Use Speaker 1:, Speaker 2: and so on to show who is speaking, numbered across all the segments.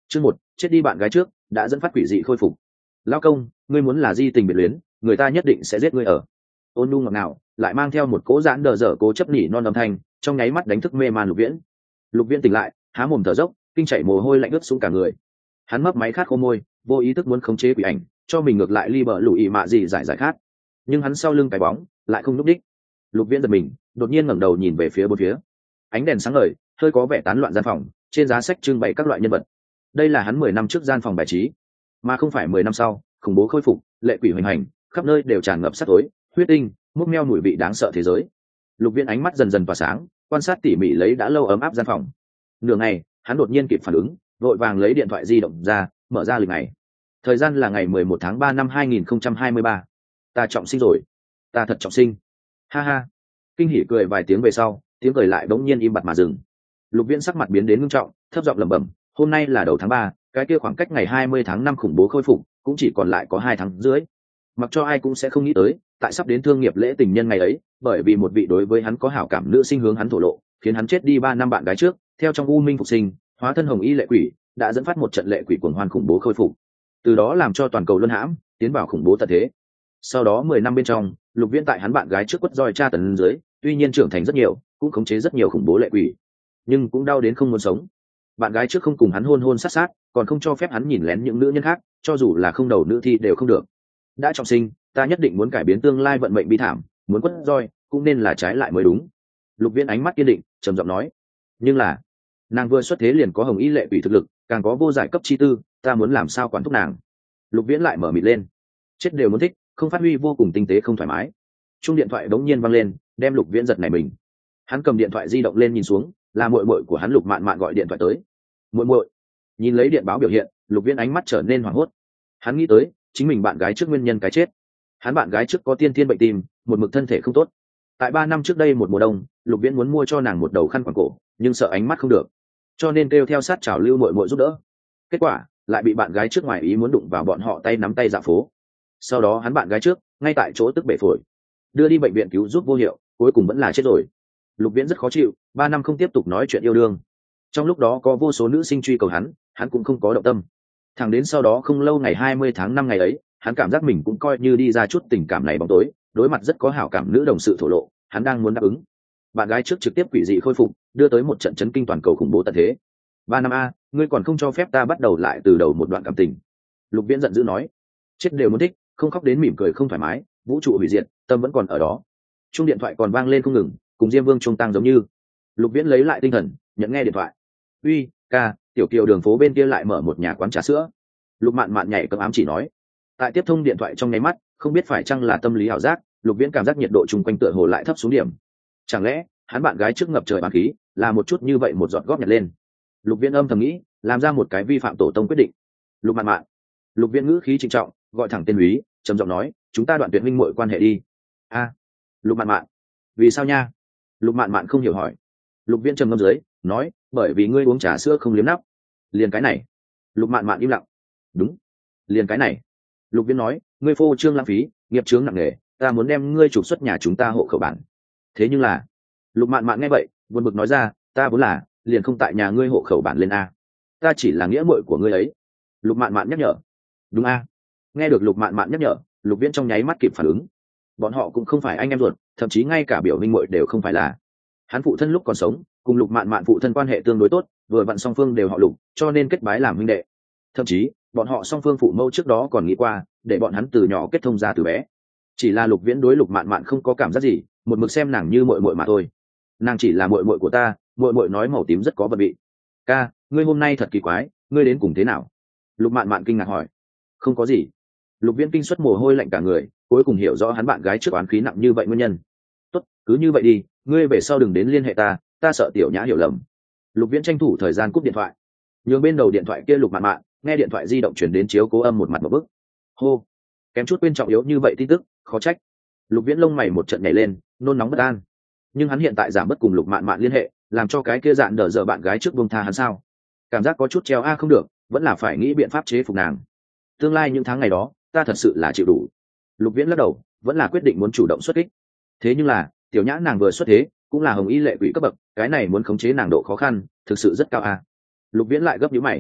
Speaker 1: Chương 1, chết đi bạn gái trước đã dẫn phát quỷ dị khôi phục. Lão công, ngươi muốn là di tình biệt luyến, người ta nhất định sẽ giết ngươi ở. Ôn nhu ngọt ngào, lại mang theo một cỗ giãn đờ dở cố chấp nỉ non âm thanh, trong nháy mắt đánh thức mê man Lục Viễn. Lục Viễn tỉnh lại, há mồm thở dốc, kinh chảy mồ hôi lạnh ướt xuống cả người. Hắn mấp máy khát khô môi, vô ý thức muốn khống chế quỷ ảnh, cho mình ngược lại ly bờ lùi mạ gì giải khát. Nhưng hắn sau lưng cái bóng lại không lúc đích. Lục Viễn giật mình, đột nhiên ngẩng đầu nhìn về phía bốn phía. Ánh đèn sáng ngời, hơi có vẻ tán loạn gian phòng, trên giá sách trưng bày các loại nhân vật. Đây là hắn 10 năm trước gian phòng bài trí, mà không phải 10 năm sau, khủng bố khôi phục, lệ quỷ hoành hành, khắp nơi đều tràn ngập sát tối, huyết tinh, múc meo mùi vị đáng sợ thế giới. Lục Viễn ánh mắt dần dần tỏa sáng, quan sát tỉ mỉ lấy đã lâu ấm áp gian phòng. Nửa ngày, hắn đột nhiên kịp phản ứng, vội vàng lấy điện thoại di động ra, mở ra lịch ngày. Thời gian là ngày 11 tháng 3 năm 2023. Ta trọng sinh rồi, ta thật trọng sinh. Ha ha. Kinh hỉ cười vài tiếng về sau, tiếng cười lại đống nhiên im bặt mà dừng. Lục Viễn sắc mặt biến đến nghiêm trọng, thấp giọng lẩm bẩm, hôm nay là đầu tháng 3, cái kia khoảng cách ngày 20 tháng 5 khủng bố khôi phục cũng chỉ còn lại có 2 tháng rưỡi. Mặc cho ai cũng sẽ không nghĩ tới, tại sắp đến thương nghiệp lễ tình nhân ngày ấy, bởi vì một vị đối với hắn có hảo cảm nữ sinh hướng hắn thổ lộ, khiến hắn chết đi 3 năm bạn gái trước, theo trong u minh phục sinh, hóa thân hồng y lệ quỷ, đã dẫn phát một trận lệ quỷ cuồng hoan khủng bố khôi phục. Từ đó làm cho toàn cầu luân hãm, tiến vào khủng bố tận thế. Sau đó 10 năm bên trong, Lục Viễn tại hắn bạn gái trước quất roi tra tấn dưới, tuy nhiên trưởng thành rất nhiều, cũng khống chế rất nhiều khủng bố lệ quỷ, nhưng cũng đau đến không muốn sống. Bạn gái trước không cùng hắn hôn hôn sát sát, còn không cho phép hắn nhìn lén những nữ nhân khác, cho dù là không đầu nữ thi đều không được. Đã trọng sinh, ta nhất định muốn cải biến tương lai vận mệnh bi thảm, muốn quất roi cũng nên là trái lại mới đúng. Lục Viễn ánh mắt kiên định, trầm giọng nói. Nhưng là, nàng vừa xuất thế liền có hồng y lệ quỷ thực lực, càng có vô giải cấp chi tư, ta muốn làm sao quản thúc nàng. Lục Viễn lại mở mịt lên. Chết đều muốn thích, không phát huy vô cùng tinh tế không thoải mái. Chuông điện thoại đống nhiên vang lên, đem Lục Viễn giật nảy mình. Hắn cầm điện thoại di động lên nhìn xuống, là muội muội của hắn Lục Mạn Mạn gọi điện thoại tới. Muội muội. Nhìn lấy điện báo biểu hiện, Lục Viễn ánh mắt trở nên hoảng hốt. Hắn nghĩ tới chính mình bạn gái trước nguyên nhân cái chết. Hắn bạn gái trước có tiên thiên bệnh tim, một mực thân thể không tốt. Tại 3 năm trước đây một mùa đông, Lục Viễn muốn mua cho nàng một đầu khăn quàng cổ, nhưng sợ ánh mắt không được, cho nên kêu theo sát chào lưu muội muội giúp đỡ. Kết quả lại bị bạn gái trước ngoài ý muốn đụng vào bọn họ tay nắm tay dạo phố. Sau đó hắn bạn gái trước ngay tại chỗ tức bể phổi, đưa đi bệnh viện cứu giúp vô hiệu, cuối cùng vẫn là chết rồi. Lục Viễn rất khó chịu, 3 năm không tiếp tục nói chuyện yêu đương. Trong lúc đó có vô số nữ sinh truy cầu hắn cũng không có động tâm. Thẳng đến sau đó không lâu ngày 20 tháng 5 ngày ấy, hắn cảm giác mình cũng coi như đi ra chút tình cảm này bóng tối, đối mặt rất có hảo cảm nữ đồng sự thổ lộ, hắn đang muốn đáp ứng. Bạn gái trước trực tiếp quỷ dị khôi phục, đưa tới một trận chấn kinh toàn cầu khủng bố tận thế. 3 năm a, ngươi còn không cho phép ta bắt đầu lại từ đầu một đoạn cảm tình. Lục Viễn giận dữ nói. Chết đều muốn thích, không khóc đến mỉm cười không thoải mái, vũ trụ hủy diệt, tâm vẫn còn ở đó. Chuông điện thoại còn vang lên không ngừng, cùng Diêm Vương trung tăng giống như. Lục Viễn lấy lại tinh thần, nhận nghe điện thoại. Uy, ca, tiểu kiều đường phố bên kia lại mở một nhà quán trà sữa. Lục Mạn Mạn nhảy cấm ám chỉ nói. Tại tiếp thông điện thoại trong nháy mắt, không biết phải chăng là tâm lý ảo giác, Lục Viễn cảm giác nhiệt độ chung quanh tựa hồ lại thấp xuống điểm. Chẳng lẽ hắn bạn gái trước ngập trời bán khí, là một chút như vậy một giọt góp nhặt lên. Lục Viễn âm thầm nghĩ, làm ra một cái vi phạm tổ tông quyết định. Lục Mạn Mạn. Lục Viễn ngữ khí trịnh trọng, gọi thẳng tên Úy, trầm giọng nói, chúng ta đoạn tuyệt huynh muội quan hệ đi. A. Lục Mạn Mạn. Vì sao nha? Lục Mạn Mạn không hiểu hỏi. Lục Viễn trầm ngâm dưới, nói, bởi vì ngươi uống trà sữa không liếm nắp. Liền cái này. Lục Mạn Mạn im lặng. Đúng. Liền cái này. Lục Viễn nói, ngươi phô trương lãng phí, nghiệp chướng nặng nề, ta muốn đem ngươi trục xuất nhà chúng ta hộ khẩu bản. Thế nhưng là, Lục Mạn Mạn nghe vậy, buồn bực nói ra, ta vốn là liền không tại nhà ngươi hộ khẩu bản lên a, ta chỉ là nghĩa muội của ngươi ấy. Lục Mạn Mạn nhắc nhở. Đúng a. Nghe được Lục Mạn Mạn nhắc nhở, Lục Viễn trong nháy mắt kịp phản ứng. Bọn họ cũng không phải anh em ruột, thậm chí ngay cả biểu huynh muội đều không phải là. Hắn phụ thân lúc còn sống cùng Lục Mạn Mạn phụ thân quan hệ tương đối tốt, vừa vặn song phương đều họ Lục, cho nên kết bái làm huynh đệ. Thậm chí bọn họ song phương phụ mẫu trước đó còn nghĩ qua để bọn hắn từ nhỏ kết thông ra từ bé. Chỉ là Lục Viễn đối Lục Mạn Mạn không có cảm giác gì, một mực xem nàng như muội muội mà thôi. Nàng chỉ là muội muội của ta, muội muội nói màu tím rất có vật vị. Ca, ngươi hôm nay thật kỳ quái, ngươi đến cùng thế nào? Lục Mạn Mạn kinh ngạc hỏi. Không có gì. Lục Viễn kinh suất mồ hôi lạnh cả người, cuối cùng hiểu rõ hắn bạn gái trước oán khí nặng như vậy nguyên nhân. Tốt, cứ như vậy đi, ngươi về sau đừng đến liên hệ ta, ta sợ tiểu nhã hiểu lầm. Lục Viễn tranh thủ thời gian cúp điện thoại, nhường bên đầu điện thoại kia Lục Mạn Mạn nghe điện thoại di động chuyển đến chiếu cố âm một mặt một bức. Hô, kém chút quên trọng yếu như vậy tin tức, khó trách. Lục Viễn lông mày một trận nhảy lên, nôn nóng bất an. Nhưng hắn hiện tại giảm bớt cùng Lục Mạn Mạn liên hệ, làm cho cái kia dạn đỡ giờ bạn gái trước buông tha hắn sao? Cảm giác có chút treo a không được, vẫn là phải nghĩ biện pháp chế phục nàng. Tương lai những tháng ngày đó, ta thật sự là chịu đủ. Lục Viễn lắc đầu, vẫn là quyết định muốn chủ động xuất kích. Thế nhưng là, tiểu nhã nàng vừa xuất thế, cũng là hồng y lệ quỷ cấp bậc, cái này muốn khống chế nàng độ khó khăn, thực sự rất cao a. Lục Viễn lại gấp nhíu mày.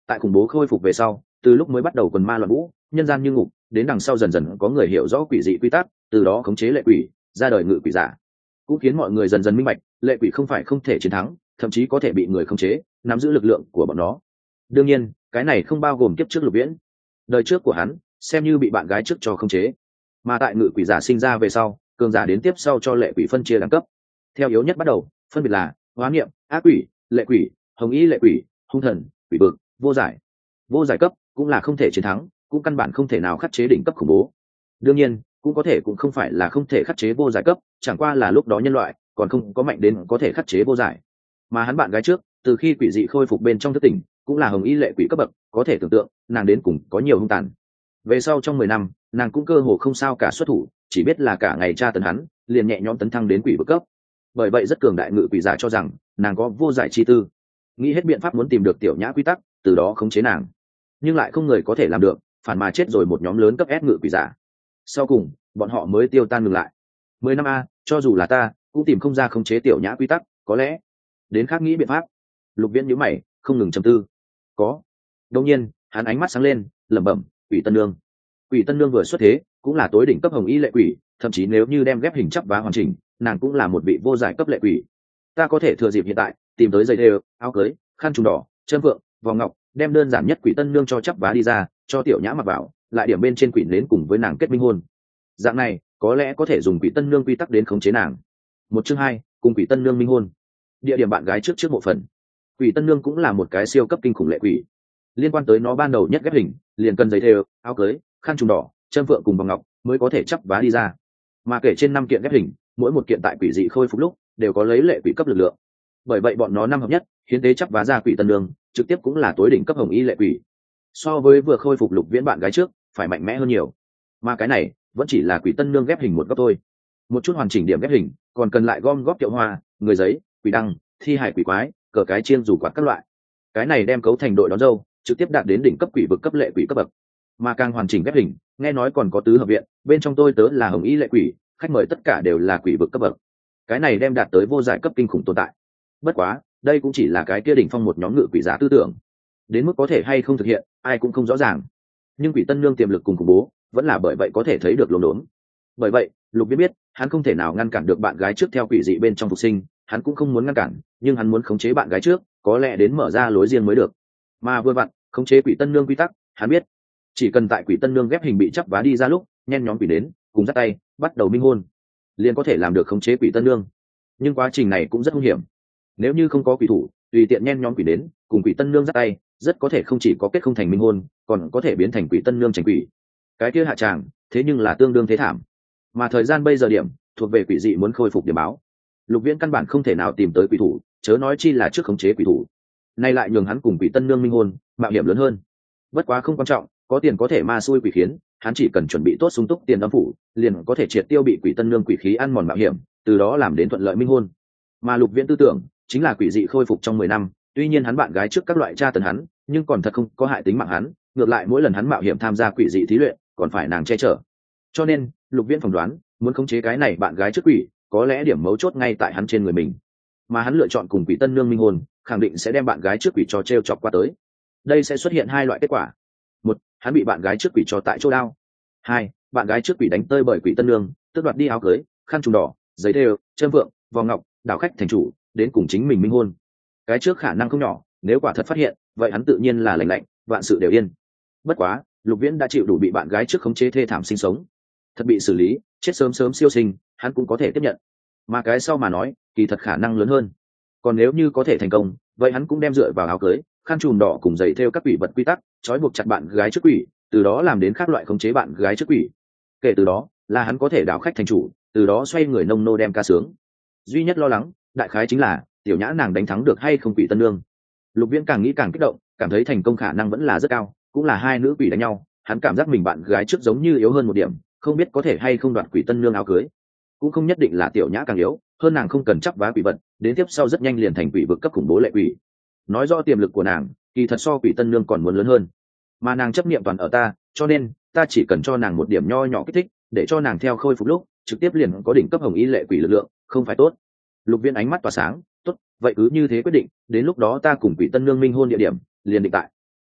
Speaker 1: tại khủng bố khôi phục về sau, từ lúc mới bắt đầu quần ma loạn vũ, nhân gian như ngục, đến đằng sau dần dần có người hiểu rõ quỷ dị quy tắc, từ đó khống chế lệ quỷ, ra đời ngự quỷ giả, cũng khiến mọi người dần dần minh bạch, lệ quỷ không phải không thể chiến thắng, thậm chí có thể bị người khống chế, nắm giữ lực lượng của bọn nó. Đương nhiên, cái này không bao gồm kiếp trước Lục Viễn. Đời trước của hắn, xem như bị bạn gái trước cho khống chế. Mà tại ngự quỷ giả sinh ra về sau, cường giả đến tiếp sau cho lệ quỷ phân chia đẳng cấp. Theo yếu nhất bắt đầu, phân biệt là hóa niệm, ác quỷ, lệ quỷ, hồng y lệ quỷ, hung thần, quỷ vực, vô giải. Vô giải cấp cũng là không thể chiến thắng, cũng căn bản không thể nào khắc chế đỉnh cấp khủng bố. Đương nhiên, cũng có thể cũng không phải là không thể khắc chế vô giải cấp, chẳng qua là lúc đó nhân loại còn không có mạnh đến có thể khắc chế vô giải. Mà hắn bạn gái trước, từ khi quỷ dị khôi phục bên trong thức tỉnh, cũng là hồng y lệ quỷ cấp bậc, có thể tưởng tượng nàng đến cùng có nhiều hung tàn. Về sau trong 10 năm, nàng cũng cơ hồ không sao cả xuất thủ, chỉ biết là cả ngày tra tấn hắn, liền nhẹ nhõm tấn thăng đến quỷ vực cấp. Bởi vậy rất cường đại ngự quỷ giả cho rằng nàng có vô giải chi tư, nghĩ hết biện pháp muốn tìm được tiểu nhã quy tắc, từ đó khống chế nàng, nhưng lại không người có thể làm được, phản mà chết rồi một nhóm lớn cấp S ngự quỷ giả. Sau cùng bọn họ mới tiêu tan ngừng lại. 10 năm a, cho dù là ta cũng tìm không ra khống chế tiểu nhã quy tắc, có lẽ đến khác nghĩ biện pháp. Lục Viễn nhíu mày, không ngừng trầm tư. Có. Đột nhiên hắn ánh mắt sáng lên, lẩm bẩm, quỷ tân nương. Quỷ tân nương vừa xuất thế cũng là tối đỉnh cấp hồng y lệ quỷ, thậm chí nếu như đem ghép hình chắp vá hoàn chỉnh, nàng cũng là một vị vô giải cấp lệ quỷ. Ta có thể thừa dịp hiện tại tìm tới dây đều, áo cưới, khăn trùm đỏ, chân vượng, vòng ngọc, đem đơn giản nhất quỷ tân nương cho chắp vá đi ra, cho tiểu nhã mặc vào, lại điểm bên trên quỷ nến cùng với nàng kết minh hôn. Dạng này có lẽ có thể dùng quỷ tân nương quy tắc đến khống chế nàng. 1/2, cùng quỷ tân nương minh hôn. Địa điểm bạn gái trước bộ phận. Quỷ tân nương cũng là một cái siêu cấp kinh khủng lệ quỷ. Liên quan tới nó ban đầu nhất ghép hình, liền cần giấy thêu, áo cưới, khăn trùm đỏ, chân vượng cùng vòng ngọc mới có thể chắp vá đi ra. Mà kể trên 5 kiện ghép hình, mỗi một kiện tại quỷ dị khôi phục lúc đều có lấy lệ quỷ cấp lực lượng. Bởi vậy bọn nó năm hợp nhất, hiến tế chắp vá ra quỷ tân nương, trực tiếp cũng là tối đỉnh cấp hồng y lệ quỷ. So với vừa khôi phục Lục Viễn bạn gái trước, phải mạnh mẽ hơn nhiều. Mà cái này vẫn chỉ là quỷ tân nương ghép hình một góc thôi. Một chút hoàn chỉnh điểm ghép hình, còn cần lại gom góp kiệu hoa, người giấy, quỷ đăng, thi hải quỷ quái, cờ cái chiên dù quạt các loại. Cái này đem cấu thành đội đón dâu, trực tiếp đạt đến đỉnh cấp quỷ vực cấp lệ quỷ cấp bậc. Mà càng hoàn chỉnh ghép hình, nghe nói còn có tứ hợp viện, bên trong tôi tớ là hồng y lệ quỷ, khách mời tất cả đều là quỷ vực cấp bậc. Cái này đem đạt tới vô giải cấp kinh khủng tồn tại. Bất quá, đây cũng chỉ là cái kia đỉnh phong một nhóm ngự quỷ giả tư tưởng. Đến mức có thể hay không thực hiện, ai cũng không rõ ràng. Nhưng quỷ tân nương tiềm lực cùng khủng bố, vẫn là bởi vậy có thể thấy được lồn đốn. Bởi vậy, Lục Viễn biết, hắn không thể nào ngăn cản được bạn gái trước theo quỷ dị bên trong phục sinh, hắn cũng không muốn ngăn cản, nhưng hắn muốn khống chế bạn gái trước, có lẽ đến mở ra lối riêng mới được. Mà vừa vặn, khống chế quỷ tân nương quy tắc, hắn biết, chỉ cần tại quỷ tân nương ghép hình bị chắp vá đi ra lúc, nhen nhóm quỷ đến, cùng dắt tay, bắt đầu minh hôn, liền có thể làm được khống chế quỷ tân nương. Nhưng quá trình này cũng rất nguy hiểm. Nếu như không có quỷ thủ, tùy tiện nhen nhóm quỷ đến, cùng quỷ tân nương dắt tay, rất có thể không chỉ có kết không thành minh hôn, còn có thể biến thành quỷ tân nương trành quỷ. Cái kia hạ tràng, thế nhưng là tương đương thế thảm. Mà thời gian bây giờ điểm thuộc về quỷ dị muốn khôi phục điểm báo. Lục Viễn căn bản không thể nào tìm tới quỷ thủ, chớ nói chi là trước khống chế quỷ thủ. Nay lại nhường hắn cùng quỷ tân nương minh hôn, mạo hiểm lớn hơn. Bất quá không quan trọng, có tiền có thể ma xui quỷ khiến, hắn chỉ cần chuẩn bị tốt sung túc tiền âm phủ, liền có thể triệt tiêu bị quỷ tân nương quỷ khí ăn mòn mạo hiểm, từ đó làm đến thuận lợi minh hôn. Mà Lục Viễn tư tưởng chính là quỷ dị khôi phục trong 10 năm, tuy nhiên hắn bạn gái trước các loại tra tấn hắn, nhưng còn thật không có hại tính mạng hắn, ngược lại mỗi lần hắn mạo hiểm tham gia quỷ dị thí luyện, còn phải nàng che chở. Cho nên, Lục Viễn phỏng đoán, muốn khống chế cái này bạn gái trước quỷ, có lẽ điểm mấu chốt ngay tại hắn trên người mình. Mà hắn lựa chọn cùng quỷ tân nương minh hôn, khẳng định sẽ đem bạn gái trước quỷ cho trêu chọc qua tới. Đây sẽ xuất hiện hai loại kết quả. Một, hắn bị bạn gái trước quỷ cho tại chỗ đao. Hai, bạn gái trước quỷ đánh tơi bởi quỷ tân nương, tước đoạt đi áo cưới, khăn trùm đỏ, giấy thêu, chân vượng, vòng ngọc, đảo khách thành chủ, đến cùng chính mình minh hôn. Cái trước khả năng không nhỏ, nếu quả thật phát hiện, vậy hắn tự nhiên là lành lạnh, vạn sự đều yên. Bất quá, Lục Viễn đã chịu đủ bị bạn gái trước khống chế thê thảm sinh sống, thật bị xử lý, chết sớm sớm siêu sinh, hắn cũng có thể tiếp nhận. Mà cái sau mà nói, kỳ thật khả năng lớn hơn. Còn nếu như có thể thành công, vậy hắn cũng đem dựa vào áo cưới, khăn trùm đỏ cùng giày theo các quỷ vật quy tắc, trói buộc chặt bạn gái trước quỷ, từ đó làm đến các loại khống chế bạn gái trước quỷ. Kể từ đó, là hắn có thể đảo khách thành chủ, từ đó xoay người nông nô đem ca sướng. Duy nhất lo lắng, đại khái chính là tiểu nhã nàng đánh thắng được hay không quỷ tân nương. Lục Viễn càng nghĩ càng kích động, cảm thấy thành công khả năng vẫn là rất cao, cũng là hai nữ quỷ đánh nhau, hắn cảm giác mình bạn gái trước giống như yếu hơn một điểm, không biết có thể hay không đoạt quỷ tân nương áo cưới. Cũng không nhất định là tiểu nhã càng yếu, hơn nàng không cần chắp vá quỷ vật, đến tiếp sau rất nhanh liền thành quỷ vực cấp khủng bố lệ quỷ. Nói rõ tiềm lực của nàng, kỳ thật so quỷ tân nương còn muốn lớn hơn. Mà nàng chấp niệm toàn ở ta, cho nên ta chỉ cần cho nàng một điểm nho nhỏ kích thích, để cho nàng theo khôi phục lúc, trực tiếp liền có đỉnh cấp hồng y lệ quỷ lực lượng, không phải tốt. Lục Viễn ánh mắt tỏa sáng, tốt, vậy cứ như thế quyết định, đến lúc đó ta cùng quỷ tân nương minh hôn địa điểm, liền định tại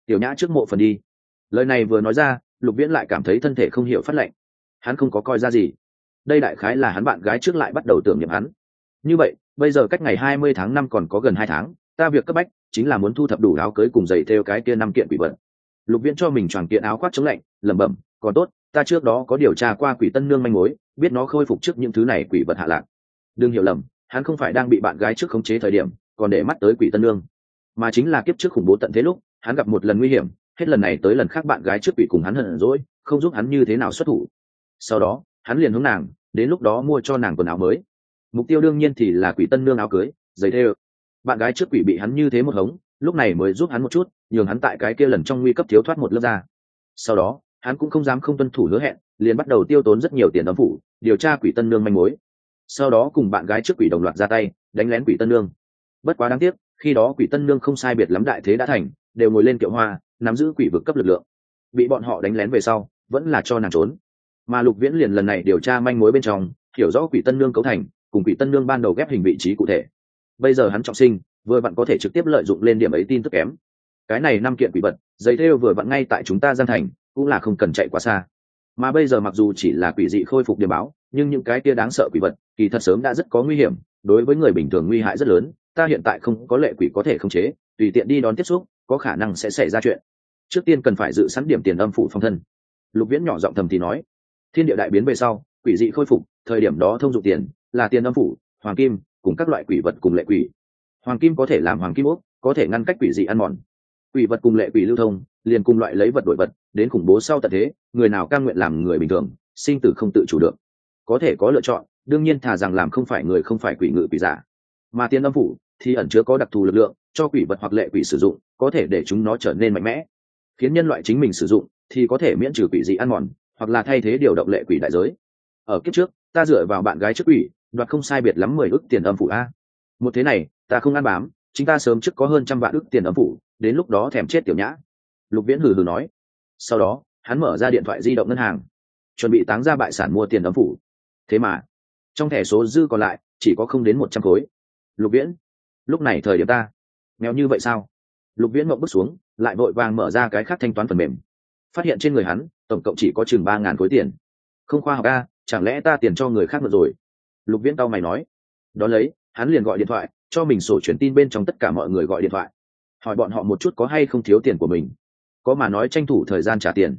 Speaker 1: tiểu nhã trước mộ phần đi. Lời này vừa nói ra, Lục Viễn lại cảm thấy thân thể không hiểu phát lạnh. Hắn không có coi ra gì, đây đại khái là hắn bạn gái trước lại bắt đầu tưởng niệm hắn. Như vậy bây giờ cách ngày 20 tháng 5 còn có gần 2 tháng, ta việc cấp bách chính là muốn thu thập đủ áo cưới cùng giày theo cái kia 5 kiện quỷ vật. Lục Viễn cho mình choàng kiện áo khoác chống lạnh, lẩm bẩm, còn tốt ta trước đó có điều tra qua quỷ tân nương manh mối, biết nó khôi phục trước những thứ này quỷ vật hạ lạc. Đừng hiểu lầm, hắn không phải đang bị bạn gái trước khống chế thời điểm còn để mắt tới quỷ tân nương, mà chính là kiếp trước khủng bố tận thế lúc hắn gặp một lần nguy hiểm, hết lần này tới lần khác bạn gái trước quỷ cùng hắn hận dỗi, không giúp hắn như thế nào xuất thủ. Sau đó hắn liền hướng nàng, đến lúc đó mua cho nàng quần áo mới. Mục tiêu đương nhiên thì là quỷ tân nương áo cưới, giày thêu. Bạn gái trước quỷ bị hắn như thế một hống, lúc này mới giúp hắn một chút, nhường hắn tại cái kia lần trong nguy cấp thiếu thoát một lớp da. Sau đó hắn cũng không dám không tuân thủ hứa hẹn, liền bắt đầu tiêu tốn rất nhiều tiền âm phủ điều tra quỷ tân nương manh mối. Sau đó cùng bạn gái trước quỷ đồng loạt ra tay đánh lén quỷ tân nương. Bất quá đáng tiếc, khi đó quỷ tân nương không sai biệt lắm đại thế đã thành, đều ngồi lên kiệu hoa, nắm giữ quỷ vực cấp lực lượng. Bị bọn họ đánh lén về sau, vẫn là cho nàng trốn. Mà Lục Viễn liền lần này điều tra manh mối bên trong, hiểu rõ quỷ tân nương cấu thành, cùng quỷ tân nương ban đầu ghép hình vị trí cụ thể. Bây giờ hắn trọng sinh, vừa vặn có thể trực tiếp lợi dụng lên điểm ấy tin tức kém. Cái này 5 kiện quỷ vật, giấy thêu vừa vặn ngay tại chúng ta Giang Thành, cũng là không cần chạy quá xa. Mà bây giờ mặc dù chỉ là quỷ dị khôi phục điểm báo, nhưng những cái kia đáng sợ quỷ vật, kỳ thật sớm đã rất có nguy hiểm, đối với người bình thường nguy hại rất lớn. Ta hiện tại không có lệ quỷ có thể khống chế, tùy tiện đi đón tiếp xúc, có khả năng sẽ xảy ra chuyện. Trước tiên cần phải dự sẵn điểm tiền âm phủ phòng thân. Lục Viễn nhỏ giọng thầm thì nói, thiên địa đại biến về sau, quỷ dị khôi phục, thời điểm đó thông dụng tiền là tiền âm phủ, hoàng kim cùng các loại quỷ vật cùng lệ quỷ. Hoàng kim có thể làm hoàng kim ốc, có thể ngăn cách quỷ dị ăn mòn. Quỷ vật cùng lệ quỷ lưu thông, liền cùng loại lấy vật đổi vật, đến khủng bố sau tận thế, người nào cam nguyện làm người bình thường, sinh tử không tự chủ được. Có thể có lựa chọn, đương nhiên thà rằng làm không phải người không phải quỷ ngự quỷ giả. Mà tiền âm phủ thì ẩn chứa có đặc thù lực lượng, cho quỷ vật hoặc lệ quỷ sử dụng, có thể để chúng nó trở nên mạnh mẽ, khiến nhân loại chính mình sử dụng thì có thể miễn trừ quỷ dị ăn mòn, hoặc là thay thế điều động lệ quỷ đại giới. Ở kiếp trước, ta dựa vào bạn gái trước quỷ, đoạt không sai biệt lắm 10 ức tiền âm phủ a. Một thế này, ta không ăn bám, chính ta sớm trước có hơn 100 vạn ức tiền âm phủ, đến lúc đó thèm chết tiểu nhã. Lục Viễn hừ hừ nói. Sau đó, hắn mở ra điện thoại di động ngân hàng, chuẩn bị táng ra bại sản mua tiền âm phủ. Thế mà, trong thẻ số dư còn lại chỉ có không đến 100 khối. Lục Viễn, lúc này thời điểm ta nghèo như vậy sao? Lục Viễn ngậm bước xuống, lại vội vàng mở ra cái khác thanh toán phần mềm, phát hiện trên người hắn tổng cộng chỉ có chừng 3.000 khối tiền. Không khoa học a, chẳng lẽ ta tiền cho người khác mượn rồi? Lục Viễn cau mày nói. Đó lấy, hắn liền gọi điện thoại cho mình sổ truyền tin bên trong tất cả mọi người gọi điện thoại, hỏi bọn họ một chút có hay không thiếu tiền của mình, có mà nói tranh thủ thời gian trả tiền.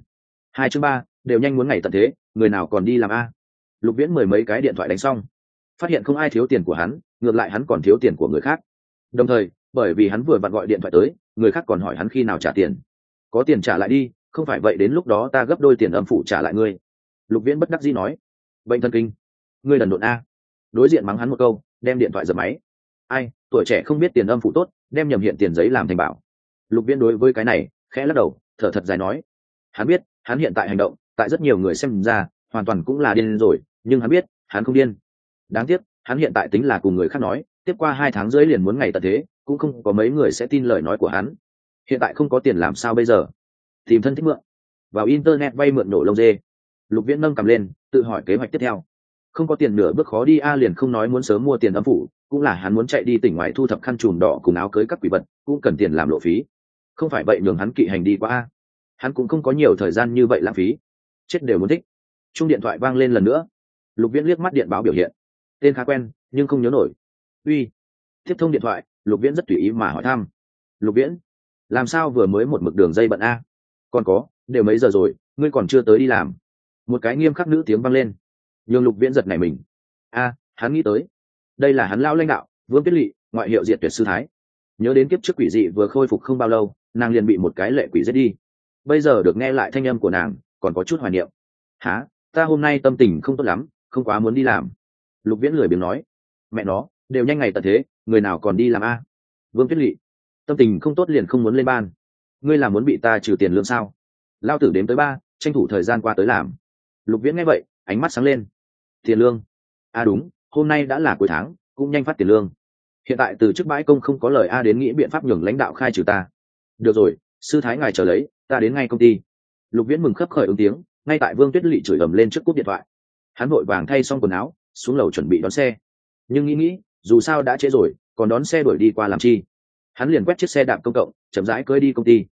Speaker 1: 2/3 đều nhanh muốn ngày tận thế, người nào còn đi làm a? Lục Viễn 10 mấy cái điện thoại đánh xong, phát hiện không ai thiếu tiền của hắn, ngược lại hắn còn thiếu tiền của người khác. Đồng thời, bởi vì hắn vừa vặn gọi điện thoại tới, người khác còn hỏi hắn khi nào trả tiền. Có tiền trả lại đi, không phải vậy đến lúc đó ta gấp đôi tiền âm phủ trả lại ngươi. Lục Viễn bất đắc dĩ nói. Bệnh thần kinh, ngươi đần độn a. Đối diện mắng hắn một câu, đem điện thoại giật máy. Ai, tuổi trẻ không biết tiền âm phủ tốt, đem nhầm hiện tiền giấy làm thành bảo. Lục Viễn đối với cái này khẽ lắc đầu, thở thật dài nói. Hắn biết, hắn hiện tại hành động, tại rất nhiều người xem ra, hoàn toàn cũng là điên rồi, nhưng hắn biết, hắn không điên. Đáng tiếc, hắn hiện tại tính là cùng người khác nói, tiếp qua 2 tháng rưỡi liền muốn ngày tận thế, cũng không có mấy người sẽ tin lời nói của hắn. Hiện tại không có tiền làm sao bây giờ? Tìm thân thích mượn, vào internet vay mượn nổ lông dê. Lục Viễn nâng cầm lên, tự hỏi kế hoạch tiếp theo. Không có tiền nửa bước khó đi a, liền không nói muốn sớm mua tiền âm phủ, cũng là hắn muốn chạy đi tỉnh ngoài thu thập khăn trùm đỏ cùng áo cưới các quỷ vật, cũng cần tiền làm lộ phí. Không phải vậy nhường hắn kỵ hành đi qua a. Hắn cũng không có nhiều thời gian như vậy lãng phí. Chết đều muốn thích. Chuông điện thoại vang lên lần nữa. Lục Viễn liếc mắt điện báo biểu hiện, tên khá quen nhưng không nhớ nổi. Uy. Tiếp thông điện thoại, Lục Viễn rất tùy ý mà hỏi thăm. Lục Viễn, làm sao vừa mới một mực đường dây bận a? Còn có, đều mấy giờ rồi, ngươi còn chưa tới đi làm? Một cái nghiêm khắc nữ tiếng vang lên, nhường Lục Viễn giật nảy mình. A, hắn nghĩ tới, đây là hắn lão lãnh đạo Vương Tuyết Lệ, ngoại hiệu Diệt Tuyệt sư thái. Nhớ đến kiếp trước quỷ dị vừa khôi phục không bao lâu, nàng liền bị một cái lệ quỷ giết đi. Bây giờ được nghe lại thanh âm của nàng, còn có chút hoài niệm. Hả, ta hôm nay tâm tình không tốt lắm, không quá muốn đi làm. Lục Viễn lười biếng nói. Mẹ nó, đều nhanh ngày tận thế, người nào còn đi làm a? Vương Tuyết Lệ, tâm tình không tốt liền không muốn lên ban. Ngươi là muốn bị ta trừ tiền lương sao? Lao tử đếm tới 3, tranh thủ thời gian qua tới làm. Lục Viễn nghe vậy, ánh mắt sáng lên. Tiền lương? À đúng, hôm nay đã là cuối tháng, cũng nhanh phát tiền lương. Hiện tại từ chức bãi công không có lời a, đến nghĩ biện pháp nhường lãnh đạo khai trừ ta. Được rồi, sư thái ngài chờ lấy, ta đến ngay công ty. Lục Viễn mừng khấp khởi ứng tiếng, ngay tại Vương Tuyết Lệ chửi ầm lên trước cúp điện thoại. Hắn vội vàng thay xong quần áo, xuống lầu chuẩn bị đón xe. Nhưng nghĩ, dù sao đã trễ rồi, còn đón xe đuổi đi qua làm chi? Hắn liền quét chiếc xe đạp công cộng, chậm rãi cưỡi đi công ty.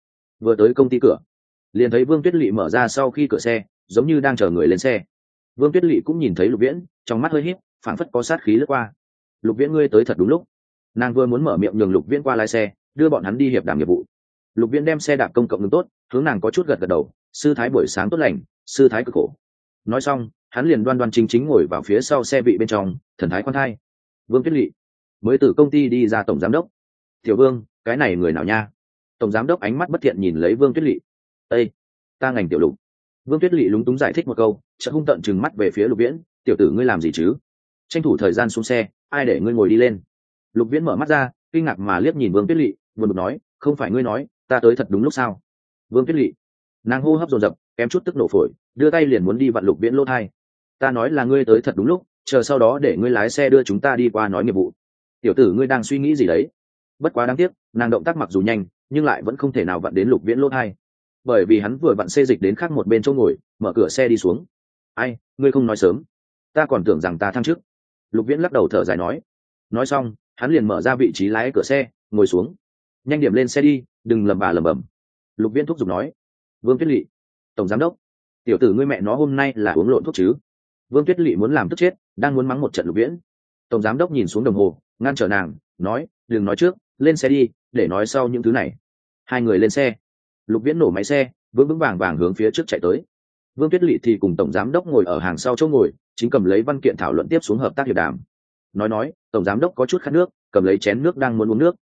Speaker 1: Vừa tới công ty cửa, liền thấy Vương Tuyết Lệ mở ra sau khi cửa xe, giống như đang chờ người lên xe. Vương Tuyết Lệ cũng nhìn thấy Lục Viễn, trong mắt hơi híp, phảng phất có sát khí lướt qua. Lục Viễn, ngươi tới thật đúng lúc. Nàng vừa muốn mở miệng nhường Lục Viễn qua lái xe, đưa bọn hắn đi hiệp đàm nghiệp vụ. Lục Viễn đem xe đạp công cộng ngừng tốt, hướng nàng có chút gật gật đầu, sư thái buổi sáng tốt lành, sư thái cực khổ. Nói xong, hắn liền đoan đoan chính chính ngồi vào phía sau xe vị bên trong, thần thái khoan thai. Vương Tuyết Lệ mới từ công ty đi ra, tổng giám đốc. Tiểu Vương, cái này người nào nha? Tổng giám đốc ánh mắt bất thiện nhìn lấy Vương Tuyết Lệ. Ê, ta ngành tiểu Lục. Vương Tuyết Lệ lúng túng giải thích một câu, chợt hung tợn trừng mắt về phía Lục Viễn, tiểu tử ngươi làm gì chứ? Tranh thủ thời gian xuống xe, ai để ngươi ngồi đi lên? Lục Viễn mở mắt ra, kinh ngạc mà liếc nhìn Vương Tuyết Lệ, buồn bực nói, không phải ngươi nói, ta tới thật đúng lúc sao? Vương Tuyết Lệ, nàng hô hấp dồn dập, kém chút tức nổ phổi, đưa tay liền muốn đi vặn Lục Viễn lỗ tai. Ta nói là ngươi tới thật đúng lúc, chờ sau đó để ngươi lái xe đưa chúng ta đi qua nói nghiệp vụ. Tiểu tử ngươi đang suy nghĩ gì đấy? Bất quá đáng tiếc, nàng động tác mặc dù nhanh, nhưng lại vẫn không thể nào vặn đến Lục Viễn lỗ tai, bởi vì hắn vừa vặn xê dịch đến khác một bên chỗ ngồi, mở cửa xe đi xuống. Ai, ngươi không nói sớm, ta còn tưởng rằng ta thăng chức. Lục Viễn lắc đầu thở dài nói. Nói xong, hắn liền mở ra vị trí lái cửa xe, ngồi xuống. Nhanh điểm lên xe đi, đừng lầm bà lầm bầm. Lục Viễn thúc giục nói. Vương Tuyết Lệ, tổng giám đốc, tiểu tử ngươi mẹ nó hôm nay là uống lộn thuốc chứ? Vương Tuyết Lệ muốn làm tức chết, đang muốn mắng một trận Lục Viễn. Tổng giám đốc nhìn xuống đồng hồ, ngăn trở nàng, nói, đừng nói trước, lên xe đi, để nói sau những thứ này. Hai người lên xe. Lục Viễn nổ máy xe, vững vững vàng vàng hướng phía trước chạy tới. Vương Tuyết Lệ thì cùng tổng giám đốc ngồi ở hàng sau chỗ ngồi, chính cầm lấy văn kiện thảo luận tiếp xuống hợp tác hiệp đàm. Nói, tổng giám đốc có chút khát nước, cầm lấy chén nước đang muốn uống nước.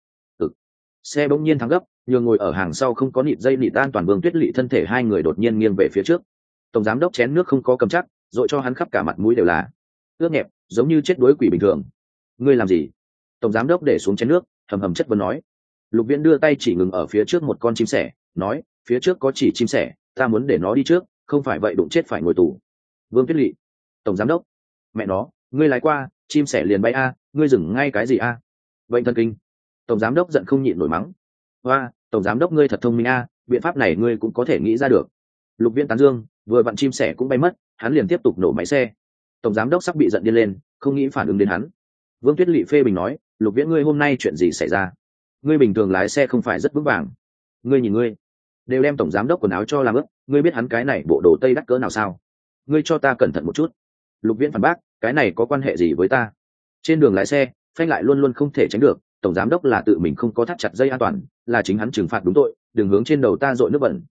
Speaker 1: Xe bỗng nhiên thắng gấp, nhường ngồi ở hàng sau không có nịt dây nịt an toàn Vương Tuyết Lệ thân thể hai người đột nhiên nghiêng về phía trước. Tổng giám đốc chén nước không có cầm chắc, dội cho hắn khắp cả mặt mũi đều là ướt nhẹp, giống như chết đuối quỷ bình thường. Ngươi làm gì? Tổng giám đốc để xuống chén nước, hầm hầm chất vấn nói. Lục Viễn đưa tay chỉ ngừng ở phía trước một con chim sẻ, nói, phía trước có chỉ chim sẻ, ta muốn để nó đi trước, không phải vậy đụng chết phải ngồi tù. Vương Tuyết Lệ, tổng giám đốc, mẹ nó, ngươi lái qua, chim sẻ liền bay a, ngươi dừng ngay cái gì a? Bệnh thần kinh. Tổng giám đốc giận không nhịn nổi mắng. Hoa, tổng giám đốc ngươi thật thông minh a, biện pháp này ngươi cũng có thể nghĩ ra được. Lục Viễn tán dương, vừa vặn chim sẻ cũng bay mất, hắn liền tiếp tục nổ máy xe. Tổng giám đốc sắp bị giận điên lên, không nghĩ phản ứng đến hắn. Vương Tuyết Lệ phê bình nói, Lục Viễn ngươi hôm nay chuyện gì xảy ra? Ngươi bình thường lái xe không phải rất vững vàng. Ngươi nhìn ngươi, đều đem tổng giám đốc quần áo cho làm ướt, ngươi biết hắn cái này bộ đồ tây đắt cỡ nào sao? Ngươi cho ta cẩn thận một chút. Lục Viễn phản bác, cái này có quan hệ gì với ta? Trên đường lái xe, phanh lại luôn luôn không thể tránh được, tổng giám đốc là tự mình không có thắt chặt dây an toàn, là chính hắn trừng phạt đúng tội, đừng hướng trên đầu ta dội nước bẩn.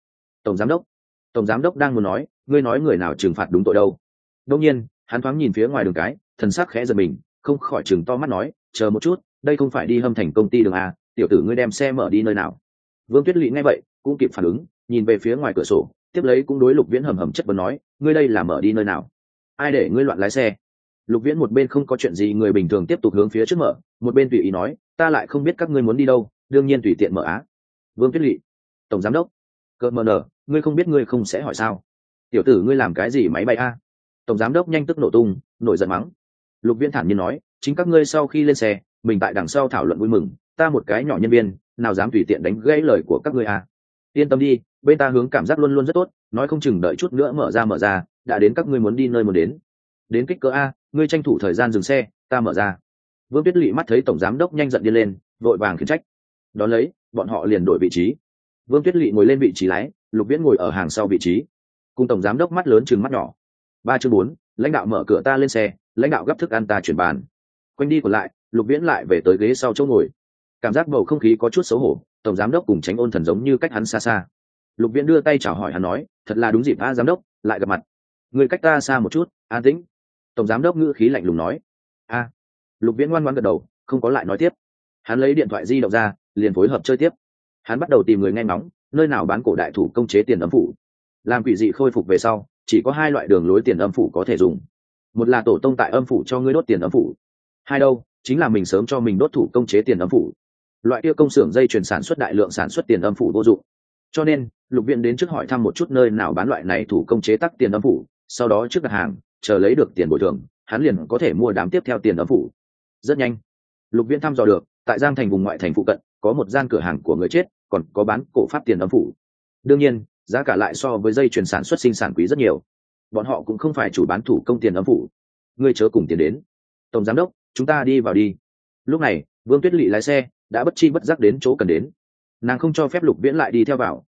Speaker 1: Tổng giám đốc đang muốn nói, ngươi nói người nào trừng phạt đúng tội đâu? Đương nhiên, hắn thoáng nhìn phía ngoài đường cái, thần sắc khẽ giật mình, không khỏi chừng to mắt nói, chờ một chút, đây không phải đi Hâm Thành công ty đường à, tiểu tử ngươi đem xe mở đi nơi nào? Vương Tuyết Lệ nghe vậy cũng kịp phản ứng, nhìn về phía ngoài cửa sổ, tiếp lấy cũng đối Lục Viễn hầm hầm chất vấn nói, ngươi đây là mở đi nơi nào? Ai để ngươi loạn lái xe? Lục Viễn một bên không có chuyện gì người bình thường tiếp tục hướng phía trước mở, một bên tùy ý nói, ta lại không biết các ngươi muốn đi đâu, đương nhiên tùy tiện mở á. Vương Tuyết Lệ, tổng giám đốc, cợt mờ nở, ngươi không biết ngươi không sẽ hỏi sao? Tiểu tử ngươi làm cái gì máy bay a? Tổng giám đốc nhanh tức nổ tung, nổi giận mắng. Lục Viễn thản nhiên nói, chính các ngươi sau khi lên xe, mình tại đằng sau thảo luận vui mừng, ta một cái nhỏ nhân viên, nào dám tùy tiện đánh gãy lời của các ngươi à? Yên tâm đi, bên ta hướng cảm giác luôn luôn rất tốt, nói không chừng đợi chút nữa mở ra, đã đến các ngươi muốn đi nơi muốn đến. Đến kích cỡ a, ngươi tranh thủ thời gian dừng xe, ta mở ra. Vương Tuyết Lệ mắt thấy tổng giám đốc nhanh giận đi lên, vội vàng khiển trách. Đón lấy, bọn họ liền đổi vị trí. Vương Tuyết Lệ ngồi lên vị trí lái, Lục Viễn ngồi ở hàng sau vị trí. Cùng tổng giám đốc mắt lớn trừng mắt nhỏ. 3/4, lãnh đạo mở cửa ta lên xe, lãnh đạo gấp thức ăn ta chuyển bàn. Quanh đi còn lại, Lục Viễn lại về tới ghế sau chỗ ngồi. Cảm giác bầu không khí có chút xấu hổ, tổng giám đốc cùng Tránh Ôn Thần giống như cách hắn xa xa. Lục Viễn đưa tay chào hỏi hắn nói, thật là đúng dịp a giám đốc, lại gặp mặt. Người cách ta xa một chút, an tĩnh. Tổng giám đốc ngữ khí lạnh lùng nói. A. Lục Viễn ngoan ngoãn gật đầu, không có lại nói tiếp. Hắn lấy điện thoại di động ra, liền phối hợp chơi tiếp. Hắn bắt đầu tìm người nghe ngóng, nơi nào bán cổ đại thủ công chế tiền âm phủ. Làm quỷ dị khôi phục về sau, chỉ có hai loại đường lối tiền âm phủ có thể dùng. Một là tổ tông tại âm phủ cho ngươi đốt tiền âm phủ. Hai đâu, chính là mình sớm cho mình đốt thủ công chế tiền âm phủ. Loại kia công xưởng dây chuyền sản xuất đại lượng sản xuất tiền âm phủ vô dụng. Cho nên, Lục Viễn đến trước hỏi thăm một chút nơi nào bán loại này thủ công chế tác tiền âm phủ, sau đó trước đặt hàng, chờ lấy được tiền bồi thường, hắn liền có thể mua đám tiếp theo tiền âm phủ. Rất nhanh, Lục Viễn thăm dò được, tại Giang Thành vùng ngoại thành phụ cận, có một gian cửa hàng của người chết, còn có bán cổ pháp tiền âm phủ. Đương nhiên, giá cả lại so với dây chuyền sản xuất sinh sản quý rất nhiều. Bọn họ cũng không phải chủ bán thủ công tiền âm phủ. Ngươi chớ cùng tiền đến. Tổng giám đốc, chúng ta đi vào đi. Lúc này, Vương Tuyết Lệ lái xe, đã bất chi bất giác đến chỗ cần đến. Nàng không cho phép Lục Viễn lại đi theo vào,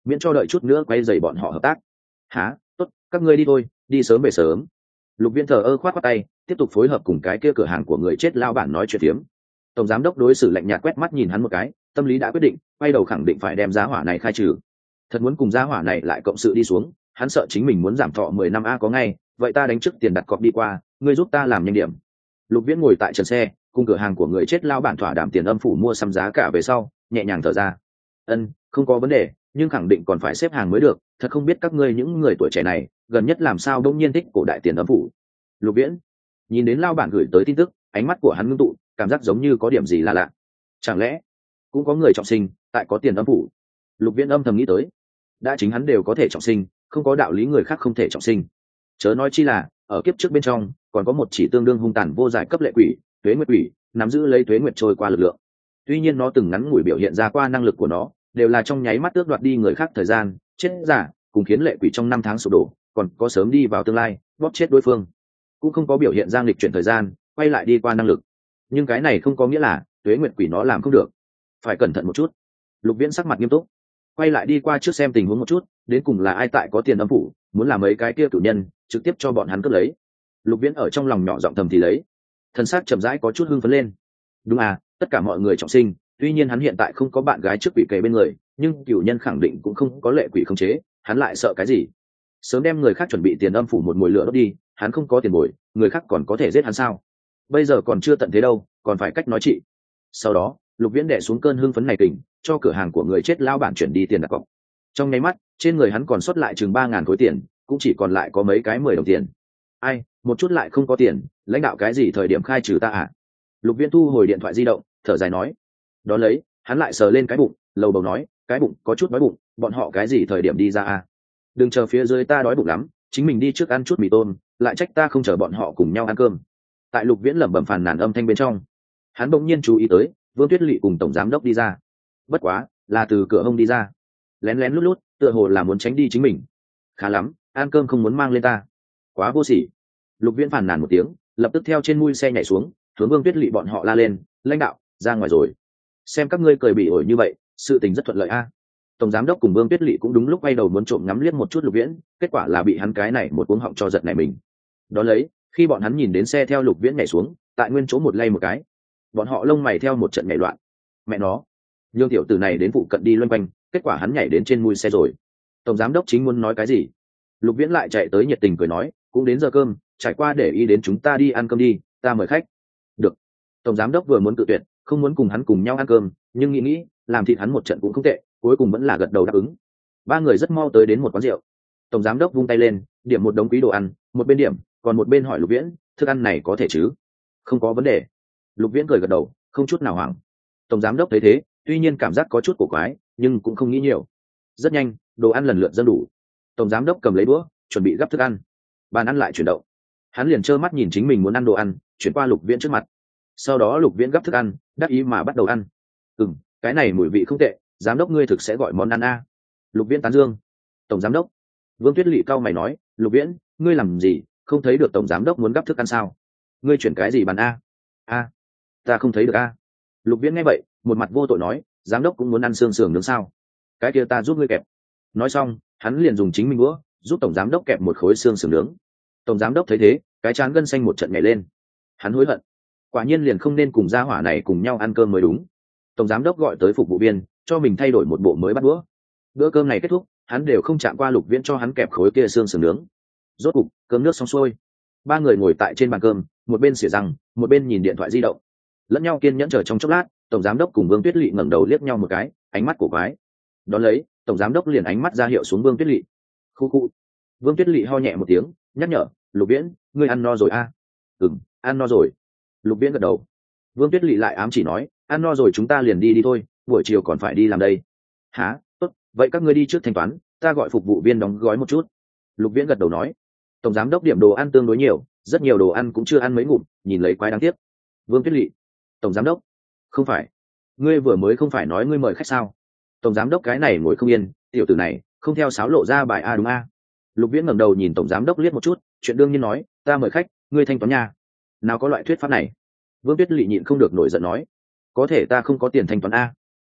Speaker 1: miễn cho đợi chút nữa quay dày bọn họ hợp tác. Hả, tốt, các ngươi đi thôi, đi sớm về sớm. Lục Viễn thờ ơ khoát khoát tay, tiếp tục phối hợp cùng cái kia cửa hàng của người chết lao bản nói chuyện phiếm. Tổng giám đốc đối xử lạnh nhạt quét mắt nhìn hắn một cái, tâm lý đã quyết định, quay đầu khẳng định phải đem giá hỏa này khai trừ. Thật muốn cùng giá hỏa này lại cộng sự đi xuống, hắn sợ chính mình muốn giảm thọ 10 năm a có ngay, vậy ta đánh trước tiền đặt cọc đi qua, ngươi giúp ta làm nhanh điểm. Lục Viễn ngồi tại trần xe, cùng cửa hàng của người chết lao bản thỏa đàm tiền âm phủ mua sắm giá cả về sau, nhẹ nhàng thở ra. Không có vấn đề, nhưng khẳng định còn phải xếp hàng mới được, thật không biết các ngươi những người tuổi trẻ này gần nhất làm sao đông nhiên thích cổ đại tiền âm phủ. Lục Viễn nhìn đến lao bản gửi tới tin tức, ánh mắt của hắn ngưng tụ, cảm giác giống như có điểm gì là lạ. Chẳng lẽ cũng có người trọng sinh tại có tiền âm phủ? Lục Viễn âm thầm nghĩ tới, đã chính hắn đều có thể trọng sinh, không có đạo lý người khác không thể trọng sinh. Chớ nói chi là ở kiếp trước bên trong còn có một chỉ tương đương hung tàn vô giải cấp lệ quỷ, tuế nguyệt quỷ, nắm giữ lấy tuế nguyệt trôi qua lực lượng. Tuy nhiên nó từng ngắn ngủi biểu hiện ra qua năng lực của nó đều là trong nháy mắt tước đoạt đi người khác thời gian, chết giả cùng khiến lệ quỷ trong 5 tháng sụp đổ, còn có sớm đi vào tương lai bóp chết đối phương, cũng không có biểu hiện ra nghịch chuyển thời gian quay lại đi qua năng lực. Nhưng cái này không có nghĩa là tuế nguyệt quỷ nó làm không được, phải cẩn thận một chút. Lục Viễn sắc mặt nghiêm túc, quay lại đi qua trước xem tình huống một chút, đến cùng là ai tại có tiền âm phủ, muốn làm mấy cái kia cửu nhân trực tiếp cho bọn hắn cướp lấy. Lục Viễn ở trong lòng nhỏ giọng thầm thì lấy, thân xác chậm rãi có chút hưng phấn lên. Đúng à, tất cả mọi người trọng sinh, tuy nhiên hắn hiện tại không có bạn gái trước quỷ kề bên người, nhưng cửu nhân khẳng định cũng không có lệ quỷ khống chế, hắn lại sợ cái gì? Sớm đem người khác chuẩn bị tiền âm phủ một mùi lửa đốt đi, hắn không có tiền bồi, người khác còn có thể giết hắn sao? Bây giờ còn chưa tận thế đâu, còn phải cách nói trị. Sau đó Lục Viễn đè xuống cơn hưng phấn này kình, cho cửa hàng của người chết lao bản chuyển đi tiền đặt cọc. Trong nháy mắt trên người hắn còn sót lại chừng 3.000 khối tiền, cũng chỉ còn lại có mấy cái 10 đồng tiền. Ai, một chút lại không có tiền, lãnh đạo cái gì thời điểm khai trừ ta à? Lục Viễn thu hồi điện thoại di động, thở dài nói. Đó lấy hắn lại sờ lên cái bụng, lầu bầu nói, cái bụng có chút đói bụng, bọn họ cái gì thời điểm đi ra à? Đừng chờ phía dưới ta đói bụng lắm, chính mình đi trước ăn chút mì tôm, lại trách ta không chờ bọn họ cùng nhau ăn cơm. Tại Lục Viễn lẩm bẩm phàn nàn âm thanh bên trong, hắn bỗng nhiên chú ý tới Vương Tuyết Lệ cùng tổng giám đốc đi ra, bất quá là từ cửa hông đi ra, lén lén lút lút, tựa hồ là muốn tránh đi chính mình. Khá lắm, ăn cơm không muốn mang lên ta, quá vô sỉ. Lục Viễn phàn nàn một tiếng, lập tức theo trên mui xe nhảy xuống, hướng Vương Tuyết Lệ bọn họ la lên, lãnh đạo ra ngoài rồi, xem các ngươi cười bị ổi như vậy, sự tình rất thuận lợi a. Tổng giám đốc cùng Vương Tuyết Lệ cũng đúng lúc quay đầu muốn trộm ngắm liếc một chút Lục Viễn, kết quả là bị hắn cái này một cuống họng cho giật này mình. Đó lấy khi bọn hắn nhìn đến xe theo Lục Viễn nhảy xuống, tại nguyên chỗ một lay một cái, bọn họ lông mày theo một trận nhảy loạn. Mẹ nó, nhường tiểu tử này đến phụ cận đi loanh quanh, kết quả hắn nhảy đến trên mui xe rồi. Tổng giám đốc chính muốn nói cái gì, Lục Viễn lại chạy tới nhiệt tình cười nói, cũng đến giờ cơm, trải qua để ý đến chúng ta đi ăn cơm đi, ta mời khách. Được. Tổng giám đốc vừa muốn cự tuyệt, không muốn cùng hắn cùng nhau ăn cơm, nhưng nghĩ làm thịt hắn một trận cũng không tệ, cuối cùng vẫn là gật đầu đáp ứng. Ba người rất mau tới đến một quán rượu. Tổng giám đốc vung tay lên, điểm một đống quý đồ ăn, một bên điểm, còn một bên hỏi Lục Viễn, thức ăn này có thể chứ? Không có vấn đề. Lục Viễn cười gật đầu, không chút nào hoảng. Tổng giám đốc thấy thế, tuy nhiên cảm giác có chút cổ quái, nhưng cũng không nghĩ nhiều. Rất nhanh, đồ ăn lần lượt dâng đủ. Tổng giám đốc cầm lấy đũa, chuẩn bị gắp thức ăn. Bàn ăn lại chuyển động. Hắn liền trơ mắt nhìn chính mình muốn ăn đồ ăn, chuyển qua Lục Viễn trước mặt. Sau đó Lục Viễn gắp thức ăn, đắc ý mà bắt đầu ăn. Cái này mùi vị không tệ, giám đốc ngươi thực sẽ gọi món ăn a. Lục Viễn tán dương. Tổng giám đốc. Vương Tuyết Lệ cau mày nói, Lục Viễn, ngươi làm gì, không thấy được tổng giám đốc muốn gắp thức ăn sao? Ngươi chuyển cái gì bàn a? Ta không thấy được a. Lục Viễn nghe vậy, một mặt vô tội nói, giám đốc cũng muốn ăn xương sườn nướng sao? Cái kia ta giúp ngươi kẹp. Nói xong hắn liền dùng chính mình đũa giúp tổng giám đốc kẹp một khối xương sườn nướng. Tổng giám đốc thấy thế, cái trán gân xanh một trận nhảy lên. Hắn hối hận, quả nhiên liền không nên cùng gia hỏa này cùng nhau ăn cơm mới đúng. Tổng giám đốc gọi tới phục vụ viên, cho mình thay đổi một bộ mới bắt đũa. Bữa cơm này kết thúc, hắn đều không chạm qua Lục Viễn cho hắn kẹp khối kia xương sườn nướng. Rốt cục cơm nước xong xuôi, ba người ngồi tại trên bàn cơm, một bên xỉa răng, một bên nhìn điện thoại di động, lẫn nhau kiên nhẫn chờ trong chốc lát. Tổng giám đốc cùng Vương Tuyết Lệ ngẩng đầu liếc nhau một cái, ánh mắt cổ quái. Đón lấy tổng giám đốc liền ánh mắt ra hiệu xuống Vương Tuyết Lệ. Khu khu. Vương Tuyết Lệ ho nhẹ một tiếng, nhắc nhở, Lục Viễn, ngươi ăn no rồi a? Ăn no rồi. Lục Viễn gật đầu. Vương Tuyết Lệ lại ám chỉ nói, ăn no rồi chúng ta liền đi thôi, buổi chiều còn phải đi làm đây. Hả? Tốt, vậy các ngươi đi trước thanh toán, ta gọi phục vụ viên đóng gói một chút. Lục Viễn gật đầu nói. Tổng giám đốc điểm đồ ăn tương đối nhiều, rất nhiều đồ ăn cũng chưa ăn mấy ngụm, nhìn lấy quái đáng tiếc. Vương Tuyết Lệ. Tổng giám đốc, không phải, ngươi vừa mới không phải nói ngươi mời khách sao? Tổng giám đốc cái này ngồi không yên, tiểu tử này không theo sáo lộ ra bài a đúng a? Lục Viễn ngẩng đầu nhìn tổng giám đốc liếc một chút, chuyện đương nhiên nói, ta mời khách, ngươi thanh toán nha. Nào có loại thuyết pháp này? Vương Tuyết Lệ nhịn không được nổi giận nói, có thể ta không có tiền thanh toán a.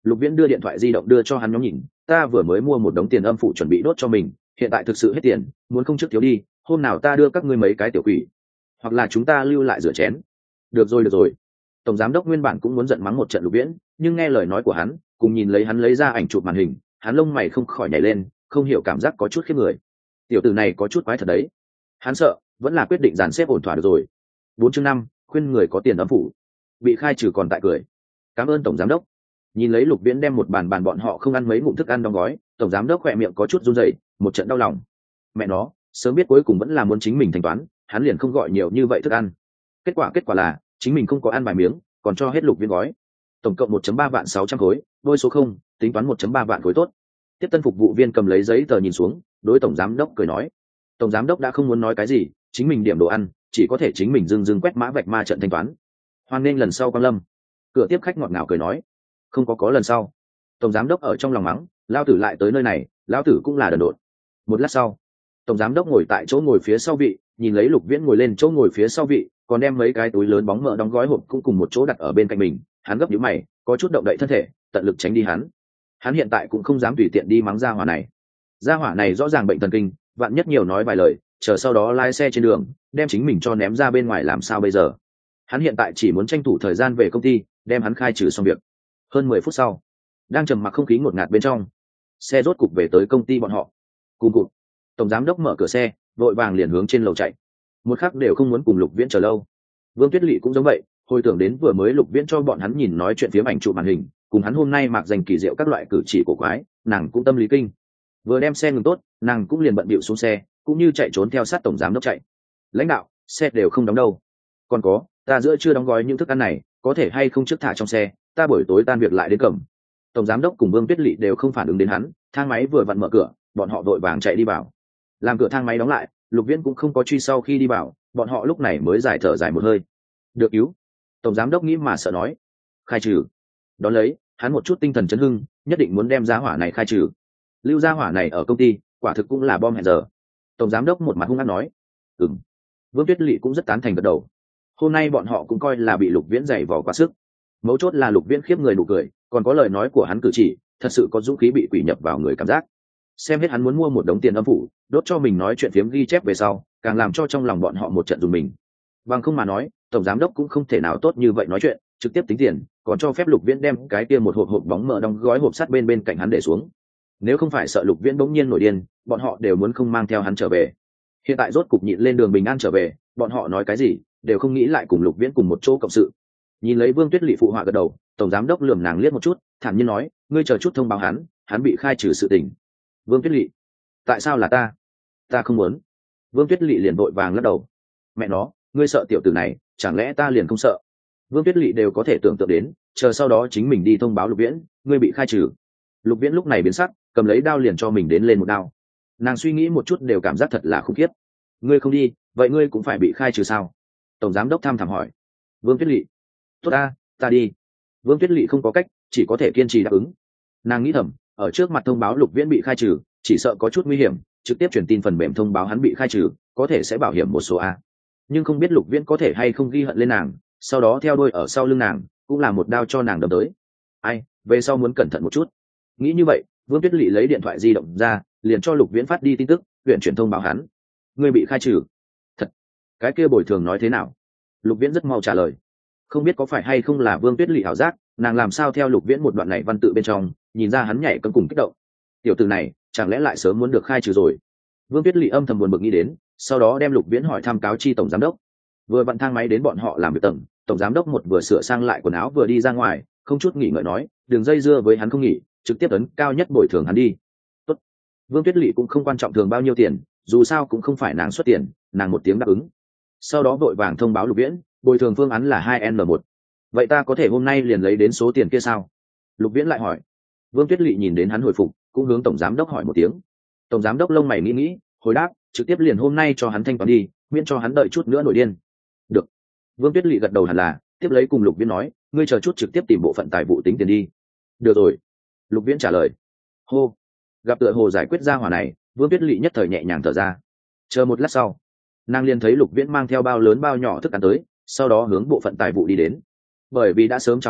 Speaker 1: Lục Viễn đưa điện thoại di động đưa cho hắn nhóm nhìn, ta vừa mới mua một đống tiền âm phủ chuẩn bị đốt cho mình, hiện tại thực sự hết tiền, muốn không trước thiếu đi, hôm nào ta đưa các ngươi mấy cái tiểu quỷ, hoặc là chúng ta lưu lại rửa chén. Được rồi được rồi. Tổng giám đốc nguyên bản cũng muốn giận mắng một trận Lục Viễn, nhưng nghe lời nói của hắn, cùng nhìn lấy hắn lấy ra ảnh chụp màn hình, hắn lông mày không khỏi nhảy lên, không hiểu cảm giác có chút khiếp người. Tiểu tử này có chút quái thật đấy. Hắn sợ, vẫn là quyết định dàn xếp ổn thỏa được rồi. 4/5, khuyên người có tiền âm phủ bị khai trừ còn tại cười. Cảm ơn tổng giám đốc. Nhìn lấy Lục Viễn đem một bàn bọn họ không ăn mấy ngụm thức ăn đóng gói, tổng giám đốc khỏe miệng có chút run rẩy, một trận đau lòng. Mẹ nó, sớm biết cuối cùng vẫn là muốn chính mình thanh toán, hắn liền không gọi nhiều như vậy thức ăn. Kết quả là chính mình không có ăn vài miếng, còn cho hết Lục Viễn gói. Tổng cộng 1.3 vạn 600 khối, đôi số không, tính toán 1.3 vạn khối tốt. Tiếp tân phục vụ viên cầm lấy giấy tờ nhìn xuống, đối tổng giám đốc cười nói. Tổng giám đốc đã không muốn nói cái gì, chính mình điểm đồ ăn, chỉ có thể chính mình dưng quét mã vạch ma trận thanh toán. Hoan nghênh lần sau quan lâm. Cửa tiếp khách ngọt ngào cười nói. Không có lần sau. Tổng giám đốc ở trong lòng mắng, lao tử lại tới nơi này, lao tử cũng là đần độn. Một lát sau, tổng giám đốc ngồi tại chỗ ngồi phía sau vị, nhìn lấy Lục Viễn ngồi lên chỗ ngồi phía sau vị, còn đem mấy cái túi lớn bóng mỡ đóng gói hộp cũng cùng một chỗ đặt ở bên cạnh mình. Hắn gấp nhíu mày, có chút động đậy thân thể, tận lực tránh đi hắn. Hắn hiện tại cũng không dám tùy tiện đi mắng gia hỏa này. Gia hỏa này rõ ràng bệnh thần kinh, vạn nhất nhiều nói vài lời, chờ sau đó lái xe trên đường, đem chính mình cho ném ra bên ngoài làm sao bây giờ. Hắn hiện tại chỉ muốn tranh thủ thời gian về công ty, đem hắn khai trừ xong việc. Hơn 10 phút sau, đang trầm mặc không khí ngột ngạt bên trong, xe rốt cục về tới công ty bọn họ. Cùng cụt, tổng giám đốc mở cửa xe, vội vàng liền hướng trên lầu chạy. Một khắc đều không muốn cùng Lục Viễn chờ lâu. Vương Tuyết Lệ cũng giống vậy, hồi tưởng đến vừa mới Lục Viễn cho bọn hắn nhìn nói chuyện phiếm ảnh chụp màn hình, cùng hắn hôm nay mặc danh kỳ diệu các loại cử chỉ cổ quái, nàng cũng tâm lý kinh. Vừa đem xe ngừng tốt, nàng cũng liền bận bịu xuống xe, cũng như chạy trốn theo sát tổng giám đốc chạy. Lãnh đạo, xe đều không đóng đâu. Còn có, ta giữa chưa đóng gói những thức ăn này, có thể hay không trước thả trong xe, ta buổi tối tan việc lại đến cầm. Tổng giám đốc cùng Vương Tuyết Lệ đều không phản ứng đến hắn, thang máy vừa vặn mở cửa, bọn họ vội vàng chạy đi vào. Làm cửa thang máy đóng lại, Lục Viễn cũng không có truy sau khi đi vào, bọn họ lúc này mới giải thở dài một hơi. Được cứu. Tổng giám đốc nghĩ mà sợ nói. Khai trừ. Đón lấy, hắn một chút tinh thần chấn hưng, nhất định muốn đem gia hỏa này khai trừ. Lưu gia hỏa này ở công ty, quả thực cũng là bom hẹn giờ. Tổng giám đốc một mặt hung hăng nói. Ừm. Vương Tuyết Lệ cũng rất tán thành gật đầu. Hôm nay bọn họ cũng coi là bị Lục Viễn giày vò quá sức. Mấu chốt là Lục Viễn khiếp người nụ cười, còn có lời nói của hắn cử chỉ, thật sự có dũng khí bị quỷ nhập vào người cảm giác. Xem hết hắn muốn mua một đống tiền âm phủ, đốt cho mình nói chuyện phiếm ghi chép về sau, càng làm cho trong lòng bọn họ một trận dùng mình. Bằng không mà nói, tổng giám đốc cũng không thể nào tốt như vậy nói chuyện, trực tiếp tính tiền, còn cho phép Lục Viễn đem cái kia một hộp bóng mỡ đóng gói hộp sắt bên cạnh hắn để xuống. Nếu không phải sợ Lục Viễn bỗng nhiên nổi điên, bọn họ đều muốn không mang theo hắn trở về. Hiện tại rốt cục nhịn lên đường bình an trở về, bọn họ nói cái gì đều không nghĩ lại cùng Lục Viễn cùng một chỗ cộng sự. Nhìn lấy Vương Tuyết Lệ phụ họa gật đầu, tổng giám đốc lườm nàng liếc một chút, thản nhiên nói, ngươi chờ chút thông báo hắn bị khai trừ sự tình. Vương Tuyết Lệ, tại sao là ta không muốn. Vương Tuyết Lệ liền vội vàng lắc đầu. Mẹ nó, ngươi sợ tiểu tử này, chẳng lẽ ta liền không sợ. Vương Tuyết Lệ đều có thể tưởng tượng đến, chờ sau đó chính mình đi thông báo Lục Viễn, ngươi bị khai trừ. Lục Viễn lúc này biến sắc, cầm lấy đao liền cho mình đến lên một đao. Nàng suy nghĩ một chút đều cảm giác thật là khủng khiếp. Ngươi không đi, vậy ngươi cũng phải bị khai trừ sao? Tổng giám đốc tham thẳm hỏi. Vương Tuyết Lệ, tốt ta đi. Vương Tuyết Lệ không có cách, chỉ có thể kiên trì đáp ứng. Nàng nghĩ thầm, ở trước mặt thông báo Lục Viễn bị khai trừ, chỉ sợ có chút nguy hiểm, trực tiếp truyền tin phần mềm thông báo hắn bị khai trừ, có thể sẽ bảo hiểm một số a. Nhưng không biết Lục Viễn có thể hay không ghi hận lên nàng, sau đó theo đuôi ở sau lưng nàng, cũng là một đao cho nàng đâm tới. Ai, về sau muốn cẩn thận một chút. Nghĩ như vậy, Vương Tuyết Lệ lấy điện thoại di động ra, liền cho Lục Viễn phát đi tin tức, huyện truyền thông báo hắn, ngươi bị khai trừ. Thật? Cái kia bồi thường nói thế nào? Lục Viễn rất mau trả lời. Không biết có phải hay không là Vương Tuyết Lệ ảo giác, nàng làm sao theo Lục Viễn một đoạn này văn tự bên trong, nhìn ra hắn nhảy cấm cùng kích động. Tiểu tử này, chẳng lẽ lại sớm muốn được khai trừ rồi? Vương Tuyết Lệ âm thầm buồn bực nghĩ đến, sau đó đem Lục Viễn hỏi thăm cáo chi tổng giám đốc. Vừa vặn thang máy đến bọn họ làm việc tầng, tổng giám đốc một vừa sửa sang lại quần áo vừa đi ra ngoài, không chút nghỉ ngợi nói, đừng dây dưa với hắn không nghỉ, trực tiếp ấn cao nhất bồi thường hắn đi. Tốt. Vương Tuyết Lệ cũng không quan trọng thường bao nhiêu tiền, dù sao cũng không phải nàng xuất tiền, nàng một tiếng đáp ứng. Sau đó vội vàng thông báo Lục Viễn, bồi thường phương án là 2N1. Vậy ta có thể hôm nay liền lấy đến số tiền kia sao? Lục Viễn lại hỏi. Vương Tuyết Lệ nhìn đến hắn hồi phục, cũng hướng tổng giám đốc hỏi một tiếng. Tổng giám đốc lông mày nghĩ, hồi đáp, trực tiếp liền hôm nay cho hắn thanh toán đi, miễn cho hắn đợi chút nữa nổi điên. Được. Vương Tuyết Lệ gật đầu hẳn là, tiếp lấy cùng Lục Viễn nói, ngươi chờ chút trực tiếp tìm bộ phận tài vụ tính tiền đi. Được rồi. Lục Viễn trả lời. Hô. Gặp tựa hồ giải quyết ra hỏa này, Vương Tuyết Lệ nhất thời nhẹ nhàng thở ra. Chờ một lát sau, nàng liền thấy Lục Viễn mang theo bao lớn bao nhỏ thức ăn tới, sau đó hướng bộ phận tài vụ đi đến. Bởi vì đã sớm chào hỏi,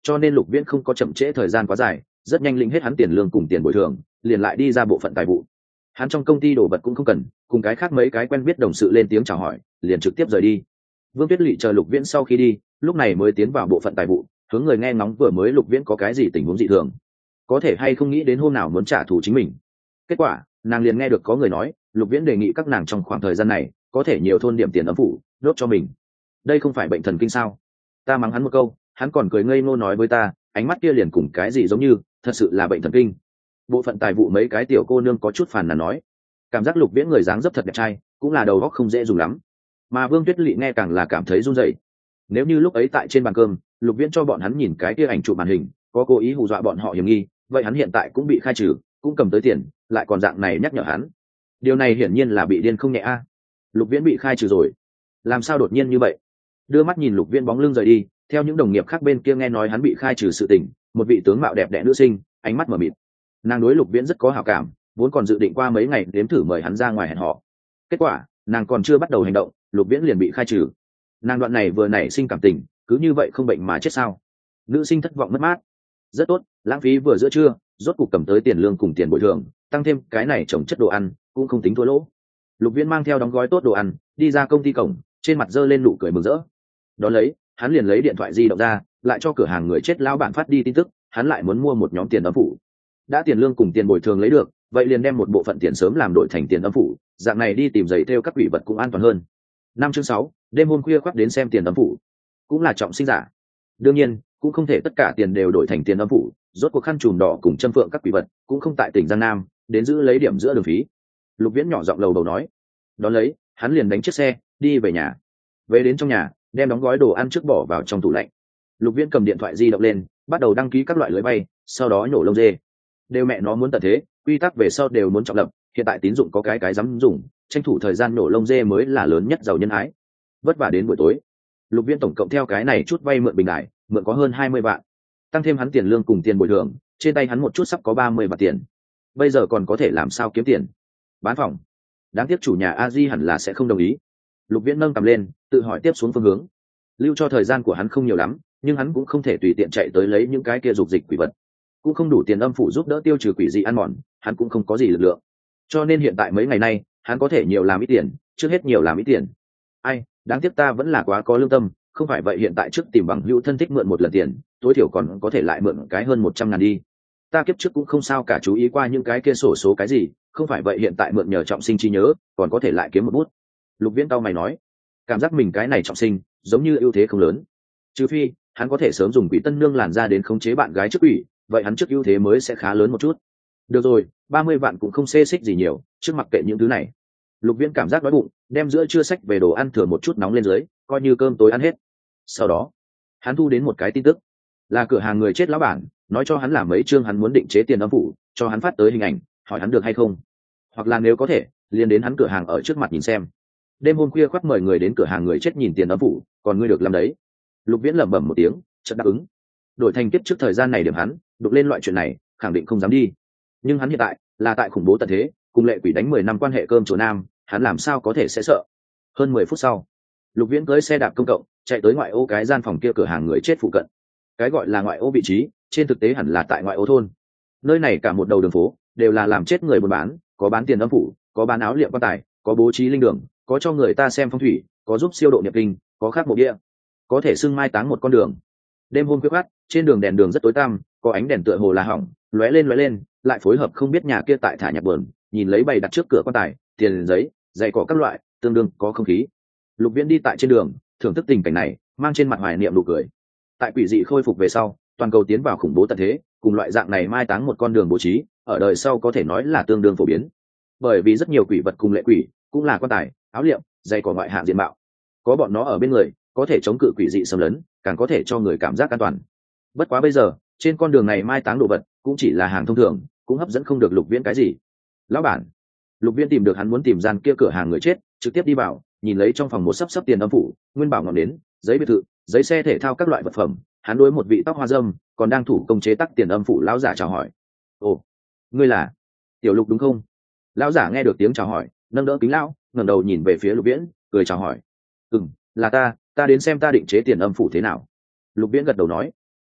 Speaker 1: cho nên Lục Viễn không có chậm trễ thời gian quá dài, rất nhanh lĩnh hết hắn tiền lương cùng tiền bồi thường, liền lại đi ra bộ phận tài vụ. Hắn trong công ty đồ vật cũng không cần, cùng cái khác mấy cái quen biết đồng sự lên tiếng chào hỏi, liền trực tiếp rời đi. Vương Tuyết Lệ chờ Lục Viễn sau khi đi, lúc này mới tiến vào bộ phận tài vụ, hướng người nghe ngóng vừa mới Lục Viễn có cái gì tình huống dị thường, có thể hay không nghĩ đến hôm nào muốn trả thù chính mình. Kết quả, nàng liền nghe được có người nói, Lục Viễn đề nghị các nàng trong khoảng thời gian này có thể nhiều thôn điểm tiền âm phủ, đốt cho mình. Đây không phải bệnh thần kinh sao? Ta mắng hắn một câu, hắn còn cười ngây ngô nói với ta, ánh mắt kia liền cùng cái gì giống như, thật sự là bệnh thần kinh. Bộ phận tài vụ mấy cái tiểu cô nương có chút phàn nàn nói, cảm giác Lục Viễn người dáng dấp thật đẹp trai, cũng là đầu óc không dễ dùng lắm. Mà Vương Tuyết Lệ nghe càng là cảm thấy run rẩy. Nếu như lúc ấy tại trên bàn cơm, Lục Viễn cho bọn hắn nhìn cái kia ảnh chụp màn hình, có cố ý hù dọa bọn họ hiểm nghi, vậy hắn hiện tại cũng bị khai trừ, cũng cầm tới tiền, lại còn dạng này nhắc nhở hắn. Điều này hiển nhiên là bị điên không nhẹ a. Lục Viễn bị khai trừ rồi, làm sao đột nhiên như vậy? Đưa mắt nhìn Lục Viễn bóng lưng rời đi, theo những đồng nghiệp khác bên kia nghe nói hắn bị khai trừ sự tình, một vị tướng mạo đẹp đẽ nữ sinh, ánh mắt mở mịt. Nàng đối Lục Viễn rất có hảo cảm, vốn còn dự định qua mấy ngày đếm thử mời hắn ra ngoài hẹn hò. Kết quả, nàng còn chưa bắt đầu hành động, Lục Viễn liền bị khai trừ. Nàng đoạn này vừa nảy sinh cảm tình, cứ như vậy không bệnh mà chết sao? Nữ sinh thất vọng mất mát. Rất tốt, lãng phí vừa giữa trưa, rốt cục cầm tới tiền lương cùng tiền bồi thường, tăng thêm cái này trồng chất đồ ăn, cũng không tính thua lỗ. Lục Viễn mang theo đóng gói tốt đồ ăn, đi ra công ty cổng, trên mặt giơ lên nụ cười mừng rỡ. Đón lấy, hắn liền lấy điện thoại di động ra, lại cho cửa hàng người chết lão bản phát đi tin tức, hắn lại muốn mua một nhóm tiền âm phủ. Đã tiền lương cùng tiền bồi thường lấy được, vậy liền đem một bộ phận tiền sớm làm đổi thành tiền âm phủ, dạng này đi tìm giày theo các quỷ vật cũng an toàn hơn. 5/6, đêm hôm khuya khoắt đến xem tiền âm phủ, cũng là trọng sinh giả. Đương nhiên, cũng không thể tất cả tiền đều đổi thành tiền âm phủ, rốt cuộc khăn trùm đỏ cùng châm phượng các quỷ vật cũng không tại tỉnh Giang Nam, đến giữ lấy điểm giữa đường phí. Lục Viễn nhỏ giọng lầu đầu nói. Đón lấy, hắn liền đánh chiếc xe, đi về nhà. Về đến trong nhà, đem đóng gói đồ ăn trước bỏ vào trong tủ lạnh. Lục Viễn cầm điện thoại di động lên, bắt đầu đăng ký các loại lưới bay, sau đó nhổ lông dê. Đều mẹ nó muốn tận thế, quy tắc về sau đều muốn trọng lập, hiện tại tín dụng có cái dám dùng, tranh thủ thời gian nhổ lông dê mới là lớn nhất giàu nhân ái. Vất vả đến buổi tối, Lục Viễn tổng cộng theo cái này chút vay mượn bình đại, mượn có hơn 20 vạn. Tăng thêm hắn tiền lương cùng tiền bồi thường, trên tay hắn một chút sắp có 30 vạn tiền. Bây giờ còn có thể làm sao kiếm tiền? Bán phòng. Đáng tiếc chủ nhà A Di hẳn là sẽ không đồng ý. Lục Viễn nâng cầm lên, tự hỏi tiếp xuống phương hướng. Lưu cho thời gian của hắn không nhiều lắm, nhưng hắn cũng không thể tùy tiện chạy tới lấy những cái kia dục dịch quỷ vật, cũng không đủ tiền âm phủ giúp đỡ tiêu trừ quỷ dị ăn mòn, hắn cũng không có gì lực lượng. Cho nên hiện tại mấy ngày nay, hắn có thể nhiều làm ít tiền, trước hết nhiều làm ít tiền. Ai, đáng tiếc ta vẫn là quá có lương tâm, không phải vậy hiện tại trước tìm bằng hữu thân thích mượn một lần tiền, tối thiểu còn có thể lại mượn cái hơn 100.000 đi. Ta kiếp trước cũng không sao cả chú ý qua những cái kia sổ số cái gì, không phải vậy hiện tại mượn nhờ trọng sinh trí nhớ, còn có thể lại kiếm một bút. Lục Viễn tao mày nói, cảm giác mình cái này trọng sinh, giống như ưu thế không lớn. Trừ phi, hắn có thể sớm dùng quỷ tân nương làn ra đến khống chế bạn gái trước quỷ, vậy hắn trước ưu thế mới sẽ khá lớn một chút. Được rồi, 30 vạn cũng không xê xích gì nhiều, trước mặc kệ những thứ này. Lục Viễn cảm giác đói bụng, đem giữa trưa sách về đồ ăn thừa một chút nóng lên dưới, coi như cơm tối ăn hết. Sau đó, hắn thu đến một cái tin tức, là cửa hàng người chết lão bản, nói cho hắn làm mấy chương hắn muốn định chế tiền âm phủ, cho hắn phát tới hình ảnh, hỏi hắn được hay không, hoặc là nếu có thể, liền đến hắn cửa hàng ở trước mặt nhìn xem. Đêm hôm khuya khoắt mời người đến cửa hàng người chết nhìn tiền âm phủ, còn ngươi được làm đấy. Lục Viễn lẩm bẩm một tiếng, chợt đáp ứng. Đổi thành kiếp trước thời gian này điểm hắn, đụng lên loại chuyện này, khẳng định không dám đi. Nhưng hắn hiện tại là tại khủng bố tận thế, cùng lệ quỷ đánh 10 năm quan hệ cơm chỗ nam, hắn làm sao có thể sẽ sợ. Hơn 10 phút sau, Lục Viễn cưỡi xe đạp công cộng, chạy tới ngoại ô cái gian phòng kia cửa hàng người chết phụ cận. Cái gọi là ngoại ô vị trí, trên thực tế hẳn là tại ngoại ô thôn. Nơi này cả một đầu đường phố đều là làm chết người buôn bán, có bán tiền âm phủ, có bán áo liệm quan tài, có bố trí linh đường, có cho người ta xem phong thủy, có giúp siêu độ nhập kinh, có khắc mộ bia, có thể xưng mai táng một con đường. Đêm hôm khuya khoắt, trên đường đèn đường rất tối tăm, có ánh đèn tựa hồ là hỏng, lóe lên, lại phối hợp không biết nhà kia tại thả nhạc buồn, nhìn lấy bày đặt trước cửa quan tài, tiền giấy, giày cỏ các loại, tương đương có không khí. Lục Viễn đi tại trên đường, thưởng thức tình cảnh này, mang trên mặt hoài niệm nụ cười. Tại quỷ dị khôi phục về sau, toàn cầu tiến vào khủng bố tận thế, cùng loại dạng này mai táng một con đường bố trí, ở đời sau có thể nói là tương đương phổ biến. Bởi vì rất nhiều quỷ vật cùng lệ quỷ, cũng là quan tài, áo liệm, giày cỏ ngoại hạng diện mạo. Có bọn nó ở bên người, có thể chống cự quỷ dị xâm lấn, càng có thể cho người cảm giác an toàn. Bất quá bây giờ, trên con đường này mai táng đồ vật, cũng chỉ là hàng thông thường, cũng hấp dẫn không được Lục Viễn cái gì. Lão bản. Lục Viễn tìm được hắn muốn tìm gian kia cửa hàng người chết, trực tiếp đi vào, nhìn lấy trong phòng một sấp tiền âm phủ, nguyên bảo ngọn nến, giấy biệt thự, giấy xe thể thao các loại vật phẩm. Hắn đối một vị tóc hoa râm, còn đang thủ công chế tác tiền âm phủ lão giả chào hỏi. Ồ, ngươi là Tiểu Lục đúng không? Lão giả nghe được tiếng chào hỏi, nâng đỡ kính lão, ngẩng đầu nhìn về phía Lục Viễn, cười chào hỏi. Là ta đến xem ta định chế tiền âm phủ thế nào. Lục Viễn gật đầu nói.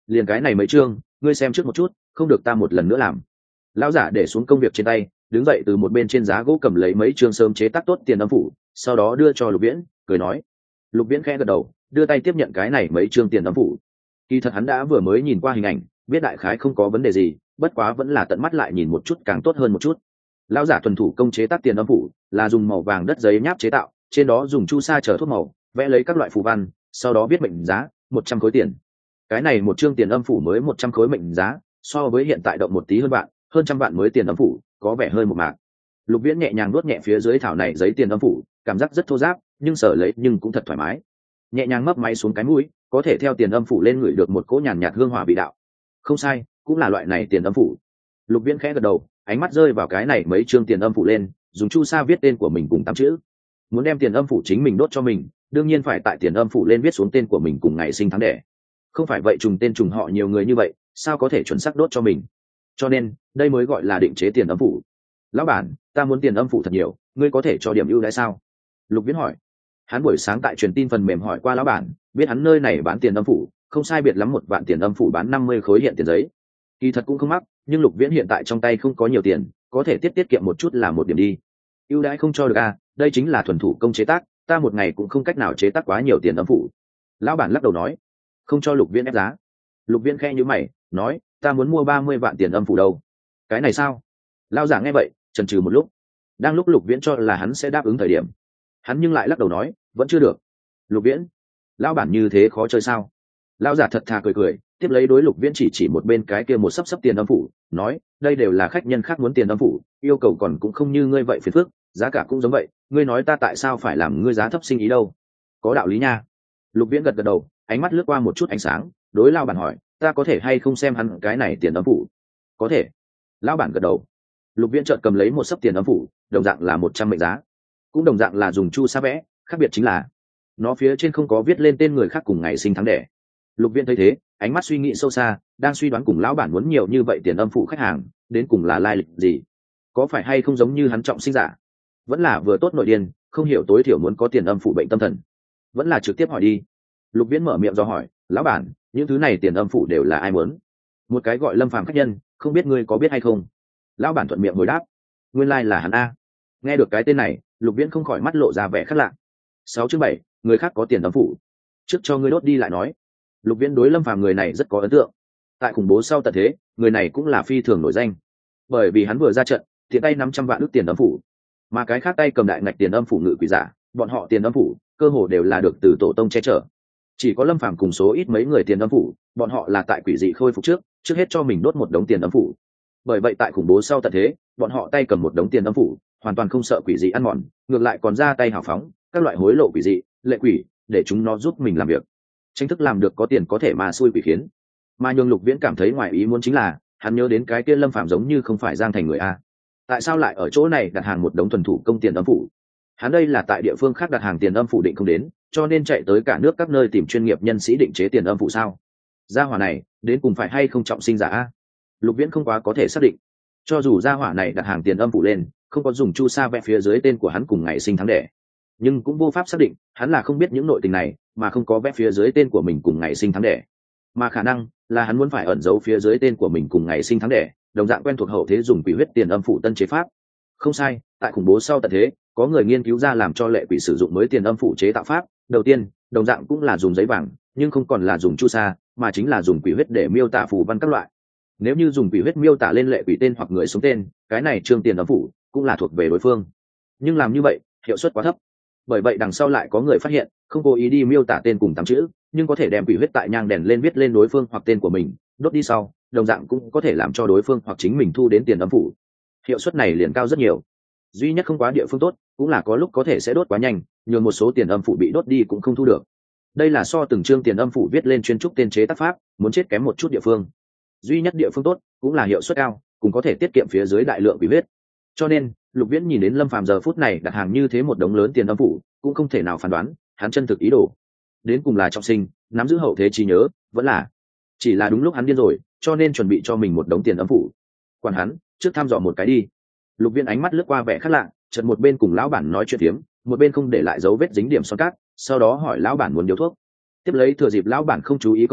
Speaker 1: liền cái này mấy chương ngươi xem trước một chút, không được ta một lần nữa làm. Lão giả để xuống công việc trên tay, đứng dậy từ một bên trên giá gỗ cầm lấy mấy chương sớm chế tác tốt tiền âm phủ, sau đó đưa cho Lục Viễn, cười nói. Lục Viễn khẽ gật đầu, đưa tay tiếp nhận cái này mấy chương tiền âm phủ. Kỳ thật hắn đã vừa mới nhìn qua hình ảnh, biết đại khái không có vấn đề gì, bất quá vẫn là tận mắt lại nhìn một chút càng tốt hơn một chút. Lão giả thuần thủ công chế tác tiền âm phủ là dùng màu vàng đất giấy nháp chế tạo, trên đó dùng chu sa chờ thuốc màu, vẽ lấy các loại phù văn, sau đó viết mệnh giá 100 khối tiền. Cái này một chương tiền âm phủ mới 100 khối mệnh giá, so với hiện tại động một tí hơn trăm vạn mới tiền âm phủ, có vẻ hơi một mạc. Lục Viễn nhẹ nhàng nuốt nhẹ phía dưới thảo này giấy tiền âm phủ, cảm giác rất thô ráp, nhưng sở lấy nhưng cũng thật thoải mái. Nhẹ nhàng mấp máy xuống cái mũi, có thể theo tiền âm phủ lên ngửi được một cỗ nhàn nhạt hương hỏa vị đạo. Không sai, cũng là loại này tiền âm phủ. Lục Viễn khẽ gật đầu, ánh mắt rơi vào cái này mấy chương tiền âm phủ lên, dùng chu sa viết tên của mình cùng 8 chữ. Muốn đem tiền âm phủ chính mình đốt cho mình, đương nhiên phải tại tiền âm phủ lên viết xuống tên của mình cùng ngày sinh tháng đẻ. Không phải vậy trùng tên trùng họ nhiều người như vậy, sao có thể chuẩn xác đốt cho mình? Cho nên, đây mới gọi là định chế tiền âm phủ. Lão bản, ta muốn tiền âm phủ thật nhiều, ngươi có thể cho điểm ưu đãi sao? Lục Viễn hỏi. Hắn buổi sáng tại truyền tin phần mềm hỏi qua lão bản, biết hắn nơi này bán tiền âm phủ, không sai biệt lắm 1 vạn tiền âm phủ bán 50 khối hiện tiền giấy. Kỳ thật cũng không mắc, nhưng Lục Viễn hiện tại trong tay không có nhiều tiền, có thể tiết kiệm một chút là một điểm đi. Ưu đãi không cho được à, đây chính là thuần thủ công chế tác, ta một ngày cũng không cách nào chế tác quá nhiều tiền âm phủ. Lão bản lắc đầu nói. Không cho Lục Viễn ép giá. Lục Viễn khẽ nhíu mày, nói, ta muốn mua 30 vạn tiền âm phủ đâu. Cái này sao? Lão giả nghe vậy, chần chừ một lúc. Đang lúc Lục Viễn cho là hắn sẽ đáp ứng thời điểm, hắn nhưng lại lắc đầu nói, vẫn chưa được. Lục Viễn, lão bản như thế khó chơi sao? Lão giả thật thà cười cười, tiếp lấy đối Lục Viễn chỉ một bên cái kia một sấp tiền âm phủ, nói, đây đều là khách nhân khác muốn tiền âm phủ, yêu cầu còn cũng không như ngươi vậy phiền phức, giá cả cũng giống vậy, ngươi nói ta tại sao phải làm ngươi giá thấp sinh ý đâu? Có đạo lý nha. Lục Viễn gật gật đầu, ánh mắt lướt qua một chút ánh sáng, đối lão bản hỏi, ta có thể hay không xem hắn cái này tiền âm phủ? Có thể. Lão bản gật đầu. Lục Viễn chợt cầm lấy một sấp tiền âm phủ, đồng dạng là 100 mệnh giá, cũng đồng dạng là dùng chu sa vẽ, khác biệt chính là nó phía trên không có viết lên tên người khác cùng ngày sinh tháng đẻ. Lục Viễn thấy thế, ánh mắt suy nghĩ sâu xa, đang suy đoán cùng lão bản muốn nhiều như vậy tiền âm phủ khách hàng đến cùng là lai lịch gì, có phải hay không giống như hắn trọng sinh giả, vẫn là vừa tốt nội điên không hiểu tối thiểu muốn có tiền âm phủ bệnh tâm thần, vẫn là trực tiếp hỏi đi. Lục Viễn mở miệng do hỏi, lão bản, những thứ này tiền âm phủ đều là ai muốn? Một cái gọi Lâm Phàm khách nhân, không biết ngươi có biết hay không? Lão bản thuận miệng hồi đáp, nguyên lai là hắn a. Nghe được cái tên này, Lục Viễn không khỏi mắt lộ ra vẻ khác lạ. 6/7, người khác có tiền âm phủ, trước cho ngươi đốt đi lại nói. Lục Viễn đối Lâm Phàm người này rất có ấn tượng. Tại khủng bố sau tận thế, người này cũng là phi thường nổi danh, bởi vì hắn vừa ra trận, tiện tay 500 vạn ức tiền âm phủ, mà cái khác tay cầm đại ngạch tiền âm phủ ngự quỷ giả, bọn họ tiền âm phủ cơ hồ đều là được từ tổ tông che chở. Chỉ có Lâm Phàm cùng số ít mấy người tiền âm phủ, bọn họ là tại quỷ dị khôi phục trước hết cho mình đốt một đống tiền âm phủ. Bởi vậy tại khủng bố sau tận thế, bọn họ tay cầm một đống tiền âm phủ, hoàn toàn không sợ quỷ dị ăn mòn, ngược lại còn ra tay hào phóng, các loại hối lộ quỷ dị, lệ quỷ, để chúng nó giúp mình làm việc, tranh thức làm được có tiền có thể mà xui quỷ khiến. Mà nhường Lục Viễn cảm thấy ngoài ý muốn chính là, hắn nhớ đến cái kia Lâm Phàm giống như không phải Giang Thành người a, tại sao lại ở chỗ này đặt hàng một đống thuần thủ công tiền âm phủ? Hắn đây là tại địa phương khác đặt hàng tiền âm phủ định không đến, cho nên chạy tới cả nước các nơi tìm chuyên nghiệp nhân sĩ định chế tiền âm phủ sao? Gia hỏa này đến cùng phải hay không trọng sinh giả a? Lục Viễn không quá có thể xác định. Cho dù gia hỏa này đặt hàng tiền âm phủ lên, không có dùng chu sa vẽ phía dưới tên của hắn cùng ngày sinh tháng đẻ, nhưng cũng vô pháp xác định hắn là không biết những nội tình này mà không có vẽ phía dưới tên của mình cùng ngày sinh tháng đẻ, mà khả năng là hắn muốn phải ẩn giấu phía dưới tên của mình cùng ngày sinh tháng đẻ, đồng dạng quen thuộc hậu thế dùng quỷ huyết tiền âm phủ tân chế pháp. Không sai, tại khủng bố sau tận thế, có người nghiên cứu ra làm cho lệ quỷ sử dụng mới tiền âm phủ chế tạo pháp. Đầu tiên, đồng dạng cũng là dùng giấy vàng, nhưng không còn là dùng chu sa, mà chính là dùng quỷ huyết để miêu tả phù văn các loại. Nếu như dùng quỷ huyết miêu tả lên lệ quỷ tên hoặc người sống tên, cái này trương tiền âm phủ cũng là thuộc về đối phương. Nhưng làm như vậy, hiệu suất quá thấp. Bởi vậy đằng sau lại có người phát hiện, không cố ý đi miêu tả tên cùng 8 chữ, nhưng có thể đem quỷ huyết tại nhang đèn lên viết lên đối phương hoặc tên của mình, đốt đi sau, đồng dạng cũng có thể làm cho đối phương hoặc chính mình thu đến tiền âm phủ. Hiệu suất này liền cao rất nhiều. Duy nhất không quá địa phương tốt, cũng là có lúc có thể sẽ đốt quá nhanh, nhường một số tiền âm phủ bị đốt đi cũng không thu được. Đây là so từng chương tiền âm phủ viết lên chuyên trúc tên chế tác pháp, muốn chết kém một chút địa phương. Duy nhất địa phương tốt, cũng là hiệu suất cao, cũng có thể tiết kiệm phía dưới đại lượng quỷ huyết. Cho nên, Lục Viễn nhìn đến Lâm Phàm giờ phút này đặt hàng như thế một đống lớn tiền âm phủ, cũng không thể nào phán đoán hắn chân thực ý đồ đến cùng là trọng sinh, nắm giữ hậu thế trí nhớ, vẫn là chỉ là đúng lúc hắn điên rồi, cho nên chuẩn bị cho mình một đống tiền âm phủ. Quản hắn, trước thăm dò một cái đi. Lục Viễn ánh mắt lướt qua vẻ khác lạ, chợt một bên cùng lão bản nói chuyện phiếm, một bên không để lại dấu vết dính điểm son cát, sau đó hỏi lão bản muốn điếu thuốc. Tiếp lấy thừa dịp lão bản không chú ý công phu,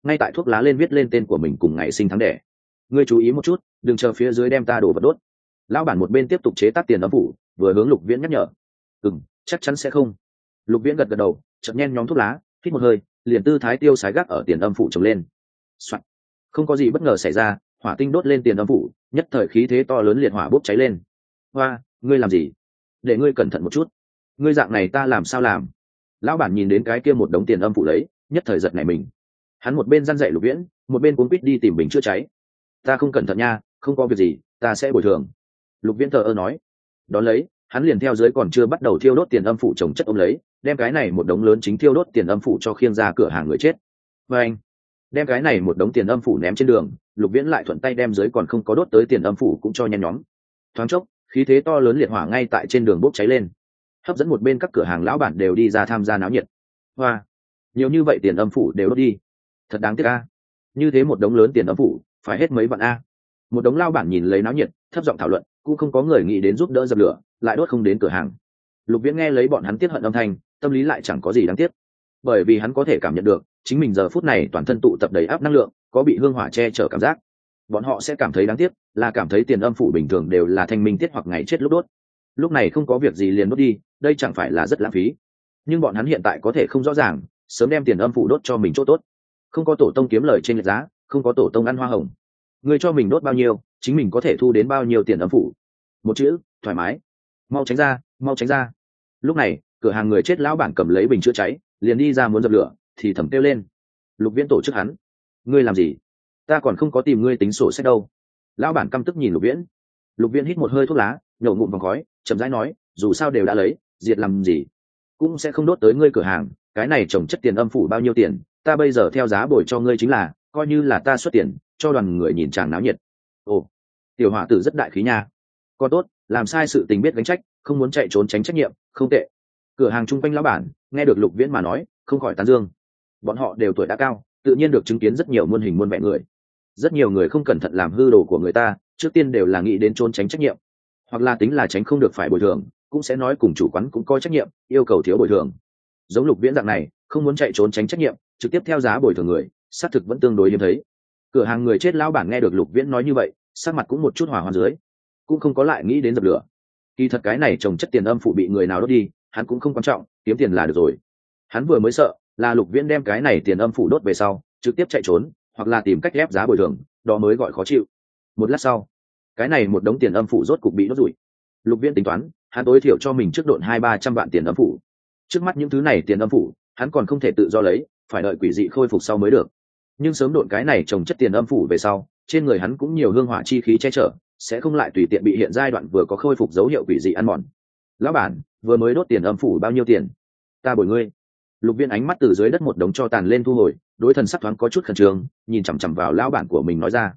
Speaker 1: ngay tại thuốc lá lên viết lên tên của mình cùng ngày sinh tháng đẻ. Ngươi chú ý một chút, đừng chờ phía dưới đem ta đổ vật đốt. Lão bản một bên tiếp tục chế tác tiền âm phủ, vừa hướng Lục Viễn nhắc nhở. Chắc chắn sẽ không. Lục Viễn gật gật đầu, chợt nhen nhóm thuốc lá, hít một hơi, liền tư thái tiêu sái gác ở tiền âm phủ trồng lên. Soạn. Không có gì bất ngờ xảy ra, hỏa tinh đốt lên tiền âm phủ, nhất thời khí thế to lớn liệt hỏa bốc cháy lên. Hoa, ngươi làm gì? Để ngươi cẩn thận một chút. Ngươi dạng này ta làm sao làm? Lão bản nhìn đến cái kia một đống tiền âm phủ lấy, nhất thời giật nảy mình. Hắn một bên răn dạy Lục Viễn, một bên cuống quýt đi tìm bình chữa cháy. Ta không cẩn thận nha, không có việc gì, ta sẽ bồi thường. Lục Viễn thờ ơ nói. Đón lấy, hắn liền theo dưới còn chưa bắt đầu thiêu đốt tiền âm phủ trồng chất ôm lấy, đem cái này một đống lớn chính thiêu đốt tiền âm phủ cho khiêng ra cửa hàng người chết. Và anh đem cái này một đống tiền âm phủ ném trên đường, Lục Viễn lại thuận tay đem dưới còn không có đốt tới tiền âm phủ cũng cho nhen nhóm. Thoáng chốc, khí thế to lớn liệt hỏa ngay tại trên đường bốc cháy lên, hấp dẫn một bên các cửa hàng lão bản đều đi ra tham gia náo nhiệt. Hoa, nhiều như vậy tiền âm phủ đều đốt đi, thật đáng tiếc a. Như thế một đống lớn tiền âm phủ phải hết mấy vạn a. Một đống lao bản nhìn lấy náo nhiệt, thấp giọng thảo luận, cũng không có người nghĩ đến giúp đỡ dập lửa, lại đốt không đến cửa hàng. Lục Viễn nghe lấy bọn hắn tiết hận âm thanh, tâm lý lại chẳng có gì đáng tiếc, bởi vì hắn có thể cảm nhận được chính mình giờ phút này toàn thân tụ tập đầy áp năng lượng, có bị hương hỏa che chở cảm giác. Bọn họ sẽ cảm thấy đáng tiếc, là cảm thấy tiền âm phủ bình thường đều là thanh minh tiết hoặc ngày chết lúc đốt, lúc này không có việc gì liền đốt đi, đây chẳng phải là rất lãng phí. Nhưng bọn hắn hiện tại có thể không rõ ràng, sớm đem tiền âm phủ đốt cho mình chỗ tốt. Không có tổ tông kiếm lời trên lệch giá, không có tổ tông ăn hoa hồng. Người cho mình đốt bao nhiêu, chính mình có thể thu đến bao nhiêu tiền âm phủ. Một chữ, thoải mái. Mau tránh ra, mau tránh ra. Lúc này, cửa hàng người chết lão bản cầm lấy bình chữa cháy, liền đi ra muốn dập lửa, thì thầm kêu lên. Lục Viễn tổ chức hắn. Ngươi làm gì? Ta còn không có tìm ngươi tính sổ sách đâu. Lão bản căm tức nhìn Lục Viễn. Lục Viễn hít một hơi thuốc lá, nhổ ngụm vòng khói, chậm rãi nói, dù sao đều đã lấy, diệt làm gì? Cũng sẽ không đốt tới ngươi cửa hàng, cái này trồng chất tiền âm phủ bao nhiêu tiền, ta bây giờ theo giá bồi cho ngươi chính là, coi như là ta xuất tiền, cho đoàn người nhìn chàng náo nhiệt. Ồ, tiểu hỏa tử rất đại khí nha. Còn tốt, làm sai sự tình biết gánh trách, không muốn chạy trốn tránh trách nhiệm, không tệ. Cửa hàng chung quanh lão bản nghe được Lục Viễn mà nói, không khỏi tán dương. Bọn họ đều tuổi đã cao, tự nhiên được chứng kiến rất nhiều muôn hình muôn vẻ người. Rất nhiều người không cẩn thận làm hư đồ của người ta, trước tiên đều là nghĩ đến trốn tránh trách nhiệm, hoặc là tính là tránh không được phải bồi thường, cũng sẽ nói cùng chủ quán cũng có trách nhiệm, yêu cầu thiếu bồi thường. Giống Lục Viễn dạng này, không muốn chạy trốn tránh trách nhiệm, trực tiếp theo giá bồi thường người, xác thực vẫn tương đối hiếm thấy. Cửa hàng người chết lão bản nghe được Lục Viễn nói như vậy, sắc mặt cũng một chút hòa hoãn dưới, cũng không có lại nghĩ đến dập lửa. Kỳ thật cái này trồng chất tiền âm phủ bị người nào đốt đi, hắn cũng không quan trọng, kiếm tiền là được rồi. Hắn vừa mới sợ là Lục Viễn đem cái này tiền âm phủ đốt về sau, trực tiếp chạy trốn, hoặc là tìm cách ép giá bồi thường, đó mới gọi khó chịu. Một lát sau, cái này một đống tiền âm phủ rốt cục bị đốt rủi. Lục Viễn tính toán, hắn tối thiểu cho mình trước độn 200-300 vạn tiền âm phủ. Trước mắt những thứ này tiền âm phủ, hắn còn không thể tự do lấy, phải đợi quỷ dị khôi phục sau mới được. Nhưng sớm độn cái này trồng chất tiền âm phủ về sau, trên người hắn cũng nhiều hương hỏa chi khí che chở, sẽ không lại tùy tiện bị hiện giai đoạn vừa có khôi phục dấu hiệu quỷ dị ăn mòn. Lão bản, vừa mới đốt tiền âm phủ bao nhiêu tiền? Ta bồi ngươi. Lục Viễn ánh mắt từ dưới đất một đống tro tàn lên thu hồi, đối thần sắc thoáng có chút khẩn trương, nhìn chằm chằm vào lão bản của mình nói ra.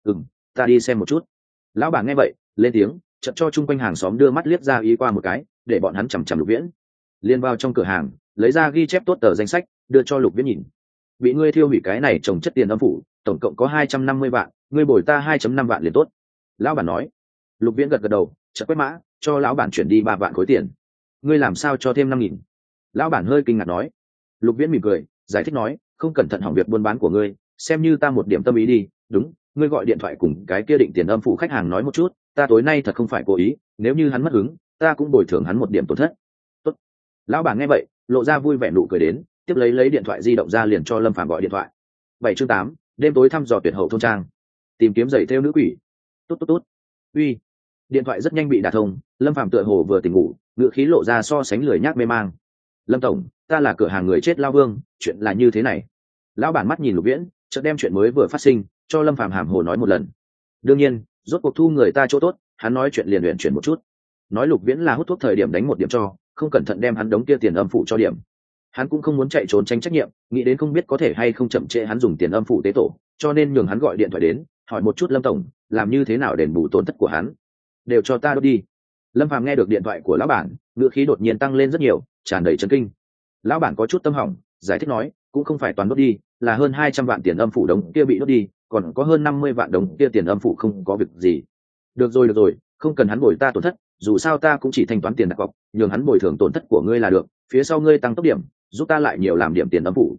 Speaker 1: Ta đi xem một chút. Lão bản nghe vậy, lên tiếng, chợt cho chung quanh hàng xóm đưa mắt liếc ra ý qua một cái, để bọn hắn chằm chằm Lục Viễn. Liên vào trong cửa hàng, lấy ra ghi chép tốt tờ danh sách, đưa cho Lục Viễn nhìn. Bị ngươi thiêu hủy cái này trồng chất tiền âm phủ, tổng cộng có 250 vạn, ngươi bồi ta 2.5 vạn liền tốt. Lão bản nói. Lục Viễn gật gật đầu, chợt quét mã, cho lão bản chuyển đi 3 vạn khối tiền. Ngươi làm sao cho thêm 5.000? Lão bản hơi kinh ngạc nói. Lục Viễn mỉm cười, giải thích nói, không cẩn thận hỏng việc buôn bán của ngươi, xem như ta một điểm tâm ý đi. Đúng, ngươi gọi điện thoại cùng cái kia định tiền âm phủ khách hàng nói một chút, ta tối nay thật không phải cố ý, nếu như hắn mất hứng, ta cũng bồi thường hắn một điểm tổn thất. Tốt. Lão bản nghe vậy, lộ ra vui vẻ nụ cười đến, tiếp lấy điện thoại di động ra liền cho Lâm Phàm gọi điện thoại. 7/8, đêm tối thăm dò tuyệt hậu thôn trang, tìm kiếm giày theo nữ quỷ. Tốt. Uy. Điện thoại rất nhanh bị đả thông, Lâm Phàm tựa hồ vừa tỉnh ngủ, ngựa khí lộ ra so sánh lười nhác mê mang. Lâm tổng, ta là cửa hàng người chết Lao Vương, chuyện là như thế này. Lão bản mắt nhìn Lục Viễn, chợt đem chuyện mới vừa phát sinh cho Lâm Phàm hàm hồ nói một lần. Đương nhiên, rốt cuộc thu người ta chỗ tốt, hắn nói chuyện liền luyện chuyển một chút. Nói Lục Viễn là hút thuốc thời điểm đánh một điểm cho, không cẩn thận đem hắn đống kia tiền âm phủ cho điểm. Hắn cũng không muốn chạy trốn tránh trách nhiệm, nghĩ đến không biết có thể hay không chậm trễ hắn dùng tiền âm phủ tế tổ, cho nên nhường hắn gọi điện thoại đến, hỏi một chút Lâm tổng, làm như thế nào đền bù tổn thất của hắn. Đều cho ta đốt đi. Lâm Phàm nghe được điện thoại của lão bản, ngựa khí đột nhiên tăng lên rất nhiều, tràn đầy chấn kinh. Lão bản có chút tâm hỏng, giải thích nói, cũng không phải toàn đốt đi, là hơn 200 vạn tiền âm phủ đống kia bị đốt đi, còn có hơn 50 vạn đống kia tiền âm phủ không có việc gì. Được rồi, không cần hắn bồi ta tổn thất, dù sao ta cũng chỉ thanh toán tiền đặt cọc, nhường hắn bồi thường tổn thất của ngươi là được, phía sau ngươi tăng tốc điểm, giúp ta lại nhiều làm điểm tiền âm phủ.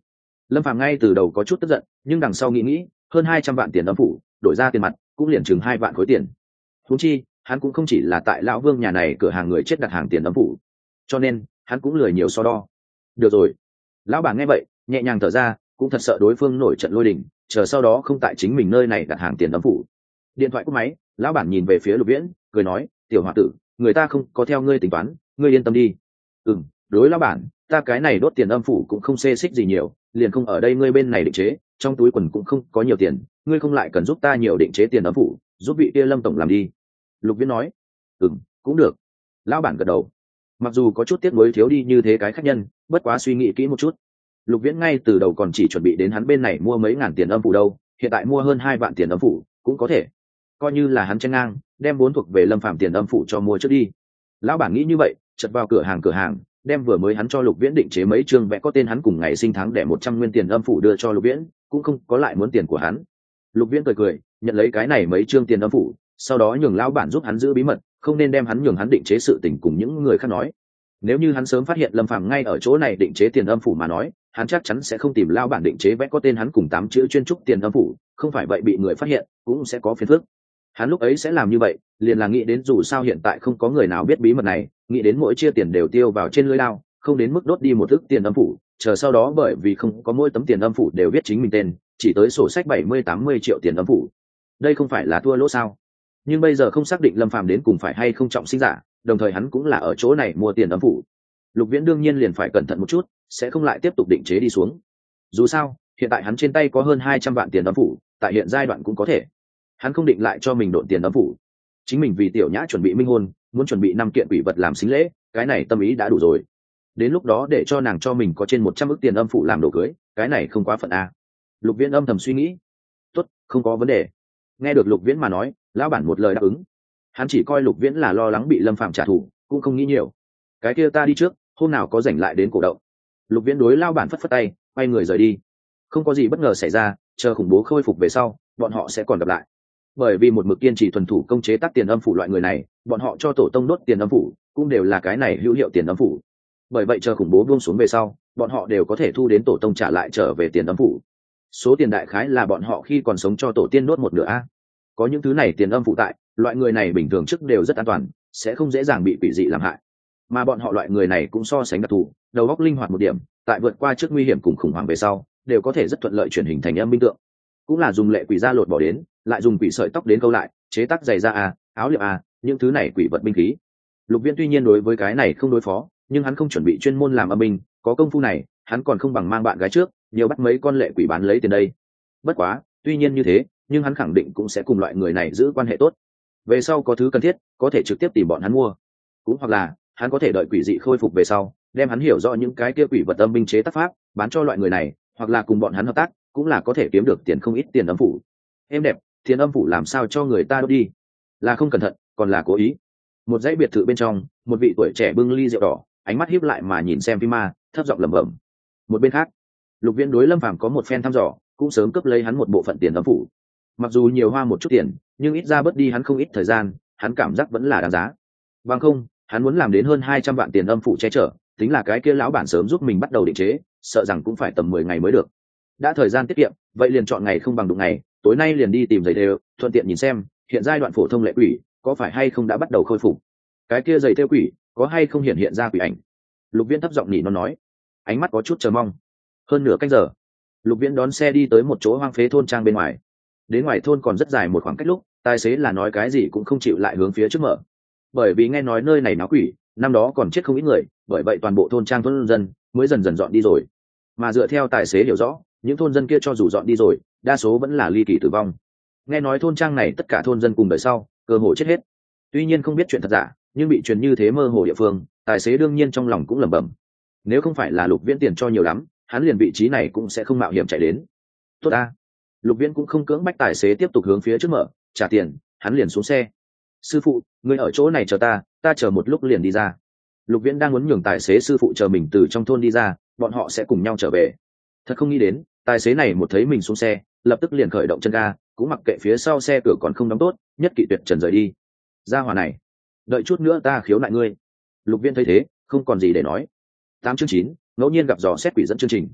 Speaker 1: Lâm Phàm ngay từ đầu có chút tức giận, nhưng đằng sau nghĩ hơn 200 vạn tiền âm phủ đổi ra tiền mặt cũng liền chừng 2 vạn khối tiền. Huống chi hắn cũng không chỉ là tại lão Vương nhà này cửa hàng người chết đặt hàng tiền âm phủ, cho nên hắn cũng lười nhiều so đo. Được rồi. Lão bản nghe vậy nhẹ nhàng thở ra, cũng thật sợ đối phương nổi trận lôi đình, chờ sau đó không tại chính mình nơi này đặt hàng tiền âm phủ. Điện thoại cúp máy, lão bản nhìn về phía Lục Viễn cười nói, tiểu hòa tử, người ta không có theo ngươi tính toán, ngươi yên tâm đi. Đối lão bản, ta cái này đốt tiền âm phủ cũng không xê xích gì nhiều, liền không ở đây ngươi bên này định chế, trong túi quần cũng không có nhiều tiền, ngươi không lại cần giúp ta nhiều định chế tiền âm phủ, giúp vị kia Lâm tổng làm đi. Lục Viễn nói, cũng được. Lão bản gật đầu. Mặc dù có chút tiếc nuối thiếu đi như thế cái khách nhân, bất quá suy nghĩ kỹ một chút, Lục Viễn ngay từ đầu còn chỉ chuẩn bị đến hắn bên này mua mấy ngàn tiền âm phủ đâu, hiện tại mua hơn 2 vạn tiền âm phủ cũng có thể coi như là hắn chen ngang, đem vốn thuộc về Lâm Phàm tiền âm phủ cho mua trước đi. Lão bản nghĩ như vậy, chợt vào cửa hàng đem vừa mới hắn cho Lục Viễn định chế mấy chương vẽ có tên hắn cùng ngày sinh tháng để 100 nguyên tiền âm phủ đưa cho Lục Viễn, cũng không có lại muốn tiền của hắn. Lục Viễn cười nhận lấy cái này mấy chương tiền âm phủ, sau đó nhường lão bản giúp hắn giữ bí mật, không nên đem hắn nhường hắn định chế sự tình cùng những người khác nói. Nếu như hắn sớm phát hiện Lâm Phàm ngay ở chỗ này định chế tiền âm phủ mà nói, hắn chắc chắn sẽ không tìm lão bản định chế vẽ có tên hắn cùng 8 chữ chuyên trúc tiền âm phủ, không phải vậy bị người phát hiện cũng sẽ có phiền phức. Hắn lúc ấy sẽ làm như vậy, liền là nghĩ đến dù sao hiện tại không có người nào biết bí mật này, nghĩ đến mỗi chia tiền đều tiêu vào trên lưới lao, không đến mức đốt đi một ức tiền âm phủ, chờ sau đó bởi vì không có mỗi tấm tiền âm phủ đều viết chính mình tên, chỉ tới sổ sách 70-80 triệu tiền âm phủ. Đây không phải là thua lỗ sao? Nhưng bây giờ không xác định Lâm Phàm đến cùng phải hay không trọng sinh giả, đồng thời hắn cũng là ở chỗ này mua tiền âm phủ. Lục Viễn đương nhiên liền phải cẩn thận một chút, sẽ không lại tiếp tục định chế đi xuống. Dù sao, hiện tại hắn trên tay có hơn 200 vạn tiền âm phủ, tại hiện giai đoạn cũng có thể. Hắn không định lại cho mình độn tiền âm phủ. Chính mình vì Tiểu Nhã chuẩn bị minh hôn, muốn chuẩn bị 5 kiện quỷ vật làm sính lễ, cái này tâm ý đã đủ rồi. Đến lúc đó để cho nàng cho mình có trên 100 ức tiền âm phủ làm đồ cưới, cái này không quá phận a. Lục Viễn âm thầm suy nghĩ. Tốt, không có vấn đề. Nghe được Lục Viễn mà nói, lão bản một lời đáp ứng. Hắn chỉ coi Lục Viễn là lo lắng bị Lâm Phàm trả thù, cũng không nghĩ nhiều. Cái kia ta đi trước, hôm nào có rảnh lại đến cổ động. Lục Viễn đối lão bản phất phất tay, quay người rời đi. Không có gì bất ngờ xảy ra, chờ khủng bố khôi phục về sau, bọn họ sẽ còn gặp lại. Bởi vì một mực kiên trì thuần thủ công chế tác tiền âm phủ loại người này, bọn họ cho tổ tông đốt tiền âm phủ cũng đều là cái này hữu hiệu tiền âm phủ. Bởi vậy chờ khủng bố buông xuống về sau, bọn họ đều có thể thu đến tổ tông trả lại trở về tiền âm phủ. Số tiền đại khái là bọn họ khi còn sống cho tổ tiên đốt một nửa a. Có những thứ này tiền âm phụ tại, loại người này bình thường trước đều rất an toàn, sẽ không dễ dàng bị quỷ dị làm hại. Mà bọn họ loại người này cũng so sánh đặc thù, đầu óc linh hoạt một điểm, tại vượt qua trước nguy hiểm cùng khủng hoảng về sau, đều có thể rất thuận lợi chuyển hình thành âm minh tượng. Cũng là dùng lệ quỷ da lột bỏ đến, lại dùng quỷ sợi tóc đến câu lại, chế tác giày da a, áo liệm a, những thứ này quỷ vật binh khí. Lục Viễn tuy nhiên đối với cái này không đối phó, nhưng hắn không chuẩn bị chuyên môn làm âm binh, có công phu này, hắn còn không bằng mang bạn gái trước, nhiều bắt mấy con lệ quỷ bán lấy tiền đây. Bất quá, tuy nhiên như thế, nhưng hắn khẳng định cũng sẽ cùng loại người này giữ quan hệ tốt. Về sau có thứ cần thiết, có thể trực tiếp tìm bọn hắn mua. Cũng hoặc là, hắn có thể đợi quỷ dị khôi phục về sau, đem hắn hiểu rõ những cái kia quỷ vật âm binh chế tác pháp, bán cho loại người này, hoặc là cùng bọn hắn hợp tác, cũng là có thể kiếm được tiền không ít tiền âm phủ. Em đẹp, tiền âm phủ làm sao cho người ta đốt đi? Là không cẩn thận, còn là cố ý. Một dãy biệt thự bên trong, một vị tuổi trẻ bưng ly rượu đỏ, ánh mắt híp lại mà nhìn xem phim ma, thấp giọng lẩm bẩm. Một bên khác, Lục Viễn đối Lâm Phàm có một phen thăm dò, cũng sớm cướp lấy hắn một bộ phận tiền âm phủ. Mặc dù nhiều hoa một chút tiền, nhưng ít ra bớt đi hắn không ít thời gian, hắn cảm giác vẫn là đáng giá. Bằng không, hắn muốn làm đến hơn 200 vạn tiền âm phủ che chở, tính là cái kia lão bản sớm giúp mình bắt đầu định chế, sợ rằng cũng phải tầm 10 ngày mới được. Đã thời gian tiết kiệm, vậy liền chọn ngày không bằng đụng ngày, tối nay liền đi tìm giày thêu, thuận tiện nhìn xem, hiện giai đoạn phổ thông lệ quỷ, có phải hay không đã bắt đầu khôi phục. Cái kia giày thêu quỷ, có hay không hiện ra quỷ ảnh. Lục Viễn thấp giọng nhỉ nó nói, ánh mắt có chút chờ mong. Hơn nửa canh giờ, Lục Viễn đón xe đi tới một chỗ hoang phế thôn trang bên ngoài. Đến ngoài thôn còn rất dài một khoảng cách lúc, tài xế là nói cái gì cũng không chịu lại hướng phía trước mở. Bởi vì nghe nói nơi này náo quỷ, năm đó còn chết không ít người, bởi vậy toàn bộ thôn trang thôn dân mới dần dần dọn đi rồi. Mà dựa theo tài xế hiểu rõ, những thôn dân kia cho dù dọn đi rồi, đa số vẫn là ly kỳ tử vong. Nghe nói thôn trang này tất cả thôn dân cùng đời sau, cơ hồ chết hết. Tuy nhiên không biết chuyện thật giả, nhưng bị truyền như thế mơ hồ địa phương, tài xế đương nhiên trong lòng cũng lẩm bẩm. Nếu không phải là Lục Viễn tiền cho nhiều lắm, hắn liền vị trí này cũng sẽ không mạo hiểm chạy đến. Tốt a. Lục Viễn cũng không cưỡng bách tài xế tiếp tục hướng phía trước mở, trả tiền, hắn liền xuống xe. Sư phụ, ngươi ở chỗ này chờ ta chờ một lúc liền đi ra. Lục Viễn đang muốn nhường tài xế sư phụ chờ mình từ trong thôn đi ra, bọn họ sẽ cùng nhau trở về. Thật không nghĩ đến, tài xế này một thấy mình xuống xe, lập tức liền khởi động chân ga, cũng mặc kệ phía sau xe cửa còn không đóng tốt, nhất kỵ tuyệt trần rời đi. Ra hỏa này, đợi chút nữa ta khiếu nại ngươi. Lục Viễn thấy thế, không còn gì để nói. 8 chương 9, ngẫu nhiên gặp dò xét quỷ dẫn chương trình.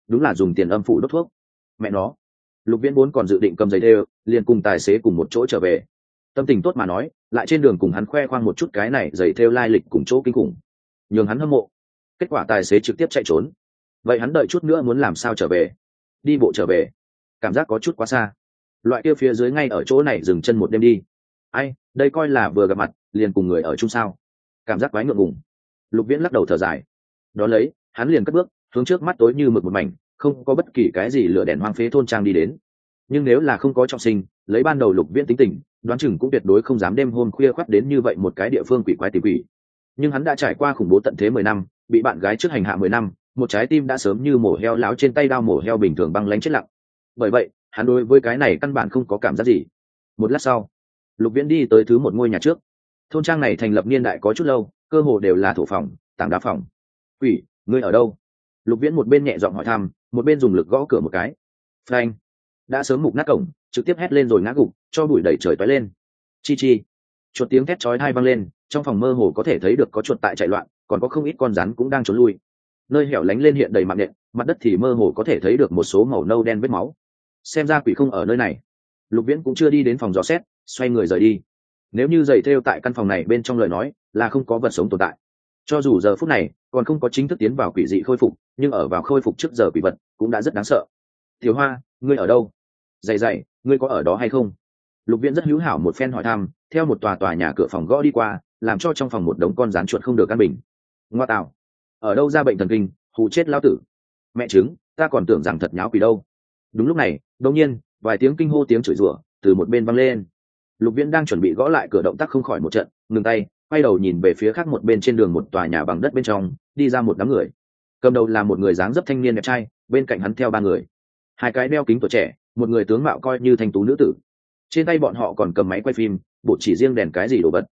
Speaker 1: đúng là dùng tiền âm phủ đốt thuốc. Mẹ nó, Lục Viễn vốn còn dự định cầm giày đeo liền cùng tài xế cùng một chỗ trở về, tâm tình tốt mà nói lại trên đường cùng hắn khoe khoang một chút cái này giày theo lai lịch cùng chỗ kinh khủng nhường hắn hâm mộ. Kết quả tài xế trực tiếp chạy trốn. Vậy hắn đợi chút nữa muốn làm sao trở về? Đi bộ trở về cảm giác có chút quá xa. Loại kia phía dưới ngay ở chỗ này dừng chân một đêm đi. Ai, đây coi là vừa gặp mặt liền cùng người ở chung sao? Cảm giác quái ngượng ngùng. Lục Viễn lắc đầu thở dài. Đó lấy hắn liền cất bước hướng trước mắt tối như mực một mảnh, không có bất kỳ cái gì lửa đèn hoang phế thôn trang đi đến. Nhưng nếu là không có trọng sinh, lấy ban đầu Lục Viễn tính tình, đoán chừng cũng tuyệt đối không dám đêm hôm khuya khoắt đến như vậy một cái địa phương quỷ quái tỉ quỷ. Nhưng hắn đã trải qua khủng bố tận thế 10 năm, bị bạn gái trước hành hạ 10 năm, một trái tim đã sớm như mổ heo láo trên tay đao mổ heo bình thường băng lãnh chết lặng. Bởi vậy hắn đối với cái này căn bản không có cảm giác gì. Một lát sau, Lục Viễn đi tới thứ một ngôi nhà trước. Thôn trang này thành lập niên đại có chút lâu, cơ hồ đều là thổ phòng, tảng đá phòng. Quỷ, ngươi ở đâu? Lục Viễn một bên nhẹ giọng hỏi thăm, một bên dùng lực gõ cửa một cái. Phanh! Đã sớm mục nát cổng, trực tiếp hét lên rồi ngã gục, cho bụi đẩy trời toái lên. Chi chi! Chuột tiếng thét chói tai vang lên, trong phòng mơ hồ có thể thấy được có chuột tại chạy loạn, còn có không ít con rắn cũng đang trốn lui. Nơi hẻo lánh lên hiện đầy mạng nhện, mặt đất thì mơ hồ có thể thấy được một số màu nâu đen vết máu. Xem ra quỷ không ở nơi này. Lục Viễn cũng chưa đi đến phòng dò xét, xoay người rời đi. Nếu như giày thêu tại căn phòng này bên trong lời nói, là không có vật sống tồn tại. Cho dù giờ phút này còn không có chính thức tiến vào quỷ dị khôi phục, nhưng ở vào khôi phục trước giờ quỷ vật cũng đã rất đáng sợ. Tiểu Hoa, ngươi ở đâu? Dày dày, ngươi có ở đó hay không? Lục Viễn rất hữu hảo một phen hỏi thăm, theo một tòa nhà cửa phòng gõ đi qua, làm cho trong phòng một đống con rắn chuột không được an bình. Ngoa tạo, ở đâu ra bệnh thần kinh, hù chết lão tử. Mẹ chứng, ta còn tưởng rằng thật nháo quỷ đâu. Đúng lúc này, đột nhiên, vài tiếng kinh hô tiếng chửi rủa từ một bên vang lên. Lục Viễn đang chuẩn bị gõ lại cửa, động tác không khỏi một trận, ngừng tay, quay đầu nhìn về phía khác một bên trên đường một tòa nhà bằng đất bên trong, đi ra một đám người. Cầm đầu là một người dáng dấp thanh niên đẹp trai, bên cạnh hắn theo ba người. Hai cái đeo kính tuổi trẻ, một người tướng mạo coi như thanh tú nữ tử. Trên tay bọn họ còn cầm máy quay phim, bộ chỉ riêng đèn cái gì đồ vật.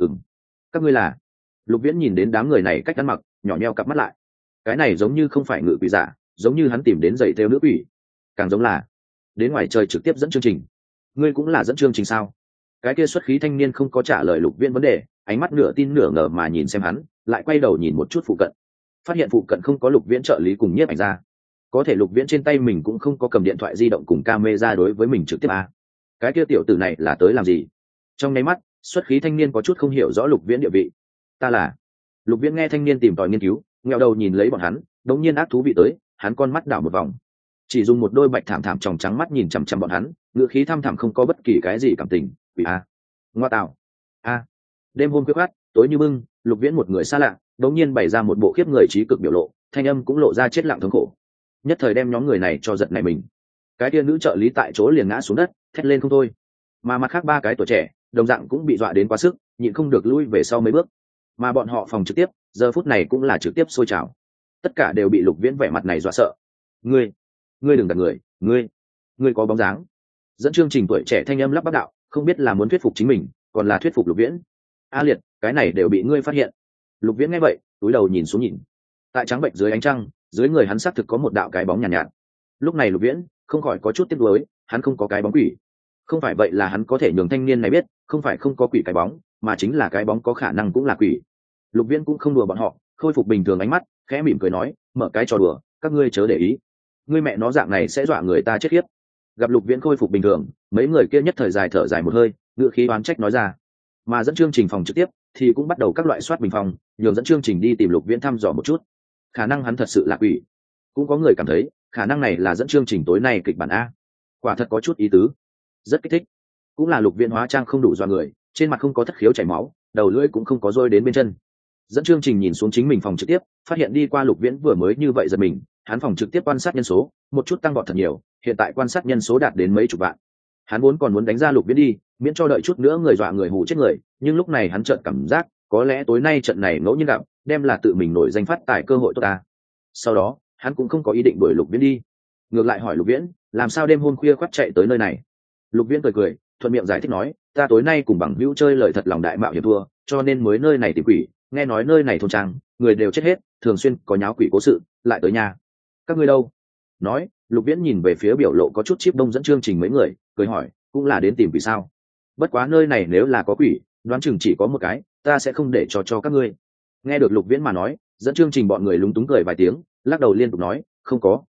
Speaker 1: Các ngươi là? Lục Viễn nhìn đến đám người này cách ăn mặc, nhỏ nheo cặp mắt lại. Cái này giống như không phải ngự quỷ giả, giống như hắn tìm đến giày theo nữ quỷ, càng giống là đến ngoài trời trực tiếp dẫn chương trình. Ngươi cũng là dẫn chương trình sao? Cái kia xuất khí thanh niên không có trả lời Lục Viễn vấn đề, ánh mắt nửa tin nửa ngờ mà nhìn xem hắn, lại quay đầu nhìn một chút phụ cận, phát hiện phụ cận không có Lục Viễn trợ lý cùng nhiếp ảnh ra. Có thể Lục Viễn trên tay mình cũng không có cầm điện thoại di động cùng camera đối với mình trực tiếp à. Cái kia tiểu tử này là tới làm gì? Trong nháy mắt, xuất khí thanh niên có chút không hiểu rõ Lục Viễn địa vị. Ta là. Lục Viễn nghe thanh niên tìm tòi nghiên cứu, nghẹo đầu nhìn lấy bọn hắn, đống nhiên ác thú vị tới, hắn con mắt đảo một vòng, chỉ dùng một đôi bạch thảm thảm tròng trắng mắt nhìn chằm chằm bọn hắn, ngựa khí thăm thẳm không có bất kỳ cái gì cảm tình. Quỷ a, ngoa tạo a. Đêm hôm khuya khoắt, tối như bưng, Lục Viễn một người xa lạ, đống nhiên bày ra một bộ khiếp người trí cực biểu lộ, thanh âm cũng lộ ra chết lặng thống khổ, nhất thời đem nhóm người này cho giật nảy mình. Cái kia nữ trợ lý tại chỗ liền ngã xuống đất, thét lên không thôi, mà mặt khác ba cái tuổi trẻ đồng dạng cũng bị dọa đến quá sức, nhịn không được lui về sau mấy bước. Mà bọn họ phòng trực tiếp giờ phút này cũng là trực tiếp sôi trào, tất cả đều bị Lục Viễn vẻ mặt này dọa sợ. Ngươi đừng đặt người, ngươi có bóng dáng. Dẫn chương trình tuổi trẻ thanh âm lắp bắp đạo, không biết là muốn thuyết phục chính mình còn là thuyết phục Lục Viễn. A Liệt, cái này đều bị ngươi phát hiện. Lục Viễn nghe vậy túi đầu nhìn xuống nhìn, tại trắng bệnh dưới ánh trăng, dưới người hắn xác thực có một đạo cái bóng nhàn nhạt. Lúc này Lục Viễn không khỏi có chút tiếc nuối, hắn không có cái bóng quỷ. Không phải vậy là hắn có thể nhường thanh niên này biết, không phải không có quỷ cái bóng, mà chính là cái bóng có khả năng cũng là quỷ. Lục Viễn cũng không đùa bọn họ, khôi phục bình thường ánh mắt, khẽ mỉm cười nói, mở cái trò đùa, các ngươi chớ để ý. Ngươi mẹ nó dạng này sẽ dọa người ta chết khiếp. Gặp Lục Viễn khôi phục bình thường, mấy người kia nhất thời dài thở dài một hơi, ngựa khí oán trách nói ra. Mà dẫn chương trình phòng trực tiếp thì cũng bắt đầu các loại soát bình phòng, nhường dẫn chương trình đi tìm Lục Viễn thăm dò một chút. Khả năng hắn thật sự là quỷ. Cũng có người cảm thấy khả năng này là dẫn chương trình tối nay kịch bản a. Quả thật có chút ý tứ, rất kích thích. Cũng là Lục Viễn hóa trang không đủ dọa người, trên mặt không có thất khiếu chảy máu, đầu lưỡi cũng không có rơi đến bên chân. Dẫn chương trình nhìn xuống chính mình phòng trực tiếp, phát hiện đi qua Lục Viễn vừa mới như vậy giật mình, hắn phòng trực tiếp quan sát nhân số một chút tăng vọt thật nhiều, hiện tại quan sát nhân số đạt đến mấy chục vạn. Hắn vốn còn muốn đánh ra Lục Viễn đi, miễn cho đợi chút nữa người dọa người hù chết người, nhưng lúc này hắn chợt cảm giác có lẽ tối nay trận này ngẫu nhiên gặp, đem là tự mình nổi danh phát tài cơ hội tốt ta. Sau đó hắn cũng không có ý định đuổi Lục Viễn đi, ngược lại hỏi Lục Viễn làm sao đêm hôm khuya khoắt chạy tới nơi này. Lục Viễn cười thuận miệng giải thích nói, ta tối nay cùng bằng hữu chơi lời thật lòng đại mạo hiểm thua, cho nên mới nơi này tìm quỷ, nghe nói nơi này thôn trang người đều chết hết, thường xuyên có nháo quỷ cố sự, lại tới nhà. Các ngươi đâu? Nói, Lục Viễn nhìn về phía biểu lộ có chút chíp đông dẫn chương trình mấy người, cười hỏi, cũng là đến tìm quỷ sao? Bất quá nơi này nếu là có quỷ, đoán chừng chỉ có một cái, ta sẽ không để cho các ngươi. Nghe được Lục Viễn mà nói, dẫn chương trình bọn người lúng túng cười vài tiếng, lắc đầu liên tục nói, không có,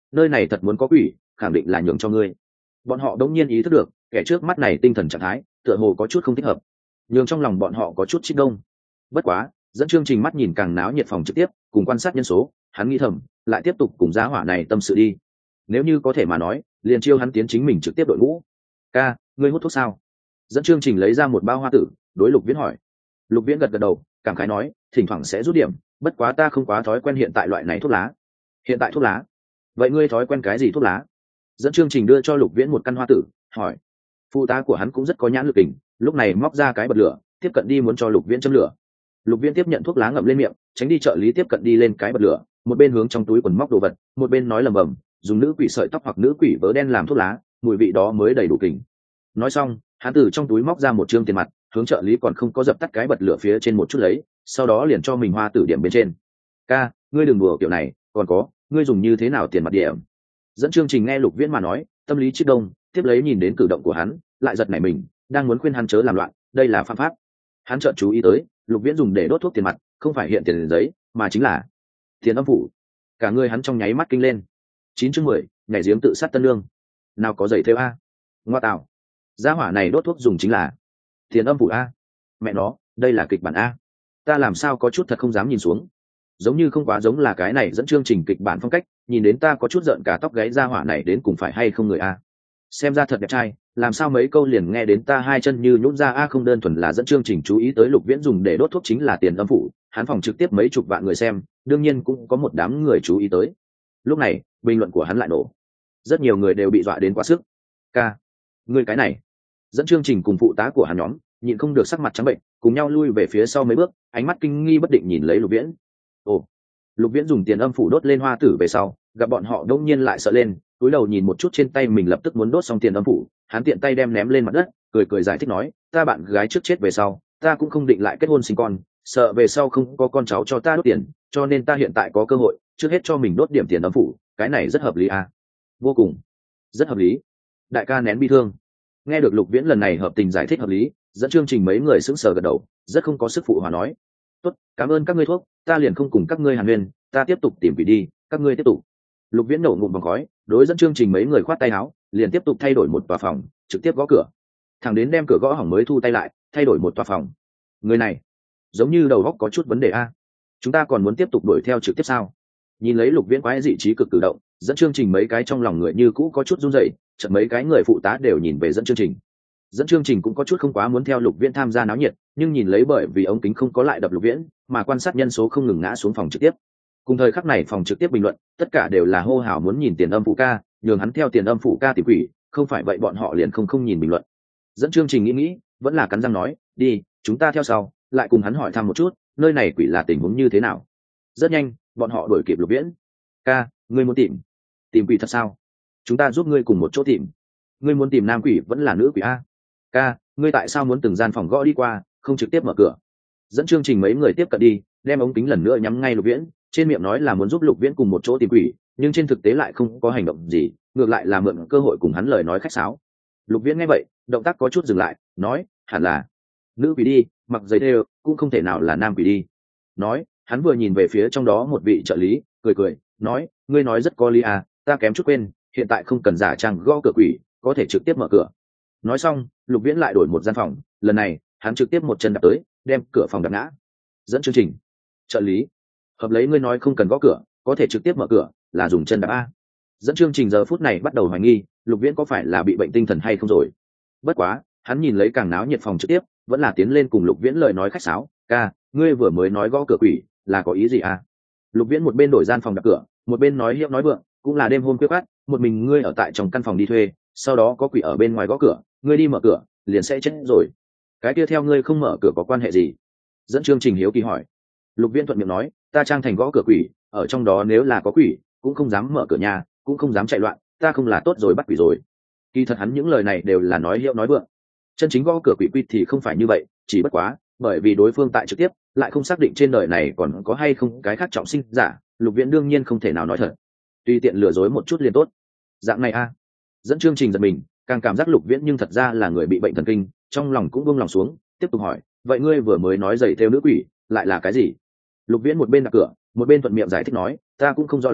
Speaker 1: nơi này thật muốn có quỷ, khẳng định là nhường cho ngươi. Bọn họ đống nhiên ý thức được kẻ trước mắt này tinh thần trạng thái tựa hồ có chút không thích hợp, nhường trong lòng bọn họ có chút chích đông. Bất quá dẫn chương trình mắt nhìn càng náo nhiệt phòng trực tiếp cùng quan sát nhân số, hắn nghĩ thầm lại tiếp tục cùng giá hỏa này tâm sự đi, nếu như có thể mà nói liền chiêu hắn tiến chính mình trực tiếp đội ngũ. Ca, ngươi hút thuốc sao? Dẫn chương trình lấy ra một bao hoa tử đối Lục Viễn hỏi. Lục Viễn gật gật đầu, cảm khái nói, thỉnh thoảng sẽ rút điểm, bất quá ta không quá thói quen hiện tại loại này thuốc lá. Hiện tại thuốc lá? Vậy ngươi thói quen cái gì thuốc lá? Dẫn chương trình đưa cho Lục Viễn một căn hoa tử, hỏi. Phụ tá của hắn cũng rất có nhãn lực kình, lúc này móc ra cái bật lửa tiếp cận đi muốn cho Lục Viễn châm lửa. Lục Viễn tiếp nhận thuốc lá ngậm lên miệng, tránh đi trợ lý tiếp cận đi lên cái bật lửa, một bên hướng trong túi quần móc đồ vật, một bên nói lẩm bẩm, dùng nữ quỷ sợi tóc hoặc nữ quỷ vớ đen làm thuốc lá, mùi vị đó mới đầy đủ kình. Nói xong, hắn từ trong túi móc ra một trương tiền mặt, hướng trợ lý còn không có dập tắt cái bật lửa phía trên một chút lấy, sau đó liền cho mình hoa tử điểm bên trên. Ca, ngươi đừng đùa kiểu này, còn có, ngươi dùng như thế nào tiền mặt điểm? Dẫn chương trình nghe Lục Viễn mà nói, tâm lý chích đông, tiếp lấy nhìn đến cử động của hắn, lại giật nảy mình, đang muốn khuyên hắn chớ làm loạn, đây là phạm pháp. Hắn chợt chú ý tới, Lục Viễn dùng để đốt thuốc tiền mặt, không phải hiện tiền giấy, mà chính là tiền âm phủ. Cả người hắn trong nháy mắt kinh lên. 9/10, nhảy giếng tự sát tân lương. Nào có giấy theo a? Ngoa tạo. Gia hỏa này đốt thuốc dùng chính là tiền âm phủ a. Mẹ nó, đây là kịch bản a. Ta làm sao có chút thật không dám nhìn xuống. Giống như không quá giống là cái này dẫn chương trình kịch bản phong cách, nhìn đến ta có chút giận cả tóc gáy. Gia hỏa này đến cùng phải hay không người a? Xem ra thật đẹp trai, làm sao mấy câu liền nghe đến ta hai chân như nhũn ra a. Không đơn thuần là dẫn chương trình chú ý tới Lục Viễn dùng để đốt thuốc chính là tiền âm phủ, hắn phòng trực tiếp mấy chục vạn người xem, đương nhiên cũng có một đám người chú ý tới. Lúc này bình luận của hắn lại nổ, rất nhiều người đều bị dọa đến quá sức. Ca, người cái này. Dẫn chương trình cùng phụ tá của hắn nhóm nhịn không được sắc mặt trắng bệnh, cùng nhau lui về phía sau mấy bước, ánh mắt kinh nghi bất định nhìn lấy Lục Viễn. Ồ. Lục Viễn dùng tiền âm phủ đốt lên hoa tử về sau, gặp bọn họ đông nhiên lại sợ lên, cúi đầu nhìn một chút trên tay mình, lập tức muốn đốt xong tiền âm phủ, hắn tiện tay đem ném lên mặt đất, cười cười giải thích nói, ta bạn gái trước chết về sau, ta cũng không định lại kết hôn sinh con, sợ về sau không có con cháu cho ta đốt tiền, cho nên ta hiện tại có cơ hội, trước hết cho mình đốt điểm tiền âm phủ, cái này rất hợp lý à? Vô cùng, rất hợp lý. Đại ca nén bi thương. Nghe được Lục Viễn lần này hợp tình giải thích hợp lý, dẫn chương trình mấy người sững sờ gật đầu, rất không có sức phụ hòa nói, tốt, cảm ơn các ngươi thuốc, ta liền không cùng các ngươi hàn huyên, ta tiếp tục tìm vị đi, các ngươi tiếp tục. Lục Viễn nổ ngụm vòng khói, đối dẫn chương trình mấy người khoát tay áo, liền tiếp tục thay đổi một tòa phòng, trực tiếp gõ cửa, thằng đến đem cửa gõ hỏng mới thu tay lại, thay đổi một tòa phòng. Người này giống như đầu óc có chút vấn đề a. Chúng ta còn muốn tiếp tục đuổi theo trực tiếp sao? Nhìn lấy Lục Viễn quái dị trí cực cử động, dẫn chương trình mấy cái trong lòng người như cũ có chút run rẩy, chợt mấy cái người phụ tá đều nhìn về dẫn chương trình. Dẫn chương trình cũng có chút không quá muốn theo Lục Viễn tham gia náo nhiệt, nhưng nhìn lấy bởi vì ống kính không có lại đập Lục Viễn, mà quan sát nhân số không ngừng ngã xuống phòng trực tiếp. Cùng thời khắc này phòng trực tiếp bình luận, tất cả đều là hô hào muốn nhìn tiền âm phủ ca, nhường hắn theo tiền âm phủ ca tìm quỷ, không phải vậy bọn họ liền không nhìn bình luận. Dẫn chương trình nghĩ, vẫn là cắn răng nói, đi, chúng ta theo sau, lại cùng hắn hỏi thăm một chút, nơi này quỷ là tình huống như thế nào. Rất nhanh, bọn họ đuổi kịp Lục Viễn. Ca, ngươi muốn tìm quỷ thật sao? Chúng ta giúp ngươi cùng một chỗ tìm. Ngươi muốn tìm nam quỷ vẫn là nữ quỷ a? Ca, ngươi tại sao muốn từng gian phòng gõ đi qua, không trực tiếp mở cửa? Dẫn chương trình mấy người tiếp cận đi, đem ống kính lần nữa nhắm ngay Lục Viễn, trên miệng nói là muốn giúp Lục Viễn cùng một chỗ tìm quỷ, nhưng trên thực tế lại không có hành động gì, ngược lại là mượn cơ hội cùng hắn lời nói khách sáo. Lục Viễn nghe vậy, động tác có chút dừng lại, nói, hẳn là nữ quỷ đi, mặc giày thêu, cũng không thể nào là nam quỷ đi. Nói, hắn vừa nhìn về phía trong đó một vị trợ lý, cười, nói, ngươi nói rất có lý à, ta kém chút quên, hiện tại không cần giả trang gõ cửa quỷ, có thể trực tiếp mở cửa. Nói xong, Lục Viễn lại đổi một gian phòng, lần này, hắn trực tiếp một chân đạp tới, đem cửa phòng đập ngã. Dẫn chương trình, trợ lý, hợp lấy ngươi nói không cần gõ cửa, có thể trực tiếp mở cửa, là dùng chân đạp a. Dẫn chương trình giờ phút này bắt đầu hoài nghi, Lục Viễn có phải là bị bệnh tinh thần hay không rồi. Bất quá, hắn nhìn lấy càng náo nhiệt phòng trực tiếp, vẫn là tiến lên cùng Lục Viễn lời nói khách sáo, ca, ngươi vừa mới nói gõ cửa quỷ, là có ý gì à? Lục Viễn một bên đổi gian phòng đập cửa, một bên nói hiệu nói vượng, cũng là đêm hôm khuya khoắt, một mình ngươi ở tại trong căn phòng đi thuê, sau đó có quỷ ở bên ngoài gõ cửa, ngươi đi mở cửa, liền sẽ chết rồi. Cái kia theo ngươi không mở cửa có quan hệ gì? Dẫn chương trình hiếu kỳ hỏi. Lục Viễn thuận miệng nói, ta trang thành gõ cửa quỷ, ở trong đó nếu là có quỷ, cũng không dám mở cửa nhà, cũng không dám chạy loạn, ta không là tốt rồi bắt quỷ rồi. Kỳ thật hắn những lời này đều là nói hiệu nói vượng. Chân chính gõ cửa quỷ quy thì không phải như vậy, chỉ bất quá, bởi vì đối phương tại trực tiếp, lại không xác định trên đời này còn có hay không cái khác trọng sinh giả, Lục Viễn đương nhiên không thể nào nói thật. Tùy tiện lừa dối một chút liền tốt. Dạng này a. Dẫn chương trình giật mình, càng cảm giác Lục Viễn nhưng thật ra là người bị bệnh thần kinh, trong lòng cũng buông lòng xuống, tiếp tục hỏi, vậy ngươi vừa mới nói giày theo nữ quỷ, lại là cái gì? Lục Viễn một bên đặt cửa, một bên thuận miệng giải thích nói, ta cũng không rõ lắm,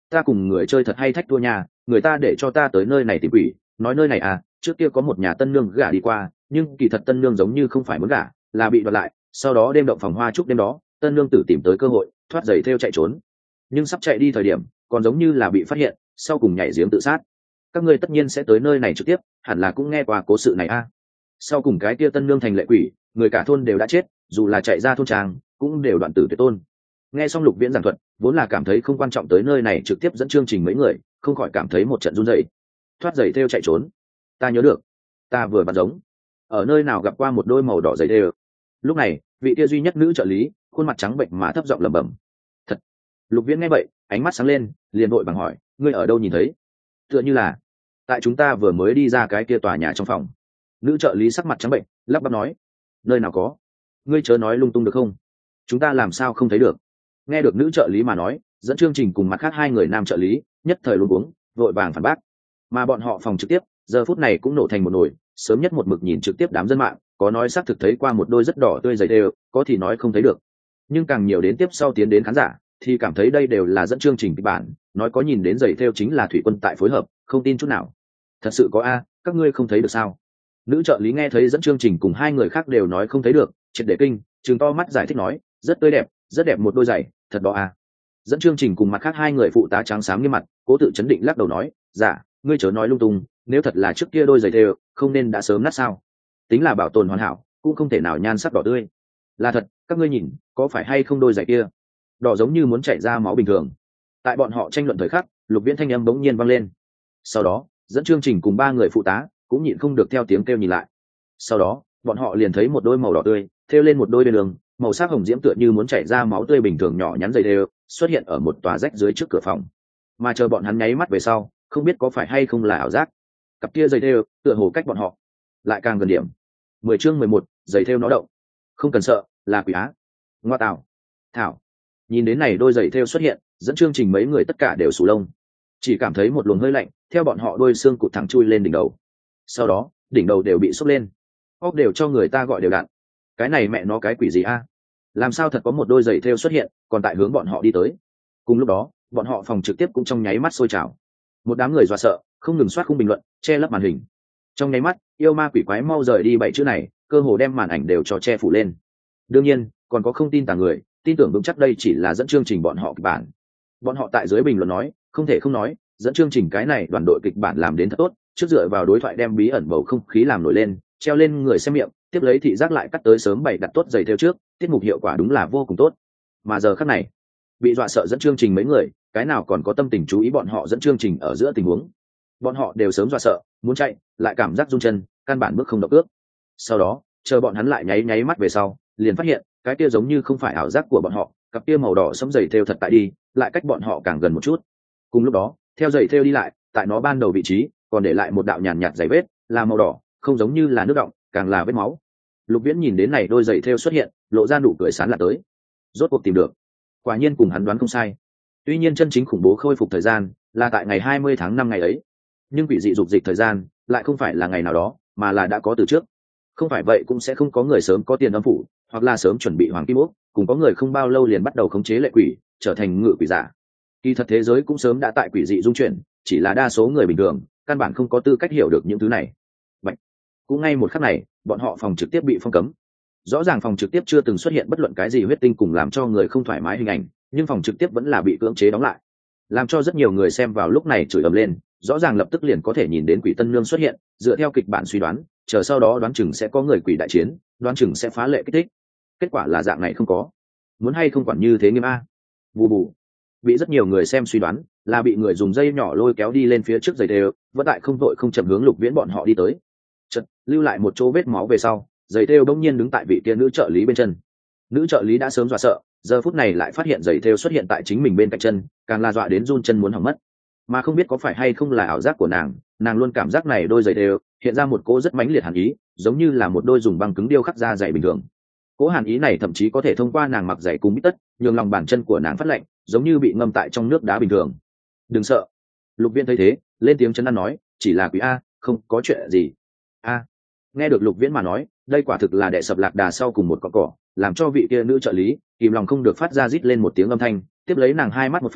Speaker 1: ta cùng người chơi thật hay thách thua nhà, người ta để cho ta tới nơi này tìm quỷ, nói nơi này à, trước kia có một nhà tân nương gả đi qua, nhưng kỳ thật tân nương giống như không phải muốn gả, là bị đoạt lại, sau đó đêm động phòng hoa chúc đêm đó, tân nương tử tìm tới cơ hội thoát giày theo chạy trốn, nhưng sắp chạy đi thời điểm còn giống như là bị phát hiện, sau cùng nhảy giếng tự sát. Các ngươi tất nhiên sẽ tới nơi này trực tiếp, hẳn là cũng nghe qua cố sự này a. Sau cùng cái kia tân nương thành lệ quỷ, người cả thôn đều đã chết, dù là chạy ra thôn trang cũng đều đoạn tử tuyệt tôn. Nghe xong Lục Viễn giảng thuật, vốn là cảm thấy không quan trọng tới nơi này trực tiếp dẫn chương trình mấy người, không khỏi cảm thấy một trận run rẩy. Thoát giày theo chạy trốn, ta nhớ được, ta vừa bắt giống ở nơi nào gặp qua một đôi màu đỏ giày đều. Lúc này vị kia duy nhất nữ trợ lý khuôn mặt trắng bệnh mà thấp giọng lẩm bẩm. Thật. Lục Viễn nghe vậy ánh mắt sáng lên, liền vội vàng hỏi, ngươi ở đâu nhìn thấy? Tựa như là tại chúng ta vừa mới đi ra cái kia tòa nhà trong phòng. Nữ trợ lý sắc mặt trắng bệnh lắp bắp nói, nơi nào có, ngươi chớ nói lung tung được không, chúng ta làm sao không thấy được? Nghe được nữ trợ lý mà nói, dẫn chương trình cùng mặt khác hai người nam trợ lý nhất thời luống cuống, vội vàng phản bác. Mà bọn họ phòng trực tiếp giờ phút này cũng nổ thành một nồi, sớm nhất một mực nhìn trực tiếp đám dân mạng có nói xác thực thấy qua một đôi rất đỏ tươi giày đều, có thì nói không thấy được. Nhưng càng nhiều đến tiếp sau tiến đến khán giả thì cảm thấy đây đều là dẫn chương trình kịch bản, nói có nhìn đến giày theo chính là thủy quân tại phối hợp, không tin chút nào. Thật sự có a, các ngươi không thấy được sao? Nữ trợ lý nghe thấy dẫn chương trình cùng hai người khác đều nói không thấy được, triệt để kinh, trừng to mắt giải thích nói, rất tươi đẹp, rất đẹp một đôi giày, thật đó a. Dẫn chương trình cùng mặt khác hai người phụ tá trắng xám nghiêm mặt, cố tự chấn định lắc đầu nói, dạ, ngươi chớ nói lung tung, nếu thật là trước kia đôi giày thêu không nên đã sớm nát sao? Tính là bảo tồn hoàn hảo cũng không thể nào nhan sắc đỏ tươi. Là thật, các ngươi nhìn có phải hay không đôi giày kia đỏ giống như muốn chảy ra máu bình thường. Tại bọn họ tranh luận thời khắc, Lục Viễn thanh âm bỗng nhiên vang lên. Sau đó dẫn chương trình cùng ba người phụ tá cũng nhịn không được theo tiếng kêu nhìn lại. Sau đó bọn họ liền thấy một đôi màu đỏ tươi thêu lên một đôi bên đường màu sắc hồng diễm tựa như muốn chảy ra máu tươi bình thường nhỏ nhắn giày thêu xuất hiện ở một tòa rách dưới trước cửa phòng. Mà chờ bọn hắn nháy mắt về sau, không biết có phải hay không là ảo giác, cặp kia giày thêu tựa hồ cách bọn họ lại càng gần điểm. 10 chương 11, giày thêu nó động. Không cần sợ, là quỷ á. Ngoa tạo. Thảo. Nhìn đến này đôi giày thêu xuất hiện, dẫn chương trình mấy người tất cả đều sù lông. Chỉ cảm thấy một luồng hơi lạnh theo bọn họ đôi xương cụt thẳng chui lên đỉnh đầu. Sau đó, đỉnh đầu đều bị sốc lên. Óc đều cho người ta gọi đều đặn. Cái này mẹ nó cái quỷ gì a? Làm sao thật có một đôi giày thêu xuất hiện, còn tại hướng bọn họ đi tới. Cùng lúc đó, bọn họ phòng trực tiếp cũng trong nháy mắt sôi trào. Một đám người dọa sợ, không ngừng soát khung bình luận, che lấp màn hình. Trong nháy mắt, yêu ma quỷ quái mau rời đi 7 chữ này, cơ hồ đem màn ảnh đều cho che phủ lên. Đương nhiên, còn có không tin tà người, tin tưởng vững chắc đây chỉ là dẫn chương trình bọn họ kịch bản. Bọn họ tại dưới bình luận nói, không thể không nói, dẫn chương trình cái này đoàn đội kịch bản làm đến thật tốt, trước dựa vào đối thoại đem bí ẩn bầu không khí làm nổi lên, treo lên người xem miệng, tiếp lấy thị giác lại cắt tới sớm bày đặt tốt giày theo trước, tiết mục hiệu quả đúng là vô cùng tốt. Mà giờ khắc này, bị dọa sợ dẫn chương trình mấy người, cái nào còn có tâm tình chú ý bọn họ dẫn chương trình ở giữa tình huống. Bọn họ đều sớm dọa sợ, muốn chạy, lại cảm giác run chân, căn bản bước không động ước. Sau đó, chờ bọn hắn lại nháy mắt về sau, liền phát hiện, cái kia giống như không phải ảo giác của bọn họ, cặp kia màu đỏ sẫm giày thêu thật tại đi, lại cách bọn họ càng gần một chút. Cùng lúc đó, theo giày thêu đi lại, tại nó ban đầu vị trí, còn để lại một đạo nhàn nhạt dày vết, là màu đỏ, không giống như là nước đọng, càng là vết máu. Lục Viễn nhìn đến này đôi giày thêu xuất hiện, lộ ra nụ cười sán lạ tới. Rốt cuộc tìm được. Quả nhiên cùng hắn đoán không sai. Tuy nhiên chân chính khủng bố khôi phục thời gian là tại ngày 20 tháng 5 ngày ấy, nhưng quỷ dị dục dịch thời gian lại không phải là ngày nào đó, mà là đã có từ trước. Không phải vậy cũng sẽ không có người sớm có tiền âm phủ, hoặc là sớm chuẩn bị hoàng kim ốc, cùng có người không bao lâu liền bắt đầu khống chế lệ quỷ, trở thành ngự quỷ giả. Kỳ thật thế giới cũng sớm đã tại quỷ dị dung chuyển, chỉ là đa số người bình thường căn bản không có tư cách hiểu được những thứ này. Vậy, cũng ngay một khắc này, bọn họ phòng trực tiếp bị phong cấm. Rõ ràng phòng trực tiếp chưa từng xuất hiện bất luận cái gì huyết tinh cùng làm cho người không thoải mái hình ảnh, nhưng phòng trực tiếp vẫn là bị cưỡng chế đóng lại, làm cho rất nhiều người xem vào lúc này chửi ầm lên. Rõ ràng lập tức liền có thể nhìn đến quỷ tân nương xuất hiện, dựa theo kịch bản suy đoán, chờ sau đó đoán chừng sẽ có người quỷ đại chiến, đoán chừng sẽ phá lệ kích thích. Kết quả là dạng này không có. Muốn hay không quản như thế nghiêm a. Bù bù. Bị rất nhiều người xem suy đoán là bị người dùng dây nhỏ lôi kéo đi lên phía trước giày đều, vẫn tại không vội không chậm hướng Lục Viễn bọn họ đi tới. Chợt lưu lại một chỗ vết máu về sau, giày thêu bỗng nhiên đứng tại vị kia nữ trợ lý bên chân. Nữ trợ lý đã sớm dọa sợ, giờ phút này lại phát hiện giày thêu xuất hiện tại chính mình bên cạnh chân, càng là dọa đến run chân muốn hỏng mất. Mà không biết có phải hay không là ảo giác của nàng luôn cảm giác này đôi giày thêu hiện ra một cỗ rất mãnh liệt hàn ý, giống như là một đôi dùng băng cứng điêu khắc ra giày bình thường. Cỗ hàn ý này thậm chí có thể thông qua nàng mặc giày cùng bít tất, nhường lòng bàn chân của nàng phát lạnh, giống như bị ngâm tại trong nước đá bình thường. Đừng sợ. Lục Viễn thấy thế, lên tiếng trấn an nói, chỉ là quỷ a, không có chuyện gì. A. Nghe được Lục Viễn mà nói, đây quả thực là đè sập lạc đà sau cùng một cọng cỏ, làm cho vị kia nữ trợ lý kìm lòng không được phát ra rít lên một tiếng âm thanh, tiếp lấy nàng hai mắt một phen,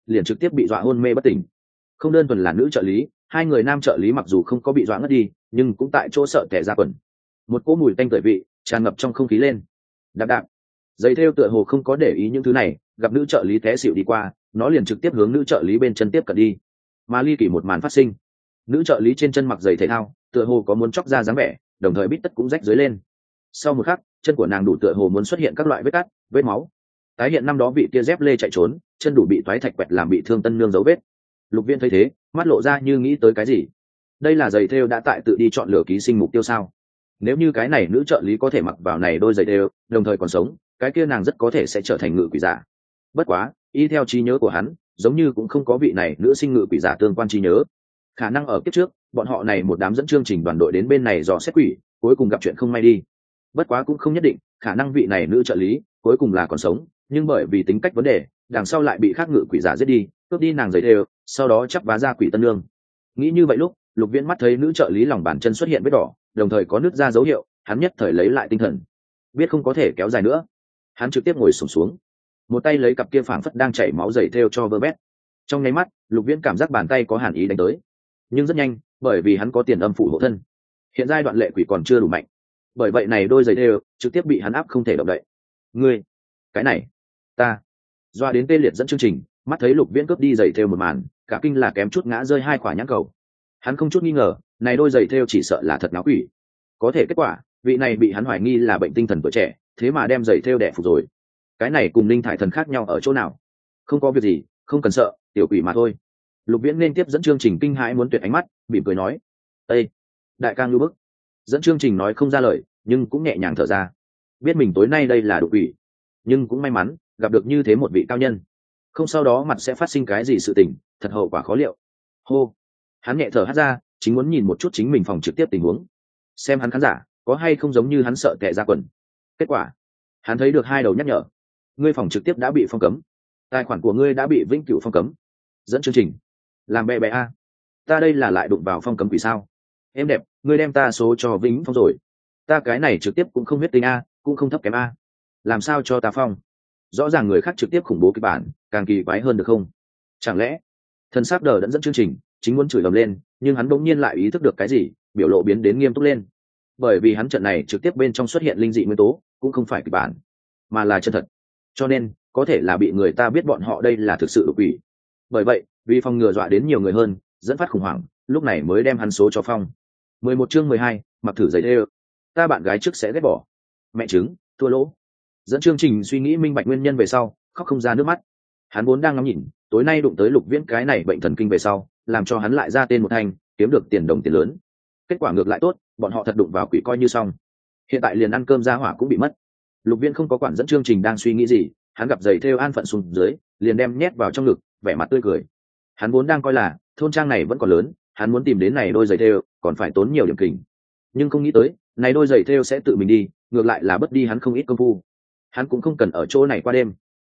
Speaker 1: liền trực tiếp bị dọa hôn mê bất tỉnh. Không đơn thuần là nữ trợ lý, hai người nam trợ lý mặc dù không có bị dọa ngất đi, nhưng cũng tại chỗ sợ tẻ ra quần. Một cỗ mùi tanh tưởi vị tràn ngập trong không khí lên. Đạp đạp, giày thêu tựa hồ không có để ý những thứ này, gặp nữ trợ lý té xỉu đi qua, nó liền trực tiếp hướng nữ trợ lý bên chân tiếp cận đi. Mà ly kỳ một màn phát sinh, nữ trợ lý trên chân mặc giày thể thao, tựa hồ có muốn chóc ra dáng vẻ, đồng thời bít tất cũng rách dưới lên. Sau một khắc, chân của nàng đủ tựa hồ muốn xuất hiện các loại vết cắt, vết máu, tái hiện năm đó vị kia dép lê chạy trốn, chân đủ bị toái thạch quẹt làm bị thương tân nương dấu vết. Lục Viễn thấy thế, mắt lộ ra như nghĩ tới cái gì. Đây là giày thêu đã tại tự đi chọn lựa ký sinh mục tiêu sao? Nếu như cái này nữ trợ lý có thể mặc vào này đôi giày thêu, đồng thời còn sống, cái kia nàng rất có thể sẽ trở thành ngự quỷ giả. Bất quá, y theo trí nhớ của hắn, giống như cũng không có vị này nữ sinh ngự quỷ giả tương quan trí nhớ. Khả năng ở kiếp trước, bọn họ này một đám dẫn chương trình đoàn đội đến bên này dò xét quỷ, cuối cùng gặp chuyện không may đi. Bất quá cũng không nhất định, khả năng vị này nữ trợ lý cuối cùng là còn sống, nhưng bởi vì tính cách vấn đề, đằng sau lại bị khác ngự quỷ giả giết đi, cướp đi nàng giày thêu, sau đó chắp vá ra quỷ tân nương. Nghĩ như vậy lúc, Lục Viễn mắt thấy nữ trợ lý lòng bàn chân xuất hiện vết đỏ, đồng thời có nứt ra dấu hiệu, hắn nhất thời lấy lại tinh thần, biết không có thể kéo dài nữa, hắn trực tiếp ngồi xổm xuống, một tay lấy cặp kia phảng phất đang chảy máu giày thêu cho vơ bét. Trong nháy mắt, Lục Viễn cảm giác bàn tay có hàn ý đánh tới, nhưng rất nhanh, bởi vì hắn có tiền âm phủ hộ thân, hiện giai đoạn lệ quỷ còn chưa đủ mạnh, bởi vậy này đôi giày thêu trực tiếp bị hắn áp không thể động đậy. Ngươi, cái này, ta, doa đến tê liệt dẫn chương trình, mắt thấy Lục Viễn cướp đi giày thêu một màn, cả kinh là kém chút ngã rơi hai quả nhãn cầu. Hắn không chút nghi ngờ, này đôi giày thêu chỉ sợ là thật náo quỷ. Có thể kết quả, vị này bị hắn hoài nghi là bệnh tinh thần tuổi trẻ, thế mà đem giày thêu đẻ phục rồi. Cái này cùng linh thải thần khác nhau ở chỗ nào? Không có việc gì, không cần sợ, tiểu quỷ mà thôi. Lục Viễn nên tiếp dẫn chương trình kinh hãi muốn tuyệt ánh mắt, mỉm cười nói: "Ê, đại ca ngưu bức." Dẫn chương trình nói không ra lời, nhưng cũng nhẹ nhàng thở ra. Biết mình tối nay đây là đục quỷ, nhưng cũng may mắn gặp được như thế một vị cao nhân. Không sau đó mặt sẽ phát sinh cái gì sự tình, thật hậu quả khó liệu. Hô, hắn nhẹ thở hắt ra, chính muốn nhìn một chút chính mình phòng trực tiếp tình huống, xem hắn khán giả có hay không giống như hắn sợ tệ ra quần. Kết quả, hắn thấy được hai đầu nhắc nhở: ngươi phòng trực tiếp đã bị phong cấm, tài khoản của ngươi đã bị vĩnh cửu phong cấm. Dẫn chương trình, làm bè bè a, ta đây là lại đụng vào phong cấm quỷ sao? Em đẹp, ngươi đem ta số cho vĩnh phong rồi, ta cái này trực tiếp cũng không huyết tính a, cũng không thấp kém a, làm sao cho ta phong? Rõ ràng người khác trực tiếp khủng bố kịch bản, càng kỳ quái hơn được không? Chẳng lẽ thần sắc đờ đẫn dẫn chương trình chính muốn chửi ầm lên, nhưng hắn bỗng nhiên lại ý thức được cái gì, biểu lộ biến đến nghiêm túc lên. Bởi vì hắn trận này trực tiếp bên trong xuất hiện linh dị nguyên tố, cũng không phải kịch bản, mà là chân thật, cho nên có thể là bị người ta biết bọn họ đây là thực sự đột quỷ. Bởi vậy, vì phòng ngừa dọa đến nhiều người hơn, dẫn phát khủng hoảng, lúc này mới đem hắn số cho phong. 11 chương 12, mặc thử giày đê, ta bạn gái trước sẽ ghét bỏ. Mẹ chứng, thua lỗ. Dẫn chương trình suy nghĩ minh bạch nguyên nhân về sau, khóc không ra nước mắt. Hắn vốn đang ngắm nhìn, tối nay đụng tới Lục Viễn cái này bệnh thần kinh về sau, làm cho hắn lại ra tên một thanh, kiếm được tiền đồng tiền lớn. Kết quả ngược lại tốt, bọn họ thật đụng vào quỷ coi như xong. Hiện tại liền ăn cơm ra hỏa cũng bị mất. Lục Viễn không có quản dẫn chương trình đang suy nghĩ gì, hắn gặp giày thêu an phận xuống dưới, liền đem nhét vào trong ngực, vẻ mặt tươi cười. Hắn vốn đang coi là thôn trang này vẫn còn lớn, hắn muốn tìm đến này đôi giày thêu, còn phải tốn nhiều điểm kình. Nhưng không nghĩ tới, này đôi giày thêu sẽ tự mình đi, ngược lại là bất đi hắn không ít công phu. Hắn cũng không cần ở chỗ này qua đêm.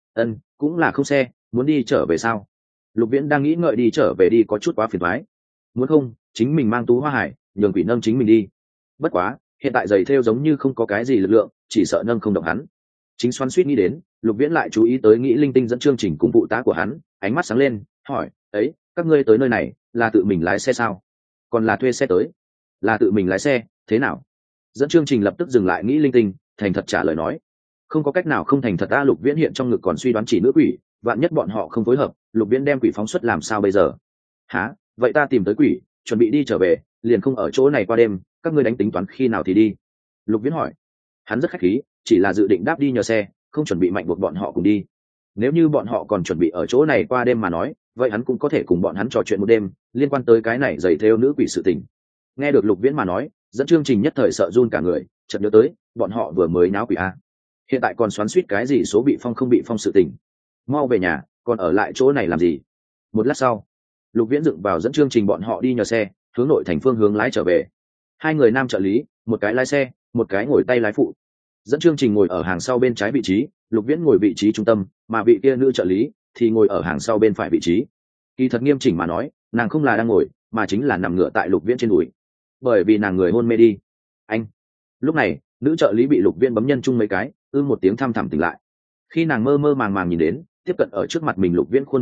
Speaker 1: Cũng là không xe, muốn đi trở về sao? Lục Viễn đang nghĩ ngợi đi trở về đi có chút quá phiền toái. Muốn không, chính mình mang Tú Hoa Hải, nhường quỷ nâng chính mình đi. Bất quá, hiện tại giày thêu giống như không có cái gì lực lượng, chỉ sợ nâng không động hắn. Chính xoắn suýt nghĩ đến, Lục Viễn lại chú ý tới nghĩ linh tinh dẫn chương trình cùng phụ tá của hắn, ánh mắt sáng lên, hỏi: "Ấy, các ngươi tới nơi này, là tự mình lái xe sao? Còn là thuê xe tới?" "Là tự mình lái xe, thế nào?" Dẫn chương trình lập tức dừng lại nghĩ linh tinh, thành thật trả lời nói: "Không có cách nào không thành thật." Lục Viễn hiện trong ngực còn suy đoán chỉ nữ quỷ, vạn nhất bọn họ không phối hợp, Lục Viễn đem quỷ phóng xuất làm sao bây giờ? "Hả? Vậy ta tìm tới quỷ, chuẩn bị đi trở về, liền không ở chỗ này qua đêm, các ngươi đánh tính toán khi nào thì đi?" Lục Viễn hỏi. Hắn rất khách khí, chỉ là dự định đáp đi nhờ xe, không chuẩn bị mạnh buộc bọn họ cùng đi. Nếu như bọn họ còn chuẩn bị ở chỗ này qua đêm mà nói, vậy hắn cũng có thể cùng bọn hắn trò chuyện một đêm, liên quan tới cái này giày thêu nữ quỷ sự tình. Nghe được Lục Viễn mà nói, dẫn chương trình nhất thời sợ run cả người, chợt nhớ tới, bọn họ vừa mới náo quỷ a, hiện tại còn xoắn xuýt cái gì số bị phong không bị phong sự tình. Mau về nhà, còn ở lại chỗ này làm gì? Một lát sau, Lục Viễn dựng vào dẫn chương trình bọn họ đi nhờ xe, hướng nội thành phương hướng lái trở về. Hai người nam trợ lý, một cái lái xe, một cái ngồi tay lái phụ. Dẫn chương trình ngồi ở hàng sau bên trái vị trí, Lục Viễn ngồi vị trí trung tâm, mà vị kia nữ trợ lý thì ngồi ở hàng sau bên phải vị trí. Kỳ thật nghiêm chỉnh mà nói, nàng không là đang ngồi, mà chính là nằm ngửa tại Lục Viễn trên đùi, bởi vì nàng người hôn mê đi. Anh. Lúc này, nữ trợ lý bị Lục Viễn bấm nhân chung mấy cái, một tiếng thăm thẳm tỉnh lại. Khi nàng mơ mơ màng màng nhìn đến tiếp cận ở trước mặt mình Lục Viễn khuôn mặt lúc,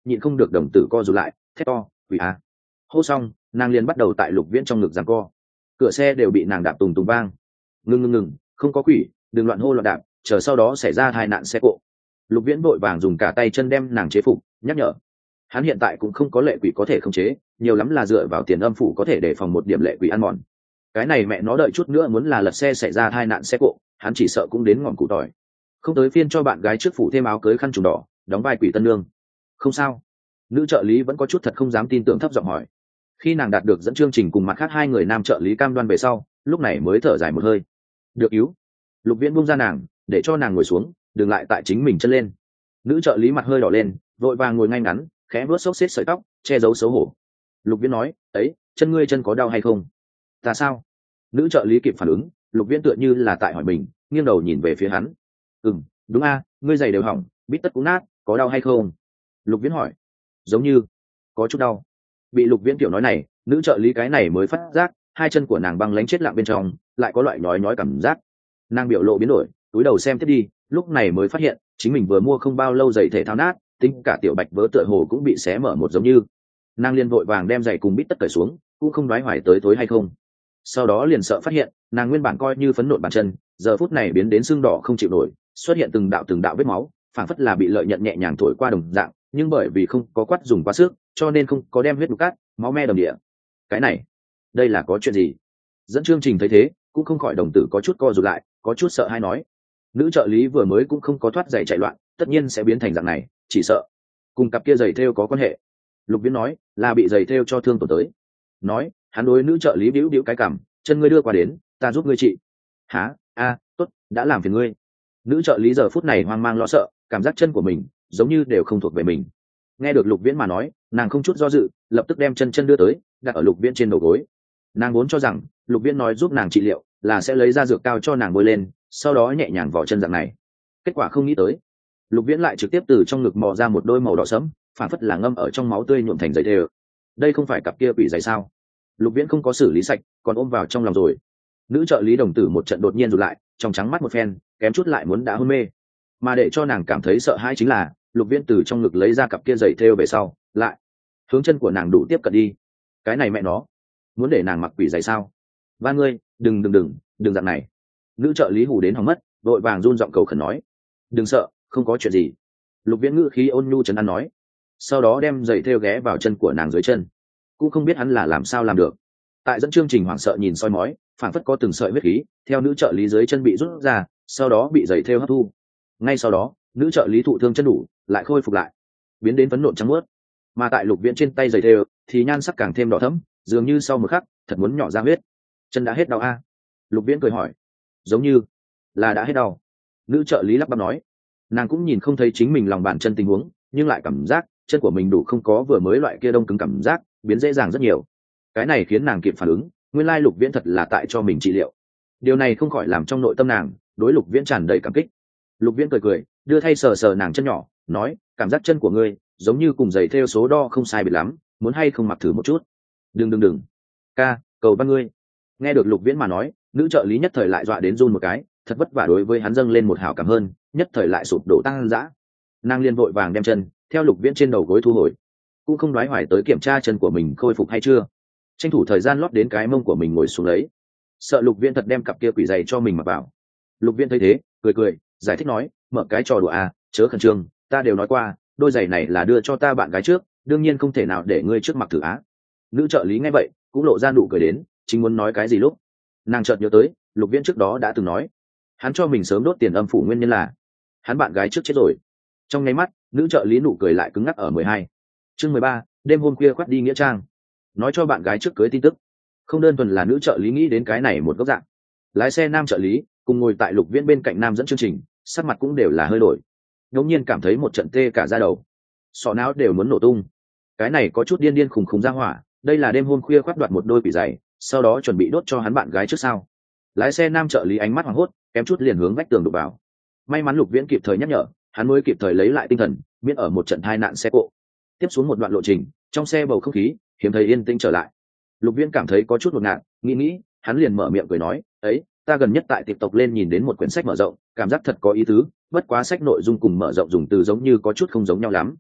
Speaker 1: nhịn không được đồng tử co rụt lại, thét to, quỷ à. Hô xong, nàng liền bắt đầu tại Lục Viễn trong ngực giằng co. Cửa xe đều bị nàng đạp tùng tùng vang. Ngừng, không có quỷ, đừng loạn hô loạn đạp, chờ sau đó xảy ra tai nạn xe cộ. Lục Viễn vội vàng dùng cả tay chân đem nàng chế phục, nhắc nhở. Hắn hiện tại cũng không có lệ quỷ có thể khống chế, nhiều lắm là dựa vào tiền âm phủ có thể để phòng một điểm lệ quỷ ăn mòn. Cái này mẹ nó đợi chút nữa muốn là lật xe xảy ra tai nạn xe cộ, hắn chỉ sợ cũng đến ngọn cụ tỏi. Không tới phiên cho bạn gái trước phủ thêm áo cưới khăn trùng đỏ, đóng vai quỷ tân nương. Không sao. Nữ trợ lý vẫn có chút thật không dám tin tưởng thấp giọng hỏi. Khi nàng đạt được dẫn chương trình cùng mặt khác hai người nam trợ lý cam đoan về sau, lúc này mới thở dài một hơi. Được yếu. Lục Viễn buông ra nàng, để cho nàng ngồi xuống, đừng lại tại chính mình chân lên. Nữ trợ lý mặt hơi đỏ lên, vội vàng ngồi ngay ngắn, khẽ vuốt xốc xếp sợi tóc, che giấu xấu hổ. Lục Viễn nói, ấy, chân ngươi chân có đau hay không? Ta sao? Nữ trợ lý kịp phản ứng, Lục Viễn tựa như là tại hỏi mình, nghiêng đầu nhìn về phía hắn. Đúng a, ngươi giày đều hỏng, bít tất cũng nát, có đau hay không? Lục Viễn hỏi. Giống như có chút đau. Bị Lục Viễn kiểu nói này, nữ trợ lý cái này mới phát giác, hai chân của nàng băng lánh chết lặng bên trong, lại có loại nhói cảm giác. Nàng biểu lộ biến đổi, túi đầu xem tiếp đi, lúc này mới phát hiện chính mình vừa mua không bao lâu giày thể thao nát, tính cả tiểu bạch vỡ tựa hồ cũng bị xé mở một giống như. Nàng liền vội vàng đem giày cùng bít tất cởi xuống, cũng không đoái hoài tới tối hay không. Sau đó liền sợ phát hiện, nàng nguyên bản coi như phấn nộn bàn chân, giờ phút này biến đến sưng đỏ không chịu nổi, xuất hiện từng đạo vết máu, phảng phất là bị lợi nhận nhẹ nhàng thổi qua đồng dạng, nhưng bởi vì không có quắt dùng quá sức, cho nên không có đem huyết đục cát, máu me đầm địa. Cái này, đây là có chuyện gì? Dẫn chương trình thấy thế, cũng không khỏi đồng tử có chút co rụt lại, có chút sợ hay nói. Nữ trợ lý vừa mới cũng không có thoát giày chạy loạn, tất nhiên sẽ biến thành dạng này, chỉ sợ cùng cặp kia giày thêu có quan hệ. Lục Viễn nói, là bị giày thêu cho thương tổn tới. Nói, hắn đối nữ trợ lý bĩu cái cằm, chân ngươi đưa qua đến, ta giúp ngươi trị. Hả? Tốt, đã làm phiền ngươi. Nữ trợ lý giờ phút này hoang mang lo sợ, cảm giác chân của mình giống như đều không thuộc về mình. Nghe được Lục Viễn mà nói, nàng không chút do dự, lập tức đem chân đưa tới, đặt ở Lục Viễn trên đầu gối. Nàng vốn cho rằng Lục Viễn nói giúp nàng trị liệu là sẽ lấy ra dược cao cho nàng bôi lên, sau đó nhẹ nhàng vò chân dạng này. Kết quả không nghĩ tới, Lục Viễn lại trực tiếp từ trong ngực mò ra một đôi màu đỏ sẫm, phản phất là ngâm ở trong máu tươi nhuộm thành giấy thêu. Đây không phải cặp kia quỷ giày sao? Lục Viễn không có xử lý sạch, còn ôm vào trong lòng rồi. Nữ trợ lý đồng tử một trận đột nhiên rụt lại, trong trắng mắt một phen, kém chút lại muốn đã hôn mê. Mà để cho nàng cảm thấy sợ hãi chính là, Lục Viễn từ trong ngực lấy ra cặp kia giày thêu về sau, lại hướng chân của nàng đủ tiếp cận đi. Cái này mẹ nó, muốn để nàng mặc quỷ giày sao? Ba ngươi, đừng dạng này. Nữ trợ lý hù đến hỏng mất, vội vàng run giọng cầu khẩn nói, đừng sợ, không có chuyện gì. Lục Viễn ngữ khí ôn nhu trấn an nói, sau đó đem giày thêu ghé vào chân của nàng dưới chân. Cũng không biết hắn là làm sao làm được. Tại dẫn chương trình hoảng sợ nhìn soi mói, phảng phất có từng sợi huyết khí theo nữ trợ lý dưới chân bị rút ra, sau đó bị giày thêu hấp thu. Ngay sau đó, nữ trợ lý thụ thương chân đủ, lại khôi phục lại, biến đến phấn nộn trắng muốt. Mà tại Lục Viễn trên tay giày thêu thì nhan sắc càng thêm đỏ thẫm, dường như sau một khắc thật muốn nhỏ ra huyết. Chân đã hết đau a? Lục Viễn cười hỏi. Giống như là đã hết đau. Nữ trợ lý lắp bắp nói. Nàng cũng nhìn không thấy chính mình lòng bàn chân tình huống, nhưng lại cảm giác chân của mình đủ không có vừa mới loại kia đông cứng cảm giác, biến dễ dàng rất nhiều. Cái này khiến nàng kịp phản ứng, nguyên lai Lục Viễn thật là tại cho mình trị liệu. Điều này không khỏi làm trong nội tâm nàng đối Lục Viễn tràn đầy cảm kích. Lục Viễn cười, đưa thay sờ nàng chân nhỏ, nói, cảm giác chân của ngươi giống như cùng giày thêu số đo không sai biệt lắm, muốn hay không mặc thử một chút? Đừng. Ca, cầu văn ngươi. Nghe được Lục Viễn mà nói, nữ trợ lý nhất thời lại dọa đến run một cái, thật vất vả đối với hắn dâng lên một hảo cảm hơn, nhất thời lại sụp đổ tăng dã. Nàng liên vội vàng đem chân theo Lục Viễn trên đầu gối thu hồi, cũng không đoái hoài tới kiểm tra chân của mình khôi phục hay chưa, tranh thủ thời gian lót đến cái mông của mình ngồi xuống lấy, sợ Lục Viễn thật đem cặp kia quỷ giày cho mình mặc vào. Lục Viễn thấy thế, cười, giải thích nói, mở cái trò đùa à, chớ khẩn trương, ta đều nói qua, đôi giày này là đưa cho ta bạn gái trước, đương nhiên không thể nào để ngươi trước mặc thử á. Nữ trợ lý nghe vậy cũng lộ ra nụ cười đến, chính muốn nói cái gì lúc nàng chợt nhớ tới Lục Viễn trước đó đã từng nói hắn cho mình sớm đốt tiền âm phủ nguyên nhân là hắn bạn gái trước chết rồi. Trong nháy mắt, nữ trợ lý nụ cười lại cứng ngắc ở 12. Chương 13, đêm hôm khuya khoắt đi nghĩa trang. Nói cho bạn gái trước cưới tin tức, không đơn thuần là nữ trợ lý nghĩ đến cái này một góc dạng. Lái xe nam trợ lý cùng ngồi tại Lục Viễn bên cạnh nam dẫn chương trình, sắc mặt cũng đều là hơi đổi. Ngẫu nhiên cảm thấy một trận tê cả da đầu, sọ não đều muốn nổ tung. Cái này có chút điên khùng ra hỏa, đây là đêm hôm khuya khoắt đoạt một đôi quỷ giày, sau đó chuẩn bị đốt cho hắn bạn gái trước sao? Lái xe nam trợ lý ánh mắt hoảng hốt, kém chút liền hướng vách tường đụng vào. May mắn Lục Viễn kịp thời nhắc nhở, hắn mới kịp thời lấy lại tinh thần, miễn ở một trận tai nạn xe cộ. Tiếp xuống một đoạn lộ trình, trong xe bầu không khí hiếm thấy yên tĩnh trở lại. Lục Viễn cảm thấy có chút ngột ngạt, nghĩ, hắn liền mở miệng cười nói, ấy, ta gần nhất tại TikTok lên nhìn đến một quyển sách mở rộng, cảm giác thật có ý tứ, bất quá sách nội dung cùng mở rộng dùng từ giống như có chút không giống nhau lắm.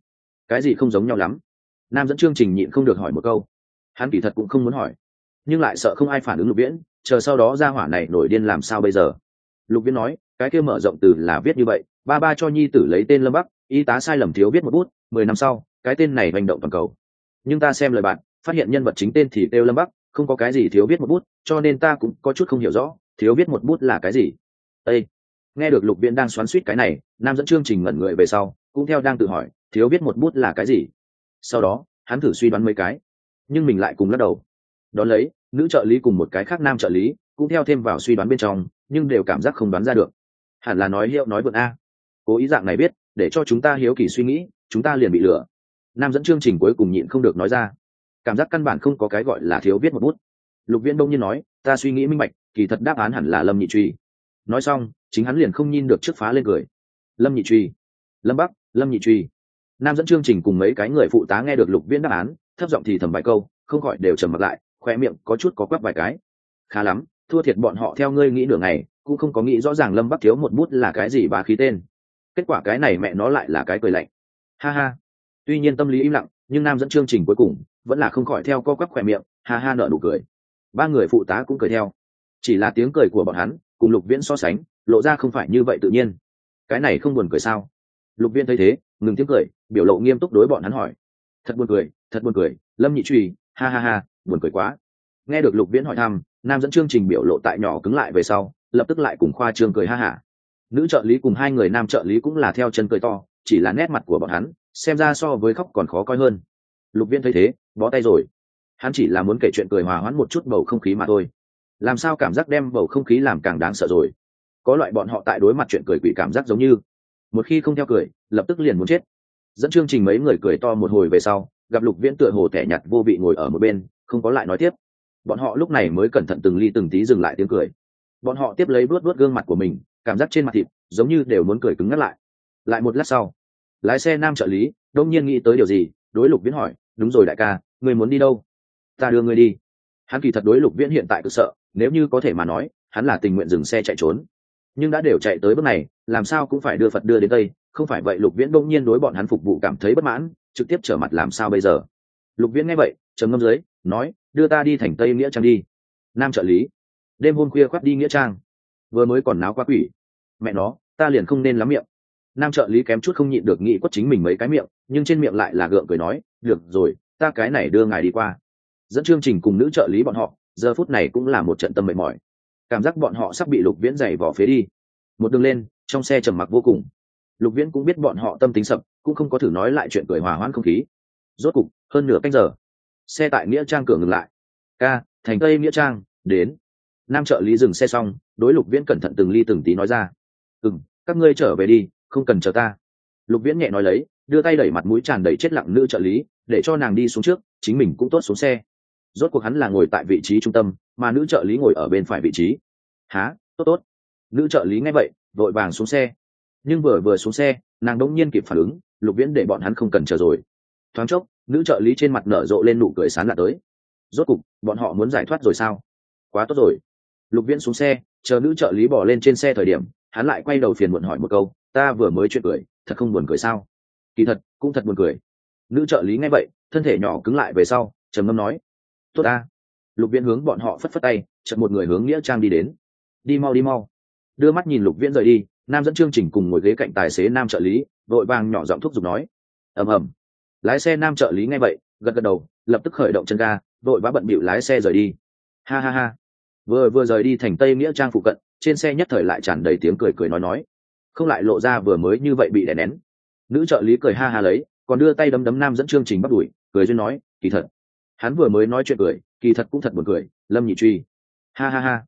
Speaker 1: Cái gì không giống nhau lắm? Nam dẫn chương trình nhịn không được hỏi một câu. Hắn kỳ thật cũng không muốn hỏi, nhưng lại sợ không ai phản ứng Lục Viễn, chờ sau đó ra hỏa này nổi điên làm sao bây giờ. Lục Viễn nói, cái kia mở rộng từ là viết như vậy, ba ba cho nhi tử lấy tên Lâm Bắc, y tá sai lầm thiếu viết một bút, 10 năm sau cái tên này hành động toàn cầu. Nhưng ta xem lời bạn, phát hiện nhân vật chính tên thì kêu Lâm Bắc, không có cái gì thiếu viết một bút, cho nên ta cũng có chút không hiểu rõ thiếu viết một bút là cái gì. Ê! Nghe được Lục Viễn đang xoắn xuýt cái này, Nam dẫn chương trình ngẩn người về sau cũng theo đang tự hỏi thiếu viết một bút là cái gì. Sau đó hắn thử suy đoán mấy cái, nhưng mình lại cùng lắc đầu. Đón lấy nữ trợ lý cùng một cái khác nam trợ lý cũng theo thêm vào suy đoán bên trong, nhưng đều cảm giác không đoán ra được. Hẳn là nói hiệu nói vượn a, cố ý dạng này biết để cho chúng ta hiếu kỳ suy nghĩ, chúng ta liền bị lừa. Nam dẫn chương trình cuối cùng nhịn không được nói ra, cảm giác căn bản không có cái gọi là thiếu viết một bút. Lục Viễn đông nhiên nói, ta suy nghĩ minh bạch, kỳ thật đáp án hẳn là Lâm Nhị Truy. Nói xong chính hắn liền không nhìn được trước phá lên cười. Lâm Nhị Truy, Lâm Bắc, Lâm Nhị Truy. Nam dẫn chương trình cùng mấy cái người phụ tá nghe được Lục Viễn đáp án, thấp giọng thì thầm vài câu, không khỏi đều trầm mặt lại, khoe miệng có chút có quắp vài cái. Khá lắm, thua thiệt bọn họ theo ngươi nghĩ nửa ngày cũng không có nghĩ rõ ràng Lâm Bắc thiếu một bút là cái gì bá khí tên. Kết quả cái này mẹ nó lại là cái cười lạnh. Ha ha. Tuy nhiên tâm lý im lặng, nhưng Nam dẫn chương trình cuối cùng vẫn là không khỏi theo co quắp khoe miệng, ha ha nở nụ cười. Ba người phụ tá cũng cười theo, chỉ là tiếng cười của bọn hắn cùng Lục Viễn so sánh lộ ra không phải như vậy tự nhiên. Cái này không buồn cười sao? Lục Viễn thấy thế ngừng tiếng cười, biểu lộ nghiêm túc đối bọn hắn hỏi. Thật buồn cười, thật buồn cười, Lâm Nhị Truy, ha ha ha, buồn cười quá. Nghe được Lục Viễn hỏi thăm, Nam dẫn chương trình biểu lộ tại nhỏ cứng lại về sau lập tức lại cùng khoa trương cười ha hả. Nữ trợ lý cùng hai người nam trợ lý cũng là theo chân cười to, chỉ là nét mặt của bọn hắn xem ra so với khóc còn khó coi hơn. Lục Viễn thấy thế bó tay rồi, hắn chỉ là muốn kể chuyện cười hòa hoãn một chút bầu không khí mà thôi, làm sao cảm giác đem bầu không khí làm càng đáng sợ rồi. Có loại bọn họ tại đối mặt chuyện cười quỷ cảm giác giống như một khi không theo cười lập tức liền muốn chết. Dẫn chương trình mấy người cười to một hồi về sau, gặp Lục Viễn tựa hồ tẻ nhạt vô vị ngồi ở một bên không có lại nói tiếp. Bọn họ lúc này mới cẩn thận từng ly từng tí dừng lại tiếng cười. Bọn họ tiếp lấy vuốt vuốt gương mặt của mình, cảm giác trên mặt thịt giống như đều muốn cười cứng ngắt lại. Lại một lát sau, lái xe nam trợ lý đông nhiên nghĩ tới điều gì, đối Lục Viễn hỏi, đúng rồi đại ca, ngươi muốn đi đâu? Ta đưa ngươi đi. Hắn kỳ thật đối Lục Viễn hiện tại cực sợ, nếu như có thể mà nói hắn là tình nguyện dừng xe chạy trốn, nhưng đã đều chạy tới bước này làm sao cũng phải đưa Phật đưa đến Tây, không phải vậy Lục Viễn đông nhiên đối bọn hắn phục vụ cảm thấy bất mãn, trực tiếp trở mặt làm sao bây giờ. Lục Viễn nghe vậy trầm ngâm dưới nói, đưa ta đi thành Tây Nghĩa Trang đi. Nam trợ lý, đêm hôm khuya khoắt đi Nghĩa Trang, vừa mới còn náo quá quỷ, mẹ nó ta liền không nên lắm miệng. Nam trợ lý kém chút không nhịn được nghĩ quất chính mình mấy cái miệng, nhưng trên miệng lại là gượng cười nói, được rồi, ta cái này đưa ngài đi qua. Dẫn chương trình cùng nữ trợ lý bọn họ giờ phút này cũng là một trận tâm mệt mỏi, cảm giác bọn họ sắp bị Lục Viễn giày vò phế đi. Một đường lên trong xe trầm mặc vô cùng. Lục Viễn cũng biết bọn họ tâm tính sập, cũng không có thử nói lại chuyện cười hòa hoãn không khí. Rốt cục hơn nửa canh giờ, xe tại Nghĩa Trang cửa ngừng lại. Ca, thành Tây Nghĩa Trang đến. Nam trợ lý dừng xe xong đối Lục Viễn cẩn thận từng ly từng tí nói ra, các ngươi trở về đi, không cần chờ ta. Lục Viễn nhẹ nói lấy đưa tay đẩy mặt mũi tràn đầy chết lặng nữ trợ lý để cho nàng đi xuống trước, chính mình cũng tốt xuống xe. Rốt cuộc hắn là ngồi tại vị trí trung tâm, mà nữ trợ lý ngồi ở bên phải vị trí. Há, tốt tốt. Nữ trợ lý nghe vậy vội vàng xuống xe, nhưng vừa xuống xe nàng đống nhiên kịp phản ứng, Lục Viễn để bọn hắn không cần chờ rồi. Thoáng chốc nữ trợ lý trên mặt nở rộ lên nụ cười sán lạ tới. Rốt cục bọn họ muốn giải thoát rồi sao? Quá tốt rồi. Lục Viễn xuống xe chờ nữ trợ lý bỏ lên trên xe thời điểm, hắn lại quay đầu phiền muộn hỏi một câu, ta vừa mới chuyện cười thật không buồn cười sao? Kỳ thật cũng thật buồn cười. Nữ trợ lý nghe vậy thân thể nhỏ cứng lại về sau trầm ngâm nói, tốt ta. Lục Viễn hướng bọn họ phất phất tay, chợt một người hướng Nghĩa Trang đi đến. Đi mau đi mau. Đưa mắt nhìn Lục Viễn rời đi, nam dẫn chương trình cùng ngồi ghế cạnh tài xế nam trợ lý vội vàng nhỏ giọng thúc giục nói. Ầm ầm. Lái xe nam trợ lý nghe vậy gật gật đầu, lập tức khởi động chân ga vội vã bận bịu lái xe rời đi. Ha ha ha. Vừa rời đi thành Tây Nghĩa Trang phụ cận, trên xe nhất thời lại tràn đầy tiếng cười nói, không lại lộ ra vừa mới như vậy bị đè nén. Nữ trợ lý cười ha ha lấy còn đưa tay đấm đấm nam dẫn chương trình bắt đuổi, cười duyên nói, kỳ thật hắn vừa mới nói chuyện cười kỳ thật cũng thật buồn cười, Lâm Nhị Truy. Ha ha ha.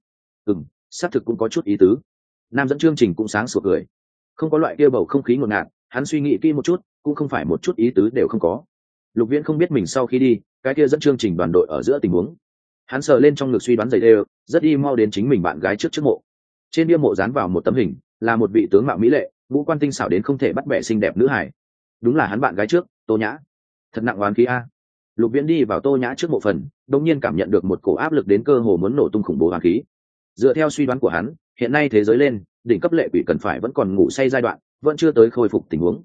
Speaker 1: Xác thực cũng có chút ý tứ. Nam dẫn chương trình cũng sáng sủa cười, không có loại kia bầu không khí ngột ngạt, hắn suy nghĩ kỹ một chút cũng không phải một chút ý tứ đều không có. Lục Viễn không biết mình sau khi đi cái kia dẫn chương trình đoàn đội ở giữa tình huống, hắn sờ lên trong ngực suy đoán dày đều rất đi mau đến chính mình bạn gái trước mộ. Trên bia mộ dán vào một tấm hình là một vị tướng mạo mỹ lệ, ngũ quan tinh xảo đến không thể bắt bẻ xinh đẹp nữ hải, đúng là hắn bạn gái trước Tô Nhã. Thật nặng oán khí a. Lục Viễn đi vào Tô Nhã trước mộ phần, đột nhiên cảm nhận được một cổ áp lực đến cơ hồ muốn nổ tung khủng bố oán khí. Dựa theo suy đoán của hắn, hiện nay thế giới lên đỉnh cấp lệ quỷ cần phải vẫn còn ngủ say giai đoạn, vẫn chưa tới khôi phục tình huống.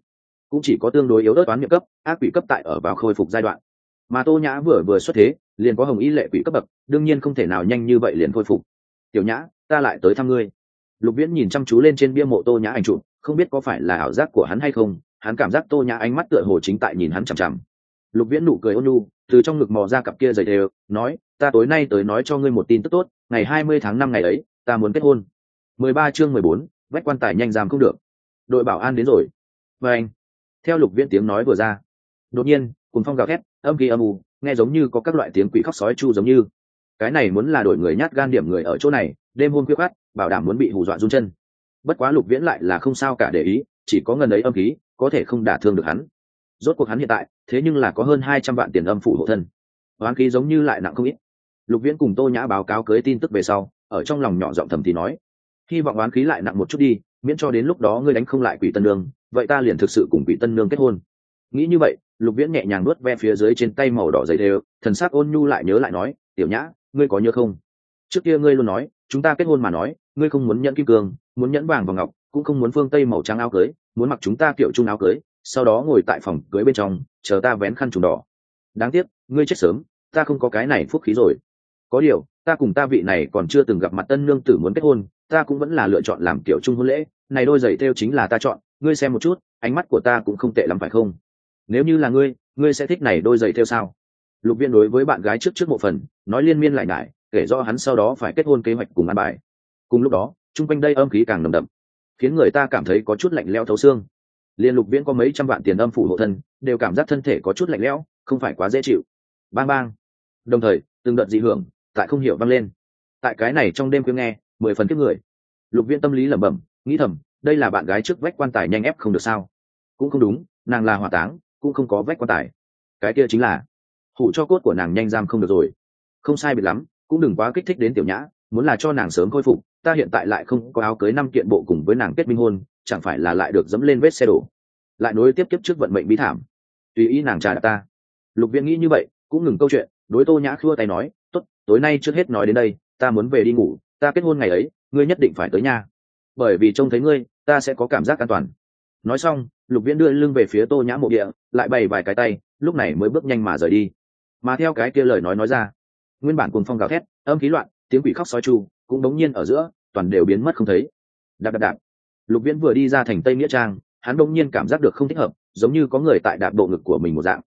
Speaker 1: cũng chỉ có tương đối yếu ớt toán miệng cấp ác quỷ cấp tại ở vào khôi phục giai đoạn, mà Tô Nhã vừa xuất thế liền có hồng y lệ quỷ cấp bậc, đương nhiên không thể nào nhanh như vậy liền khôi phục. Tiểu Nhã, ta lại tới thăm ngươi. Lục Viễn nhìn chăm chú lên trên bia mộ Tô Nhã ảnh chụp, không biết có phải là ảo giác của hắn hay không, hắn cảm giác Tô Nhã ánh mắt tựa hồ chính tại nhìn hắn chằm chằm. Lục Viễn nụ cười ôn nhu, từ trong ngực mò ra cặp kia giày đều, nói, ta tối nay tới nói cho ngươi một tin tức tốt, ngày 20 tháng 5 ngày ấy, ta muốn kết hôn. 13 chương 14, vách quan tài nhanh giam không được. Đội bảo an đến rồi. Và anh. Theo Lục Viễn tiếng nói vừa ra, đột nhiên, cùng phong gào thét, âm kỳ âm u, nghe giống như có các loại tiếng quỷ khóc sói chu giống như. Cái này muốn là đội người nhát gan điểm người ở chỗ này, đêm hôm khuya khoắt, bảo đảm muốn bị hù dọa run chân. Bất quá Lục Viễn lại là không sao cả để ý, chỉ có ngần ấy âm khí, có thể không đả thương được hắn. Rốt cuộc hắn hiện tại, thế nhưng là có hơn 200 vạn tiền âm phủ hộ thân. Oán khí giống như lại nặng không ít. Lục Viễn cùng Tô Nhã báo cáo cưới tin tức về sau, ở trong lòng nhỏ giọng thầm thì nói, hy vọng oán khí lại nặng một chút đi, miễn cho đến lúc đó ngươi đánh không lại Quỷ Tân Nương, vậy ta liền thực sự cùng Quỷ Tân Nương kết hôn. Nghĩ như vậy, Lục Viễn nhẹ nhàng nuốt ve phía dưới trên tay màu đỏ dày đều, thần sắc ôn nhu lại nhớ lại nói, tiểu Nhã, ngươi có nhớ không? Trước kia ngươi luôn nói, chúng ta kết hôn mà nói, ngươi không muốn nhẫn kim cương, muốn nhẫn vàng và ngọc, cũng không muốn phương tây màu trắng áo cưới, muốn mặc chúng ta kiểu chung áo cưới, sau đó ngồi tại phòng cưới bên trong, chờ ta vén khăn trùm đỏ. Đáng tiếc, ngươi chết sớm, ta không có cái này phúc khí rồi. Có điều, ta cùng ta vị này còn chưa từng gặp mặt tân nương tử muốn kết hôn, ta cũng vẫn là lựa chọn làm kiểu chung hôn lễ, này đôi giày thêu chính là ta chọn, ngươi xem một chút, ánh mắt của ta cũng không tệ lắm phải không? Nếu như là ngươi sẽ thích này đôi giày thêu sao? Lục Viễn đối với bạn gái trước một phần, nói liên miên lại nhải, kể rõ hắn sau đó phải kết hôn kế hoạch cùng ăn bài. Cùng lúc đó, chung quanh đây âm khí càng nồng đậm, khiến người ta cảm thấy có chút lạnh lẽo thấu xương. Liên Lục Viễn có mấy trăm vạn tiền âm phủ hộ thân, đều cảm giác thân thể có chút lạnh lẽo, không phải quá dễ chịu. Bang bang. Đồng thời, từng đợt dị hưởng tại không hiểu vang lên. Tại cái này trong đêm khuya nghe, 10 phần kiếp người. Lục Viễn tâm lý lẩm bẩm, nghĩ thầm, đây là bạn gái trước vách quan tài nhanh ép không được sao? Cũng không đúng, nàng là hỏa táng, cũng không có vách quan tài. Cái kia chính là hủ cho cốt của nàng nhanh giam không được rồi. Không sai biệt lắm, cũng đừng quá kích thích đến tiểu Nhã, muốn là cho nàng sớm khôi phục, ta hiện tại lại không có áo cưới 5 kiện bộ cùng với nàng kết minh hôn, chẳng phải là lại được dẫm lên vết xe đổ, lại nối tiếp kiếp trước vận mệnh bí thảm. Tùy ý nàng trà đạp ta. Lục Viễn nghĩ như vậy, cũng ngừng câu chuyện, đối Tô Nhã khua tay nói, tốt, tối nay trước hết nói đến đây, ta muốn về đi ngủ, ta kết hôn ngày ấy, ngươi nhất định phải tới nhà, bởi vì trông thấy ngươi, ta sẽ có cảm giác an toàn. Nói xong, Lục Viễn đưa lưng về phía Tô Nhã mộ địa, lại bày vài cái tay, lúc này mới bước nhanh mà rời đi. Mà theo cái kia lời nói ra, nguyên bản cuồng phong gào thét, âm khí loạn, tiếng quỷ khóc sói chu, cũng đống nhiên ở giữa, toàn đều biến mất không thấy. Đạp đạp đạp. Lục Viễn vừa đi ra thành Tây Nghĩa Trang, hắn đống nhiên cảm giác được không thích hợp, giống như có người tại đạp bộ ngực của mình một dạng.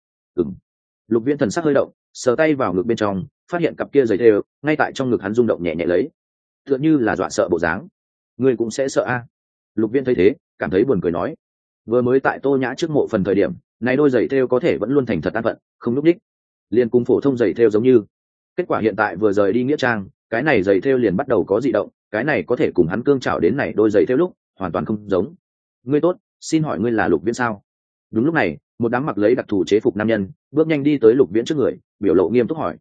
Speaker 1: Lục Viễn thần sắc hơi động, sờ tay vào ngực bên trong, phát hiện cặp kia giày thêu ngay tại trong ngực hắn rung động nhẹ nhẹ lấy, tựa như là dọa sợ bộ dáng. Ngươi cũng sẽ sợ a? Lục Viễn thấy thế, cảm thấy buồn cười nói, vừa mới tại Tô Nhã trước mộ phần thời điểm, này đôi giày thêu có thể vẫn luôn thành thật an phận, không lúc đích, liền cùng phổ thông giày thêu giống như. Kết quả hiện tại vừa rời đi nghĩa trang, cái này giày thêu liền bắt đầu có dị động, cái này có thể cùng hắn cương trảo đến này đôi giày thêu lúc hoàn toàn không giống. Ngươi tốt, xin hỏi ngươi là Lục Viễn sao? Đúng lúc này, một đám mặc lấy đặc thù chế phục nam nhân bước nhanh đi tới Lục Viễn trước người, biểu lộ nghiêm túc hỏi,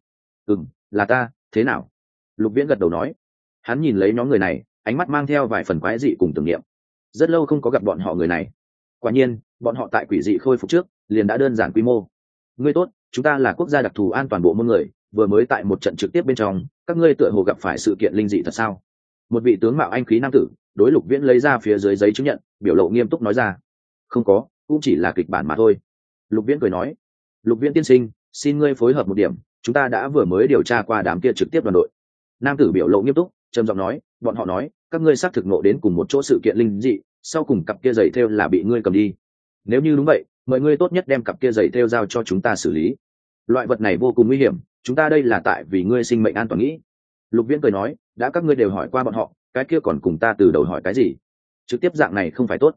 Speaker 1: là ta, thế nào? Lục Viễn gật đầu nói. Hắn nhìn lấy nhóm người này, ánh mắt mang theo vài phần quái dị cùng tưởng niệm. Rất lâu không có gặp bọn họ người này. Quả nhiên, bọn họ tại quỷ dị khôi phục trước liền đã đơn giản quy mô. Ngươi tốt, chúng ta là quốc gia đặc thù an toàn bộ môn người, vừa mới tại một trận trực tiếp bên trong, các ngươi tựa hồ gặp phải sự kiện linh dị thật sao? Một vị tướng mạo anh khí nam tử đối Lục Viễn lấy ra phía dưới giấy chứng nhận, biểu lộ nghiêm túc nói ra. Không có, cũng chỉ là kịch bản mà thôi. Lục Viễn cười nói. Lục Viễn tiên sinh, xin ngươi phối hợp một điểm, chúng ta đã vừa mới điều tra qua đám kia trực tiếp đoàn đội. Nam tử biểu lộ nghiêm túc, trầm giọng nói, bọn họ nói các ngươi xác thực nộ đến cùng một chỗ sự kiện linh dị, sau cùng cặp kia giày thêu là bị ngươi cầm đi. Nếu như đúng vậy, mời ngươi tốt nhất đem cặp kia giày thêu giao cho chúng ta xử lý. Loại vật này vô cùng nguy hiểm, chúng ta đây là tại vì ngươi sinh mệnh an toàn nghĩ. Lục Viễn cười nói, đã các ngươi đều hỏi qua bọn họ, cái kia còn cùng ta từ đầu hỏi cái gì? Trực tiếp dạng này không phải tốt.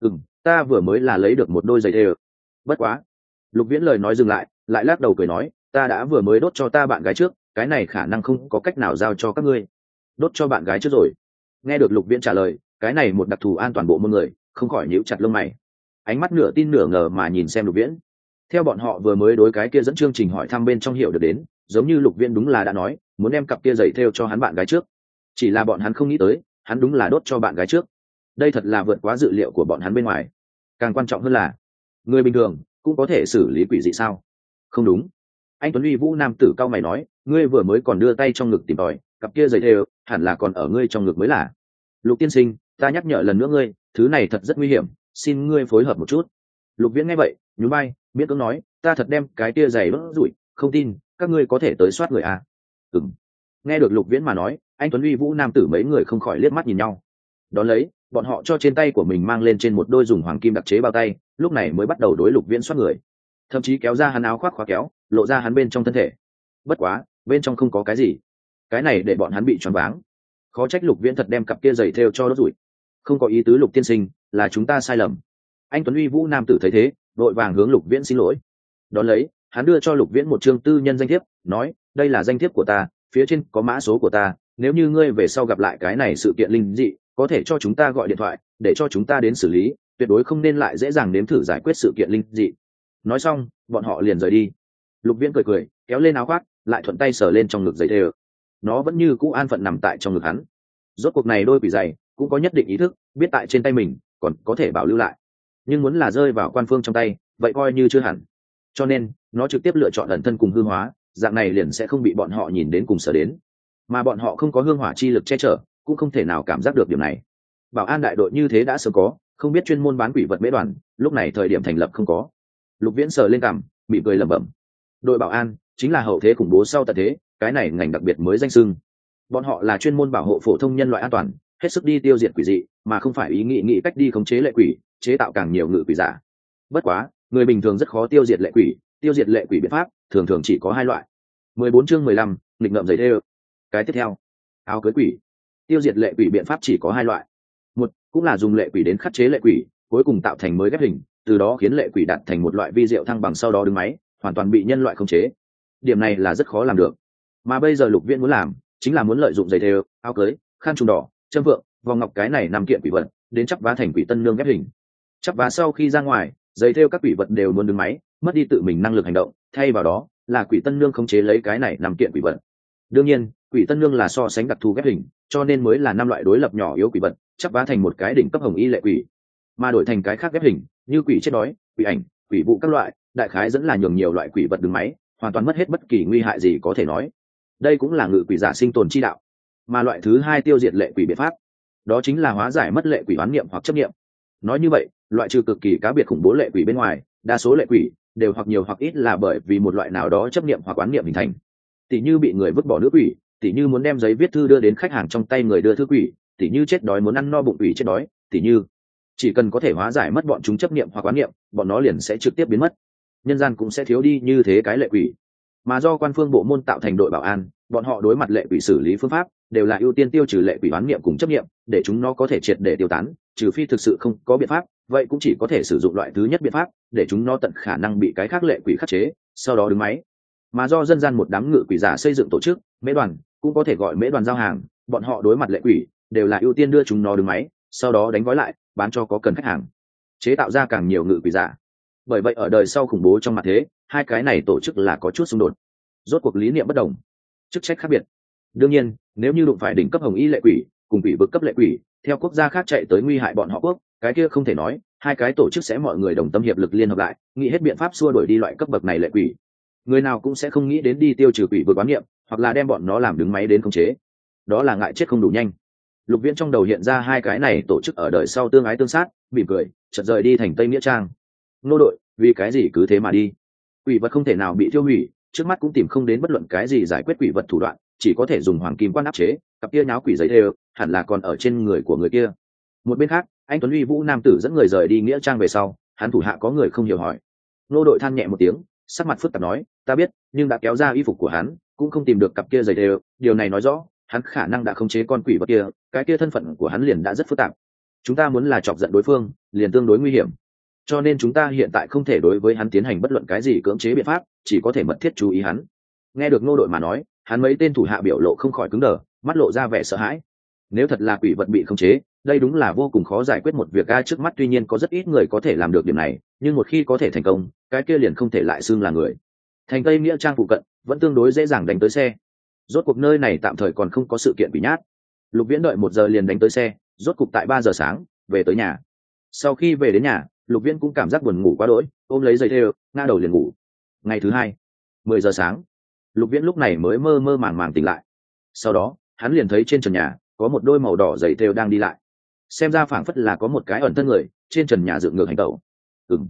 Speaker 1: Ta vừa mới là lấy được một đôi giày thêu. Bất quá. Lục Viễn lời nói dừng lại, lại lắc đầu cười nói, ta đã vừa mới đốt cho ta bạn gái trước, cái này khả năng không có cách nào giao cho các ngươi. Đốt cho bạn gái trước rồi? Nghe được Lục Viễn trả lời, cái này một đặc thù an toàn bộ môn người không khỏi nhíu chặt lông mày, ánh mắt nửa tin nửa ngờ mà nhìn xem Lục Viễn. Theo bọn họ vừa mới đối cái kia dẫn chương trình hỏi thăm bên trong hiểu được đến, giống như Lục Viễn đúng là đã nói muốn đem cặp kia giày thêu cho hắn bạn gái trước, chỉ là bọn hắn không nghĩ tới hắn đúng là đốt cho bạn gái trước. Đây thật là vượt quá dự liệu của bọn hắn bên ngoài. Càng quan trọng hơn là, người bình thường cũng có thể xử lý quỷ dị sao? Không đúng. Anh Tuấn Uy Vũ nam tử cao mày nói, ngươi vừa mới còn đưa tay trong ngực tìm tòi, cặp kia giày thêu hẳn là còn ở ngươi trong ngực mới là. Lục tiên sinh, ta nhắc nhở lần nữa ngươi, thứ này thật rất nguy hiểm, xin ngươi phối hợp một chút. Lục Viễn nghe vậy nhún vai miễn cưỡng nói, ta thật đem cái tia giày đốt rủi, không tin các ngươi có thể tới soát người à. Ừm. Nghe được Lục Viễn mà nói, anh tuấn uy vũ nam tử mấy người không khỏi liếc mắt nhìn nhau. Đón lấy bọn họ cho trên tay của mình mang lên trên một đôi dùng hoàng kim đặc chế bao tay, lúc này mới bắt đầu đối Lục Viễn soát người, thậm chí kéo ra hắn áo khoác khóa kéo, lộ ra hắn bên trong thân thể. Bất quá bên trong không có cái gì, cái này để bọn hắn bị choáng váng. Khó trách Lục Viễn thật đem cặp kia giày thêu cho đốt rủi. Không có ý tứ Lục tiên sinh, là chúng ta sai lầm. Anh tuấn uy vũ nam tử thấy thế đội vàng hướng Lục Viễn xin lỗi. Đón lấy hắn đưa cho Lục Viễn một chương tư nhân danh thiếp, nói, đây là danh thiếp của ta, phía trên có mã số của ta, nếu như ngươi về sau gặp lại cái này sự kiện linh dị, có thể cho chúng ta gọi điện thoại để cho chúng ta đến xử lý, tuyệt đối không nên lại dễ dàng nếm thử giải quyết sự kiện linh dị. Nói xong bọn họ liền rời đi. Lục Viễn cười cười kéo lên áo khoác, lại thuận tay sờ lên trong ngực giày thêu, nó vẫn như cũ an phận nằm tại trong ngực hắn. Rốt cuộc này đôi quỷ giày cũng có nhất định ý thức, biết tại trên tay mình còn có thể bảo lưu lại, nhưng muốn là rơi vào quan phương trong tay vậy coi như chưa hẳn, cho nên nó trực tiếp lựa chọn ẩn thân cùng hư hóa, dạng này liền sẽ không bị bọn họ nhìn đến cùng sở đến, mà bọn họ không có hương hỏa chi lực che chở cũng không thể nào cảm giác được điểm này. Bảo an đại đội như thế đã sớm có, không biết chuyên môn bán quỷ vật mễ đoàn, lúc này thời điểm thành lập không có. Lục Viễn sờ lên cằm bị cười lẩm bẩm, đội bảo an chính là hậu thế khủng bố sau tận thế, cái này ngành đặc biệt mới danh xưng. Bọn họ là chuyên môn bảo hộ phổ thông nhân loại an toàn, hết sức đi tiêu diệt quỷ dị, mà không phải ý nghĩ cách đi khống chế lệ quỷ, chế tạo càng nhiều ngự quỷ giả. Bất quá người bình thường rất khó tiêu diệt lệ quỷ, tiêu diệt lệ quỷ biện pháp thường thường chỉ có hai loại. 14 chương 15, nghịch ngợm giấy thêu. Cái tiếp theo, áo cưới quỷ. Tiêu diệt lệ quỷ biện pháp chỉ có hai loại, một cũng là dùng lệ quỷ đến khắc chế lệ quỷ, cuối cùng tạo thành mới ghép hình, từ đó khiến lệ quỷ đạt thành một loại vi diệu thăng bằng, sau đó đứng máy hoàn toàn bị nhân loại khống chế. Điểm này là rất khó làm được, mà bây giờ Lục Viễn muốn làm chính là muốn lợi dụng giày thêu, áo cưới, khăn trùng đỏ, châm vượng, vòng ngọc cái này 5 kiện quỷ vật đến chắp vá thành quỷ tân nương ghép hình. Chắp vá sau khi ra ngoài, giày thêu các quỷ vật đều muốn đứng máy, mất đi tự mình năng lực hành động, thay vào đó là quỷ tân nương khống chế lấy cái này 5 kiện quỷ vật. Đương nhiên quỷ tân nương là so sánh đặc thù ghép hình, cho nên mới là 5 loại đối lập nhỏ yếu quỷ vật chắp vá thành một cái đỉnh cấp hồng y lệ quỷ, mà đổi thành cái khác ghép hình như quỷ chết đói, quỷ ảnh, quỷ vụ các loại, đại khái dẫn là nhường nhiều loại quỷ vật đứng máy, hoàn toàn mất hết bất kỳ nguy hại gì có thể nói. Đây cũng là ngự quỷ giả sinh tồn chi đạo. Mà loại thứ hai tiêu diệt lệ quỷ biện pháp, đó chính là hóa giải mất lệ quỷ oán niệm hoặc chấp niệm. Nói như vậy, loại trừ cực kỳ cá biệt khủng bố lệ quỷ bên ngoài, đa số lệ quỷ đều hoặc nhiều hoặc ít là bởi vì một loại nào đó chấp niệm hoặc oán niệm hình thành. Tỷ như bị người vứt bỏ nữ quỷ, tỷ như muốn đem giấy viết thư đưa đến khách hàng trong tay người đưa thư quỷ, tỷ như chết đói muốn ăn no bụng quỷ chết đói, tỷ như chỉ cần có thể hóa giải mất bọn chúng chấp niệm hoặc oán niệm, bọn nó liền sẽ trực tiếp biến mất, nhân gian cũng sẽ thiếu đi như thế cái lệ quỷ. Mà do quan phương bộ môn tạo thành đội bảo an, bọn họ đối mặt lệ quỷ xử lý phương pháp đều là ưu tiên tiêu trừ lệ quỷ oán niệm cùng chấp niệm, để chúng nó có thể triệt để tiêu tán, trừ phi thực sự không có biện pháp, vậy cũng chỉ có thể sử dụng loại thứ nhất biện pháp, để chúng nó tận khả năng bị cái khác lệ quỷ khắc chế, sau đó đứng máy. Mà do dân gian một đám ngự quỷ giả xây dựng tổ chức mễ đoàn, cũng có thể gọi mễ đoàn giao hàng, bọn họ đối mặt lệ quỷ đều là ưu tiên đưa chúng nó đứng máy, sau đó đánh gói lại bán cho có cần khách hàng, chế tạo ra càng nhiều ngự quỷ giả. Bởi vậy ở đời sau khủng bố trong mặt thế, hai cái này tổ chức là có chút xung đột, rốt cuộc lý niệm bất đồng, chức trách khác biệt. Đương nhiên nếu như đụng phải đỉnh cấp hồng y lệ quỷ cùng quỷ vực cấp lệ quỷ theo quốc gia khác chạy tới nguy hại bọn họ quốc, cái kia không thể nói, hai cái tổ chức sẽ mọi người đồng tâm hiệp lực liên hợp lại, nghĩ hết biện pháp xua đuổi đi loại cấp bậc này lệ quỷ. Người nào cũng sẽ không nghĩ đến đi tiêu trừ quỷ vực oán niệm, hoặc là đem bọn nó làm đứng máy đến khống chế, đó là ngại chết không đủ nhanh. Lục Viễn trong đầu hiện ra hai cái này tổ chức ở đời sau tương ái tương sát, mỉm cười chợt rời đi thành Tây Nghĩa Trang. Nô đội vì cái gì cứ thế mà đi? Quỷ vật không thể nào bị tiêu hủy, trước mắt cũng tìm không đến bất luận cái gì giải quyết quỷ vật thủ đoạn, chỉ có thể dùng hoàng kim quan áp chế, cặp kia nháo quỷ giấy đều hẳn là còn ở trên người của người kia. Một bên khác, anh tuấn uy vũ nam tử dẫn người rời đi nghĩa trang về sau, hắn thủ hạ có người không hiểu hỏi. Nô đội than nhẹ một tiếng, sắc mặt phức tạp nói, ta biết, nhưng đã kéo ra y phục của hắn, cũng không tìm được cặp kia giày đều, điều này nói rõ hắn khả năng đã khống chế con quỷ vật kia, cái kia thân phận của hắn liền đã rất phức tạp. Chúng ta muốn là chọc giận đối phương, liền tương đối nguy hiểm, cho nên chúng ta hiện tại không thể đối với hắn tiến hành bất luận cái gì cưỡng chế biện pháp, chỉ có thể mật thiết chú ý hắn. Nghe được nô đội mà nói, hắn mấy tên thủ hạ biểu lộ không khỏi cứng đờ, mắt lộ ra vẻ sợ hãi. Nếu thật là quỷ vật bị khống chế, đây đúng là vô cùng khó giải quyết một việc a. Trước mắt tuy nhiên có rất ít người có thể làm được điểm này, nhưng một khi có thể thành công, cái kia liền không thể lại xưng là người. Thành Tây Nghĩa Trang phụ cận vẫn tương đối dễ dàng đánh tới xe, rốt cuộc nơi này tạm thời còn không có sự kiện bị nhát. Lục Viễn đợi 1 giờ liền đánh tới xe, rốt cục tại 3 giờ sáng về tới nhà. Sau khi về đến nhà, Lục Viễn cũng cảm giác buồn ngủ quá đỗi, ôm lấy giày thêu ngã đầu liền ngủ. Ngày thứ hai 10 giờ sáng, Lục Viễn lúc này mới mơ mơ màng màng tỉnh lại. Sau đó hắn liền thấy trên trần nhà có một đôi màu đỏ giày thêu đang đi lại, xem ra phảng phất là có một cái ẩn thân người trên trần nhà dựng ngược hành tẩu.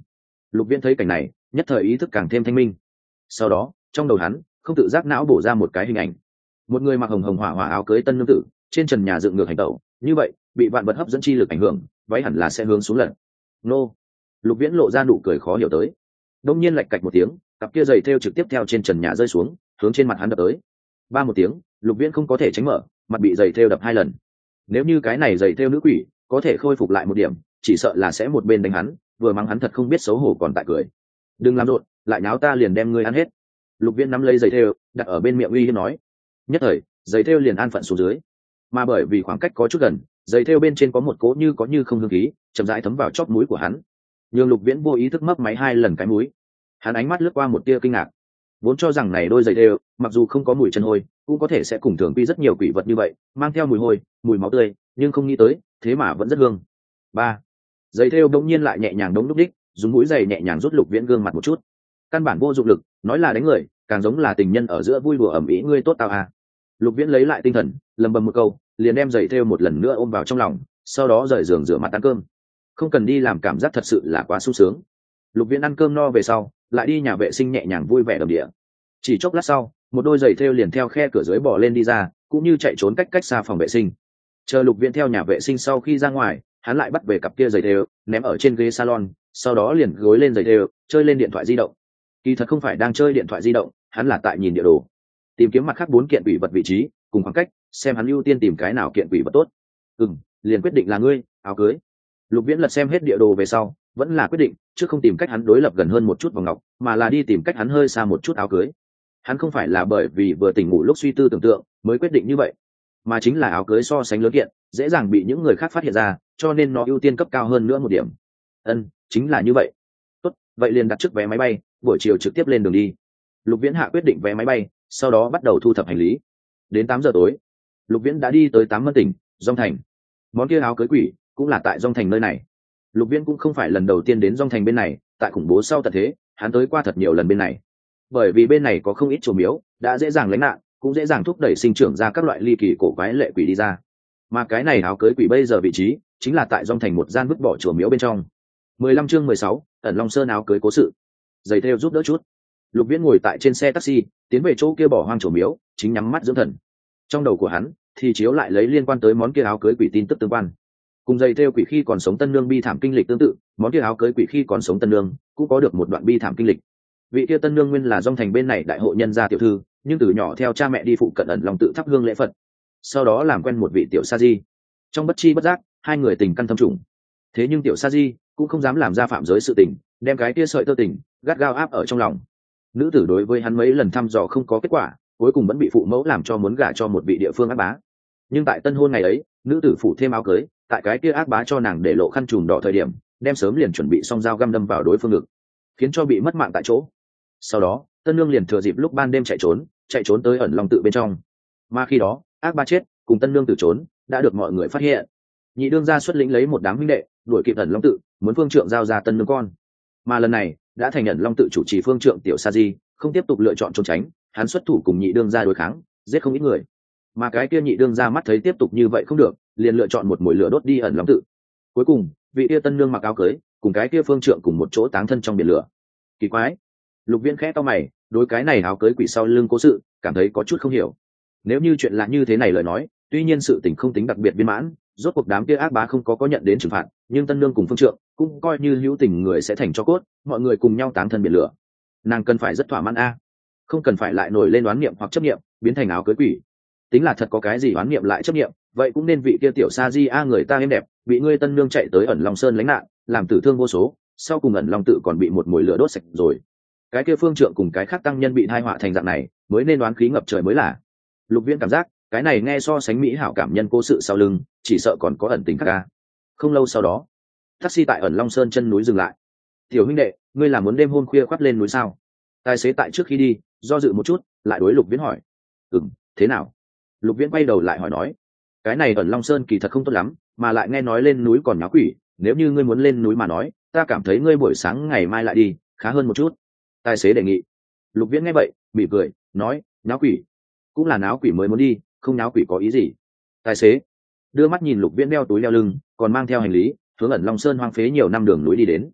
Speaker 1: Lục Viễn thấy cảnh này nhất thời ý thức càng thêm thanh minh. Sau đó trong đầu hắn không tự giác não bổ ra một cái hình ảnh, một người mặc hồng hồng hỏa hỏa áo cưới tân nương tử trên trần nhà dựng ngược hành tẩu như vậy, bị vạn vật hấp dẫn chi lực ảnh hưởng, váy hẳn là sẽ hướng xuống lần. Nô. Lục Viễn lộ ra nụ cười khó hiểu tới. Đông nhiên lạch cạch một tiếng, cặp kia giày thêu trực tiếp theo trên trần nhà rơi xuống, hướng trên mặt hắn đập tới. Ba một tiếng, Lục Viễn không có thể tránh mở, mặt bị giày thêu đập 2 lần. Nếu như cái này giày thêu nữ quỷ có thể khôi phục lại một điểm, chỉ sợ là sẽ một bên đánh hắn, vừa mắng hắn thật không biết xấu hổ còn tại cười. Đừng làm rộn, lại náo ta liền đem ngươi ăn hết. Lục Viễn nắm lấy giày thêu, đặt ở bên miệng uy hiếp nói. Nhất thời, giày thêu liền an phận xuống dưới. Mà bởi vì khoảng cách có chút gần, giày thêu bên trên có một cỗ như có như không hương khí, chậm rãi thấm vào chóp mũi của hắn. Nhưng Lục Viễn vô ý thức mấp máy 2 lần cái mũi. Hắn ánh mắt lướt qua một tia kinh ngạc, vốn cho rằng này đôi giày thêu mặc dù không có mùi chân hôi, cũng có thể sẽ cùng thường quy rất nhiều quỷ vật như vậy mang theo mùi hôi, mùi máu tươi, nhưng không nghĩ tới thế mà vẫn rất hương. Ba, giày thêu đống nhiên lại nhẹ nhàng đống lúc đích, dùng mũi giày nhẹ nhàng rút Lục Viễn gương mặt một chút. Căn bản vô dụng lực, nói là đánh người càng giống là tình nhân ở giữa vui đùa ẩm ĩ, ngươi tốt tao à. Lục Viễn lấy lại tinh thần, lầm bầm một câu, liền đem giày thêu một lần nữa ôm vào trong lòng, sau đó rời giường rửa mặt ăn cơm. Không cần đi làm cảm giác thật sự là quá sung sướng. Lục Viễn ăn cơm no về sau, lại đi nhà vệ sinh nhẹ nhàng vui vẻ đầm địa. Chỉ chốc lát sau, một đôi giày thêu liền theo khe cửa dưới bò lên đi ra, cũng như chạy trốn cách xa phòng vệ sinh. Chờ Lục Viễn theo nhà vệ sinh sau khi ra ngoài, hắn lại bắt về cặp kia giày thêu, ném ở trên ghế salon, sau đó liền gối lên giày thêu, chơi lên điện thoại di động. Kỳ thật không phải đang chơi điện thoại di động, hắn là tại nhìn địa đồ, tìm kiếm mặt khác 4 kiện quỷ vật vị trí cùng khoảng cách, xem hắn ưu tiên tìm cái nào kiện quỷ vật tốt. Liền quyết định là ngươi, áo cưới. Lục Viễn lật xem hết địa đồ về sau, vẫn là quyết định chứ không tìm cách hắn đối lập gần hơn một chút vòng ngọc, mà là đi tìm cách hắn hơi xa một chút áo cưới. Hắn không phải là bởi vì vừa tỉnh ngủ lúc suy tư tưởng tượng mới quyết định như vậy, mà chính là áo cưới so sánh lớn kiện, dễ dàng bị những người khác phát hiện ra, cho nên nó ưu tiên cấp cao hơn nữa một điểm. Chính là như vậy. Tốt, vậy liền đặt trước vé máy bay, buổi chiều trực tiếp lên đường đi. Lục Viễn hạ quyết định vé máy bay, sau đó bắt đầu thu thập hành lý. Đến 8 giờ tối, Lục Viễn đã đi tới 8 Mân tỉnh, Dong Thành. Món kia áo cưới quỷ cũng là tại Dong Thành nơi này. Lục Viễn cũng không phải lần đầu tiên đến Dong Thành bên này, tại khủng bố sau tận thế, hắn tới qua thật nhiều lần bên này. Bởi vì bên này có không ít chùa miếu, đã dễ dàng lánh nạn, cũng dễ dàng thúc đẩy sinh trưởng ra các loại ly kỳ cổ quái lệ quỷ đi ra. Mà cái này áo cưới quỷ bây giờ vị trí chính là tại Dong Thành một gian vứt bỏ chùa miếu bên trong. 15 chương 16, Ẩn Long Sơn áo cưới cố sự. Giày thêu giúp đỡ chút. Lục Viễn ngồi tại trên xe taxi, tiến về chỗ kia bỏ hoang chùa miếu, chính nhắm mắt dưỡng thần. Trong đầu của hắn thì chiếu lại lấy liên quan tới món kia áo cưới quỷ tin tức tương quan. Cùng giày thêu quỷ khi còn sống tân nương bi thảm kinh lịch tương tự, món kia áo cưới quỷ khi còn sống tân nương cũng có được một đoạn bi thảm kinh lịch. Vị kia tân nương nguyên là Dong Thành bên này đại hộ nhân gia tiểu thư, nhưng từ nhỏ theo cha mẹ đi phụ cận Ẩn Long tự thắp hương lễ Phật, sau đó làm quen một vị tiểu sa di. Trong bất chi bất giác, hai người tình căn thâm trùng. Thế nhưng tiểu sa di cũng không dám làm ra phạm giới sự tình, đem cái kia sợi tơ tình gắt gao áp ở trong lòng. Nữ tử đối với hắn mấy lần thăm dò không có kết quả, cuối cùng vẫn bị phụ mẫu làm cho muốn gả cho một vị địa phương ác bá. Nhưng tại tân hôn ngày ấy, nữ tử phủ thêm áo cưới, tại cái kia ác bá cho nàng để lộ khăn trùm đỏ thời điểm, đem sớm liền chuẩn bị xong dao găm đâm vào đối phương ngực, khiến cho bị mất mạng tại chỗ. Sau đó tân nương liền thừa dịp lúc ban đêm chạy trốn tới Ẩn Long tự bên trong. Mà khi đó ác bá chết, cùng tân nương tử trốn đã được mọi người phát hiện. Nhị đương gia xuất lĩnh lấy một đám huynh đệ đuổi kịp Ẩn Long tự, muốn phương trượng giao ra tân nương con. Mà lần này đã thành Ẩn Long tự chủ trì phương trượng tiểu sa di không tiếp tục lựa chọn trốn tránh, hắn xuất thủ cùng nhị đương gia đối kháng, giết không ít người. Mà cái kia nhị đương gia mắt thấy tiếp tục như vậy không được, liền lựa chọn một mồi lửa đốt đi Ẩn Long tự. Cuối cùng vị kia tân nương mặc áo cưới cùng cái kia phương trượng cùng một chỗ táng thân trong biển lửa. Kỳ quái. Lục Viễn khẽ cau mày, đối cái này áo cưới quỷ sau lưng cố sự cảm thấy có chút không hiểu. Nếu như chuyện là như thế này lời nói, tuy nhiên sự tình không tính đặc biệt viên mãn, rốt cuộc đám kia ác bá không có nhận đến trừng phạt, nhưng tân nương cùng phương trượng cũng coi như hữu tình người sẽ thành cho cốt, mọi người cùng nhau táng thân biển lửa. Nàng cần phải rất thỏa mãn a, không cần phải lại nổi lên đoán niệm hoặc chấp niệm, biến thành áo cưới quỷ. Tính là thật có cái gì đoán niệm lại chấp niệm, vậy cũng nên vị kia tiểu sa di a người ta êm đẹp, bị ngươi tân nương chạy tới Ẩn Long Sơn lánh nạn, làm tử thương vô số, sau cùng Ẩn Long tự còn bị một mồi lửa đốt sạch rồi. Cái kia phương trượng cùng cái khác tăng nhân bị tai họa thành dạng này, mới nên đoán khí ngập trời mới là. Lục Viễn cảm giác cái này nghe so sánh mỹ hảo cảm nhân cố sự sau lưng, chỉ sợ còn có ẩn tình khác ca. Không lâu sau đó, taxi tại Ẩn Long Sơn chân núi dừng lại. Tiểu huynh đệ, ngươi là muốn đêm hôm khuya khoắt lên núi sao? Tài xế tại trước khi đi do dự một chút, lại đối Lục Viễn hỏi. Thế nào? Lục Viễn quay đầu lại hỏi nói. Cái này Ẩn Long Sơn kỳ thật không tốt lắm, mà lại nghe nói lên núi còn nháo quỷ, nếu như ngươi muốn lên núi mà nói, ta cảm thấy ngươi buổi sáng ngày mai lại đi khá hơn một chút. Tài xế đề nghị. Lục Viễn nghe vậy mỉm cười nói, nháo quỷ cũng là náo quỷ mới muốn đi, không náo quỷ có ý gì? Tài xế đưa mắt nhìn Lục Viễn đeo túi đeo lưng, còn mang theo hành lý, hướng Ẩn Long Sơn hoang phế nhiều năm đường núi đi đến.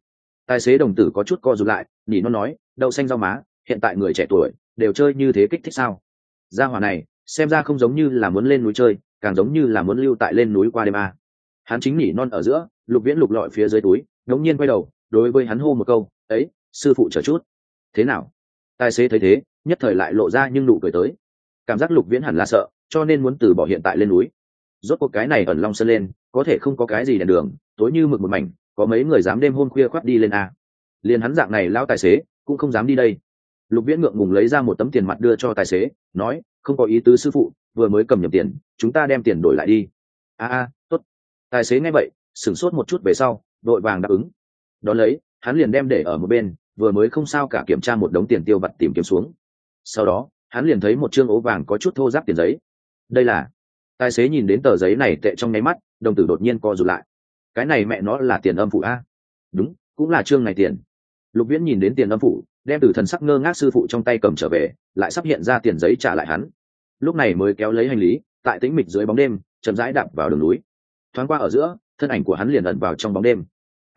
Speaker 1: Tài xế đồng tử có chút co rụt lại, nhỉ nó nói, đậu xanh rau má, hiện tại người trẻ tuổi đều chơi như thế kích thích sao? Gia hỏa này xem ra không giống như là muốn lên núi chơi, càng giống như là muốn lưu tại lên núi qua đêm à. Hắn chính nhỉ non ở giữa, Lục Viễn lục lọi phía dưới túi, ngẫu nhiên quay đầu đối với hắn hô một câu, ấy, sư phụ chờ chút. Thế nào? Tài xế thấy thế, nhất thời lại lộ ra nhưng nụ cười tới. Cảm giác Lục Viễn hẳn là sợ, cho nên muốn từ bỏ hiện tại lên núi. Rốt cuộc cái này ẩn Long Sơn lên, có thể không có cái gì đèn đường, tối như mực một mảnh, có mấy người dám đêm hôm khuya khoắt đi lên à? Liền hắn dạng này lao tài xế cũng không dám đi đây. Lục Viễn ngượng ngùng lấy ra một tấm tiền mặt đưa cho tài xế, nói, không có ý tứ sư phụ, vừa mới cầm nhầm tiền, chúng ta đem tiền đổi lại đi. Tốt. Tài xế nghe vậy sửng sốt một chút về sau đội vàng đáp ứng. Đón lấy hắn liền đem để ở một bên, vừa mới không sao cả kiểm tra một đống tiền tiêu vặt tìm kiếm xuống. Sau đó hắn liền thấy một trương ố vàng có chút thô ráp tiền giấy. Đây là... Tài xế nhìn đến tờ giấy này tệ trong nháy mắt, đồng tử đột nhiên co rụt lại. Cái này mẹ nó là tiền âm phủ a? Đúng, cũng là trương này tiền. Lục Viễn nhìn đến tiền âm phủ, đem từ thần sắc ngơ ngác sư phụ trong tay cầm trở về, lại sắp hiện ra tiền giấy trả lại hắn. Lúc này mới kéo lấy hành lý, tại tĩnh mịch dưới bóng đêm chậm rãi đạp vào đường núi. Thoáng qua ở giữa, thân ảnh của hắn liền ẩn vào trong bóng đêm.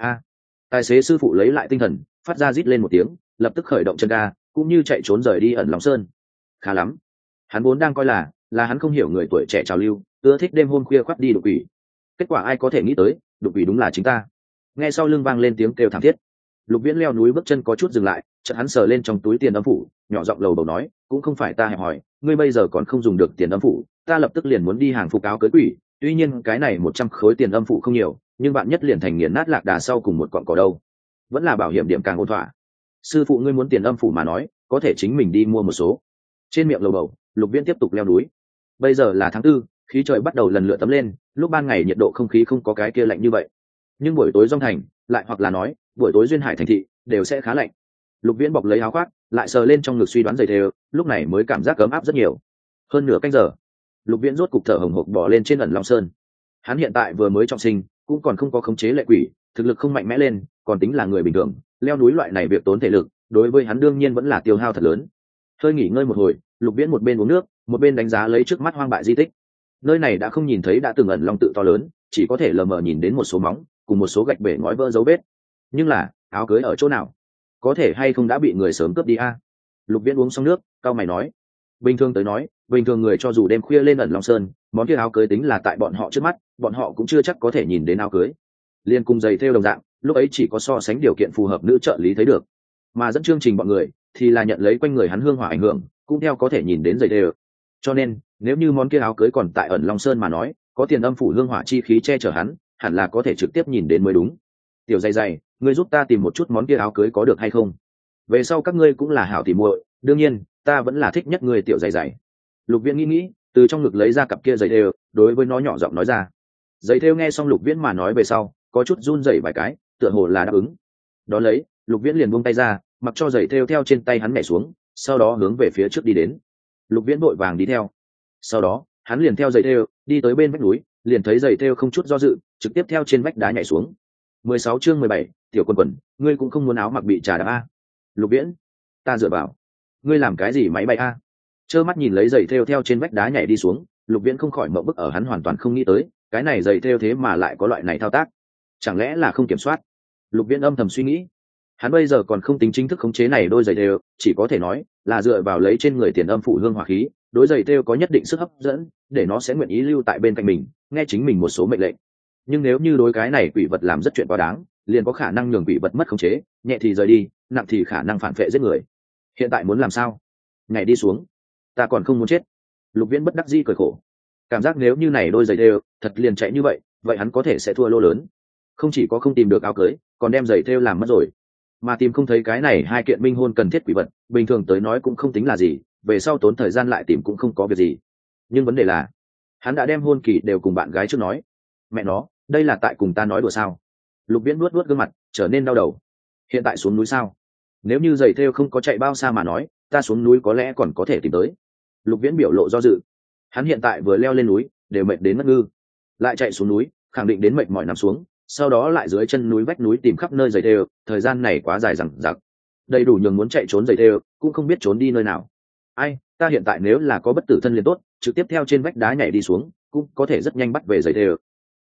Speaker 1: Tài xế sư phụ lấy lại tinh thần, phát ra rít lên một tiếng, lập tức khởi động chân ga, cũng như chạy trốn rời đi ẩn Long Sơn. Khá lắm, hắn vốn đang coi là hắn không hiểu người tuổi trẻ trào lưu, ưa thích đêm hôm khuya khoắt đi đục quỷ. Kết quả ai có thể nghĩ tới, đục quỷ đúng là chính ta. Nghe sau lưng vang lên tiếng kêu thảm thiết. Lục Viễn leo núi bước chân có chút dừng lại, chợt hắn sờ lên trong túi tiền âm phủ, nhỏ giọng lầu bầu nói, cũng không phải ta hẹp hỏi, ngươi bây giờ còn không dùng được tiền âm phủ, ta lập tức liền muốn đi hàng phục áo cưới quỷ. Tuy nhiên cái này 100 khối tiền âm phủ không nhiều, nhưng bạn nhất liền thành nghiền nát lạc đà sau cùng một cọng cỏ đâu, vẫn là bảo hiểm điểm càng ổn thỏa. Sư phụ ngươi muốn tiền âm phủ mà nói, có thể chính mình đi mua một số. Trên miệng lầu bầu, Lục Viễn tiếp tục leo núi. Bây giờ là tháng 4, khí trời bắt đầu lần lượt tấm lên, lúc ban ngày nhiệt độ không khí không có cái kia lạnh như vậy, nhưng buổi tối Dung Thành, lại hoặc là nói buổi tối duyên hải thành thị đều sẽ khá lạnh. Lục Viễn bọc lấy áo khoác, lại sờ lên trong ngực suy đoán giày thêu, lúc này mới cảm giác ấm áp rất nhiều. Hơn nửa canh giờ, Lục Viễn rốt cục thở hổn hộc bò lên trên ẩn Long Sơn. Hắn hiện tại vừa mới trọng sinh, cũng còn không có khống chế lệ quỷ, thực lực không mạnh mẽ lên, còn tính là người bình thường, leo núi loại này việc tốn thể lực, đối với hắn đương nhiên vẫn là tiêu hao thật lớn. Hơi nghỉ ngơi một hồi, Lục Viễn một bên uống nước, một bên đánh giá lấy trước mắt hoang bại di tích. Nơi này đã không nhìn thấy đã từng ẩn long tự to lớn, chỉ có thể lờ mờ nhìn đến một số móng cùng một số gạch bể ngói vỡ dấu vết. Nhưng là áo cưới ở chỗ nào? Có thể hay không đã bị người sớm cướp đi a? Lục Viễn uống xong nước, cau mày nói, bình thường tới nói, bình thường người cho dù đêm khuya lên ẩn Long Sơn, món kia áo cưới tính là tại bọn họ trước mắt, bọn họ cũng chưa chắc có thể nhìn đến áo cưới. Liên cùng giày thêu đồng dạng, lúc ấy chỉ có so sánh điều kiện phù hợp nữ trợ lý thấy được, mà dẫn chương trình bọn người thì là nhận lấy quanh người hắn hương hỏa ảnh hưởng, cũng theo có thể nhìn đến giày thêu. Cho nên nếu như món kia áo cưới còn tại ẩn Long Sơn mà nói, có tiền âm phủ hương hỏa chi khí che chở hắn, hẳn là có thể trực tiếp nhìn đến mới đúng. Tiểu dày dày, ngươi giúp ta tìm một chút món kia áo cưới có được hay không? Về sau các ngươi cũng là hảo tỉ muội, đương nhiên ta vẫn là thích nhất ngươi tiểu dày dày. Lục Viễn nghĩ, từ trong ngực lấy ra cặp kia giày thêu, đối với nó nhỏ giọng nói ra. Giày thêu nghe xong Lục Viễn mà nói về sau, có chút run rẩy vài cái, tựa hồ là đáp ứng. Đó lấy, Lục Viễn liền buông tay ra, mặc cho giày thêu theo trên tay hắn nhảy xuống, sau đó hướng về phía trước đi đến. Lục Viễn vội vàng đi theo. Sau đó hắn liền theo giày thêu đi tới bên vách núi, liền thấy giày thêu không chút do dự trực tiếp theo trên vách đá nhảy xuống. 16 chương 17, tiểu quân quần, ngươi cũng không muốn áo mặc bị trà đạp a? Lục Viễn, ta dựa vào, ngươi làm cái gì máy bay a? Trơ mắt nhìn lấy giày thêu theo trên vách đá nhảy đi xuống, Lục Viễn không khỏi mộng bức, ở hắn hoàn toàn không nghĩ tới cái này giày thêu thế mà lại có loại này thao tác, chẳng lẽ là không kiểm soát? Lục Viễn âm thầm suy nghĩ. Hắn bây giờ còn không tính chính thức khống chế này đôi giày thêu, chỉ có thể nói là dựa vào lấy trên người tiền âm phụ hương hỏa khí, đối giày thêu có nhất định sức hấp dẫn, để nó sẽ nguyện ý lưu tại bên cạnh mình, nghe chính mình một số mệnh lệnh. Nhưng nếu như đối cái này quỷ vật làm rất chuyện quá đáng, liền có khả năng nhường quỷ vật mất khống chế, nhẹ thì rời đi, nặng thì khả năng phản vệ giết người. Hiện tại muốn làm sao? Nhảy đi xuống? Ta còn không muốn chết. Lục Viễn bất đắc dĩ cười khổ. Cảm giác nếu như này đôi giày thêu thật liền chạy như vậy, vậy hắn có thể sẽ thua lô lớn. Không chỉ có không tìm được áo cưới, còn đem giày thêu làm mất rồi. Mà tìm không thấy cái này hai kiện minh hôn cần thiết quỷ vật, bình thường tới nói cũng không tính là gì, về sau tốn thời gian lại tìm cũng không có việc gì. Nhưng vấn đề là hắn đã đem hôn kỳ đều cùng bạn gái trước nói. Mẹ nó, đây là tại cùng ta nói đùa sao? Lục Viễn nuốt gương mặt trở nên đau đầu. Hiện tại xuống núi sao? Nếu như giày thêu không có chạy bao xa mà nói, ta xuống núi có lẽ còn có thể tìm tới. Lục Viễn biểu lộ do dự. Hắn hiện tại vừa leo lên núi đều mệt đến ngất ngư, lại chạy xuống núi khẳng định đến mệt mỏi nằm xuống, sau đó lại dưới chân núi vách núi tìm khắp nơi giày thêu, thời gian này quá dài dằng dặc, đầy đủ nhường muốn chạy trốn giày thêu cũng không biết trốn đi nơi nào. Ai, ta hiện tại nếu là có bất tử thân liền tốt, trực tiếp theo trên vách đá nhảy đi xuống, cũng có thể rất nhanh bắt về giày thêu.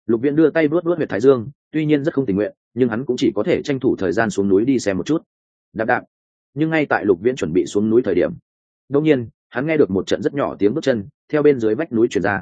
Speaker 1: Lục Viễn đưa tay vuốt vuốt huyệt thái dương, tuy nhiên rất không tình nguyện, nhưng hắn cũng chỉ có thể tranh thủ thời gian xuống núi đi xem một chút. Đạp đạp. Nhưng ngay tại Lục Viễn chuẩn bị xuống núi thời điểm, đột nhiên hắn nghe được một trận rất nhỏ tiếng bước chân theo bên dưới vách núi truyền ra.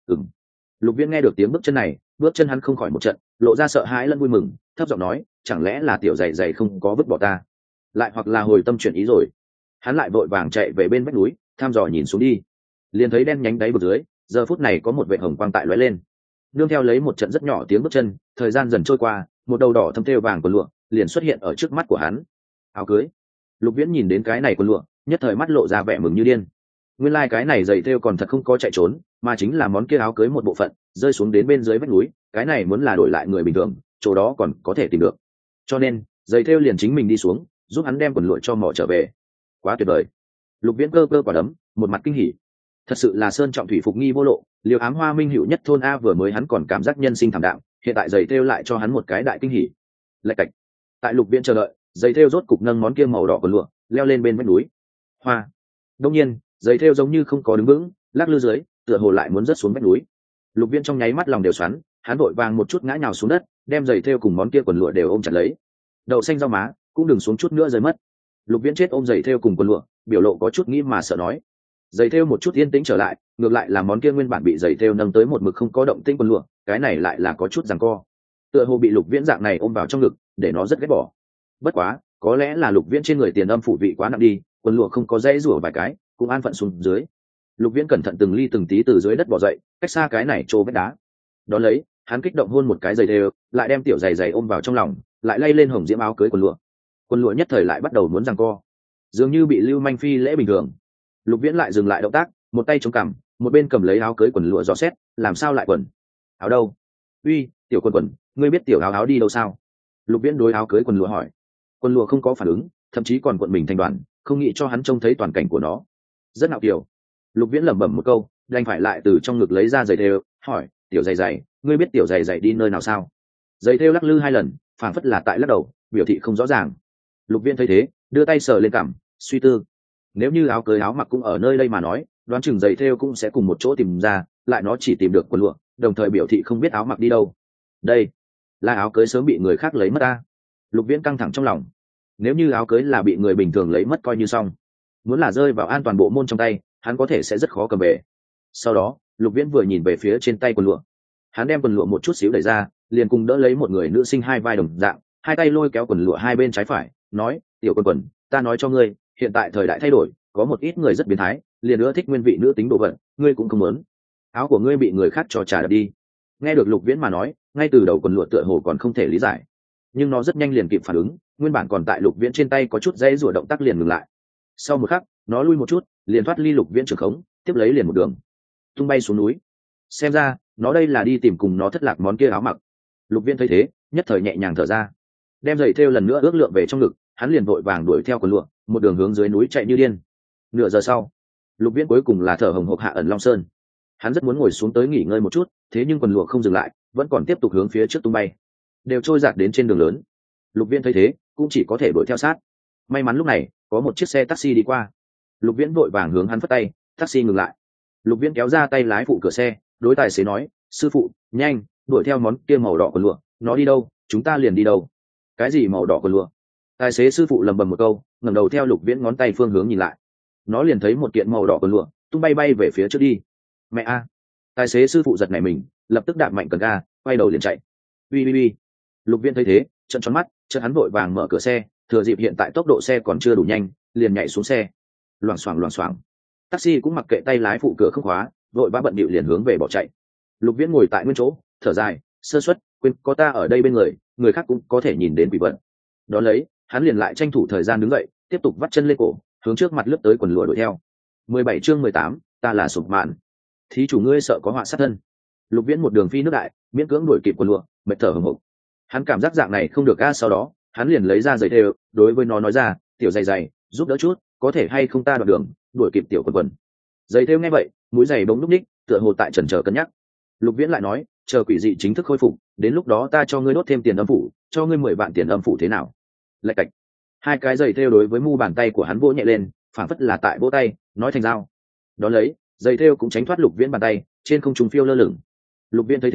Speaker 1: Lục Viễn nghe được tiếng bước chân này, bước chân hắn không khỏi một trận lộ ra sợ hãi lẫn vui mừng, thấp giọng nói, chẳng lẽ là tiểu dày dày không có vứt bỏ ta, lại hoặc là hồi tâm chuyển ý rồi. Hắn lại vội vàng chạy về bên vách núi, thăm dò nhìn xuống đi, liền thấy đen nhánh đáy vực dưới giờ phút này có một vệt hồng quang tại lóe lên, nương theo lấy một trận rất nhỏ tiếng bước chân, thời gian dần trôi qua, một đầu đỏ thâm thêu vàng quần lụa liền xuất hiện ở trước mắt của hắn. Áo cưới. Lục Viễn nhìn đến cái này quần lụa, nhất thời mắt lộ ra vẻ mừng như điên. Nguyên lai cái này giày thêu còn thật không có chạy trốn, mà chính là món kia áo cưới một bộ phận rơi xuống đến bên dưới vách núi, cái này muốn là đổi lại người bình thường, chỗ đó còn có thể tìm được. Cho nên, giày thêu liền chính mình đi xuống, giúp hắn đem quần lụa cho mỏ trở về. Quá tuyệt vời. Lục Viễn cơ cơ quả đấm, một mặt kinh hỉ. Thật sự là sơn trọng thủy phục nghi vô lộ, liều ám hoa minh hữu nhất thôn a, vừa mới hắn còn cảm giác nhân sinh thảm đạm, hiện tại giày thêu lại cho hắn một cái đại kinh hỉ. Lạch cạch. Tại Lục Viễn chờ đợi, giày thêu rốt cục nâng món kia màu đỏ quần lụa, leo lên bên vách núi. Hoa. Đương nhiên, giày thêu giống như không có đứng vững, lắc lư dưới, tựa hồ lại muốn rớt xuống vách núi. Lục Viễn trong nháy mắt lòng đều xoắn, hắn vội vàng một chút ngã nhào xuống đất, đem giày thêu cùng món kia quần lụa đều ôm chặt lấy. Đậu xanh rau má cũng đừng xuống chút nữa rơi mất. Lục Viễn chết ôm giày thêu cùng quần lụa, biểu lộ có chút nghĩ mà sợ nói. Giày thêu một chút yên tĩnh trở lại, ngược lại là món kia nguyên bản bị giày thêu nâng tới một mực không có động tĩnh quần lụa, cái này lại là có chút giằng co. Tựa hồ bị Lục Viễn dạng này ôm vào trong ngực, để nó rất ghét bỏ. Bất quá, có lẽ là Lục Viễn trên người tiền âm phủ vị quá nặng đi, quần lụa không có dãy rủa vài cái, cũng an phận xuống dưới. Lục Viễn cẩn thận từng ly từng tí từ dưới đất bò dậy, cách xa cái này trô vết đá. Đón lấy, hắn kích động hôn một cái giày thêu, lại đem tiểu giày giày ôm vào trong lòng, lại lay lên hồng diễm áo cưới quần lụa. Quần lụa nhất thời lại bắt đầu muốn giằng co, dường như bị lưu manh phi lễ bình thường. Lục Viễn lại dừng lại động tác, một tay chống cằm, một bên cầm lấy áo cưới quần lụa dò xét, làm sao lại quần áo đâu? Uy, tiểu quần quần, ngươi biết tiểu áo áo đi đâu sao? Lục Viễn đối áo cưới quần lụa hỏi. Quần lụa không có phản ứng, thậm chí còn cuộn mình thành đoàn, không nghĩ cho hắn trông thấy toàn cảnh của nó. Rất ngạo kiều. Lục Viễn lẩm bẩm một câu, đành phải lại từ trong ngực lấy ra giày thêu, hỏi, tiểu giày giày, ngươi biết tiểu giày giày đi nơi nào sao? Giày thêu lắc lư hai lần, phảng phất là tại lắc đầu, biểu thị không rõ ràng. Lục Viễn thấy thế, đưa tay sờ lên cằm, suy tư. Nếu như áo cưới áo mặc cũng ở nơi đây mà nói, đoán chừng giày thêu cũng sẽ cùng một chỗ tìm ra, lại nó chỉ tìm được quần lụa, đồng thời biểu thị không biết áo mặc đi đâu. Đây là áo cưới sớm bị người khác lấy mất ta. Lục Viễn căng thẳng trong lòng. Nếu như áo cưới là bị người bình thường lấy mất coi như xong, muốn là rơi vào an toàn bộ môn trong tay, hắn có thể sẽ rất khó cầm về. Sau đó, Lục Viễn vừa nhìn về phía trên tay quần lụa, hắn đem quần lụa một chút xíu đẩy ra, liền cùng đỡ lấy một người nữ sinh hai vai đồng dạng, hai tay lôi kéo quần lụa hai bên trái phải, nói, tiểu quần quần, ta nói cho ngươi, hiện tại thời đại thay đổi, có một ít người rất biến thái, liền ưa thích nguyên vị nữ tính đồ vật, ngươi cũng không muốn. Áo của ngươi bị người khác trò trả đập đi. Nghe được Lục Viễn mà nói, ngay từ đầu quần lụa tựa hồ còn không thể lý giải, nhưng nó rất nhanh liền kịp phản ứng, nguyên bản còn tại Lục Viễn trên tay có chút dãy rủa động tác liền ngừng lại. Sau một khắc, nó lui một chút, liền thoát ly Lục Viễn trường khống, tiếp lấy liền một đường tung bay xuống núi. Xem ra, nó đây là đi tìm cùng nó thất lạc món kia áo mặc. Lục Viễn thấy thế, nhất thời nhẹ nhàng thở ra, đem giày thêu lần nữa ước lượng về trong ngực, hắn liền vội vàng đuổi theo quần lụa, một đường hướng dưới núi chạy như điên. Nửa giờ sau, Lục Viễn cuối cùng là thở hồng hộc hạ ẩn Long Sơn. Hắn rất muốn ngồi xuống tới nghỉ ngơi một chút, thế nhưng quần lụa không dừng lại, vẫn còn tiếp tục hướng phía trước tung bay, đều trôi dạt đến trên đường lớn. Lục Viễn thấy thế, cũng chỉ có thể đuổi theo sát. May mắn lúc này có một chiếc xe taxi đi qua. Lục Viễn vội vàng hướng hắn phất tay, taxi ngừng lại. Lục Viễn kéo ra tay lái phụ cửa xe, đối tài xế nói, sư phụ, nhanh đuổi theo món kia màu đỏ quần lụa, nó đi đâu chúng ta liền đi đâu. Cái gì màu đỏ quần lụa? Tài xế sư phụ lầm bầm một câu, ngẩng đầu theo Lục Viễn ngón tay phương hướng nhìn lại, nó liền thấy một kiện màu đỏ quần lụa tung bay bay về phía trước đi. Mẹ a! Tài xế sư phụ giật nảy mình, lập tức đạp mạnh cần ga, quay đầu liền chạy. Ui. Lục Viễn thấy thế, trợn tròn mắt, chợt hắn vội vàng mở cửa xe, thừa dịp hiện tại tốc độ xe còn chưa đủ nhanh, liền nhảy xuống xe. Loảng xoảng. Taxi cũng mặc kệ tay lái phụ cửa không khóa, vội vã bận bịu liền hướng về bỏ chạy. Lục Viễn ngồi tại nguyên chỗ, thở dài, sơ suất, quên có ta ở đây bên người, người khác cũng có thể nhìn đến quỷ vận. Đó lấy, hắn liền lại tranh thủ thời gian đứng dậy, tiếp tục vắt chân lên cổ, hướng trước mặt lướt tới quần lụa đuổi theo. 17 chương 18, ta là sụp mạn. Thí chủ ngươi sợ có họa sát thân. Lục Viễn một đường phi nước đại, miễn cưỡng đuổi kịp quần lụa, mệt thở hổn hộc. Hắn cảm giác dạng này không được a, sau đó, hắn liền lấy ra giày thêu, đối với nó nói ra, tiểu giày giày, giúp đỡ chút, có thể hay không ta đoạn đường, đuổi kịp tiểu quần quần. Giày thêu nghe vậy, mũi giày bỗng núp ních, tựa hồ tại chần chờ cân nhắc. Lục Viễn lại nói, chờ quỷ dị chính thức khôi phục, đến lúc đó ta cho ngươi đốt thêm tiền âm phủ, cho ngươi 10 vạn tiền âm phủ thế nào? Lạch cạch. Hai cái giày thêu đối với mu bàn tay của hắn vỗ nhẹ lên, phảng phất là tại vỗ tay, nói thành dao. Đó lấy, giày thêu cũng tránh thoát Lục Viễn bàn tay, trên không trung phiêu lơ lửng. Lục Viễn thấy thế,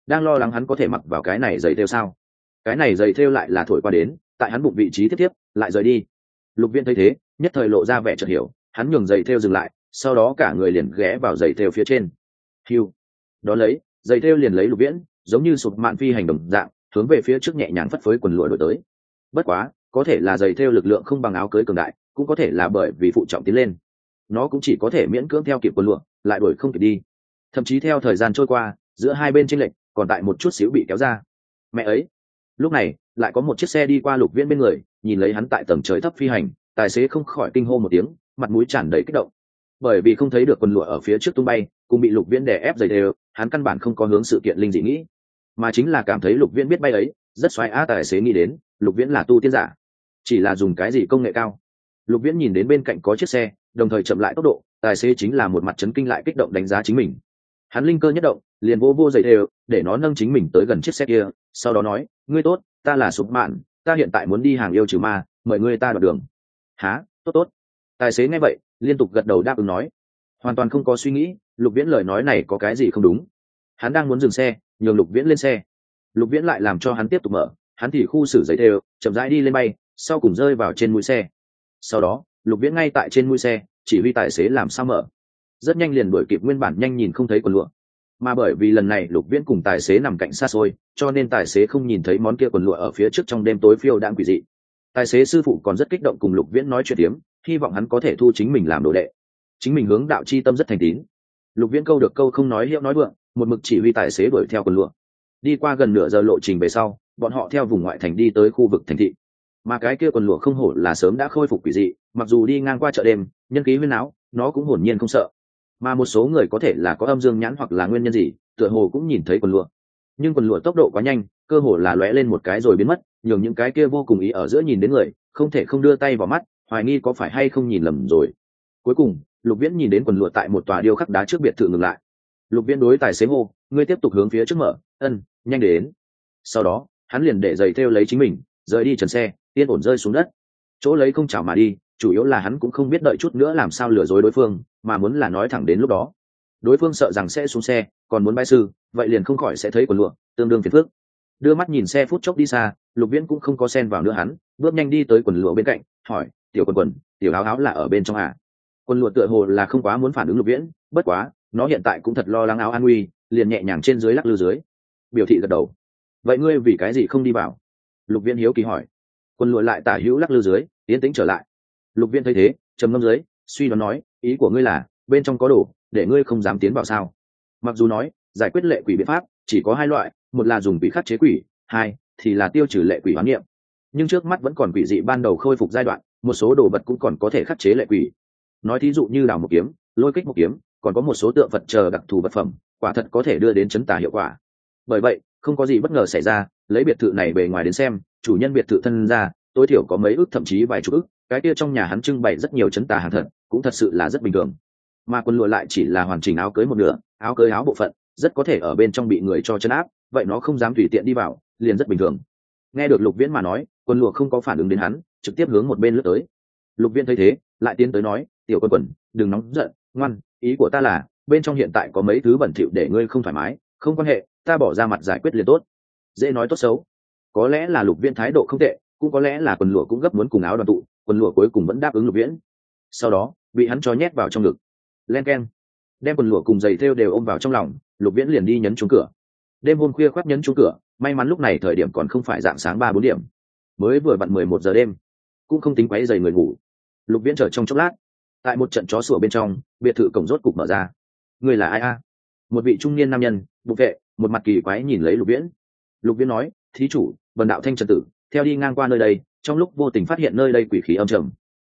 Speaker 1: đang lo lắng hắn có thể mặc vào cái này giày thêu sao. Cái này giày thêu lại là thổi qua đến tại hắn bụng vị trí tiếp lại rời đi. Lục Viễn thấy thế nhất thời lộ ra vẻ chợt hiểu, hắn nhường giày thêu dừng lại, sau đó cả người liền ghé vào giày thêu phía trên. Hiu, đó lấy giày thêu liền lấy Lục Viễn giống như sụp mạn phi hành đồng dạng hướng về phía trước nhẹ nhàng phất phới quần lụa đổi tới. Bất quá có thể là giày thêu lực lượng không bằng áo cưới cường đại, cũng có thể là bởi vì phụ trọng tiến lên, nó cũng chỉ có thể miễn cưỡng theo kịp quần lụa, lại đuổi không kịp đi. Thậm chí theo thời gian trôi qua giữa hai bên chênh lệch còn tại một chút xíu bị kéo ra. Mẹ ấy, lúc này lại có một chiếc xe đi qua Lục Viễn bên người, nhìn lấy hắn tại tầng trời thấp phi hành, tài xế không khỏi kinh hô một tiếng, mặt mũi tràn đầy kích động. Bởi vì không thấy được quần lụa ở phía trước tung bay cùng bị Lục Viễn đè ép giày đều, hắn căn bản không có hướng sự kiện linh dị nghĩ, mà chính là cảm thấy Lục Viễn biết bay ấy rất xoáy á. Tài xế nghĩ đến Lục Viễn là tu tiên giả, chỉ là dùng cái gì công nghệ cao. Lục Viễn nhìn đến bên cạnh có chiếc xe, đồng thời chậm lại tốc độ, tài xế chính là một mặt chấn kinh lại kích động đánh giá chính mình. Hắn linh cơ nhất động, liền vô giày đều để nó nâng chính mình tới gần chiếc xe kia, sau đó nói, ngươi tốt, ta là Sụp Mạn, ta hiện tại muốn đi hàng yêu trừ ma, mời ngươi ta đoạt đường. Há, tốt. Tài xế nghe vậy liên tục gật đầu đáp ứng nói, hoàn toàn không có suy nghĩ Lục Viễn lời nói này có cái gì không đúng. Hắn đang muốn dừng xe nhường Lục Viễn lên xe, Lục Viễn lại làm cho hắn tiếp tục mở, hắn thì khu xử giấy đều chậm rãi đi lên bay, sau cùng rơi vào trên mũi xe. Sau đó Lục Viễn ngay tại trên mũi xe chỉ huy tài xế làm sao mở, rất nhanh liền đuổi kịp nguyên bản nhanh nhìn không thấy quần lụa. Mà bởi vì lần này Lục Viễn cùng tài xế nằm cạnh xa xôi, cho nên tài xế không nhìn thấy món kia quần lụa ở phía trước trong đêm tối phiêu đãng quỷ dị. Tài xế sư phụ còn rất kích động cùng Lục Viễn nói chuyện tiếm, hy vọng hắn có thể thu chính mình làm đồ đệ. Chính mình hướng đạo chi tâm rất thành tín. Lục Viễn câu được câu không nói hiệu nói vượng, một mực chỉ huy tài xế đuổi theo quần lụa. Đi qua gần nửa giờ lộ trình về sau, bọn họ theo vùng ngoại thành đi tới khu vực thành thị. Mà cái kia quần lụa không hổ là sớm đã khôi phục quỷ dị, mặc dù đi ngang qua chợ đêm nhân khí huyên áo, nó cũng hồn nhiên không sợ. Mà một số người có thể là có âm dương nhãn hoặc là nguyên nhân gì, tựa hồ cũng nhìn thấy quần lụa, nhưng quần lụa tốc độ quá nhanh, cơ hồ là lóe lên một cái rồi biến mất, nhường những cái kia vô cùng ý ở giữa nhìn đến người không thể không đưa tay vào mắt, hoài nghi có phải hay không nhìn lầm rồi. Cuối cùng Lục Viễn nhìn đến quần lụa tại một tòa điêu khắc đá trước biệt thự ngừng lại. Lục Viễn đối tài xế hô, ngươi tiếp tục hướng phía trước mở. Nhanh đến. Sau đó hắn liền để giày thêu lấy chính mình rời đi trần xe, yên ổn rơi xuống đất, chỗ lấy không chảo mà đi. Chủ yếu là hắn cũng không biết đợi chút nữa làm sao lừa dối đối phương, mà muốn là nói thẳng đến lúc đó đối phương sợ rằng sẽ xuống xe còn muốn bái sư, vậy liền không khỏi sẽ thấy quần lụa, tương đương phiền phức. Đưa mắt nhìn xe phút chốc đi xa, Lục Viễn cũng không có xen vào nữa, hắn bước nhanh đi tới quần lụa bên cạnh, hỏi, tiểu quần, tiểu áo là ở bên trong à? Quần lụa tựa hồ là không quá muốn phản ứng Lục Viễn, bất quá nó hiện tại cũng thật lo lắng áo an nguy, liền nhẹ nhàng trên dưới lắc lư dưới, biểu thị gật đầu. Vậy ngươi vì cái gì không đi vào? Lục Viễn hiếu kỳ hỏi. Quần lụa lại tả hữu lắc lư dưới, tiến tĩnh trở lại. Lục Viễn thấy thế trầm ngâm dưới, suy đoán nói, ý của ngươi là bên trong có đồ để ngươi không dám tiến vào sao? Mặc dù nói giải quyết lệ quỷ biện pháp chỉ có hai loại, một là dùng quỷ khắc chế quỷ, hai thì là tiêu trừ lệ quỷ hoán niệm, nhưng trước mắt vẫn còn quỷ dị ban đầu khôi phục giai đoạn, một số đồ vật cũng còn có thể khắc chế lệ quỷ. Nói thí dụ như đào một kiếm, lôi kích một kiếm, còn có một số tượng vật chờ đặc thù vật phẩm, quả thật có thể đưa đến chấn tà hiệu quả. Bởi vậy không có gì bất ngờ xảy ra, lấy biệt thự này bề ngoài đến xem, chủ nhân biệt thự thân ra tối thiểu có mấy ức thậm chí vài chục ức, cái kia trong nhà hắn trưng bày rất nhiều chấn tà hàng thật, cũng thật sự là rất bình thường. Mà quần lụa lại chỉ là hoàn chỉnh áo cưới một nửa, áo cưới áo bộ phận rất có thể ở bên trong bị người cho chấn áp, vậy nó không dám tùy tiện đi vào, liền rất bình thường. Nghe được Lục Viễn mà nói, quần lụa không có phản ứng đến hắn, trực tiếp hướng một bên lướt tới. Lục Viễn thấy thế lại tiến tới nói, tiểu quần, đừng nóng giận, ngoan, ý của ta là bên trong hiện tại có mấy thứ bẩn thỉu để ngươi không thoải mái, không quan hệ, ta bỏ ra mặt giải quyết liền tốt. Dễ nói tốt xấu. Có lẽ là Lục Viễn thái độ không tệ, cũng có lẽ là quần lụa cũng gấp muốn cùng áo đoàn tụ, quần lụa cuối cùng vẫn đáp ứng Lục Viễn. Sau đó bị hắn cho nhét vào trong ngực. Len keng, đem quần lụa cùng giày thêu đều ôm vào trong lòng, Lục Viễn liền đi nhấn chuông cửa. Đêm hôm khuya khoác nhấn chuông cửa, may mắn lúc này thời điểm còn không phải dạng sáng 3-4 điểm, mới vừa vặn 11 giờ đêm, cũng không tính quấy rầy người ngủ. Lục Viễn chờ trong chốc lát, tại một trận chó sủa bên trong, biệt thự cổng rốt cục mở ra. Người là ai a? Một vị trung niên nam nhân, bục vệ, một mặt kỳ quái nhìn lấy Lục Viễn. Lục Viễn nói, thí chủ, Vân Đạo Thanh Trần Tử, theo đi ngang qua nơi đây, trong lúc vô tình phát hiện nơi đây quỷ khí âm trầm.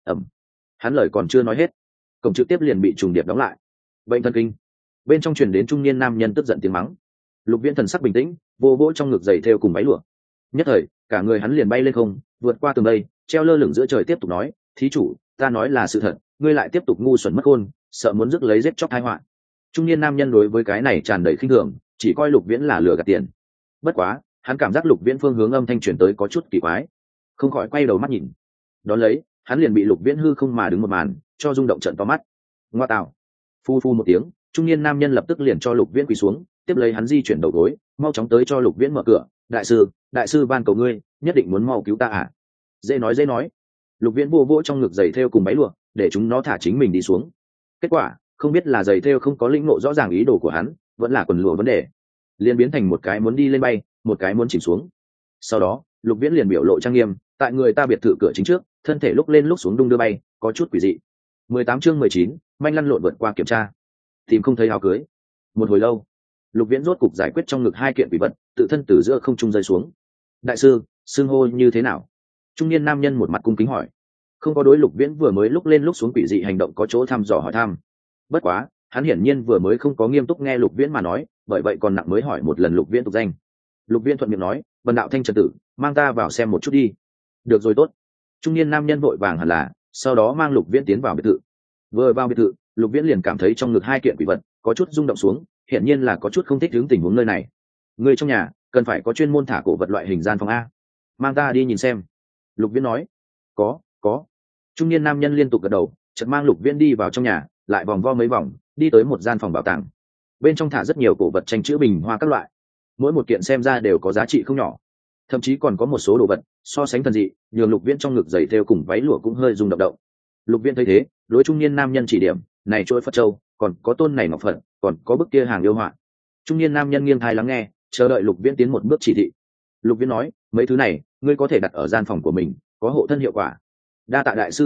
Speaker 1: Hắn lời còn chưa nói hết, cổng trực tiếp liền bị trùng điệp đóng lại. Bệnh thần kinh. Bên trong truyền đến trung niên nam nhân tức giận tiếng mắng. Lục Viễn thần sắc bình tĩnh, vô vỗ trong ngực giày thêu cùng váy lụa. Nhất thời cả người hắn liền bay lên không, vượt qua tường đây, treo lơ lửng giữa trời, tiếp tục nói, thí chủ, ta nói là sự thật, ngươi lại tiếp tục ngu xuẩn mất khôn, sợ muốn rước lấy giết chóc tai họa. Trung niên nam nhân đối với cái này tràn đầy khinh thường, chỉ coi Lục Viễn là lừa gạt tiền. Bất quá hắn cảm giác Lục Viễn phương hướng âm thanh truyền tới có chút kỳ quái, không khỏi quay đầu mắt nhìn. Đón lấy hắn liền bị Lục Viễn hư không mà đứng một màn cho rung động trận to mắt. Ngoa tạo. Phu phu một tiếng, trung niên nam nhân lập tức liền cho Lục Viễn quỳ xuống, tiếp lấy hắn di chuyển đầu gối, mau chóng tới cho Lục Viễn mở cửa. Đại sư van cầu ngươi, nhất định muốn mau cứu ta à? Dễ nói. Lục Viễn vô vỗ trong ngực giày thêu cùng váy lụa, để chúng nó thả chính mình đi xuống. Kết quả không biết là giày thêu không có lĩnh ngộ rõ ràng ý đồ của hắn, vẫn là quần lụa vấn đề, liền biến thành một cái muốn đi lên bay, một cái muốn chìm xuống. Sau đó Lục Viễn liền biểu lộ trang nghiêm, tại người ta biệt thự cửa chính trước, thân thể lúc lên lúc xuống đung đưa bay, có chút quỷ dị. 18 chương 19, manh lăn lộn vượt qua kiểm tra. Tìm không thấy áo cưới. Một hồi lâu, Lục Viễn rốt cục giải quyết trong ngực hai kiện quỷ vật, tự thân từ giữa không trung rơi xuống. Đại sư, xưng hô như thế nào? Trung niên nam nhân một mặt cung kính hỏi. Không có đối Lục Viễn vừa mới lúc lên lúc xuống quỷ dị hành động có chỗ thăm dò hỏi thăm. Bất quá hắn hiển nhiên vừa mới không có nghiêm túc nghe Lục Viễn mà nói, bởi vậy còn nặng mới hỏi một lần Lục Viễn tục danh. Lục Viễn thuận miệng nói, Vân đạo thanh trần tử, mang ta vào xem một chút đi. Được rồi, tốt. Trung niên nam nhân vội vàng hẳn là, sau đó mang Lục Viễn tiến vào biệt thự. Vừa vào biệt thự, Lục Viễn liền cảm thấy trong ngực hai kiện quỷ vật có chút rung động xuống, hiển nhiên là có chút không thích ứng tình huống nơi này. Người trong nhà cần phải có chuyên môn thả cổ vật loại hình gian phòng a, mang ta đi nhìn xem. Lục Viễn nói. Có. Trung niên nam nhân liên tục gật đầu, chợt mang Lục Viễn đi vào trong nhà, lại vòng vo mấy vòng, đi tới một gian phòng bảo tàng. Bên trong thả rất nhiều cổ vật tranh chữ bình hoa các loại, mỗi một kiện xem ra đều có giá trị không nhỏ, thậm chí còn có một số đồ vật so sánh thần dị, nhường Lục Viễn trong ngực giày thêu cùng váy lụa cũng hơi rung động. Lục Viễn thấy thế, đối trung niên nam nhân chỉ điểm, này chuỗi Phật châu, còn có tôn này ngọc Phật, còn có bức kia hàng yêu họa. Trung niên nam nhân nghiêng tai lắng nghe, chờ đợi Lục Viễn tiến một bước chỉ thị. Lục Viễn nói, mấy thứ này ngươi có thể đặt ở gian phòng của mình, có hộ thân hiệu quả. Đa tạ đại sư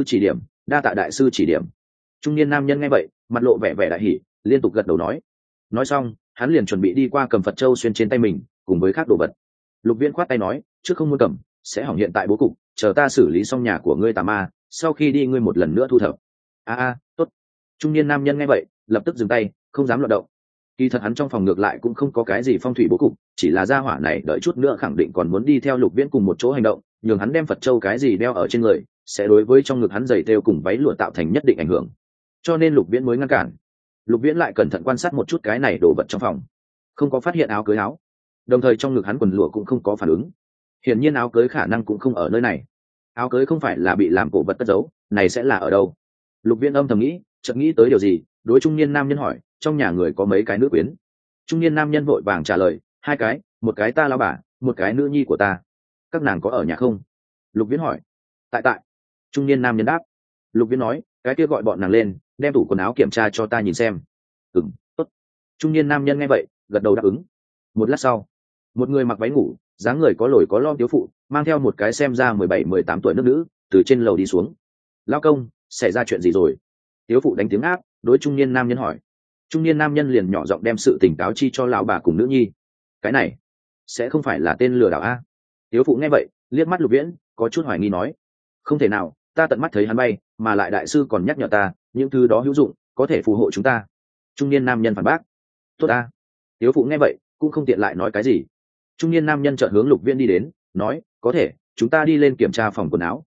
Speaker 1: chỉ điểm. Trung niên nam nhân nghe vậy, mặt lộ vẻ đại hỉ, liên tục gật đầu nói xong hắn liền chuẩn bị đi qua cầm Phật châu xuyên trên tay mình cùng với các đồ vật. Lục Viễn khoát tay nói, trước không muốn cầm, sẽ hỏng hiện tại bố cục, chờ ta xử lý xong nhà của ngươi tà ma, sau khi đi ngươi một lần nữa thu thập. Tốt. Trung niên nam nhân nghe vậy, lập tức dừng tay, không dám loạn động. Kỳ thật hắn trong phòng ngược lại cũng không có cái gì phong thủy bố cục, chỉ là gia hỏa này đợi chút nữa khẳng định còn muốn đi theo Lục Viễn cùng một chỗ hành động, nhường hắn đem Phật châu cái gì đeo ở trên người, sẽ đối với trong ngực hắn giày thêu cùng váy lụa tạo thành nhất định ảnh hưởng, cho nên Lục Viễn mới ngăn cản. Lục Viễn lại cẩn thận quan sát một chút cái này đồ vật trong phòng, không có phát hiện áo cưới áo, đồng thời trong ngực hắn quần lụa cũng không có phản ứng, hiển nhiên áo cưới khả năng cũng không ở nơi này. Áo cưới không phải là bị làm cổ vật cất giấu, này sẽ là ở đâu? Lục Viễn âm thầm nghĩ, chợt nghĩ tới điều gì, đối trung niên nam nhân hỏi, trong nhà người có mấy cái nữ quyến? Trung niên nam nhân vội vàng trả lời, 2 cái, một cái ta lão bà, một cái nữ nhi của ta. Các nàng có ở nhà không? Lục Viễn hỏi. Tại. Trung niên nam nhân đáp. Lục Viễn nói, cái kia gọi bọn nàng lên, đem tủ quần áo kiểm tra cho ta nhìn xem. Tốt. Trung niên nam nhân nghe vậy, gật đầu đáp ứng. Một lát sau, một người mặc váy ngủ, dáng người có lồi có lõm thiếu phụ, mang theo một cái xem ra 17-18 tuổi nước nữ, từ trên lầu đi xuống. Lão công, xảy ra chuyện gì rồi? Thiếu phụ đánh tiếng áp, đối trung niên nam nhân hỏi. Trung niên nam nhân liền nhỏ giọng đem sự tình cáo chi cho lão bà cùng nữ nhi. Cái này sẽ không phải là tên lừa đảo a? Thiếu phụ nghe vậy, liếc mắt Lục Viễn, có chút hoài nghi nói. Không thể nào, ta tận mắt thấy hắn bay, mà lại đại sư còn nhắc nhở ta, những thứ đó hữu dụng, có thể phù hộ chúng ta. Trung niên nam nhân phản bác. Tốt a. Thiếu phụ nghe vậy, cũng không tiện lại nói cái gì. Trung niên nam nhân chợt hướng Lục Viễn đi đến, nói, có thể, chúng ta đi lên kiểm tra phòng quần áo.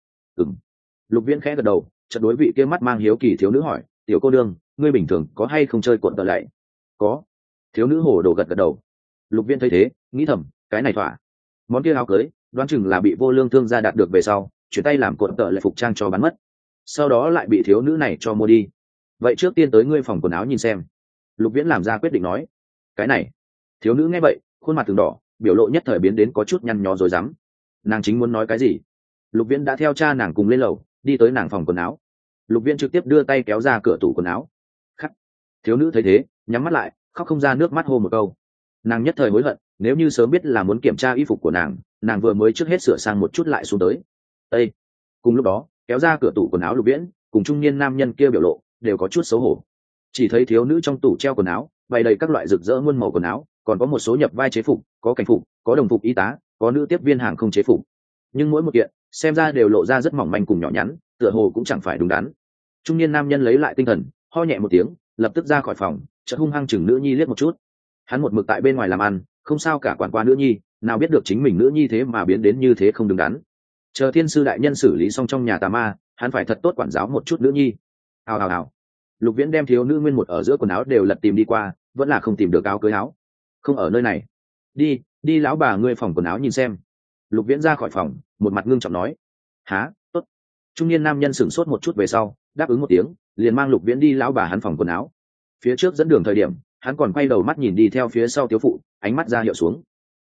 Speaker 1: Lục Viễn khẽ gật đầu, chợt đối vị kia mắt mang hiếu kỳ thiếu nữ hỏi, tiểu cô đương, ngươi bình thường có hay không chơi cuộn tợ lạy? Có. Thiếu nữ hồ đồ gật đầu. Lục Viễn thấy thế, nghĩ thầm, cái này thỏa. Món kia áo cưới, đoán chừng là bị vô lương thương gia đạt được về sau, chuyển tay làm cuộn tợ lạy phục trang cho bán mất, sau đó lại bị thiếu nữ này cho mua đi. Vậy trước tiên tới ngươi phòng quần áo nhìn xem. Lục Viễn làm ra quyết định nói. Cái này. Thiếu nữ nghe vậy, khuôn mặt từng đỏ, biểu lộ nhất thời biến đến có chút nhăn nhó rối rắm. Nàng chính muốn nói cái gì, Lục Viễn đã theo cha nàng cùng lên lầu, đi tới nàng phòng quần áo. Lục Viễn trực tiếp đưa tay kéo ra cửa tủ quần áo. Khắc. Thiếu nữ thấy thế, nhắm mắt lại, khóc không ra nước mắt hô một câu. Nàng nhất thời hối hận, nếu như sớm biết là muốn kiểm tra y phục của nàng vừa mới trước hết sửa sang một chút lại xuống tới. Ê! Cùng lúc đó, kéo ra cửa tủ quần áo Lục Viễn, cùng trung niên nam nhân kia biểu lộ đều có chút xấu hổ. Chỉ thấy thiếu nữ trong tủ treo quần áo, bày đầy các loại rực rỡ muôn màu quần áo, còn có một số nhập vai chế phục, có cảnh phục, có đồng phục y tá, có nữ tiếp viên hàng không chế phục. Nhưng mỗi một kiện, xem ra đều lộ ra rất mỏng manh cùng nhỏ nhắn, tựa hồ cũng chẳng phải đúng đắn. Trung niên nam nhân lấy lại tinh thần, ho nhẹ một tiếng, lập tức ra khỏi phòng, chợt hung hăng chừng nữ nhi liếc một chút. Hắn một mực tại bên ngoài làm ăn, không sao cả quản qua nữ nhi, nào biết được chính mình nữ nhi thế mà biến đến như thế không đứng đắn. Chờ thiên sư đại nhân xử lý xong trong nhà tà ma, hắn phải thật tốt quản giáo một chút nữ nhi. Hào. Lục Viễn đem thiếu nữ nguyên một ở giữa quần áo đều lật tìm đi qua, vẫn là không tìm được áo cưới áo. Không ở nơi này. Đi lão bà ngươi phòng quần áo nhìn xem. Lục Viễn ra khỏi phòng, một mặt ngưng trọng nói. Há, tốt. Trung niên nam nhân sửng sốt một chút về sau, đáp ứng một tiếng, liền mang Lục Viễn đi lão bà hắn phòng quần áo. Phía trước dẫn đường thời điểm, hắn còn quay đầu mắt nhìn đi theo phía sau thiếu phụ, ánh mắt ra hiệu xuống.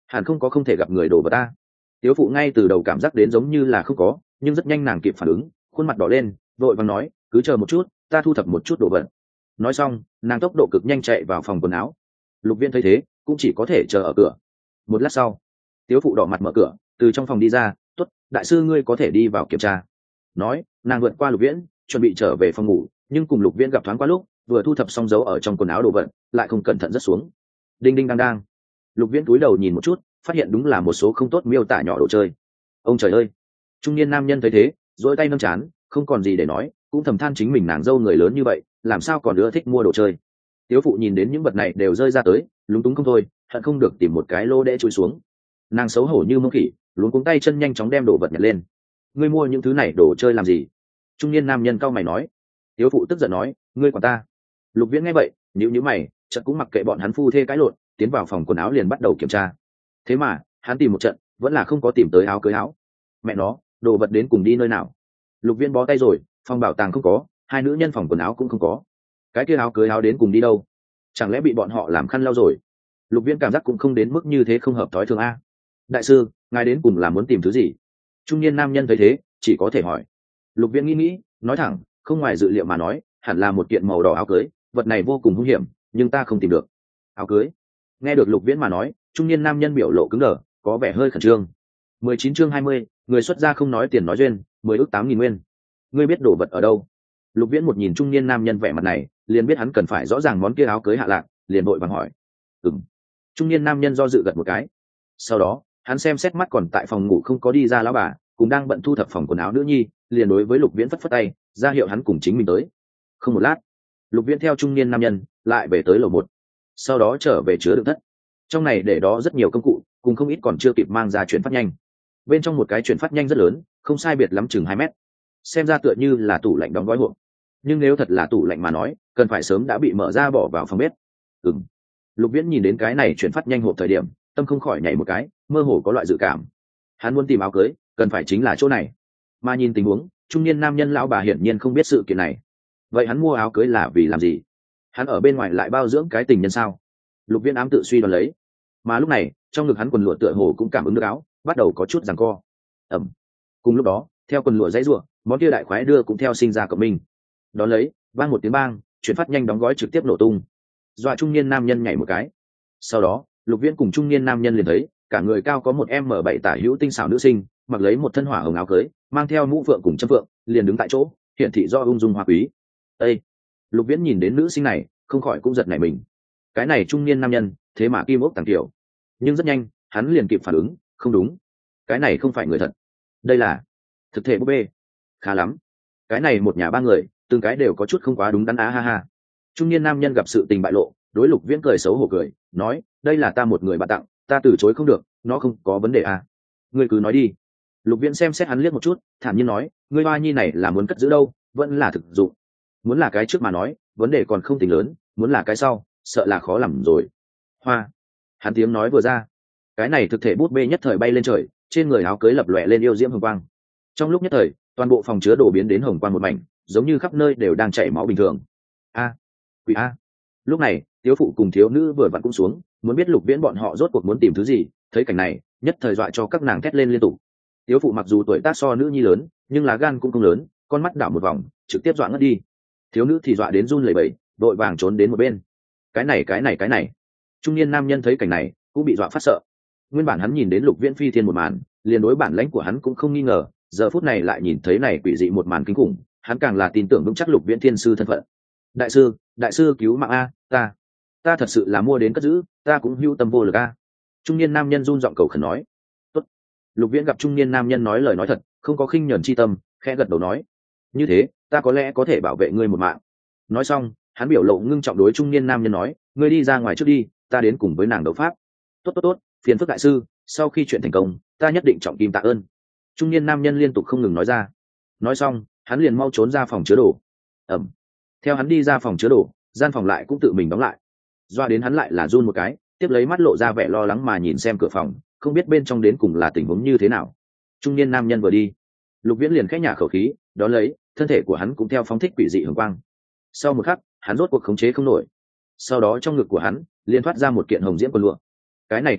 Speaker 1: hẳn không có không thể gặp người đồ vật ta. Tiếu phụ ngay từ đầu cảm giác đến giống như là không có, nhưng rất nhanh nàng kịp phản ứng, khuôn mặt đỏ lên, vội vàng nói, cứ chờ một chút, ta thu thập một chút đồ vật. Nói xong, nàng tốc độ cực nhanh chạy vào phòng quần áo. Lục Viễn thấy thế, cũng chỉ có thể chờ ở cửa. Một lát sau, Tiếu phụ đỏ mặt mở cửa, từ trong phòng đi ra, "Tốt, đại sư ngươi có thể đi vào kiểm tra." Nói, nàng vượt qua Lục Viễn, chuẩn bị trở về phòng ngủ, nhưng cùng Lục Viễn gặp thoáng qua lúc, vừa thu thập xong dấu ở trong quần áo đồ vật, lại không cẩn thận rớt xuống. Đinh đinh đang đang. Lục Viễn cúi đầu nhìn một chút, phát hiện đúng là một số không tốt miêu tả nhỏ đồ chơi. Ông trời ơi! Trung niên nam nhân thấy thế, duỗi tay nâng trán, không còn gì để nói, cũng thầm than chính mình nàng dâu người lớn như vậy, làm sao còn ưa thích mua đồ chơi. Tiếu phụ nhìn đến những vật này đều rơi ra tới, lúng túng không thôi, hận không được tìm một cái lô đẽ chui xuống. Nàng xấu hổ như mông khỉ, luống cuống tay chân nhanh chóng đem đồ vật nhặt lên. Ngươi mua những thứ này đồ chơi làm gì? Trung niên nam nhân cau mày nói. Tiếu phụ tức giận nói, ngươi quản ta. Lục Viễn nghe vậy, nhíu mày, chợt cũng mặc kệ bọn hắn phu thê cãi lộn, tiến vào phòng quần áo liền bắt đầu kiểm tra. Thế mà hắn tìm một trận, vẫn là không có tìm tới áo cưới áo. Mẹ nó, đồ vật đến cùng đi nơi nào? Lục Viễn bó tay rồi, phòng bảo tàng không có, hai nữ nhân phòng quần áo cũng không có. Cái kia áo cưới áo đến cùng đi đâu? Chẳng lẽ bị bọn họ làm khăn lau rồi? Lục Viễn cảm giác cũng không đến mức như thế, không hợp thói thường a. Đại sư, ngài đến cùng là muốn tìm thứ gì? Trung niên nam nhân thấy thế, chỉ có thể hỏi. Lục Viễn nghĩ, nói thẳng, không ngoài dự liệu mà nói, hẳn là một kiện màu đỏ áo cưới, vật này vô cùng hung hiểm, nhưng ta không tìm được. Áo cưới? Nghe được Lục Viễn mà nói, trung niên nam nhân biểu lộ cứng đờ, có vẻ hơi khẩn trương. 19 chương 20, người xuất gia không nói tiền nói duyên, 10 ức 8.000 nguyên. Ngươi biết đồ vật ở đâu? Lục Viễn một nhìn trung niên nam nhân vẻ mặt này, liền biết hắn cần phải rõ ràng món kia áo cưới hạ lạc, liền vội vàng hỏi. Ừm. Trung niên nam nhân do dự gật một cái. Sau đó, hắn xem xét mắt còn tại phòng ngủ không có đi ra lão bà, cũng đang bận thu thập phòng quần áo nữ nhi, liền đối với Lục Viễn phất phất tay, ra hiệu hắn cùng chính mình tới. Không một lát, Lục Viễn theo trung niên nam nhân lại về tới lầu 1, sau đó trở về chứa đựng thất. Trong này để đó rất nhiều công cụ, cùng không ít còn chưa kịp mang ra chuyển phát nhanh. Bên trong một cái chuyển phát nhanh rất lớn, không sai biệt lắm chừng 2 mét, xem ra tựa như là tủ lạnh đóng gói hộp, nhưng nếu thật là tủ lạnh mà nói, cần phải sớm đã bị mở ra bỏ vào phòng bếp. Lục Viễn nhìn đến cái này chuyển phát nhanh hộp thời điểm, tâm không khỏi nhảy một cái, mơ hồ có loại dự cảm. Hắn muốn tìm áo cưới, cần phải chính là chỗ này. Mà nhìn tình huống, trung niên nam nhân lão bà hiển nhiên không biết sự kiện này. Vậy hắn mua áo cưới là vì làm gì? Hắn ở bên ngoài lại bao dưỡng cái tình nhân sao? Lục Viễn ám tự suy đoán lấy. Mà lúc này, trong ngực hắn quần lụa tựa hồ cũng cảm ứng được áo, bắt đầu có chút giằng co. Ẩm. Cùng lúc đó, theo quần lụa dãy rủa, món kia đại khoái đưa cũng theo sinh ra cộng minh. Đón lấy, vang một tiếng bang, chuyển phát nhanh đóng gói trực tiếp nổ tung. Dọa trung niên nam nhân nhảy một cái. Sau đó, Lục Viễn cùng trung niên nam nhân liền thấy, cả người cao có một M7 tả hữu tinh xảo nữ sinh, mặc lấy một thân hỏa hồng áo cưới, mang theo mũ phượng cùng châm phượng, liền đứng tại chỗ, hiển thị do ung dung hoa quý. Ê! Lục Viễn nhìn đến nữ sinh này, không khỏi cũng giật nảy mình. Cái này trung niên nam nhân, thế mà kim ốc tàng tiểu. Nhưng rất nhanh, hắn liền kịp phản ứng, không đúng, cái này không phải người thật, đây là thực thể búp bê. Khá lắm, cái này một nhà ba người, từng cái đều có chút không quá đúng đắn á ha ha. Trung niên nam nhân gặp sự tình bại lộ, đối Lục Viễn cười xấu hổ cười, nói, đây là ta một người bạn tặng, ta từ chối không được, nó không có vấn đề à. Ngươi cứ nói đi. Lục Viễn xem xét hắn liếc một chút, thản nhiên nói, ngươi hoa nhi này là muốn cất giữ đâu, vẫn là thực dụng. Muốn là cái trước mà nói, vấn đề còn không tính lớn, muốn là cái sau, sợ là khó làm rồi. Hoa. Hắn tiếng nói vừa ra, cái này thực thể bút bê nhất thời bay lên trời, trên người áo cưới lập lòe lên yêu diễm hồng quang. Trong lúc nhất thời, toàn bộ phòng chứa đồ biến đến hồng quang một mảnh, giống như khắp nơi đều đang chảy máu bình thường. A, quỷ a. Lúc này, thiếu phụ cùng thiếu nữ vừa vặn cũng xuống, muốn biết Lục Viễn bọn họ rốt cuộc muốn tìm thứ gì, thấy cảnh này, nhất thời dọa cho các nàng thét lên liên tục. Thiếu phụ mặc dù tuổi tác so nữ nhi lớn, nhưng lá gan cũng không lớn, con mắt đảo một vòng, trực tiếp dọa ngất đi. Thiếu nữ thì dọa đến run lẩy bẩy, đội vàng trốn đến một bên. Cái này. Trung niên nam nhân thấy cảnh này, cũng bị dọa phát sợ. Nguyên bản hắn nhìn đến Lục Viễn phi thiên một màn, liền đối bản lãnh của hắn cũng không nghi ngờ, giờ phút này lại nhìn thấy này quỷ dị một màn kinh khủng, hắn càng là tin tưởng vững chắc Lục Viễn thiên sư thân phận. Đại sư cứu mạng a, ta thật sự là mua đến cất giữ, ta cũng hưu tâm vô lực a. Trung niên nam nhân run giọng cầu khẩn nói. Tốt. Lục Viễn gặp trung niên nam nhân nói lời nói thật, không có khinh nhẫn chi tâm, khẽ gật đầu nói, như thế, ta có lẽ có thể bảo vệ ngươi một mạng. Nói xong, hắn biểu lộ ngưng trọng đối trung niên nam nhân nói, ngươi đi ra ngoài trước đi, ta đến cùng với nàng đấu pháp. Tốt, phiền phức đại sư, sau khi chuyện thành công, ta nhất định trọng kim tạ ơn. Trung niên nam nhân liên tục không ngừng nói ra. Nói xong, hắn liền mau trốn ra phòng chứa đồ. Ẩm. Theo hắn đi ra phòng chứa đồ, gian phòng lại cũng tự mình đóng lại. Doa đến hắn lại là run một cái, tiếp lấy mắt lộ ra vẻ lo lắng mà nhìn xem cửa phòng, không biết bên trong đến cùng là tình huống như thế nào. Trung niên nam nhân vừa đi, Lục Viễn liền khẽ nhả khẩu khí, đón lấy, thân thể của hắn cũng theo phóng thích quỷ dị hồng quang. Sau một khắc, hắn rốt cuộc khống chế không nổi. Sau đó trong ngực của hắn liền thoát ra một kiện hồng diễm quần lụa. Cái này quần lụa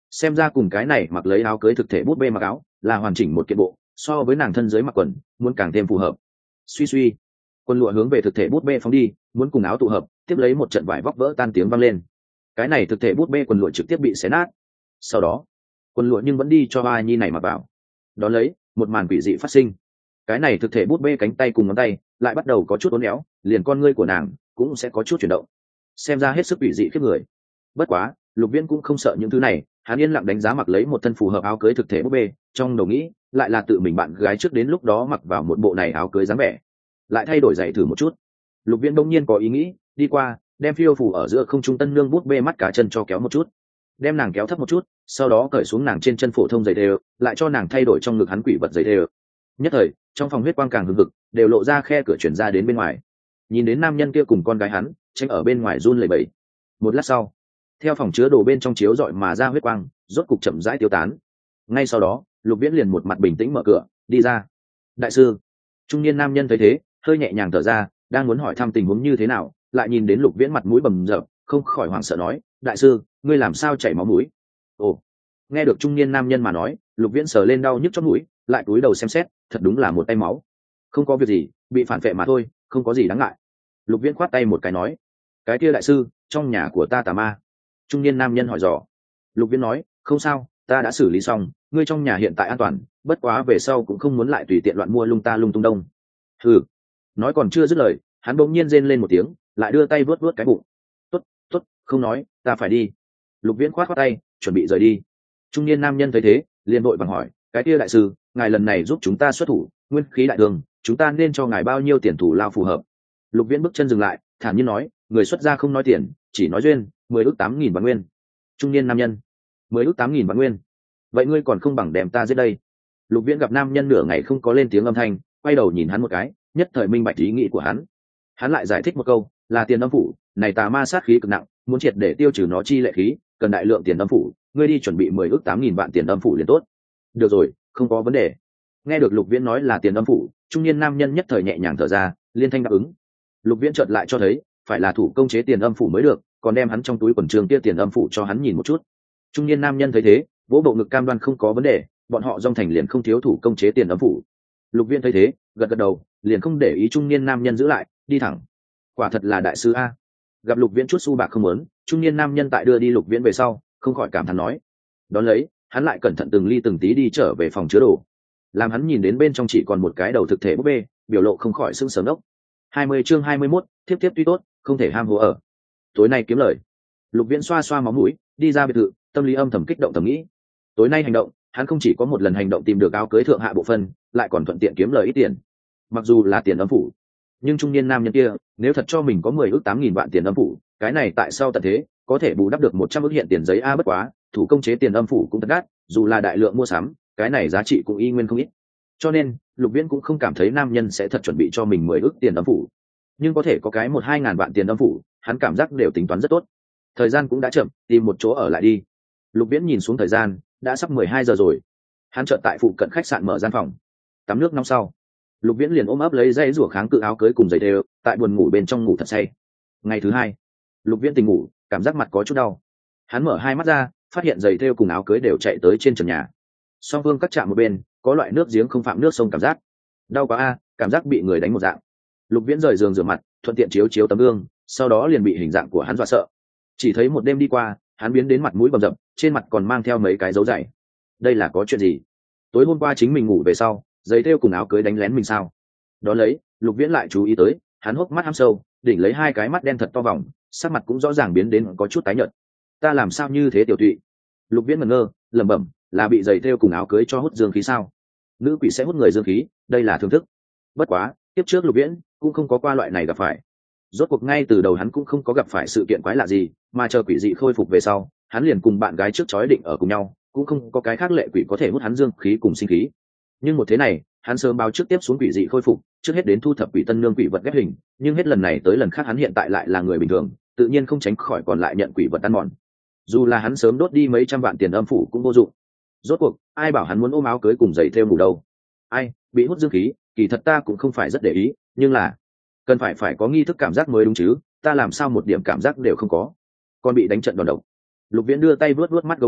Speaker 1: xem ra cùng cái này mặc lấy áo cưới thực thể bút bê mặc áo là hoàn chỉnh một kiện bộ, so với nàng thân dưới mặc quần muốn càng thêm phù hợp. Suy suy, quần lụa hướng về thực thể bút bê phóng đi, muốn cùng áo tụ hợp, tiếp lấy một trận vải vóc vỡ tan tiếng vang lên. Cái này thực thể bút bê quần lụa trực tiếp bị xé nát. Sau đó quần lụa nhưng vẫn đi cho Hoa Nhi này mặc vào. Đó lấy một màn quỷ dị phát sinh. Cái này thực thể bút bê cánh tay cùng ngón tay lại bắt đầu có chút uốn éo, liền con ngươi của nàng cũng sẽ có chút chuyển động, xem ra hết sức quỷ dị khiếp người. Bất quá Lục Viễn cũng không sợ những thứ này, hắn yên lặng đánh giá mặc lấy một thân phù hợp áo cưới thực thể bút bê, trong đầu nghĩ lại là tự mình bạn gái trước đến lúc đó mặc vào một bộ này áo cưới dáng vẻ, lại thay đổi giày thử một chút. Lục Viễn đông nhiên có ý nghĩ, đi qua đem phiêu phù ở giữa không trung tân nương bút bê mắt cá chân cho kéo một chút, đem nàng kéo thấp một chút, sau đó cởi xuống nàng trên chân phổ thông giày đều, lại cho nàng thay đổi trong ngực hắn quỷ vật giày đều. Nhất thời trong phòng huyết quang càng hừng hực, đều lộ ra khe cửa chuyển ra đến bên ngoài. Nhìn đến nam nhân kia cùng con gái hắn tranh ở bên ngoài run lẩy bẩy. Một lát sau, theo phòng chứa đồ bên trong chiếu rọi mà ra huyết quang rốt cục chậm rãi tiêu tán. Ngay sau đó Lục Viễn liền một mặt bình tĩnh mở cửa đi ra. Đại sư. Trung niên nam nhân thấy thế hơi nhẹ nhàng thở ra, đang muốn hỏi thăm tình huống như thế nào, lại nhìn đến Lục Viễn mặt mũi bầm dập, không khỏi hoảng sợ nói, đại sư, ngươi làm sao chảy máu mũi? Ồ. Nghe được trung niên nam nhân mà nói, Lục Viễn sờ lên đau nhức trong mũi, lại cúi đầu xem xét, thật đúng là một tay máu. Không có việc gì, bị phản vệ mà thôi, không có gì đáng ngại. Lục Viễn khoát tay một cái nói, cái kia đại sư, trong nhà của ta tà ma. Trung niên nam nhân hỏi dò. Lục Viễn nói, không sao, ta đã xử lý xong, ngươi trong nhà hiện tại an toàn, bất quá về sau cũng không muốn lại tùy tiện loạn mua lung ta lung tung đông. Hừ. Nói còn chưa dứt lời, hắn bỗng nhiên rên lên một tiếng, lại đưa tay vuốt vuốt cái bụng. Tốt, tốt, không nói, ta phải đi. Lục Viễn khoát khoát tay, chuẩn bị rời đi. Trung niên nam nhân thấy thế liền vội vàng hỏi, cái kia đại sư, ngài lần này giúp chúng ta xuất thủ, nguyên khí đại đường, chúng ta nên cho ngài bao nhiêu tiền thủ lao phù hợp? Lục Viễn bước chân dừng lại, thản nhiên nói, người xuất gia không nói tiền, chỉ nói duyên, 10 ức 8.000 vạn nguyên. Trung niên nam nhân, 10 ức 8.000 vạn nguyên, vậy ngươi còn không bằng đem ta giết đây. Lục Viễn gặp nam nhân nửa ngày không có lên tiếng âm thanh, quay đầu nhìn hắn một cái, nhất thời minh bạch ý nghĩ của hắn. Hắn lại giải thích một câu, là tiền âm phủ, này tà ma sát khí cực nặng, muốn triệt để tiêu trừ nó chi lệ khí, cần đại lượng tiền âm phủ, ngươi đi chuẩn bị 10 ức 8.000 vạn tiền âm phủ liền tốt. Được rồi, không có vấn đề. Nghe được Lục Viễn nói là tiền âm phủ, trung niên nam nhân nhất thời nhẹ nhàng thở ra, liên thanh đáp ứng. Lục Viễn chợt lại cho thấy phải là thủ công chế tiền âm phủ mới được, còn đem hắn trong túi quần trường kia tiền âm phủ cho hắn nhìn một chút. Trung niên nam nhân thấy thế vỗ bộ ngực cam đoan không có vấn đề, bọn họ dòng thành liền không thiếu thủ công chế tiền âm phủ. Lục Viễn thấy thế gật gật đầu, liền không để ý trung niên nam nhân giữ lại, đi thẳng. Quả thật là đại sư a. Gặp Lục Viễn chút xu bạc không muốn, trung niên nam nhân tại đưa đi Lục Viễn về sau không khỏi cảm thán nói. Đón lấy hắn lại cẩn thận từng ly từng tí đi trở về phòng chứa đồ. Làm hắn nhìn đến bên trong chỉ còn một cái đầu thực thể búp bê, biểu lộ không khỏi sưng sờ đốc. 20 chương 21, thiếp thiếp tuy tốt, không thể ham hồ ở. Tối nay kiếm lời. Lục Viễn xoa xoa máu mũi, đi ra biệt thự, tâm lý âm thầm kích động thầm nghĩ. Tối nay hành động, hắn không chỉ có một lần hành động tìm được áo cưới thượng hạ bộ phân, lại còn thuận tiện kiếm lời ít tiền. Mặc dù là tiền âm phủ, nhưng trung niên nam nhân kia, nếu thật cho mình có 10 ức 8.000 vạn tiền âm phủ, cái này tại sao tận thế, có thể bù đắp được 100 ức hiện tiền giấy a, bất quá, thủ công chế tiền âm phủ cũng thật đắt, dù là đại lượng mua sắm, cái này giá trị cũng y nguyên không ít. Cho nên Lục Viễn cũng không cảm thấy nam nhân sẽ thật chuẩn bị cho mình 10 ức tiền âm phủ, nhưng có thể có cái 1-2 ngàn vạn tiền âm phủ, hắn cảm giác đều tính toán rất tốt. Thời gian cũng đã chậm, tìm một chỗ ở lại đi. Lục Viễn nhìn xuống thời gian, đã sắp 12 giờ rồi. Hắn chợt tại phụ cận khách sạn mở gian phòng, tắm nước nóng sau, Lục Viễn liền ôm ấp lấy dây rủa kháng cự áo cưới cùng giày đều, tại buồn ngủ bên trong ngủ thật say. Ngày thứ hai, Lục Viễn tỉnh ngủ, cảm giác mặt có chút đau. Hắn mở hai mắt ra, phát hiện giày thêu cùng áo cưới đều chạy tới trên trần nhà. Song phương cắt chạm một bên, có loại nước giếng không phạm nước sông cảm giác. Đau quá a, cảm giác bị người đánh một dạng. Lục Viễn rời giường rửa mặt, thuận tiện chiếu chiếu tấm gương, sau đó liền bị hình dạng của hắn dọa sợ. Chỉ thấy một đêm đi qua, hắn biến đến mặt mũi bầm dập, trên mặt còn mang theo mấy cái dấu dày. Đây là có chuyện gì? Tối hôm qua chính mình ngủ về sau, giày thêu cùng áo cưới đánh lén mình sao? Đó lấy, Lục Viễn lại chú ý tới, hắn hốc mắt hăm sâu, đỉnh lấy hai cái mắt đen thật to vòng, sắc mặt cũng rõ ràng biến đến có chút tái nhợt. Ta làm sao như thế tiểu tụy? Lục Viễn ngẩn ngơ, lẩm bẩm, là bị giày thêu cùng áo cưới cho hút dương khí sao? Nữ quỷ sẽ hút người dương khí, đây là thưởng thức. Bất quá, tiếp trước Lục Viễn cũng không có qua loại này gặp phải. Rốt cuộc ngay từ đầu hắn cũng không có gặp phải sự kiện quái lạ gì, mà chờ quỷ dị khôi phục về sau, hắn liền cùng bạn gái trước chói định ở cùng nhau, cũng không có cái khác lệ quỷ có thể hút hắn dương khí cùng sinh khí. Nhưng một thế này, hắn sớm báo trước tiếp xuống quỷ dị khôi phục, trước hết đến thu thập quỷ tân nương quỷ vật ghép hình, nhưng hết lần này tới lần khác hắn hiện tại lại là người bình thường, tự nhiên không tránh khỏi còn lại nhận quỷ vật ăn mòn. Dù là hắn sớm đốt đi mấy trăm vạn tiền âm phủ cũng vô dụng. Rốt cuộc ai bảo hắn muốn ôm áo cưới cùng giày thêu ngủ đâu? Ai bị hút dương khí, kỳ thật ta cũng không phải rất để ý, nhưng là cần phải có nghi thức cảm giác mới đúng chứ, ta làm sao một điểm cảm giác đều không có, còn bị đánh trận đòn độc. Lục Viễn đưa tay vuốt vuốt mắt gấu mèo,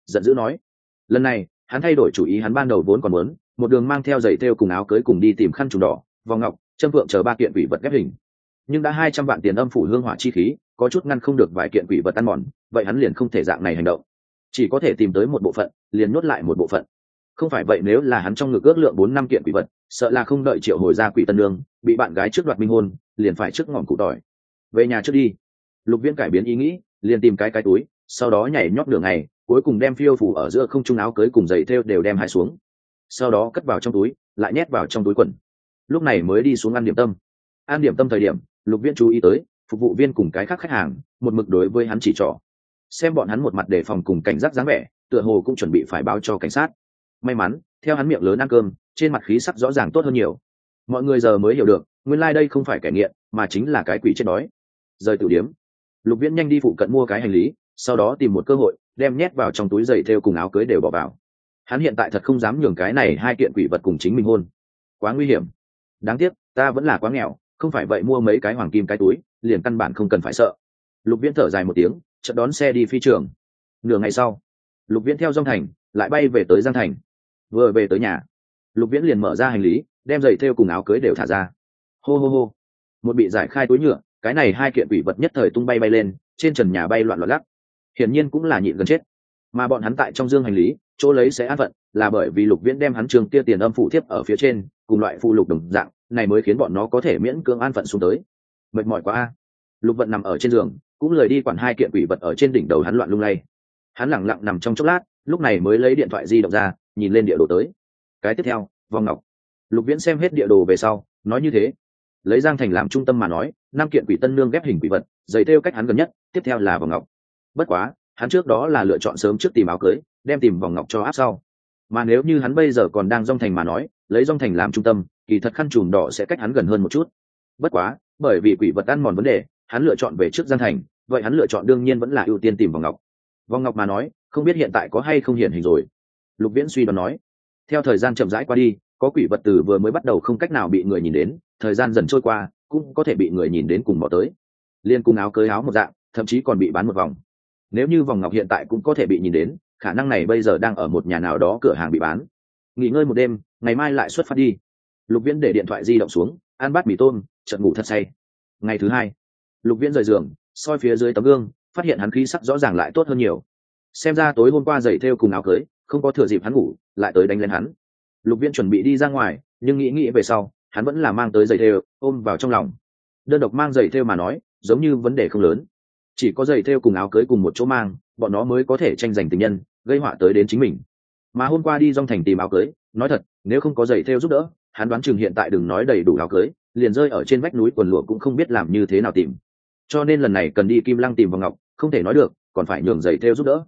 Speaker 1: giận dữ nói. Lần này hắn thay đổi chủ ý, hắn ban đầu vốn còn muốn một đường mang theo giày thêu cùng áo cưới cùng đi tìm khăn trùng đỏ, vòng ngọc, châm phượng chờ 3 kiện quỷ vật ghép hình, nhưng đã 200 vạn tiền âm phủ hương hỏa chi khí có chút ngăn không được vài kiện quỷ vật ăn mòn, vậy hắn liền không thể dạng này hành động, chỉ có thể tìm tới một bộ phận liền nuốt lại một bộ phận. Không phải vậy nếu là hắn trong ngực ước lượng 4-5 kiện quỷ vật, sợ là không đợi triệu hồi ra quỷ tân nương bị bạn gái trước đoạt minh hôn liền phải trước ngọn cụ tỏi. Về nhà trước đi. Lục Viễn cải biến ý nghĩ, liền tìm cái túi, sau đó nhảy nhót nửa ngày, cuối cùng đem phiêu phủ ở giữa không trung áo cưới cùng giày thêu đều đem hai xuống, sau đó cất vào trong túi, lại nhét vào trong túi quần. Lúc này mới đi xuống ăn điểm tâm. Ăn điểm tâm thời điểm, Lục Viễn chú ý tới phục vụ viên cùng cái khác khách hàng một mực đối với hắn chỉ trỏ, xem bọn hắn một mặt đề phòng cùng cảnh giác dáng vẻ, tựa hồ cũng chuẩn bị phải báo cho cảnh sát. May mắn theo hắn miệng lớn ăn cơm, trên mặt khí sắc rõ ràng tốt hơn nhiều. Mọi người giờ mới hiểu được, nguyên lai đây không phải kẻ nghiện mà chính là cái quỷ chết đói. Rời tử điếm, Lục Viễn nhanh đi phụ cận mua cái hành lý, sau đó tìm một cơ hội đem nhét vào trong túi giày thêu cùng áo cưới đều bỏ vào. Hắn hiện tại thật không dám nhường cái này 2 kiện quỷ vật cùng chính mình hôn, quá nguy hiểm. Đáng tiếc ta vẫn là quá nghèo, không phải vậy mua mấy cái hoàng kim cái túi liền căn bản không cần phải sợ. Lục Viễn thở dài một tiếng, chợt đón xe đi phi trường. Nửa ngày sau, Lục Viễn theo Dung Thành lại bay về tới Giang Thành. Vừa về tới nhà, Lục Viễn liền mở ra hành lý, đem giày thêu cùng áo cưới đều thả ra. Hô hô hô, một bị giải khai túi nhựa, cái này 2 kiện quỷ vật nhất thời tung bay bay lên, trên trần nhà bay loạn loạn lắc, hiển nhiên cũng là nhịn gần chết. Mà bọn hắn tại trong dương hành lý chỗ lấy sẽ an phận, là bởi vì Lục Viễn đem hắn trường kia tiền âm phủ thiếp ở phía trên, cùng loại phụ lục đồng dạng, này mới khiến bọn nó có thể miễn cưỡng an phận xuống tới. Mệt mỏi quá a. Lục Vận nằm ở trên giường, cũng lười đi quản 2 kiện quỷ vật ở trên đỉnh đầu hắn loạn lung lay. Hắn lẳng lặng nằm trong chốc lát, lúc này mới lấy điện thoại di động ra, nhìn lên địa đồ tới. Cái tiếp theo, vòng ngọc. Lục Viễn xem hết địa đồ về sau, nói như thế, lấy Giang Thành làm trung tâm mà nói, 5 kiện quỷ tân nương ghép hình quỷ vật, giày thêu cách hắn gần nhất, tiếp theo là vòng ngọc. Bất quá, hắn trước đó là lựa chọn sớm trước tìm áo cưới, đem tìm vòng ngọc cho áp sau. Mà nếu như hắn bây giờ còn đang Dung Thành mà nói, lấy Dung Thành làm trung tâm, kỳ thật khăn trùm đỏ sẽ cách hắn gần hơn một chút. Bất quá, bởi vì quỷ vật ăn mòn vấn đề, hắn lựa chọn về trước Giang Thành, vậy hắn lựa chọn đương nhiên vẫn là ưu tiên tìm vòng ngọc. Vòng ngọc mà nói, không biết hiện tại có hay không hiện hình rồi. Lục Viễn suy đoán nói. Theo thời gian chậm rãi qua đi, có quỷ vật từ vừa mới bắt đầu không cách nào bị người nhìn đến, thời gian dần trôi qua, cũng có thể bị người nhìn đến cùng bỏ tới. Liên cùng áo cưới áo một dạng, thậm chí còn bị bán một vòng. Nếu như vòng ngọc hiện tại cũng có thể bị nhìn đến, khả năng này bây giờ đang ở một nhà nào đó cửa hàng bị bán. Nghỉ ngơi một đêm, ngày mai lại xuất phát đi. Lục Viễn để điện thoại di động xuống, ăn bát mì tôm, chợt ngủ thật say. Ngày thứ 2, Lục Viễn rời giường, soi phía dưới tấm gương, phát hiện hắn khí sắc rõ ràng lại tốt hơn nhiều. Xem ra tối hôm qua giày thêu cùng áo cưới không có thừa dịp hắn ngủ lại tới đánh lên hắn. Lục Viễn chuẩn bị đi ra ngoài, nhưng nghĩ về sau, hắn vẫn là mang tới giày thêu ôm vào trong lòng. Đơn độc mang giày thêu mà nói, giống như vấn đề không lớn, chỉ có giày thêu cùng áo cưới cùng một chỗ mang, bọn nó mới có thể tranh giành tình nhân, gây họa tới đến chính mình. Mà hôm qua đi Dung Thành tìm áo cưới, nói thật, nếu không có giày thêu giúp đỡ, hắn đoán chừng hiện tại đừng nói đầy đủ áo cưới, liền rơi ở trên vách núi quần lụa cũng không biết làm như thế nào tìm. Cho nên lần này cần đi Kim Lăng tìm vòng ngọc, không thể nói được, còn phải nhường giày thêu giúp đỡ.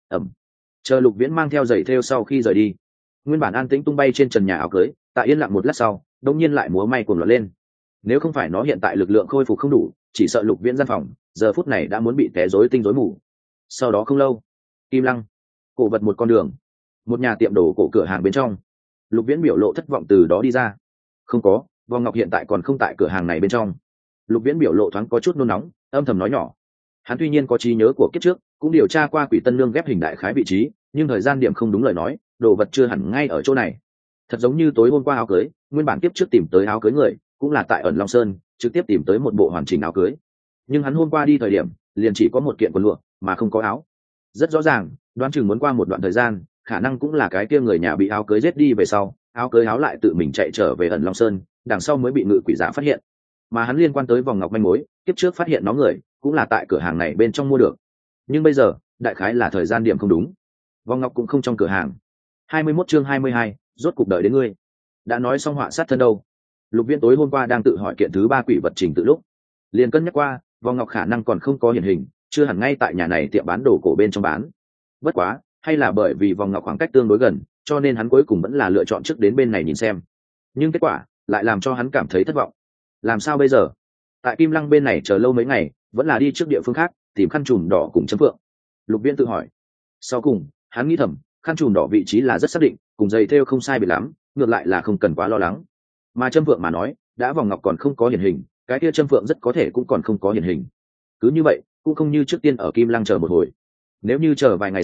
Speaker 1: Chờ Lục Viễn mang theo giày thêu sau khi rời đi, nguyên bản an tĩnh tung bay trên trần nhà áo cưới, tại yên lặng một lát sau, đột nhiên lại múa may cuồng loạn lên. Nếu không phải nó hiện tại lực lượng khôi phục không đủ, chỉ sợ Lục Viễn gian phòng giờ phút này đã muốn bị té rối tinh rối mù. Sau đó không lâu, Kim Lăng, cổ vật một con đường, một nhà tiệm đồ cổ cửa hàng bên trong, Lục Viễn biểu lộ thất vọng từ đó đi ra. Không có, vòng ngọc hiện tại còn không tại cửa hàng này bên trong. Lục Viễn biểu lộ thoáng có chút nôn nóng, âm thầm nói nhỏ. Hắn tuy nhiên có trí nhớ của kiếp trước, cũng điều tra qua quỷ tân nương ghép hình đại khái vị trí, nhưng thời gian điểm không đúng lời nói, đồ vật chưa hẳn ngay ở chỗ này. Thật giống như tối hôm qua áo cưới, nguyên bản kiếp trước tìm tới áo cưới người, cũng là tại ẩn Long Sơn, trực tiếp tìm tới một bộ hoàn chỉnh áo cưới. Nhưng hắn hôm qua đi thời điểm, liền chỉ có một kiện quần lụa, mà không có áo. Rất rõ ràng, đoán chừng muốn qua một đoạn thời gian, khả năng cũng là cái kia người nhà bị áo cưới giết đi về sau, áo cưới áo lại tự mình chạy trở về ẩn Long Sơn, đằng sau mới bị ngự quỷ giả phát hiện. Mà hắn liên quan tới vòng ngọc manh mối, kiếp trước phát hiện nó người, cũng là tại cửa hàng này bên trong mua được. Nhưng bây giờ, đại khái là thời gian điểm không đúng, vòng ngọc cũng không trong cửa hàng. 21 chương 22, rốt cục đợi đến ngươi. Đã nói xong họa sát thân đâu. Lục Viễn tối hôm qua đang tự hỏi kiện thứ 3 quỷ vật trình tự lúc, liền cân nhắc qua, vòng ngọc khả năng còn không có hiện hình, chưa hẳn ngay tại nhà này tiệm bán đồ cổ bên trong bán. Bất quá, hay là bởi vì vòng ngọc khoảng cách tương đối gần, cho nên hắn cuối cùng vẫn là lựa chọn trước đến bên này nhìn xem. Nhưng kết quả lại làm cho hắn cảm thấy thất vọng. Làm sao bây giờ? Tại Kim Lăng bên này chờ lâu mấy ngày, vẫn là đi trước địa phương khác tìm khăn trùm đỏ cùng chấm phượng. Lục Viễn tự hỏi. Sau cùng, hắn nghĩ thầm, khăn trùm đỏ vị trí là rất xác định, cùng giày thêu không sai biệt lắm, ngược lại là không cần quá lo lắng. Mà châm phượng mà nói, đã vòng ngọc còn không có hiện hình, cái kia châm phượng rất có thể cũng còn không có hiện hình. Cứ như vậy, cũng không như trước tiên ở Kim Lăng chờ một hồi. Nếu như chờ vài ngày sau,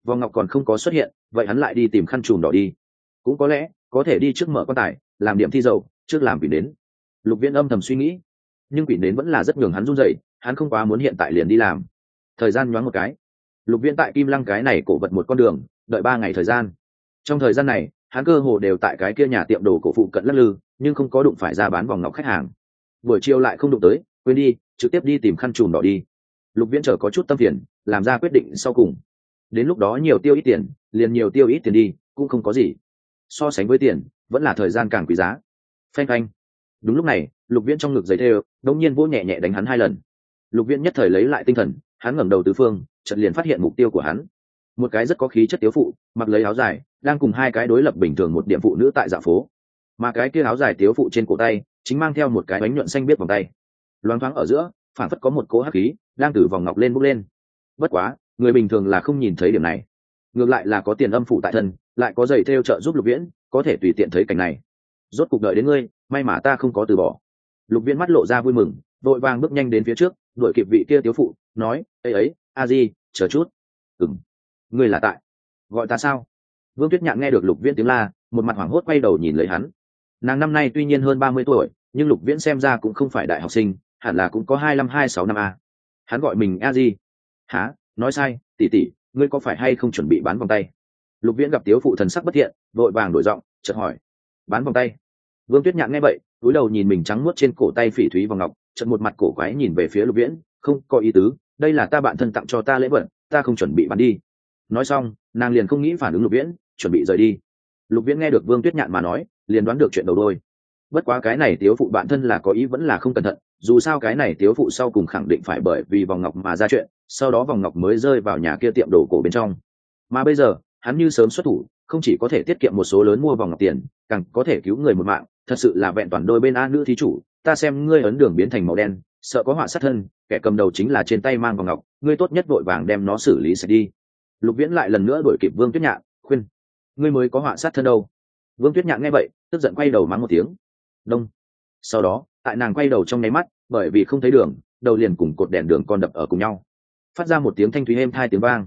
Speaker 1: vòng ngọc còn không có xuất hiện, vậy hắn lại đi tìm khăn trùm đỏ đi. Cũng có lẽ có thể đi trước mở quan tài, làm điểm thi dầu, trước làm quỷ nến. Lục Viễn âm thầm suy nghĩ, nhưng quỷ nến vẫn là rất nhường hắn run rẩy, hắn không quá muốn hiện tại liền đi làm. Thời gian nhoáng một cái, Lục Viễn tại Kim Lăng cái này cổ vật một con đường, đợi 3 ngày thời gian. Trong thời gian này, hắn cơ hồ đều tại cái kia nhà tiệm đồ cổ phụ cận lắc lư, nhưng không có đụng phải ra bán vòng ngọc khách hàng. Buổi chiều lại không đụng tới, quên đi, trực tiếp đi tìm khăn trùm đỏ đi. Lục Viễn chờ có chút tâm phiền, làm ra quyết định sau cùng. Đến lúc đó nhiều tiêu ít tiền, liền nhiều tiêu ít tiền đi, cũng không có gì. So sánh với tiền, vẫn là thời gian càng quý giá. Phanh phanh. Đúng lúc này, Lục Viễn trong ngực giày thêu, đột nhiên vỗ nhẹ nhẹ đánh hắn 2 lần. Lục Viễn nhất thời lấy lại tinh thần, hắn ngẩng đầu tứ phương, chợt liền phát hiện mục tiêu của hắn. Một cái rất có khí chất thiếu phụ, mặc lấy áo dài, đang cùng 2 cái đối lập bình thường một điểm phụ nữ tại dạo phố. Mà cái kia áo dài thiếu phụ trên cổ tay, chính mang theo một cái bánh nhuận xanh biếc vòng tay. Loáng thoáng ở giữa, phản phất có một cỗ hắc khí đang từ vòng ngọc lên bốc lên. Bất quá, người bình thường là không nhìn thấy điểm này. Ngược lại là có tiền âm phủ tại thân, lại có giày thêu trợ giúp Lục Viễn, có thể tùy tiện thấy cảnh này. Rốt cục đợi đến ngươi, may mà ta không có từ bỏ. Lục Viễn mắt lộ ra vui mừng, vội vàng bước nhanh đến phía trước, đuổi kịp vị kia thiếu phụ, nói: "Ê ấy, a di, chờ chút." "Ừm, ngươi là tại gọi ta sao?" Vương Tuyết Nhạn nghe được Lục Viễn tiếng la, một mặt hoảng hốt quay đầu nhìn lấy hắn. Nàng năm nay tuy nhiên hơn 30 tuổi, nhưng Lục Viễn xem ra cũng không phải đại học sinh, hẳn là cũng có 25-26 năm a. Hắn gọi mình a di. "Hả? Nói sai, tỷ tỷ, ngươi có phải hay không chuẩn bị bán vòng tay?" Lục Viễn gặp thiếu phụ thần sắc bất thiện, vội vàng đổi giọng, chợt hỏi: "Bán vòng tay?" Vương Tuyết Nhạn nghe vậy, cúi đầu nhìn mình trắng muốt trên cổ tay phỉ thúy vòng ngọc, chợt một mặt cổ quái nhìn về phía Lục Viễn, "Không có ý tứ, đây là ta bạn thân tặng cho ta lễ vật, ta không chuẩn bị bán đi." Nói xong, nàng liền không nghĩ phản ứng Lục Viễn, chuẩn bị rời đi. Lục Viễn nghe được Vương Tuyết Nhạn mà nói, liền đoán được chuyện đầu đuôi. Bất quá cái này thiếu phụ bạn thân là có ý vẫn là không cẩn thận, dù sao cái này thiếu phụ sau cùng khẳng định phải bởi vì vòng ngọc mà ra chuyện, sau đó vòng ngọc mới rơi vào nhà kia tiệm đồ cổ bên trong. Mà bây giờ, hắn như sớm xuất thủ, không chỉ có thể tiết kiệm một số lớn mua vòng ngọc tiền, càng có thể cứu người một mạng, thật sự là vẹn toàn đôi bên. A nữ thí chủ, ta xem ngươi ấn đường biến thành màu đen, sợ có họa sát thân, kẻ cầm đầu chính là trên tay mang vòng ngọc, ngươi tốt nhất vội vàng đem nó xử lý sạch đi. Lục Viễn lại lần nữa đuổi kịp Vương Tuyết Nhạn, khuyên: "Ngươi mới có họa sát thân đâu." Vương Tuyết Nhạn nghe vậy, tức giận quay đầu mắng một tiếng. Đông. Sau đó, tại nàng quay đầu trong nháy mắt, bởi vì không thấy đường, đầu liền cùng cột đèn đường con đập ở cùng nhau, phát ra một tiếng thanh thúy êm hai tiếng vang.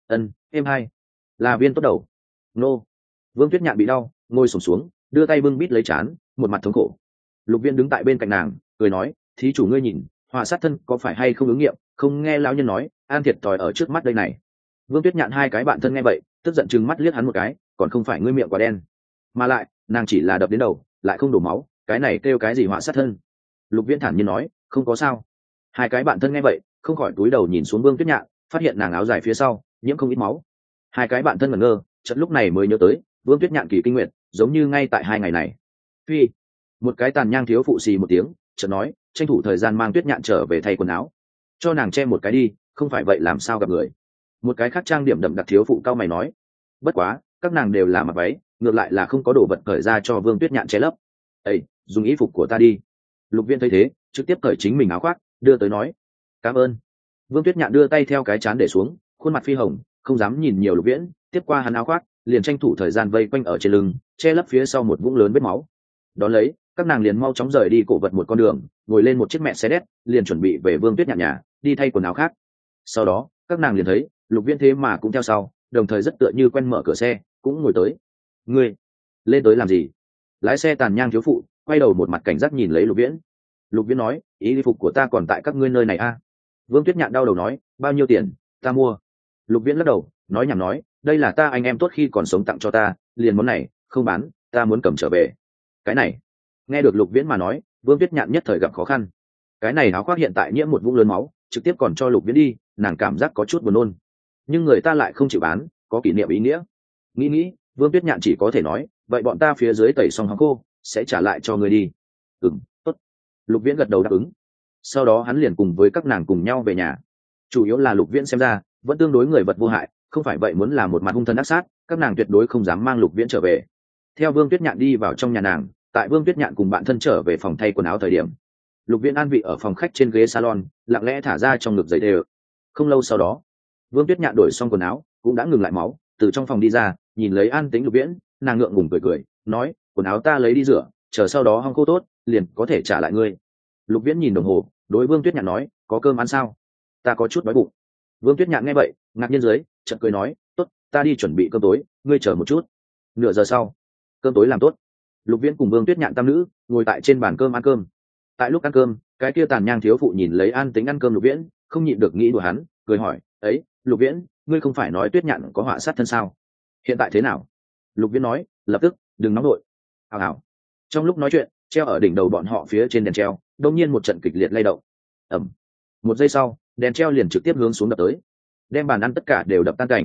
Speaker 1: Êm hai, là viên tốt đầu. Nô. Vương Tuyết Nhạn bị đau, ngồi xổm xuống, đưa tay bưng bít lấy trán, một mặt thống khổ. Lục Viễn đứng tại bên cạnh nàng, cười nói: "Thí chủ ngươi nhìn, họa sát thân có phải hay không ứng nghiệm, không nghe lão nhân nói, an thiệt thòi ở trước mắt đây này." Vương Tuyết Nhạn 2 cái bạn thân nghe vậy, tức giận trừng mắt liếc hắn một cái, còn không phải ngươi miệng quá đen, mà lại, nàng chỉ là đập đến đầu, lại không đổ máu, cái này kêu cái gì họa sát thân. Lục Viễn thản nhiên nói: "Không có sao." 2 cái bạn thân nghe vậy, không khỏi cúi đầu nhìn xuống Vương Tuyết Nhạn, phát hiện nàng áo dài phía sau nhiễm không ít máu. 2 cái bạn thân ngẩn ngơ, chợt lúc này mới nhớ tới, Vương Tuyết Nhạn kỳ kinh nguyệt, giống như ngay tại 2 ngày này. Phi. Một cái tàn nhang thiếu phụ xì một tiếng, chợt nói: "Tranh thủ thời gian mang Tuyết Nhạn trở về thay quần áo, cho nàng che một cái đi, không phải vậy làm sao gặp người." Một cái khác trang điểm đậm đặc thiếu phụ cao mày nói: "Bất quá, các nàng đều là mặc váy, ngược lại là không có đồ vật cởi ra cho Vương Tuyết Nhạn che lấp." "Ê, dùng y phục của ta đi." Lục Viễn thấy thế, trực tiếp cởi chính mình áo khoác, đưa tới nói: "Cảm ơn." Vương Tuyết Nhạn đưa tay theo cái trán để xuống, khuôn mặt phi hồng, không dám nhìn nhiều Lục Viễn, tiếp qua hắn áo khoác, liền tranh thủ thời gian vây quanh ở trên lưng, che lấp phía sau một vũng lớn vết máu. Đón lấy, các nàng liền mau chóng rời đi cổ vật một con đường, ngồi lên một chiếc mẹ xe đét, liền chuẩn bị về Vương Tuyết Nhạn nhà, đi thay quần áo khác. Sau đó, các nàng liền thấy Lục Viễn thế mà cũng theo sau, đồng thời rất tựa như quen mở cửa xe, cũng ngồi tới. "Ngươi lên tới làm gì?" Lái xe tàn nhang thiếu phụ quay đầu một mặt cảnh giác nhìn lấy Lục Viễn. Lục Viễn nói: "Y phục của ta còn tại các ngươi nơi này a." Vương Tuyết Nhạn đau đầu nói: "Bao nhiêu tiền? Ta mua." Lục Viễn lắc đầu, nói nhảm nói: "Đây là ta anh em tốt khi còn sống tặng cho ta, liền món này, không bán, ta muốn cầm trở về." Cái này, nghe được Lục Viễn mà nói, Vương Tuyết Nhạn nhất thời gặp khó khăn. Cái này áo khoác hiện tại nhiễm một vũng lớn máu, trực tiếp còn cho Lục Viễn đi, nàng cảm giác có chút buồn nôn. Nhưng người ta lại không chịu bán, có kỷ niệm ý nghĩa. Nghĩ, Vương Tuyết Nhạn chỉ có thể nói: "Vậy bọn ta phía dưới tẩy xong hóng khô, sẽ trả lại cho người đi." Tốt. Lục Viễn gật đầu đáp ứng. Sau đó hắn liền cùng với các nàng cùng nhau về nhà. Chủ yếu là Lục Viễn xem ra vẫn tương đối người vật vô hại, không phải vậy muốn là một mặt hung thần ác sát, các nàng tuyệt đối không dám mang Lục Viễn trở về. Theo Vương Tuyết Nhạn đi vào trong nhà nàng, tại Vương Tuyết Nhạn cùng bạn thân trở về phòng thay quần áo thời điểm, Lục Viễn an vị ở phòng khách trên ghế salon, lặng lẽ thả ra trong ngực giày đều. Không lâu sau đó, Vương Tuyết Nhạn đổi xong quần áo, cũng đã ngừng lại máu, từ trong phòng đi ra, nhìn lấy an tĩnh Lục Viễn, nàng ngượng ngùng cười, nói: "Quần áo ta lấy đi rửa, chờ sau đó hong khô tốt, liền có thể trả lại ngươi." Lục Viễn nhìn đồng hồ, đối Vương Tuyết Nhạn nói: "Có cơm ăn sao? Ta có chút đói bụng." Vương Tuyết Nhạn nghe vậy, ngạc nhiên dưới, chợt cười nói: "Tốt, ta đi chuẩn bị cơm tối, ngươi chờ một chút. Nửa giờ sau, cơm tối làm tốt, Lục Viễn cùng Vương Tuyết Nhạn tam nữ ngồi tại trên bàn cơm ăn cơm. Tại lúc ăn cơm, cái kia tàn nhang thiếu phụ nhìn lấy An Tính ăn cơm Lục Viễn, không nhịn được nghĩ đùa hắn, cười hỏi: ấy, Lục Viễn, ngươi không phải nói Tuyết Nhạn có họa sát thân sao? Hiện tại thế nào? Lục Viễn nói: lập tức, đừng nóng nổi. Hào hào. Trong lúc nói chuyện, treo ở đỉnh đầu bọn họ phía trên đèn treo đột nhiên một trận kịch liệt lay động. Ầm. Một giây sau, đèn treo liền trực tiếp hướng xuống đập tới, đem bàn ăn tất cả đều đập tan cảnh.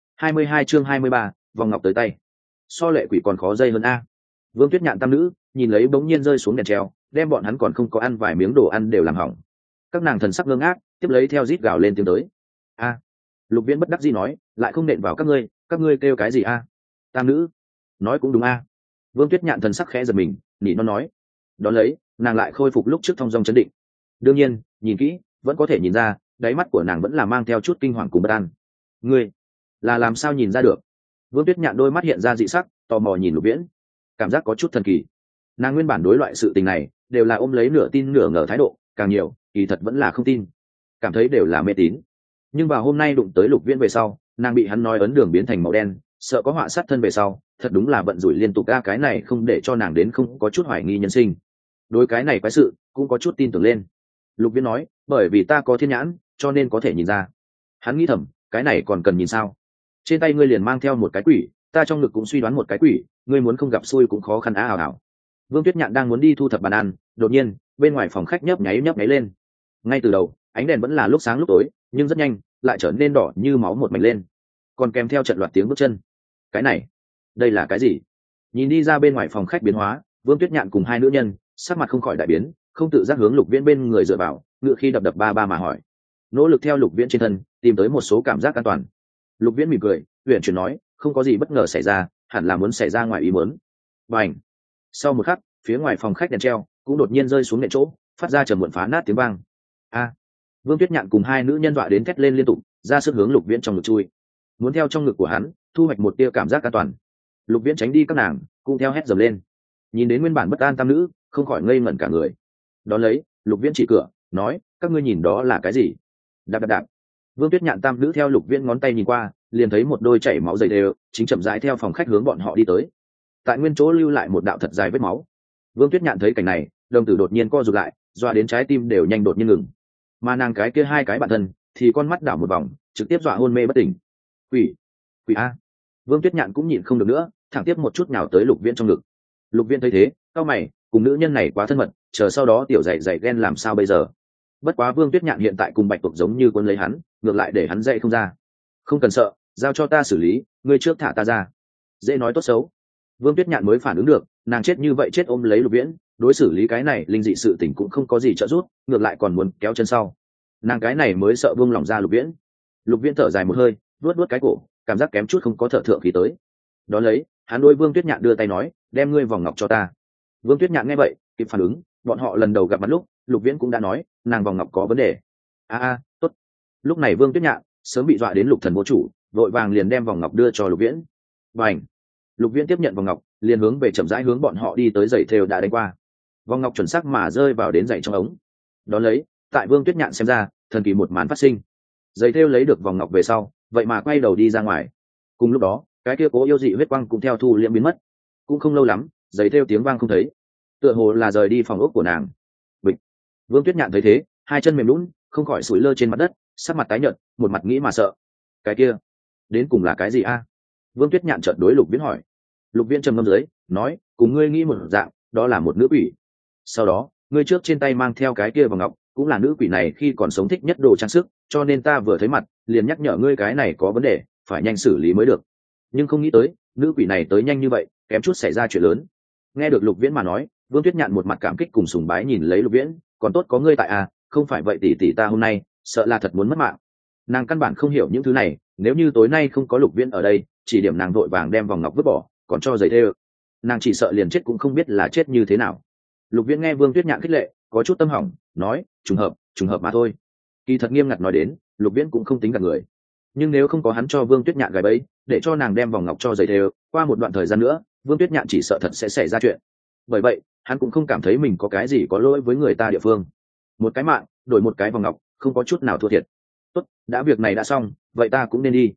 Speaker 1: 22 chương 23, vòng ngọc tới tay. So lệ quỷ còn khó dây hơn a. Vương Tuyết Nhạn tam nữ nhìn lấy bỗng nhiên rơi xuống đèn treo, đem bọn hắn còn không có ăn vài miếng đồ ăn đều làm hỏng. Các nàng thần sắc ngơ ngác, tiếp lấy theo rít gào lên tiếng tới. A. Lục Viễn bất đắc dĩ nói, lại không nện vào các ngươi kêu cái gì a? Tam nữ nói cũng đúng a. Vương Tuyết Nhạn thần sắc khẽ giật mình, nỉ non nói. Đón lấy, nàng lại khôi phục lúc trước thong dong chấn định. Đương nhiên, nhìn kỹ, vẫn có thể nhìn ra, đáy mắt của nàng vẫn là mang theo chút kinh hoàng cùng bất an. Ngươi là làm sao nhìn ra được? Vương Tuyết Nhạn đôi mắt hiện ra dị sắc, tò mò nhìn Lục Viễn, cảm giác có chút thần kỳ. Nàng nguyên bản đối loại sự tình này đều là ôm lấy nửa tin nửa ngờ thái độ, càng nhiều kỳ thật vẫn là không tin, cảm thấy đều là mê tín. Nhưng vào hôm nay đụng tới Lục Viễn về sau, nàng bị hắn nói ấn đường biến thành màu đen, sợ có họa sát thân về sau, thật đúng là vận rủi liên tục a, cái này không để cho nàng đến không có chút hoài nghi nhân sinh. Đối cái này quái sự cũng có chút tin tưởng lên. Lục Viễn nói, bởi vì ta có thiên nhãn, cho nên có thể nhìn ra. Hắn nghĩ thầm, cái này còn cần nhìn sao? Trên tay ngươi liền mang theo một cái quỷ, ta trong ngực cũng suy đoán một cái quỷ, ngươi muốn không gặp xui cũng khó khăn á. Hào hào. Vương Tuyết Nhạn đang muốn đi thu thập bàn ăn, đột nhiên bên ngoài phòng khách nhấp nháy lên. Ngay từ đầu ánh đèn vẫn là lúc sáng lúc tối, nhưng rất nhanh lại trở nên đỏ như máu một mảnh lên, còn kèm theo trận loạt tiếng bước chân. Cái này, đây là cái gì? Nhìn đi ra bên ngoài phòng khách biến hóa, Vương Tuyết Nhạn cùng hai nữ nhân sắc mặt không khỏi đại biến, không tự giác hướng Lục Viễn bên người dựa vào, ngựa khi đập đập ba ba mà hỏi, nỗ lực theo Lục Viễn trên thân tìm tới một số cảm giác an toàn. Lục Viễn mỉm cười, huyền chuyển nói, không có gì bất ngờ xảy ra, hẳn là muốn xảy ra ngoài ý muốn. Bành. Sau một khắc, phía ngoài phòng khách đèn treo cũng đột nhiên rơi xuống nệm chỗ, phát ra trầm muộn phá nát tiếng vang. A. Vương Tuyết Nhạn cùng hai nữ nhân dọa đến thét lên liên tục, ra sức hướng Lục Viễn trong ngực chui, muốn theo trong ngực của hắn thu hoạch một tia cảm giác an toàn. Lục Viễn tránh đi các nàng, cũng theo hét dầm lên. Nhìn đến nguyên bản bất an tam nữ, không khỏi ngây ngẩn cả người. Đón lấy, Lục Viễn chỉ cửa, nói, các ngươi nhìn đó là cái gì? Đạp đạp đạp. Vương Tuyết Nhạn tam nữ theo Lục Viễn ngón tay nhìn qua, liền thấy một đôi chảy máu dày đều, chính chậm rãi theo phòng khách hướng bọn họ đi tới. Tại nguyên chỗ lưu lại một đạo thật dài vết máu. Vương Tuyết Nhạn thấy cảnh này, đồng tử đột nhiên co rụt lại, doa đến trái tim đều nhanh đột nhiên ngừng. Mà nàng cái kia hai cái bạn thân, thì con mắt đảo một vòng, trực tiếp dọa hôn mê bất tỉnh. Quỷ, quỷ a! Vương Tuyết Nhạn cũng nhịn không được nữa, thẳng tiếp một chút nào tới Lục Viễn trong ngực. Lục Viễn thấy thế, cau mày, cùng nữ nhân này quá thân mật, chờ sau đó tiểu dậy dậy ghen làm sao bây giờ? Bất quá Vương Tuyết Nhạn hiện tại cùng Bạch Tuộc giống như cuốn lấy hắn, ngược lại để hắn dậy không ra. Không cần sợ, giao cho ta xử lý, ngươi trước thả ta ra. Dễ nói tốt xấu. Vương Tuyết Nhạn mới phản ứng được, nàng chết như vậy chết ôm lấy Lục Viễn, đối xử lý cái này linh dị sự tình cũng không có gì trợ giúp, ngược lại còn muốn kéo chân sau. Nàng cái này mới sợ buông lòng ra Lục Viễn. Lục Viễn thở dài một hơi, vuốt vuốt cái cổ, cảm giác kém chút không có thở thượng khí tới. Đó lấy, hắn đôi Vương Tuyết Nhạn đưa tay nói, đem ngươi vòng ngọc cho ta. Vương Tuyết Nhạn nghe vậy, kịp phản ứng, bọn họ lần đầu gặp mặt lúc, Lục Viễn cũng đã nói, nàng vòng ngọc có vấn đề. Tốt. Lúc này Vương Tuyết Nhạn sớm bị dọa đến lục thần vô chủ, vội vàng liền đem vòng ngọc đưa cho Lục Viễn. Bành. Lục Viễn tiếp nhận vòng ngọc, liền hướng về chậm rãi hướng bọn họ đi tới giày thêu đã đánh qua. Vòng ngọc chuẩn xác mà rơi vào đến giày trong ống. Đó lấy, tại Vương Tuyết Nhạn xem ra, thần kỳ một màn phát sinh. Giày thêu lấy được vòng ngọc về sau, vậy mà quay đầu đi ra ngoài. Cùng lúc đó, cái kia cố yêu dị huyết quang cũng theo thu liễm biến mất. Cũng không lâu lắm, giày thêu tiếng vang không thấy, tựa hồ là rời đi phòng ốc của nàng. Bịch. Vương Tuyết Nhạn thấy thế, hai chân mềm lún, không khỏi sủi lơ trên mặt đất, sắc mặt tái nhợt, một mặt nghĩ mà sợ. Cái kia, đến cùng là cái gì a? Vương Tuyết Nhạn chợt đối Lục Viễn hỏi. Lục Viễn trầm ngâm dưới, nói, cùng ngươi nghĩ một dạng, đó là một nữ quỷ. Sau đó, ngươi trước trên tay mang theo cái kia vòng ngọc, cũng là nữ quỷ này khi còn sống thích nhất đồ trang sức, cho nên ta vừa thấy mặt, liền nhắc nhở ngươi cái này có vấn đề, phải nhanh xử lý mới được. Nhưng không nghĩ tới, nữ quỷ này tới nhanh như vậy, kém chút xảy ra chuyện lớn. Nghe được Lục Viễn mà nói, Vương Tuyết Nhạn một mặt cảm kích cùng sùng bái nhìn lấy Lục Viễn, còn tốt có ngươi tại à, không phải vậy tỷ tỷ ta hôm nay sợ là thật muốn mất mạng. Nàng căn bản không hiểu những thứ này, nếu như tối nay không có Lục Viễn ở đây, chỉ điểm nàng vội vàng đem vòng ngọc vứt bỏ, còn cho giày thêu, nàng chỉ sợ liền chết cũng không biết là chết như thế nào. Lục Viễn nghe Vương Tuyết Nhạn khích lệ, có chút tâm hỏng, nói, trùng hợp mà thôi. Kỳ thật nghiêm ngặt nói đến, Lục Viễn cũng không tính gạt người, nhưng nếu không có hắn cho Vương Tuyết Nhạn gài bẫy, để cho nàng đem vòng ngọc cho giày thêu, qua một đoạn thời gian nữa, Vương Tuyết Nhạn chỉ sợ thật sẽ xảy ra chuyện. Bởi vậy, hắn cũng không cảm thấy mình có cái gì có lỗi với người ta địa phương. Một cái mạng, đổi một cái vòng ngọc, không có chút nào thua thiệt. Tốt, đã việc này đã xong, vậy ta cũng nên đi.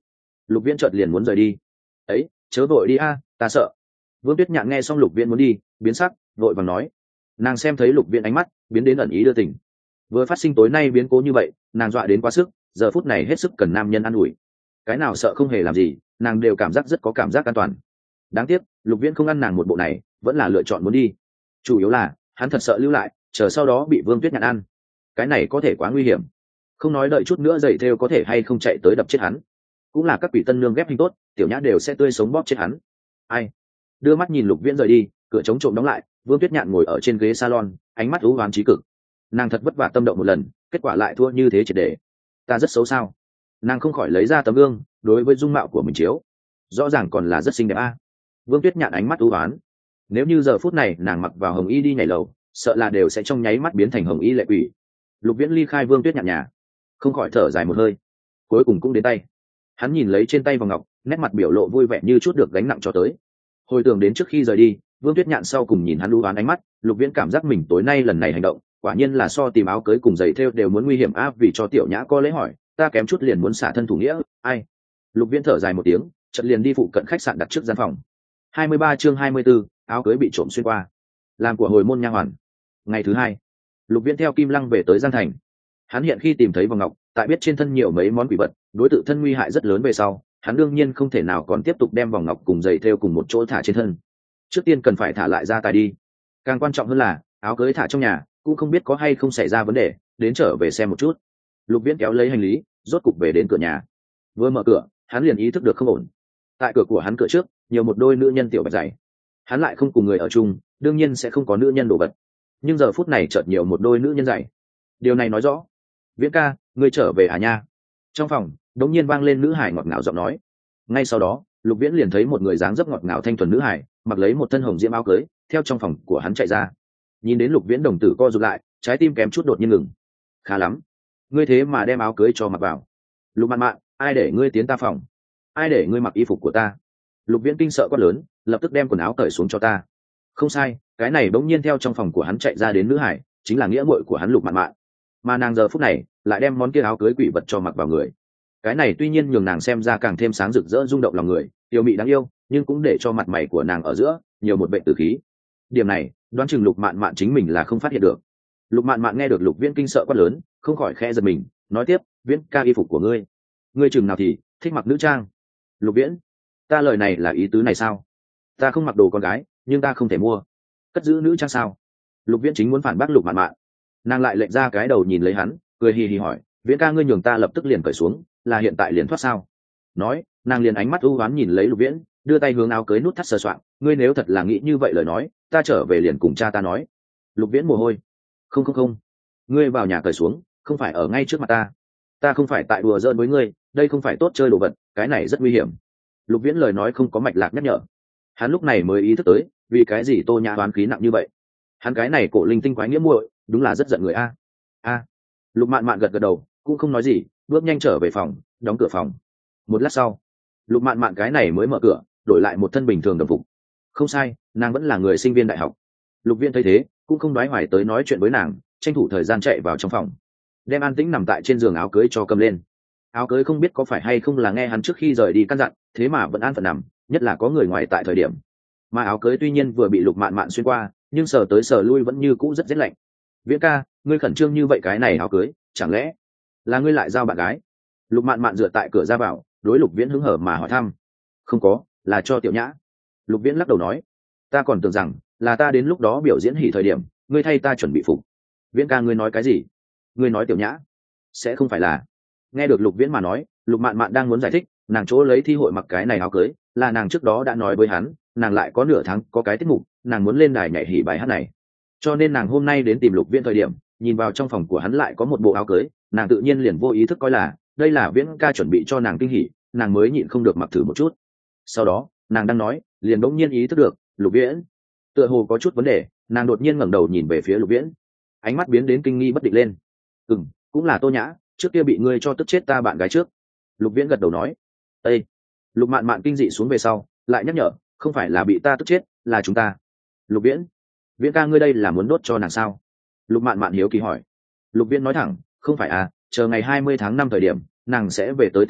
Speaker 1: Lục Viễn chợt liền muốn rời đi. Ấy, chớ vội đi a, ta sợ. Vương Tuyết Nhạn nghe xong Lục Viễn muốn đi, biến sắc, vội vàng nói. Nàng xem thấy Lục Viễn ánh mắt biến đến ẩn ý đưa tình. Vừa phát sinh tối nay biến cố như vậy, nàng dọa đến quá sức, giờ phút này hết sức cần nam nhân an ủi. Cái nào sợ không hề làm gì, nàng đều cảm giác rất có cảm giác an toàn. Đáng tiếc, Lục Viễn không ăn nàng một bộ này, vẫn là lựa chọn muốn đi. Chủ yếu là hắn thật sợ lưu lại, chờ sau đó bị Vương Tuyết Nhạn ăn. Cái này có thể quá nguy hiểm. Không nói đợi chút nữa giày theo có thể hay không chạy tới đập chết hắn. Cũng là các quỷ tân nương ghép hình tốt, tiểu nhã đều sẽ tươi sống bóp chết hắn. Ai? Đưa mắt nhìn Lục Viễn rời đi, cửa chống trộm đóng lại, Vương Tuyết Nhạn ngồi ở trên ghế salon, ánh mắt u hoán chí cực. Nàng thật vất vả tâm động một lần, kết quả lại thua như thế triệt để. Ta rất xấu sao? Nàng không khỏi lấy ra tấm gương, đối với dung mạo của mình chiếu, rõ ràng còn là rất xinh đẹp a. Vương Tuyết Nhạn ánh mắt u hoán. Nếu như giờ phút này nàng mặc vào hồng y đi nhảy lầu, sợ là đều sẽ trong nháy mắt biến thành hồng y lệ quỷ. Lục Viễn ly khai Vương Tuyết Nhạn nhà, không khỏi thở dài một hơi, cuối cùng cũng đến tay. Hắn nhìn lấy trên tay vòng ngọc, nét mặt biểu lộ vui vẻ như chút được gánh nặng cho tới. Hồi tưởng đến trước khi rời đi, Vương Tuyết Nhạn sau cùng nhìn hắn u hoán ánh mắt, Lục Viễn cảm giác mình tối nay lần này hành động quả nhiên là so tìm áo cưới cùng giày thêu đều muốn nguy hiểm áp, vì cho tiểu nhã có lễ hỏi, ta kém chút liền muốn xả thân thủ nghĩa. Ai? Lục Viễn thở dài một tiếng, chợt liền đi phụ cận khách sạn đặt trước gian phòng. 23 chương 24, áo cưới bị trộm xuyên qua, làm của hồi môn nha hoàn. Ngày thứ hai, Lục Viễn theo Kim Lăng về tới Giang Thành. Hắn hiện khi tìm thấy vòng ngọc, tại biết trên thân nhiều mấy món quỷ vật, đối tự thân nguy hại rất lớn về sau, hắn đương nhiên không thể nào còn tiếp tục đem vòng ngọc cùng giày thêu cùng một chỗ thả trên thân. Trước tiên cần phải thả lại ra tài đi. Càng quan trọng hơn là áo cưới thả trong nhà, cũng không biết có hay không xảy ra vấn đề, đến trở về xem một chút. Lục Viễn kéo lấy hành lý, rốt cục về đến cửa nhà. Vừa mở cửa, hắn liền ý thức được không ổn. Tại cửa của hắn cửa trước, nhiều một đôi nữ nhân tiểu bạch giày. Hắn lại không cùng người ở chung, đương nhiên sẽ không có nữ nhân đồ vật. Nhưng giờ phút này chợt nhiều một đôi nữ nhân giày. Điều này nói rõ, Viễn ca, ngươi trở về à nha? Trong phòng, đột nhiên vang lên nữ hải ngọt ngào giọng nói. Ngay sau đó, Lục Viễn liền thấy một người dáng dấp ngọt ngào thanh thuần nữ hải, mặc lấy một thân hồng diễm áo cưới, theo trong phòng của hắn chạy ra. Nhìn đến Lục Viễn đồng tử co rụt lại, trái tim kém chút đột nhiên ngừng. Khá lắm, ngươi thế mà đem áo cưới cho mặc vào. Lục Mạn Mạn, ai để ngươi tiến ta phòng? Ai để ngươi mặc y phục của ta? Lục Viễn kinh sợ quát lớn, lập tức đem quần áo cởi xuống cho ta. Không sai, cái này bỗng nhiên theo trong phòng của hắn chạy ra đến nữ hải, chính là nghĩa muội của hắn Lục Mạn Mạn. Mà nàng giờ phút này lại đem món kia áo cưới quỷ vật cho mặc vào người. Cái này tuy nhiên nhường nàng xem ra càng thêm sáng rực rỡ rung động lòng người, yêu mị đáng yêu, nhưng cũng để cho mặt mày của nàng ở giữa nhiều một bệnh tử khí. Điểm này, đoán chừng Lục Mạn Mạn chính mình là không phát hiện được. Lục Mạn Mạn nghe được Lục Viễn kinh sợ quát lớn, không khỏi khẽ giật mình, nói tiếp, Viễn ca, y phục của ngươi chừng nào thì thích mặc nữ trang? Lục Viễn, ta lời này là ý tứ này sao? Ta không mặc đồ con gái, nhưng ta không thể mua cất giữ nữ trang sao? Lục Viễn chính muốn phản bác Lục Mạn Mạn, nàng lại lệch ra cái đầu nhìn lấy hắn, cười hì hì hỏi, Viễn ca, ngươi nhường ta lập tức liền cởi xuống, là hiện tại liền thoát sao? Nói, nàng liền ánh mắt u ám nhìn lấy Lục Viễn, đưa tay hướng áo cưới nút thắt sờ soạng, ngươi nếu thật là nghĩ như vậy lời nói, ta trở về liền cùng cha ta nói. Lục Viễn mồ hôi, không, ngươi vào nhà cởi xuống, không phải ở ngay trước mặt ta không phải tại đùa giỡn với ngươi, đây không phải tốt chơi đồ vật, cái này rất nguy hiểm. Lục Viễn lời nói không có mạch lạc nhắc nhở. Hắn lúc này mới ý thức tới, vì cái gì Tô Nhã toán khí nặng như vậy. Hắn cái này cổ linh tinh quái nghĩa muội, đúng là rất giận người a. Lục Mạn Mạn gật gật đầu, cũng không nói gì, bước nhanh trở về phòng, đóng cửa phòng. Một lát sau, Lục Mạn Mạn cái này mới mở cửa, đổi lại một thân bình thường đồng phục. Không sai, nàng vẫn là người sinh viên đại học. Lục Viễn thấy thế, cũng không đoái hoài tới nói chuyện với nàng, tranh thủ thời gian chạy vào trong phòng, đem an tĩnh nằm tại trên giường áo cưới cho cầm lên. Áo cưới không biết có phải hay không là nghe hắn trước khi rời đi căn dặn, thế mà vẫn an phận nằm, nhất là có người ngoài tại thời điểm. Mà áo cưới tuy nhiên vừa bị Lục Mạn Mạn xuyên qua, nhưng sờ tới sờ lui vẫn như cũ rất rét lạnh. Viễn ca, ngươi khẩn trương như vậy, cái này áo cưới chẳng lẽ là ngươi lại giao bạn gái? Lục Mạn Mạn dựa tại cửa ra vào, đối Lục Viễn hứng hở mà hỏi thăm. Không có, là cho Tiểu Nhã. Lục Viễn lắc đầu nói, ta còn tưởng rằng là ta đến lúc đó biểu diễn hỉ thời điểm, ngươi thay ta chuẩn bị phục. Viễn ca, ngươi nói cái gì? Ngươi nói Tiểu Nhã sẽ không phải là? Nghe được Lục Viễn mà nói, Lục Mạn Mạn đang muốn giải thích, nàng chỗ lấy thi hội mặc cái này áo cưới là nàng trước đó đã nói với hắn, nàng lại có nửa tháng có cái tiết mục, nàng muốn lên đài nhảy hỉ bài hát này, cho nên nàng hôm nay đến tìm Lục Viễn thời điểm, nhìn vào trong phòng của hắn lại có một bộ áo cưới, nàng tự nhiên liền vô ý thức coi là đây là Viễn ca chuẩn bị cho nàng kinh hỉ, nàng mới nhịn không được mặc thử một chút. Sau đó nàng đang nói, liền bỗng nhiên ý thức được Lục Viễn tựa hồ có chút vấn đề, nàng đột nhiên ngẩng đầu nhìn về phía Lục Viễn, ánh mắt biến đến kinh nghi bất định lên. Cũng là Tô Nhã, trước kia bị ngươi cho tức chết ta bạn gái trước. Lục Viễn gật đầu nói. Ê! Lục Mạn Mạn kinh dị xuống về sau, lại nhắc nhở, không phải là bị ta tức chết, là chúng ta. Lục Viễn ca, ngươi đây là muốn đốt cho nàng sao? Lục Mạn Mạn hiếu kỳ hỏi. Lục Viễn nói thẳng, không phải à, chờ ngày 20 tháng 5 thời điểm, nàng sẽ về tới tìm ta,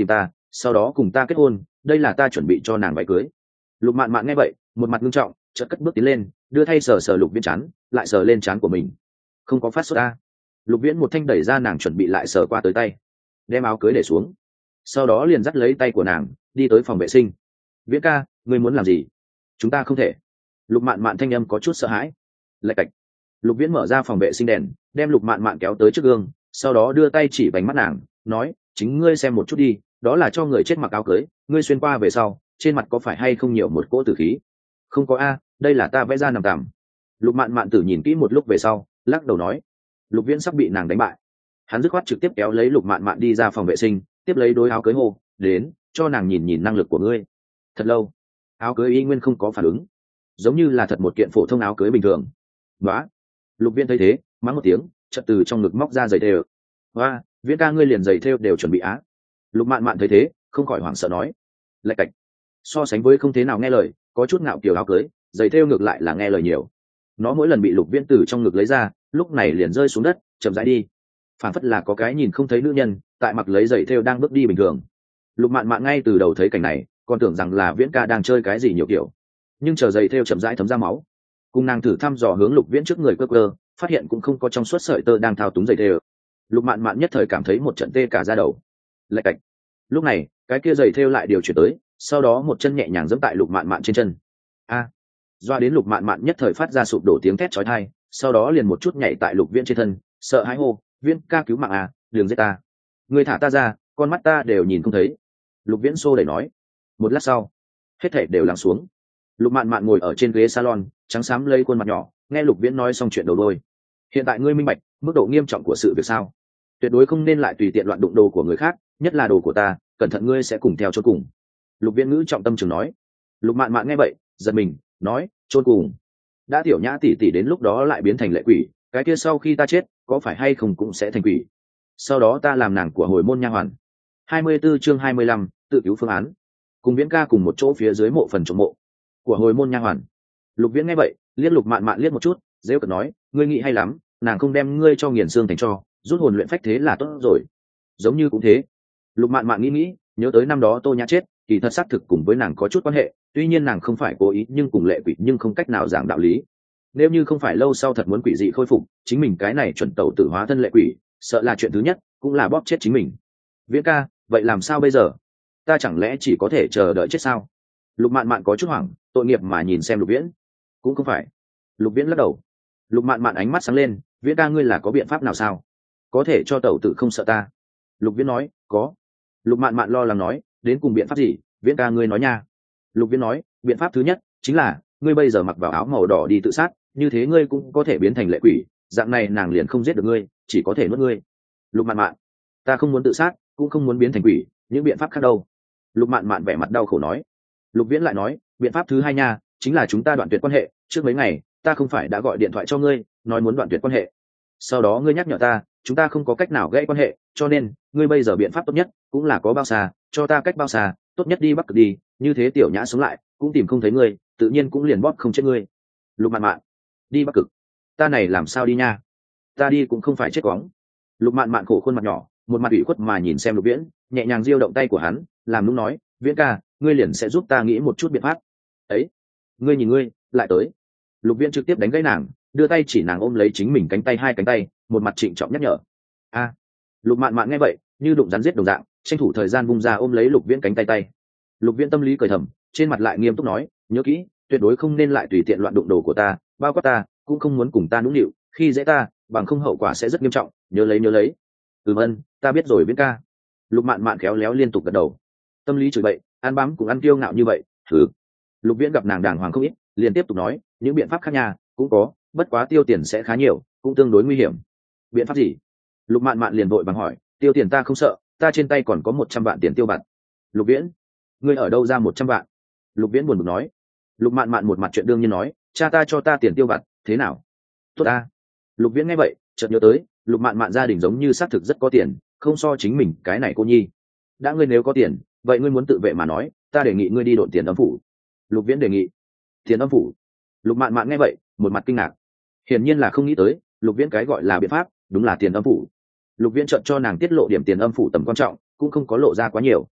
Speaker 1: sau đó cùng ta kết hôn, đây là ta chuẩn bị cho nàng váy cưới. Lục Mạn Mạn nghe vậy, một mặt nghiêm trọng, chợt cất bước tiến lên, đưa thay sờ sờ Lục Viễn trán, lại sờ lên trán của mình. Không có phát sốt a? Lục Viễn một thanh đẩy ra nàng chuẩn bị lại sờ qua tới tay, đem áo cưới để xuống, sau đó liền dắt lấy tay của nàng đi tới phòng vệ sinh. Viễn ca, ngươi muốn làm gì? Chúng ta không thể. Lục Mạn Mạn thanh âm có chút sợ hãi. Lạch cạch. Lục Viễn mở ra phòng vệ sinh đèn, đem Lục Mạn Mạn kéo tới trước gương, sau đó đưa tay chỉ bánh mắt nàng, nói, chính ngươi xem một chút đi, đó là cho người chết mặc áo cưới, ngươi xuyên qua về sau, trên mặt có phải hay không nhiều một cỗ tử khí? Không có a, đây là ta vẽ ra nằm tạm. Lục Mạn Mạn tử nhìn kỹ một lúc về sau, lắc đầu nói. Lục Viễn sắp bị nàng đánh bại, hắn dứt khoát trực tiếp kéo lấy Lục Mạn Mạn đi ra phòng vệ sinh, tiếp lấy đối áo cưới hô, đến, cho nàng nhìn nhìn năng lực của ngươi. Thật lâu, áo cưới y nguyên không có phản ứng, giống như là thật một kiện phổ thông áo cưới bình thường. Đó. Lục Viễn thấy thế, mắng một tiếng, chợt từ trong ngực móc ra giày thêu. Hoa, Viễn ca ngươi liền giày thêu đều chuẩn bị á? Lục Mạn Mạn thấy thế, không khỏi hoảng sợ nói. Lạch cạch. So sánh với không thế nào nghe lời, có chút ngạo kiều áo cưới, giày thêu ngược lại là nghe lời nhiều. Nó mỗi lần bị Lục Viễn từ trong ngực lấy ra, lúc này liền rơi xuống đất, chậm rãi đi. Phản phất là có cái nhìn không thấy nữ nhân, tại mặc lấy giày thêu đang bước đi bình thường. Lục Mạn Mạn ngay từ đầu thấy cảnh này, còn tưởng rằng là Viễn ca đang chơi cái gì nhiều kiểu, nhưng chờ giày thêu chậm rãi thấm ra máu, cùng nàng thử thăm dò hướng Lục Viễn trước người cơ cơ, phát hiện cũng không có trong suốt sợi tơ đang thao túng giày thêu. Lục Mạn Mạn nhất thời cảm thấy một trận tê cả da đầu. Lạch cạch. Lúc này, cái kia giày thêu lại điều chuyển tới, sau đó một chân nhẹ nhàng giẫm tại Lục Mạn Mạn trên chân. A! Doa đến Lục Mạn Mạn nhất thời phát ra sụp đổ tiếng thét chói tai, sau đó liền một chút nhảy tại Lục Viễn trên thân, sợ hãi hô, Viễn ca cứu mạng à, đừng giết ta, người thả ta ra, con mắt ta đều nhìn không thấy. Lục Viễn xô đẩy nói. Một lát sau, hết thảy đều lắng xuống. Lục Mạn Mạn ngồi ở trên ghế salon, trắng xám lấy khuôn mặt nhỏ, nghe Lục Viễn nói xong chuyện đầu đôi. Hiện tại ngươi minh bạch mức độ nghiêm trọng của sự việc sao? Tuyệt đối không nên lại tùy tiện loạn đụng đồ của người khác, nhất là đồ của ta, cẩn thận ngươi sẽ cùng theo chôn cùng. Lục Viễn ngữ trọng tâm trường nói. Lục Mạn Mạn nghe vậy, giật mình, nói, chôn cùng? Đã Tiểu Nhã tỷ tỷ đến lúc đó lại biến thành lệ quỷ, cái kia sau khi ta chết, có phải hay không cũng sẽ thành quỷ? Sau đó ta làm nàng của hồi môn nha hoàn. 24 chương 25, tự cứu phương án. Cùng Viễn ca cùng một chỗ phía dưới mộ phần trộm mộ của hồi môn nha hoàn. Lục Viễn nghe vậy, liếc Lục Mạn Mạn liếc một chút, rêu cợt nói, ngươi nghĩ hay lắm, nàng không đem ngươi cho nghiền xương thành tro, rút hồn luyện phách thế là tốt rồi. Giống như cũng thế. Lục Mạn Mạn nghĩ, nhớ tới năm đó Tô Nhã chết, kỳ thật xác thực cùng với nàng có chút quan hệ, tuy nhiên nàng không phải cố ý, nhưng cùng lệ quỷ nhưng không cách nào giảng đạo lý. Nếu như không phải lâu sau thật muốn quỷ dị khôi phục, chính mình cái này chuẩn tẩu tử hóa thân lệ quỷ, sợ là chuyện thứ nhất, cũng là bóp chết chính mình. Viễn ca, vậy làm sao bây giờ? Ta chẳng lẽ chỉ có thể chờ đợi chết sao? Lục Mạn Mạn có chút hoảng, tội nghiệp mà nhìn xem Lục Viễn. Cũng không phải. Lục Viễn lắc đầu. Lục Mạn Mạn ánh mắt sáng lên, Viễn ca ngươi là có biện pháp nào sao? Có thể cho tẩu tử không sợ ta? Lục Viễn nói, có. Lục Mạn Mạn lo lắng nói, đến cùng biện pháp gì? Viễn ca ngươi nói nha. Lục Viễn nói, biện pháp thứ nhất chính là ngươi bây giờ mặc vào áo màu đỏ đi tự sát, như thế ngươi cũng có thể biến thành lệ quỷ, dạng này nàng liền không giết được ngươi, chỉ có thể nuốt ngươi. Lục Mạn Mạn, ta không muốn tự sát, cũng không muốn biến thành quỷ, những biện pháp khác đâu? Lục Mạn Mạn vẻ mặt đau khổ nói. Lục Viễn lại nói, biện pháp thứ hai nha, chính là chúng ta đoạn tuyệt quan hệ. Trước mấy ngày ta không phải đã gọi điện thoại cho ngươi, nói muốn đoạn tuyệt quan hệ, sau đó ngươi nhắc nhở ta, chúng ta không có cách nào gãy quan hệ, cho nên ngươi bây giờ biện pháp tốt nhất cũng là có bao xa, cho ta cách bao xa, tốt nhất đi Bắc Cực đi, như thế Tiểu Nhã sống lại cũng tìm không thấy ngươi, tự nhiên cũng liền bóp không chết ngươi. Lục Mạn Mạn, đi Bắc Cực? Ta này làm sao đi nha? Ta đi cũng không phải chết quóng. Lục Mạn Mạn khổ khuôn mặt nhỏ, một mặt ủy khuất mà nhìn xem Lục Viễn, nhẹ nhàng diêu động tay của hắn, làm nũng nói, Viễn ca, ngươi liền sẽ giúp ta nghĩ một chút biện pháp. Ấy, ngươi nhìn ngươi, lại tới. Lục Viễn trực tiếp đánh gãy nàng, đưa tay chỉ nàng ôm lấy chính mình cánh tay, hai cánh tay, một mặt trịnh trọng nhắc nhở. A. Lục Mạn Mạn nghe vậy, như đụng rắn giết đồng dạng, tranh thủ thời gian vung ra ôm lấy Lục Viễn cánh tay tay. Lục Viễn tâm lý cười thầm, trên mặt lại nghiêm túc nói, nhớ kỹ, tuyệt đối không nên lại tùy tiện loạn đụng đồ của ta, bao quát ta, cũng không muốn cùng ta nũng nịu, khi dễ ta, bằng không hậu quả sẽ rất nghiêm trọng, nhớ lấy nhớ lấy. Ân, ta biết rồi Viễn ca. Lục Mạn Mạn khéo léo liên tục gật đầu. Tâm lý chửi bậy, ăn bám cũng ăn kiêu ngạo như vậy, thử. Lục Viễn gặp nàng đàng hoàng không ít, liền tiếp tục nói, những biện pháp khác nha, cũng có, bất quá tiêu tiền sẽ khá nhiều, cũng tương đối nguy hiểm. Biện pháp gì? Lục Mạn Mạn liền vội vàng hỏi, tiêu tiền ta không sợ, ta trên tay còn có 100 vạn tiền tiêu vặt. Lục Viễn, ngươi ở đâu ra 100 vạn? Lục Viễn buồn bực nói. Lục Mạn Mạn một mặt chuyện đương nhiên nói, cha ta cho ta tiền tiêu vặt, thế nào? Tốt ta. Lục Viễn nghe vậy, chợt nhớ tới, Lục Mạn Mạn gia đình giống như xác thực rất có tiền, không so chính mình cái này cô nhi. Đã ngươi nếu có tiền, vậy ngươi muốn tự vệ mà nói, ta đề nghị ngươi đi độn tiền âm phủ. Lục Viễn đề nghị. Tiền âm phủ? Lục Mạn Mạn nghe vậy, một mặt kinh ngạc. Hiển nhiên là không nghĩ tới, Lục Viễn cái gọi là biện pháp, đúng là tiền âm phủ. Lục Viễn chợt cho nàng tiết lộ điểm tiền âm phủ tầm quan trọng, cũng không có lộ ra quá nhiều.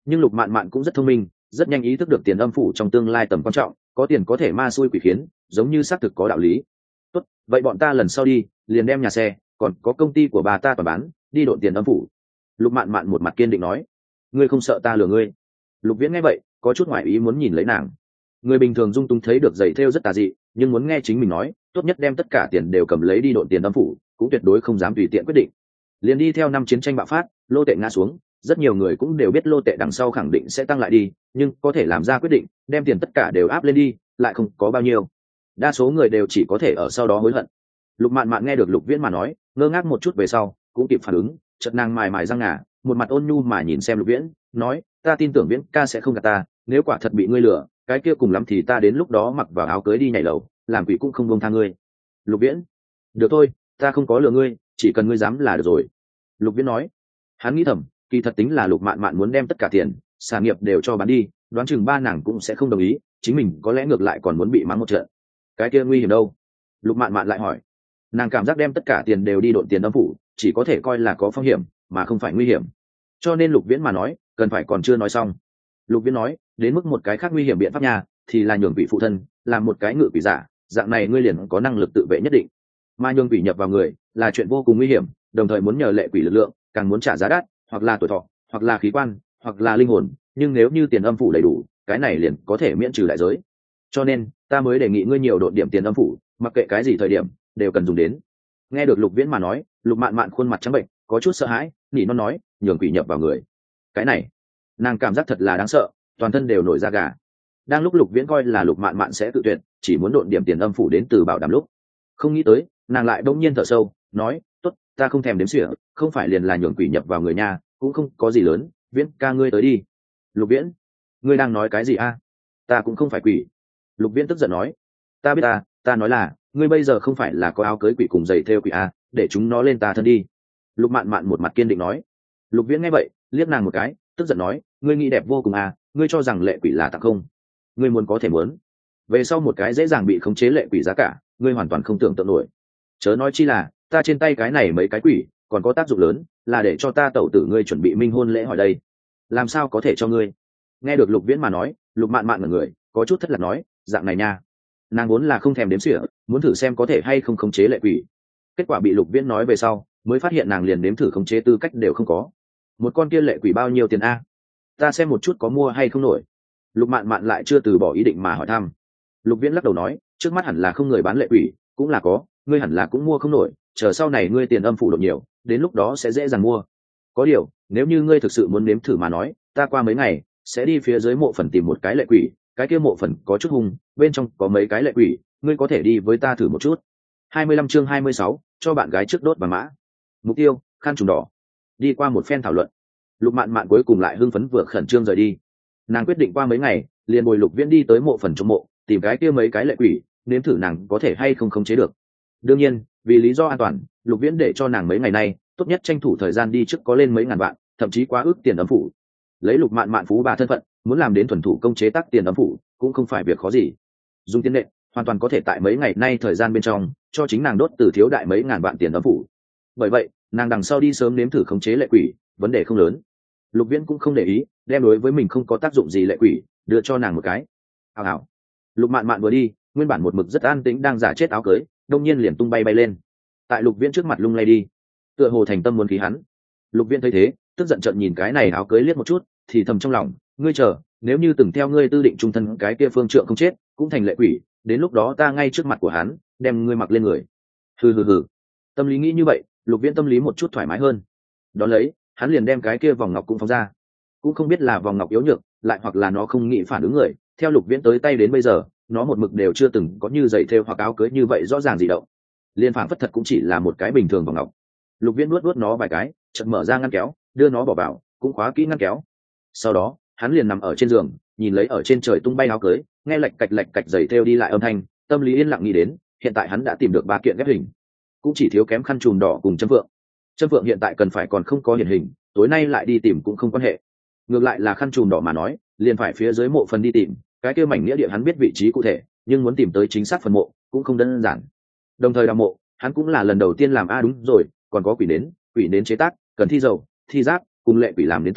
Speaker 1: Nhưng Lục Mạn Mạn cũng rất thông minh, rất nhanh ý thức được tiền âm phủ trong tương lai tầm quan trọng, có tiền có thể ma xui quỷ khiến, giống như xác thực có đạo lý. Tốt, vậy bọn ta lần sau đi liền đem nhà xe còn có công ty của bà ta toàn bán, đi độn tiền âm phủ. Lục Mạn Mạn một mặt kiên định nói. Ngươi không sợ ta lừa ngươi? Lục Viễn nghe vậy có chút ngoại ý muốn nhìn lấy nàng. Người bình thường dung túng thấy được giày thêu rất tà dị, nhưng muốn nghe chính mình nói, tốt nhất đem tất cả tiền đều cầm lấy đi độn tiền âm phủ, cũng tuyệt đối không dám tùy tiện quyết định. Liền đi theo năm chiến tranh bạo phát, lô tệ ngã xuống, rất nhiều người cũng đều biết lô tệ đằng sau khẳng định sẽ tăng lại đi, nhưng có thể làm ra quyết định đem tiền tất cả đều áp lên đi lại không có bao nhiêu. Đa số người đều chỉ có thể ở sau đó hối hận. Lục Mạn Mạn nghe được Lục Viễn mà nói, ngơ ngác một chút về sau cũng kịp phản ứng, chợt nàng mài mài răng ngà, một mặt ôn nhu mà nhìn xem Lục Viễn, nói, ta tin tưởng Viễn ca sẽ không gạt ta, nếu quả thật bị ngươi lừa, cái kia cùng lắm thì ta đến lúc đó mặc vào áo cưới đi nhảy lầu, làm quỷ cũng không buông tha ngươi. Lục Viễn, được thôi, ta không có lừa ngươi, chỉ cần ngươi dám là được rồi. Lục Viễn nói. Hắn nghĩ thầm, kỳ thật tính là Lục Mạn Mạn muốn đem tất cả tiền sản nghiệp đều cho bán đi, đoán chừng ba nàng cũng sẽ không đồng ý, chính mình có lẽ ngược lại còn muốn bị mắng một trận. Cái kia nguy hiểm đâu? Lục Mạn Mạn lại hỏi. Nàng cảm giác đem tất cả tiền đều đi độn tiền âm phủ chỉ có thể coi là có phong hiểm mà không phải nguy hiểm, cho nên Lục Viễn mà nói cần phải còn chưa nói xong. Lục Viễn nói, đến mức một cái khác nguy hiểm biện pháp nhà thì là nhường quỷ phụ thân làm một cái ngự quỷ giả, dạng này ngươi liền có năng lực tự vệ nhất định. Mà nhường quỷ nhập vào người là chuyện vô cùng nguy hiểm, đồng thời muốn nhờ lệ quỷ lực lượng càng muốn trả giá đắt, hoặc là tuổi thọ, hoặc là khí quan, hoặc là linh hồn, nhưng nếu như tiền âm phủ đầy đủ, cái này liền có thể miễn trừ đại giới. Cho nên ta mới đề nghị ngươi nhiều độn điểm tiền âm phủ, mặc kệ cái gì thời điểm đều cần dùng đến. Nghe được Lục Viễn mà nói, Lục Mạn Mạn khuôn mặt trắng bệnh, có chút sợ hãi, nỉ non nói, nhường quỷ nhập vào người, cái này nàng cảm giác thật là đáng sợ, toàn thân đều nổi da gà. Đang lúc Lục Viễn coi là Lục Mạn Mạn sẽ tự tuyệt, chỉ muốn độn điểm tiền âm phủ đến từ bảo đảm lúc, không nghĩ tới nàng lại đông nhiên thở sâu, nói, tốt, ta không thèm đếm xỉa, không phải liền là nhường quỷ nhập vào người nha, cũng không có gì lớn, Viễn ca ngươi tới đi. Lục Viễn, ngươi đang nói cái gì a? Ta cũng không phải quỷ. Lục Viễn tức giận nói. Ta biết ta nói là, ngươi bây giờ không phải là có áo cưới quỷ cùng giày thêu quỷ a, để chúng nó lên ta thân đi. Lục Mạn Mạn một mặt kiên định nói. Lục Viễn nghe vậy liếc nàng một cái, tức giận nói, ngươi nghĩ đẹp vô cùng a, ngươi cho rằng lệ quỷ là tặng không? Ngươi muốn có thể muốn, về sau một cái dễ dàng bị khống chế lệ quỷ giá cả, ngươi hoàn toàn không tưởng tượng nổi. Chớ nói chi là ta trên tay cái này mấy cái quỷ còn có tác dụng lớn, là để cho ta tẩu tử ngươi chuẩn bị minh hôn lễ hỏi đây, làm sao có thể cho ngươi? Nghe được Lục Viễn mà nói, Lục Mạn Mạn mọi người có chút thất lạc nói, dạng này nha, nàng vốn là không thèm đếm xỉa, muốn thử xem có thể hay không khống chế lệ quỷ, kết quả bị Lục Viễn nói về sau mới phát hiện nàng liền đếm thử khống chế tư cách đều không có. Một con kia lệ quỷ bao nhiêu tiền a? Ta xem một chút có mua hay không nổi. Lục Mạn Mạn lại chưa từ bỏ ý định mà hỏi thăm. Lục Viễn lắc đầu nói, trước mắt hẳn là không người bán lệ quỷ, cũng là có, ngươi hẳn là cũng mua không nổi, chờ sau này ngươi tiền âm phủ đột nhiều, đến lúc đó sẽ dễ dàng mua. Có điều nếu như ngươi thực sự muốn nếm thử mà nói, ta qua mấy ngày sẽ đi phía dưới mộ phần tìm một cái lệ quỷ, cái kia mộ phần có chút hung, bên trong có mấy cái lệ quỷ, ngươi có thể đi với ta thử một chút. 25 chương 26, cho bạn gái trước đốt vàng mã. Mục tiêu, khăn trùng đỏ. Đi qua một phen thảo luận, Lục Mạn Mạn cuối cùng lại hưng phấn vừa khẩn trương rời đi. Nàng quyết định qua mấy ngày liền bồi Lục Viễn đi tới mộ phần trong mộ, tìm cái kia mấy cái lệ quỷ, nếm thử nàng có thể hay không khống chế được. Đương nhiên vì lý do an toàn, Lục Viễn để cho nàng mấy ngày nay tốt nhất tranh thủ thời gian đi trước có lên mấy ngàn vạn, thậm chí quá ước tiền âm phủ. Lấy Lục Mạn Mạn phú bà thân phận, muốn làm đến thuần thủ công chế tác tiền âm phủ cũng không phải việc khó gì. Dùng tiền nện hoàn toàn có thể tại mấy ngày nay thời gian bên trong cho chính nàng đốt từ thiếu đại mấy ngàn vạn tiền âm phủ. Bởi vậy nàng đằng sau đi sớm nếm thử khống chế lệ quỷ, vấn đề không lớn. Lục Viễn cũng không để ý, đem đối với mình không có tác dụng gì lệ quỷ đưa cho nàng một cái. Hảo. Lục Mạn Mạn vừa đi, nguyên bản một mực rất an tĩnh đang giả chết áo cưới đông nhiên liền tung bay bay lên, tại Lục Viễn trước mặt lung lay đi, tựa hồ thành tâm muốn khí hắn. Lục Viễn thấy thế tức giận trợn nhìn cái này áo cưới liếc một chút, thì thầm trong lòng, ngươi chờ, nếu như từng theo ngươi tư định trung thân cái kia phương trượng không chết cũng thành lệ quỷ, đến lúc đó ta ngay trước mặt của hắn đem ngươi mặc lên người. Hừ. Tâm lý nghĩ như vậy, Lục Viễn tâm lý một chút thoải mái hơn. Đón lấy hắn liền đem cái kia vòng ngọc cũng phóng ra, cũng không biết là vòng ngọc yếu nhược lại hoặc là nó không nghĩ phản ứng người, theo Lục Viễn tới tay đến bây giờ nó một mực đều chưa từng có như giày thêu hoặc áo cưới như vậy rõ ràng gì động, liên phản phất thật cũng chỉ là một cái bình thường vòng ngọc. Lục Viễn nuốt nó vài cái, chợt mở ra ngăn kéo, đưa nó bỏ vào, cũng khóa kỹ ngăn kéo. Sau đó hắn liền nằm ở trên giường, nhìn lấy ở trên trời tung bay áo cưới, nghe lạch cạch giày thêu đi lại âm thanh, tâm lý yên lặng nghĩ đến, hiện tại hắn đã tìm được 3 kiện ghép hình, cũng chỉ thiếu kém khăn trùm đỏ cùng châm phượng. Châm phượng hiện tại cần phải còn không có hiện hình, tối nay lại đi tìm cũng không quan hệ. Ngược lại là khăn trùm đỏ mà nói, liền phải phía dưới mộ phần đi tìm, cái kia mảnh nghĩa địa hắn biết vị trí cụ thể, nhưng muốn tìm tới chính xác phần mộ cũng không đơn giản. Đồng thời đào mộ hắn cũng là lần đầu tiên làm. Đúng rồi, còn có quỷ nến chế tác cần thi dầu, thi giáp cùng lệ quỷ làm đến tâm,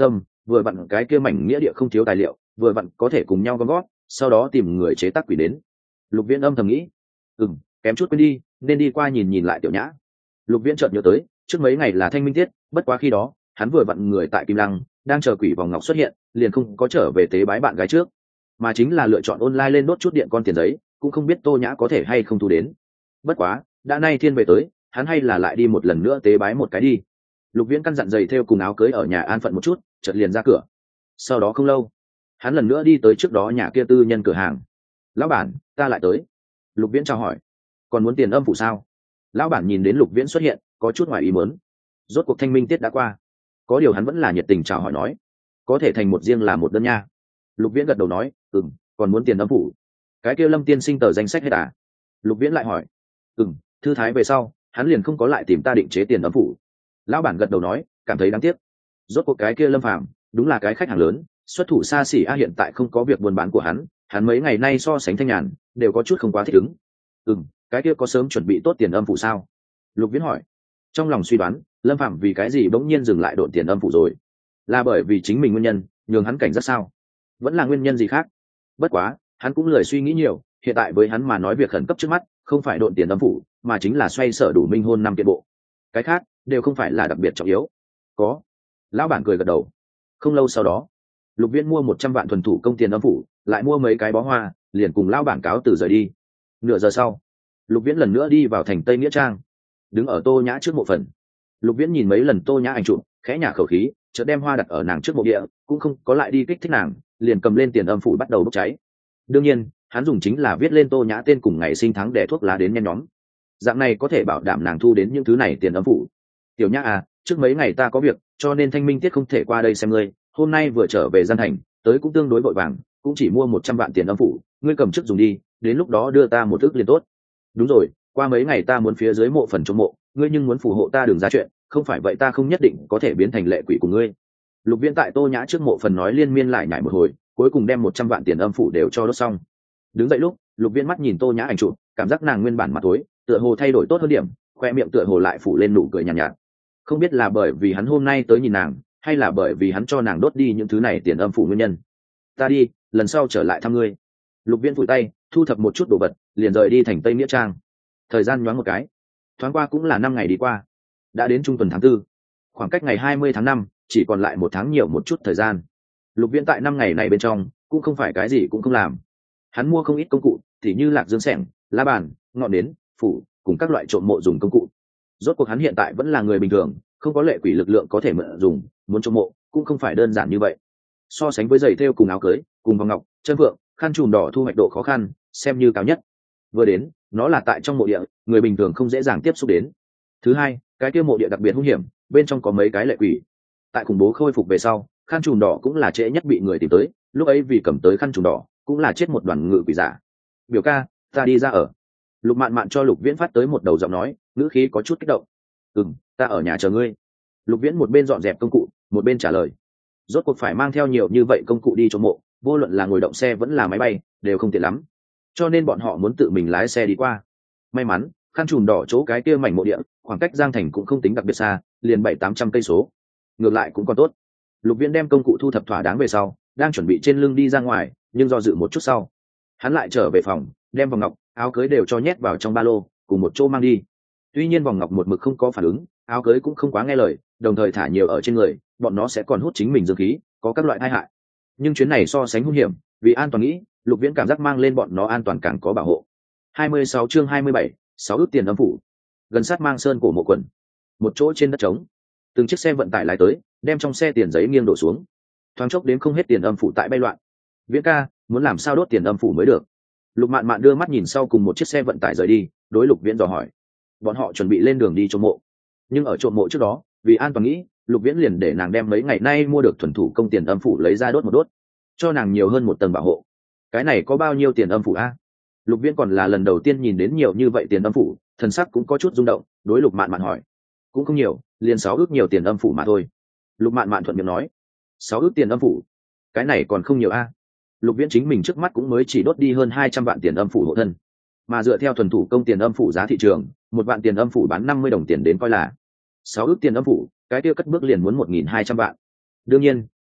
Speaker 1: vừa vặn cái kia mảnh nghĩa địa không thiếu tài liệu, vừa vặn có thể cùng nhau gom gót, sau đó tìm người chế tác quỷ đến. Lục Viễn âm thầm nghĩ, kém chút quên đi, nên đi qua nhìn nhìn lại Tiểu Nhã. Lục Viễn chợt nhớ tới, trước mấy ngày là Thanh Minh tiết, bất quá khi đó hắn vừa vặn người tại Kim Lăng, đang chờ quỷ vòng ngọc xuất hiện, liền không có trở về tế bái bạn gái trước, mà chính là lựa chọn online lên đốt chút điện con tiền giấy, cũng không biết Tô Nhã có thể hay không thu đến. Bất quá, đã nay thiên về tới, hắn hay là lại đi một lần nữa tế bái một cái đi. Lục Viễn căn dặn giày thêu cùng áo cưới ở nhà an phận một chút, chợt liền ra cửa. Sau đó không lâu, hắn lần nữa đi tới trước đó nhà kia tư nhân cửa hàng. Lão bản, ta lại tới. Lục Viễn chào hỏi. Còn muốn tiền âm phủ sao? Lão bản nhìn đến Lục Viễn xuất hiện, có chút ngoài ý muốn. Rốt cuộc Thanh Minh tiết đã qua, có điều hắn vẫn là nhiệt tình chào hỏi nói, có thể thành một riêng là một đơn nha. Lục Viễn gật đầu nói, còn muốn tiền âm phủ. Cái kia Lâm tiên sinh tờ danh sách hết à? Lục Viễn lại hỏi. Thư thái về sau, hắn liền không có lại tìm ta định chế tiền âm phủ. Lão bản gật đầu nói, cảm thấy đáng tiếc. Rốt cuộc cái kia Lâm Phàm đúng là cái khách hàng lớn, xuất thủ xa xỉ hiện tại không có việc buôn bán của hắn mấy ngày nay so sánh thanh nhàn, đều có chút không quá thích ứng. Cái kia có sớm chuẩn bị tốt tiền âm phủ sao? Lục Viễn hỏi. Trong lòng suy đoán, Lâm Phàm vì cái gì bỗng nhiên dừng lại độn tiền âm phủ rồi? Là bởi vì chính mình nguyên nhân, nhường hắn cảnh giác sao? Vẫn là nguyên nhân gì khác? Bất quá, hắn cũng lười suy nghĩ nhiều, hiện tại với hắn mà nói việc khẩn cấp trước mắt, không phải độn tiền âm phủ, mà chính là xoay sở đủ minh hôn 5 kiện bộ. Cái khác đều không phải là đặc biệt trọng yếu. Có. Lão bản cười gật đầu. Không lâu sau đó, Lục Viễn mua 100 vạn thuần thủ công tiền âm phủ, lại mua mấy cái bó hoa, liền cùng lão bản cáo từ rời đi. Nửa giờ sau, Lục Viễn lần nữa đi vào thành Tây Nghĩa Trang, đứng ở Tô Nhã trước mộ phần. Lục Viễn nhìn mấy lần Tô Nhã ảnh chụp, khẽ nhả khẩu khí, chợt đem hoa đặt ở nàng trước mộ địa, cũng không có lại đi kích thích nàng, liền cầm lên tiền âm phủ bắt đầu đốt cháy. Đương nhiên, hắn dùng chính là viết lên Tô Nhã tên cùng ngày sinh tháng để thuốc lá đến nhen nhóm. Dạng này có thể bảo đảm nàng thu đến những thứ này tiền âm phủ. Tiểu Nhã à, trước mấy ngày ta có việc, cho nên Thanh Minh tiết không thể qua đây xem ngươi, hôm nay vừa trở về Gian Thành, tới cũng tương đối vội vàng, cũng chỉ mua 100 vạn tiền âm phủ, ngươi cầm trước dùng đi, đến lúc đó đưa ta một ức liền tốt. Đúng rồi, qua mấy ngày ta muốn phía dưới mộ phần trong mộ, ngươi nhưng muốn phù hộ ta đừng ra chuyện, không phải vậy ta không nhất định có thể biến thành lệ quỷ của ngươi. Lục Viễn tại Tô Nhã trước mộ phần nói liên miên lại nhảy một hồi, cuối cùng đem 100 vạn tiền âm phủ đều cho đốt xong. Đứng dậy lúc, Lục Viễn mắt nhìn Tô Nhã ảnh chụp, cảm giác nàng nguyên bản mặt tối, tựa hồ thay đổi tốt hơn điểm, khoe miệng tựa hồ lại phủ lên nụ cười nhàn nhạt. Không biết là bởi vì hắn hôm nay tới nhìn nàng, hay là bởi vì hắn cho nàng đốt đi những thứ này tiền âm phủ nguyên nhân. Ta đi, lần sau trở lại thăm ngươi. Lục Viễn vùi tay, thu thập một chút đồ vật, liền rời đi thành Tây Nghĩa Trang. Thời gian nhoáng một cái, thoáng qua cũng là 5 ngày đi qua. Đã đến trung tuần tháng 4, khoảng cách ngày 20 tháng 5, chỉ còn lại 1 tháng nhiều một chút thời gian. Lục Viễn tại 5 ngày này bên trong, cũng không phải cái gì cũng không làm. Hắn mua không ít công cụ, tỉ như lạc dương xẻng, la bàn, ngọn nến, phủ, cùng các loại trộm mộ dùng công cụ. Rốt cuộc hắn hiện tại vẫn là người bình thường, không có lệ quỷ lực lượng có thể mượn dùng, muốn trộm mộ cũng không phải đơn giản như vậy. So sánh với giày thêu cùng áo cưới, cùng vòng ngọc, chân phượng, khăn trùm đỏ thu hoạch độ khó khăn, xem như cao nhất. Vừa đến, nó là tại trong mộ địa, người bình thường không dễ dàng tiếp xúc đến. Thứ hai, cái kia mộ địa đặc biệt hung hiểm, bên trong có mấy cái lệ quỷ. Tại khủng bố khôi phục về sau, khăn trùm đỏ cũng là trễ nhất bị người tìm tới, lúc ấy vì cầm tới khăn trùm đỏ, cũng là chết một đoàn ngự quỷ giả. Biểu ca, ta đi ra ở. Lục Mạn Mạn cho Lục Viễn phát tới một đầu giọng nói, ngữ khí có chút kích động. Ta ở nhà chờ ngươi. Lục Viễn một bên dọn dẹp công cụ, một bên trả lời. Rốt cuộc phải mang theo nhiều như vậy công cụ đi trộm mộ, vô luận là ngồi động xe vẫn là máy bay, đều không tiện lắm. Cho nên bọn họ muốn tự mình lái xe đi qua. May mắn, khăn trùm đỏ chỗ cái kia mảnh mộ địa, khoảng cách Giang Thành cũng không tính đặc biệt xa, liền 700-800 cây số. Ngược lại cũng còn tốt. Lục Viễn đem công cụ thu thập thỏa đáng về sau, đang chuẩn bị trên lưng đi ra ngoài, nhưng do dự một chút sau, hắn lại trở về phòng, đem vòng ngọc, áo cưới đều cho nhét vào trong ba lô, cùng một chỗ mang đi. Tuy nhiên vòng ngọc một mực không có phản ứng, áo cưới cũng không quá nghe lời, đồng thời thả nhiều ở trên người, bọn nó sẽ còn hút chính mình dương khí, có các loại tai hại. Nhưng chuyến này so sánh hung hiểm, vì an toàn nghĩ, Lục Viễn cảm giác mang lên bọn nó an toàn càng có bảo hộ. 26 chương 27, 6 ước tiền âm phủ. Gần sát Mang Sơn cổ mộ quần, một chỗ trên đất trống, từng chiếc xe vận tải lái tới, đem trong xe tiền giấy nghiêng đổ xuống. Thoáng chốc đến không hết tiền âm phủ tại bay loạn. Viễn ca, muốn làm sao đốt tiền âm phủ mới được? Lục Mạn Mạn đưa mắt nhìn sau cùng một chiếc xe vận tải rời đi, đối Lục Viễn dò hỏi. Bọn họ chuẩn bị lên đường đi trộm mộ, nhưng ở trộm mộ trước đó, vì an toàn nghĩ, Lục Viễn liền để nàng đem mấy ngày nay mua được thuần thủ công tiền âm phủ lấy ra đốt một đốt, cho nàng nhiều hơn một tầng bảo hộ. Cái này có bao nhiêu tiền âm phủ a? Lục Viễn còn là lần đầu tiên nhìn đến nhiều như vậy tiền âm phủ, thần sắc cũng có chút rung động, đối Lục Mạn Mạn hỏi. Cũng không nhiều, liền 6 ước nhiều tiền âm phủ mà thôi. Lục Mạn Mạn thuận miệng nói. 6 ước tiền âm phủ? Cái này còn không nhiều a? Lục Viễn chính mình trước mắt cũng mới chỉ đốt đi hơn 200 vạn tiền âm phủ hộ thân, mà dựa theo thuần thủ công tiền âm phủ giá thị trường, 1 vạn tiền âm phủ bán 50 đồng tiền đến coi là 6 ước tiền âm phủ, cái tiêu cất bước liền muốn 1.200 vạn. Đương nhiên,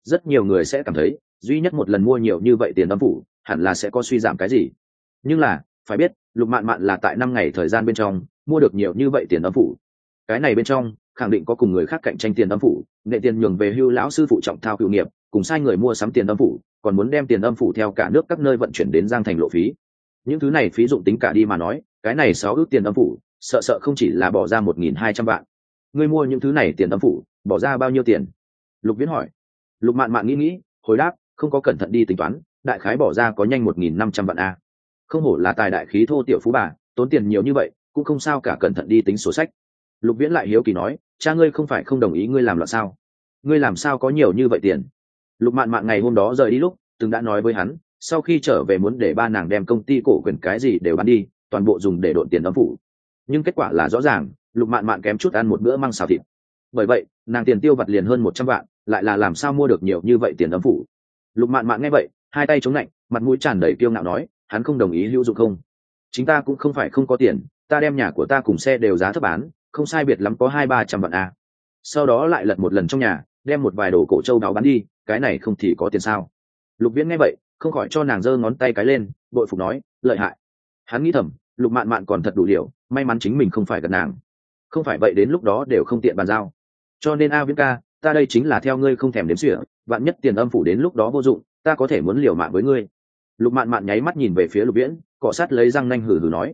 Speaker 1: rất nhiều người sẽ cảm thấy duy nhất một lần mua nhiều như vậy tiền âm phủ hẳn là sẽ có suy giảm cái gì, nhưng là phải biết Lục Mạn Mạn là tại 5 ngày thời gian bên trong mua được nhiều như vậy tiền âm phủ. Cái này bên trong khẳng định có cùng người khác cạnh tranh tiền âm phủ, nghệ tiền nhường về hưu lão sư phụ trọng thao cựu nghiệp, cùng sai người mua sắm tiền âm phủ, còn muốn đem tiền âm phủ theo cả nước các nơi vận chuyển đến Giang Thành lộ phí. Những thứ này phí dụng tính cả đi mà nói, cái này 6 ước tiền âm phủ sợ không chỉ là bỏ ra 1.200 vạn. Ngươi mua những thứ này tiền âm phủ bỏ ra bao nhiêu tiền? Lục Viễn hỏi. Lục Mạn Mạn nghĩ hồi đáp, không có cẩn thận đi tính toán, đại khái bỏ ra có nhanh 1.500 vạn a. Không hổ là tài đại khí thô tiểu phú bà, tốn tiền nhiều như vậy cũng không sao cả, cẩn thận đi tính sổ sách. Lục Viễn lại hiếu kỳ nói, cha ngươi không phải không đồng ý ngươi làm loạn sao? Ngươi làm sao có nhiều như vậy tiền? Lục Mạn Mạn ngày hôm đó rời đi lúc từng đã nói với hắn, sau khi trở về muốn để ba nàng đem công ty cổ quyền cái gì đều bán đi, toàn bộ dùng để độn tiền âm phủ. Nhưng kết quả là rõ ràng, Lục Mạn Mạn kém chút ăn một bữa măng xào thịt. Bởi vậy nàng tiền tiêu vặt liền hơn 100 vạn, lại là làm sao mua được nhiều như vậy tiền âm phủ? Lục Mạn Mạn nghe vậy hai tay chống lạnh, mặt mũi tràn đầy kiêu ngạo nói, hắn không đồng ý hữu dụng không? Chính ta cũng không phải không có tiền, ta đem nhà của ta cùng xe đều giá thấp bán, không sai biệt lắm có 200-300 vạn a. Sau đó lại lật một lần trong nhà, đem một vài đồ cổ châu đáo bán đi, cái này không thì có tiền sao? Lục Viễn nghe vậy không khỏi cho nàng giơ ngón tay cái lên, bội phục nói, lợi hại. Hắn nghĩ thầm, Lục Mạn Mạn còn thật đủ liệu, may mắn chính mình không phải gần nàng, không phải vậy đến lúc đó đều không tiện bàn giao. Cho nên A Viễn ca, ta đây chính là theo ngươi không thèm đếm xỉa, vạn nhất tiền âm phủ đến lúc đó vô dụng, ta có thể muốn liều mạng với ngươi. Lục Mạn Mạn nháy mắt nhìn về phía Lục Viễn, cọ sát lấy răng nanh hừ hừ nói,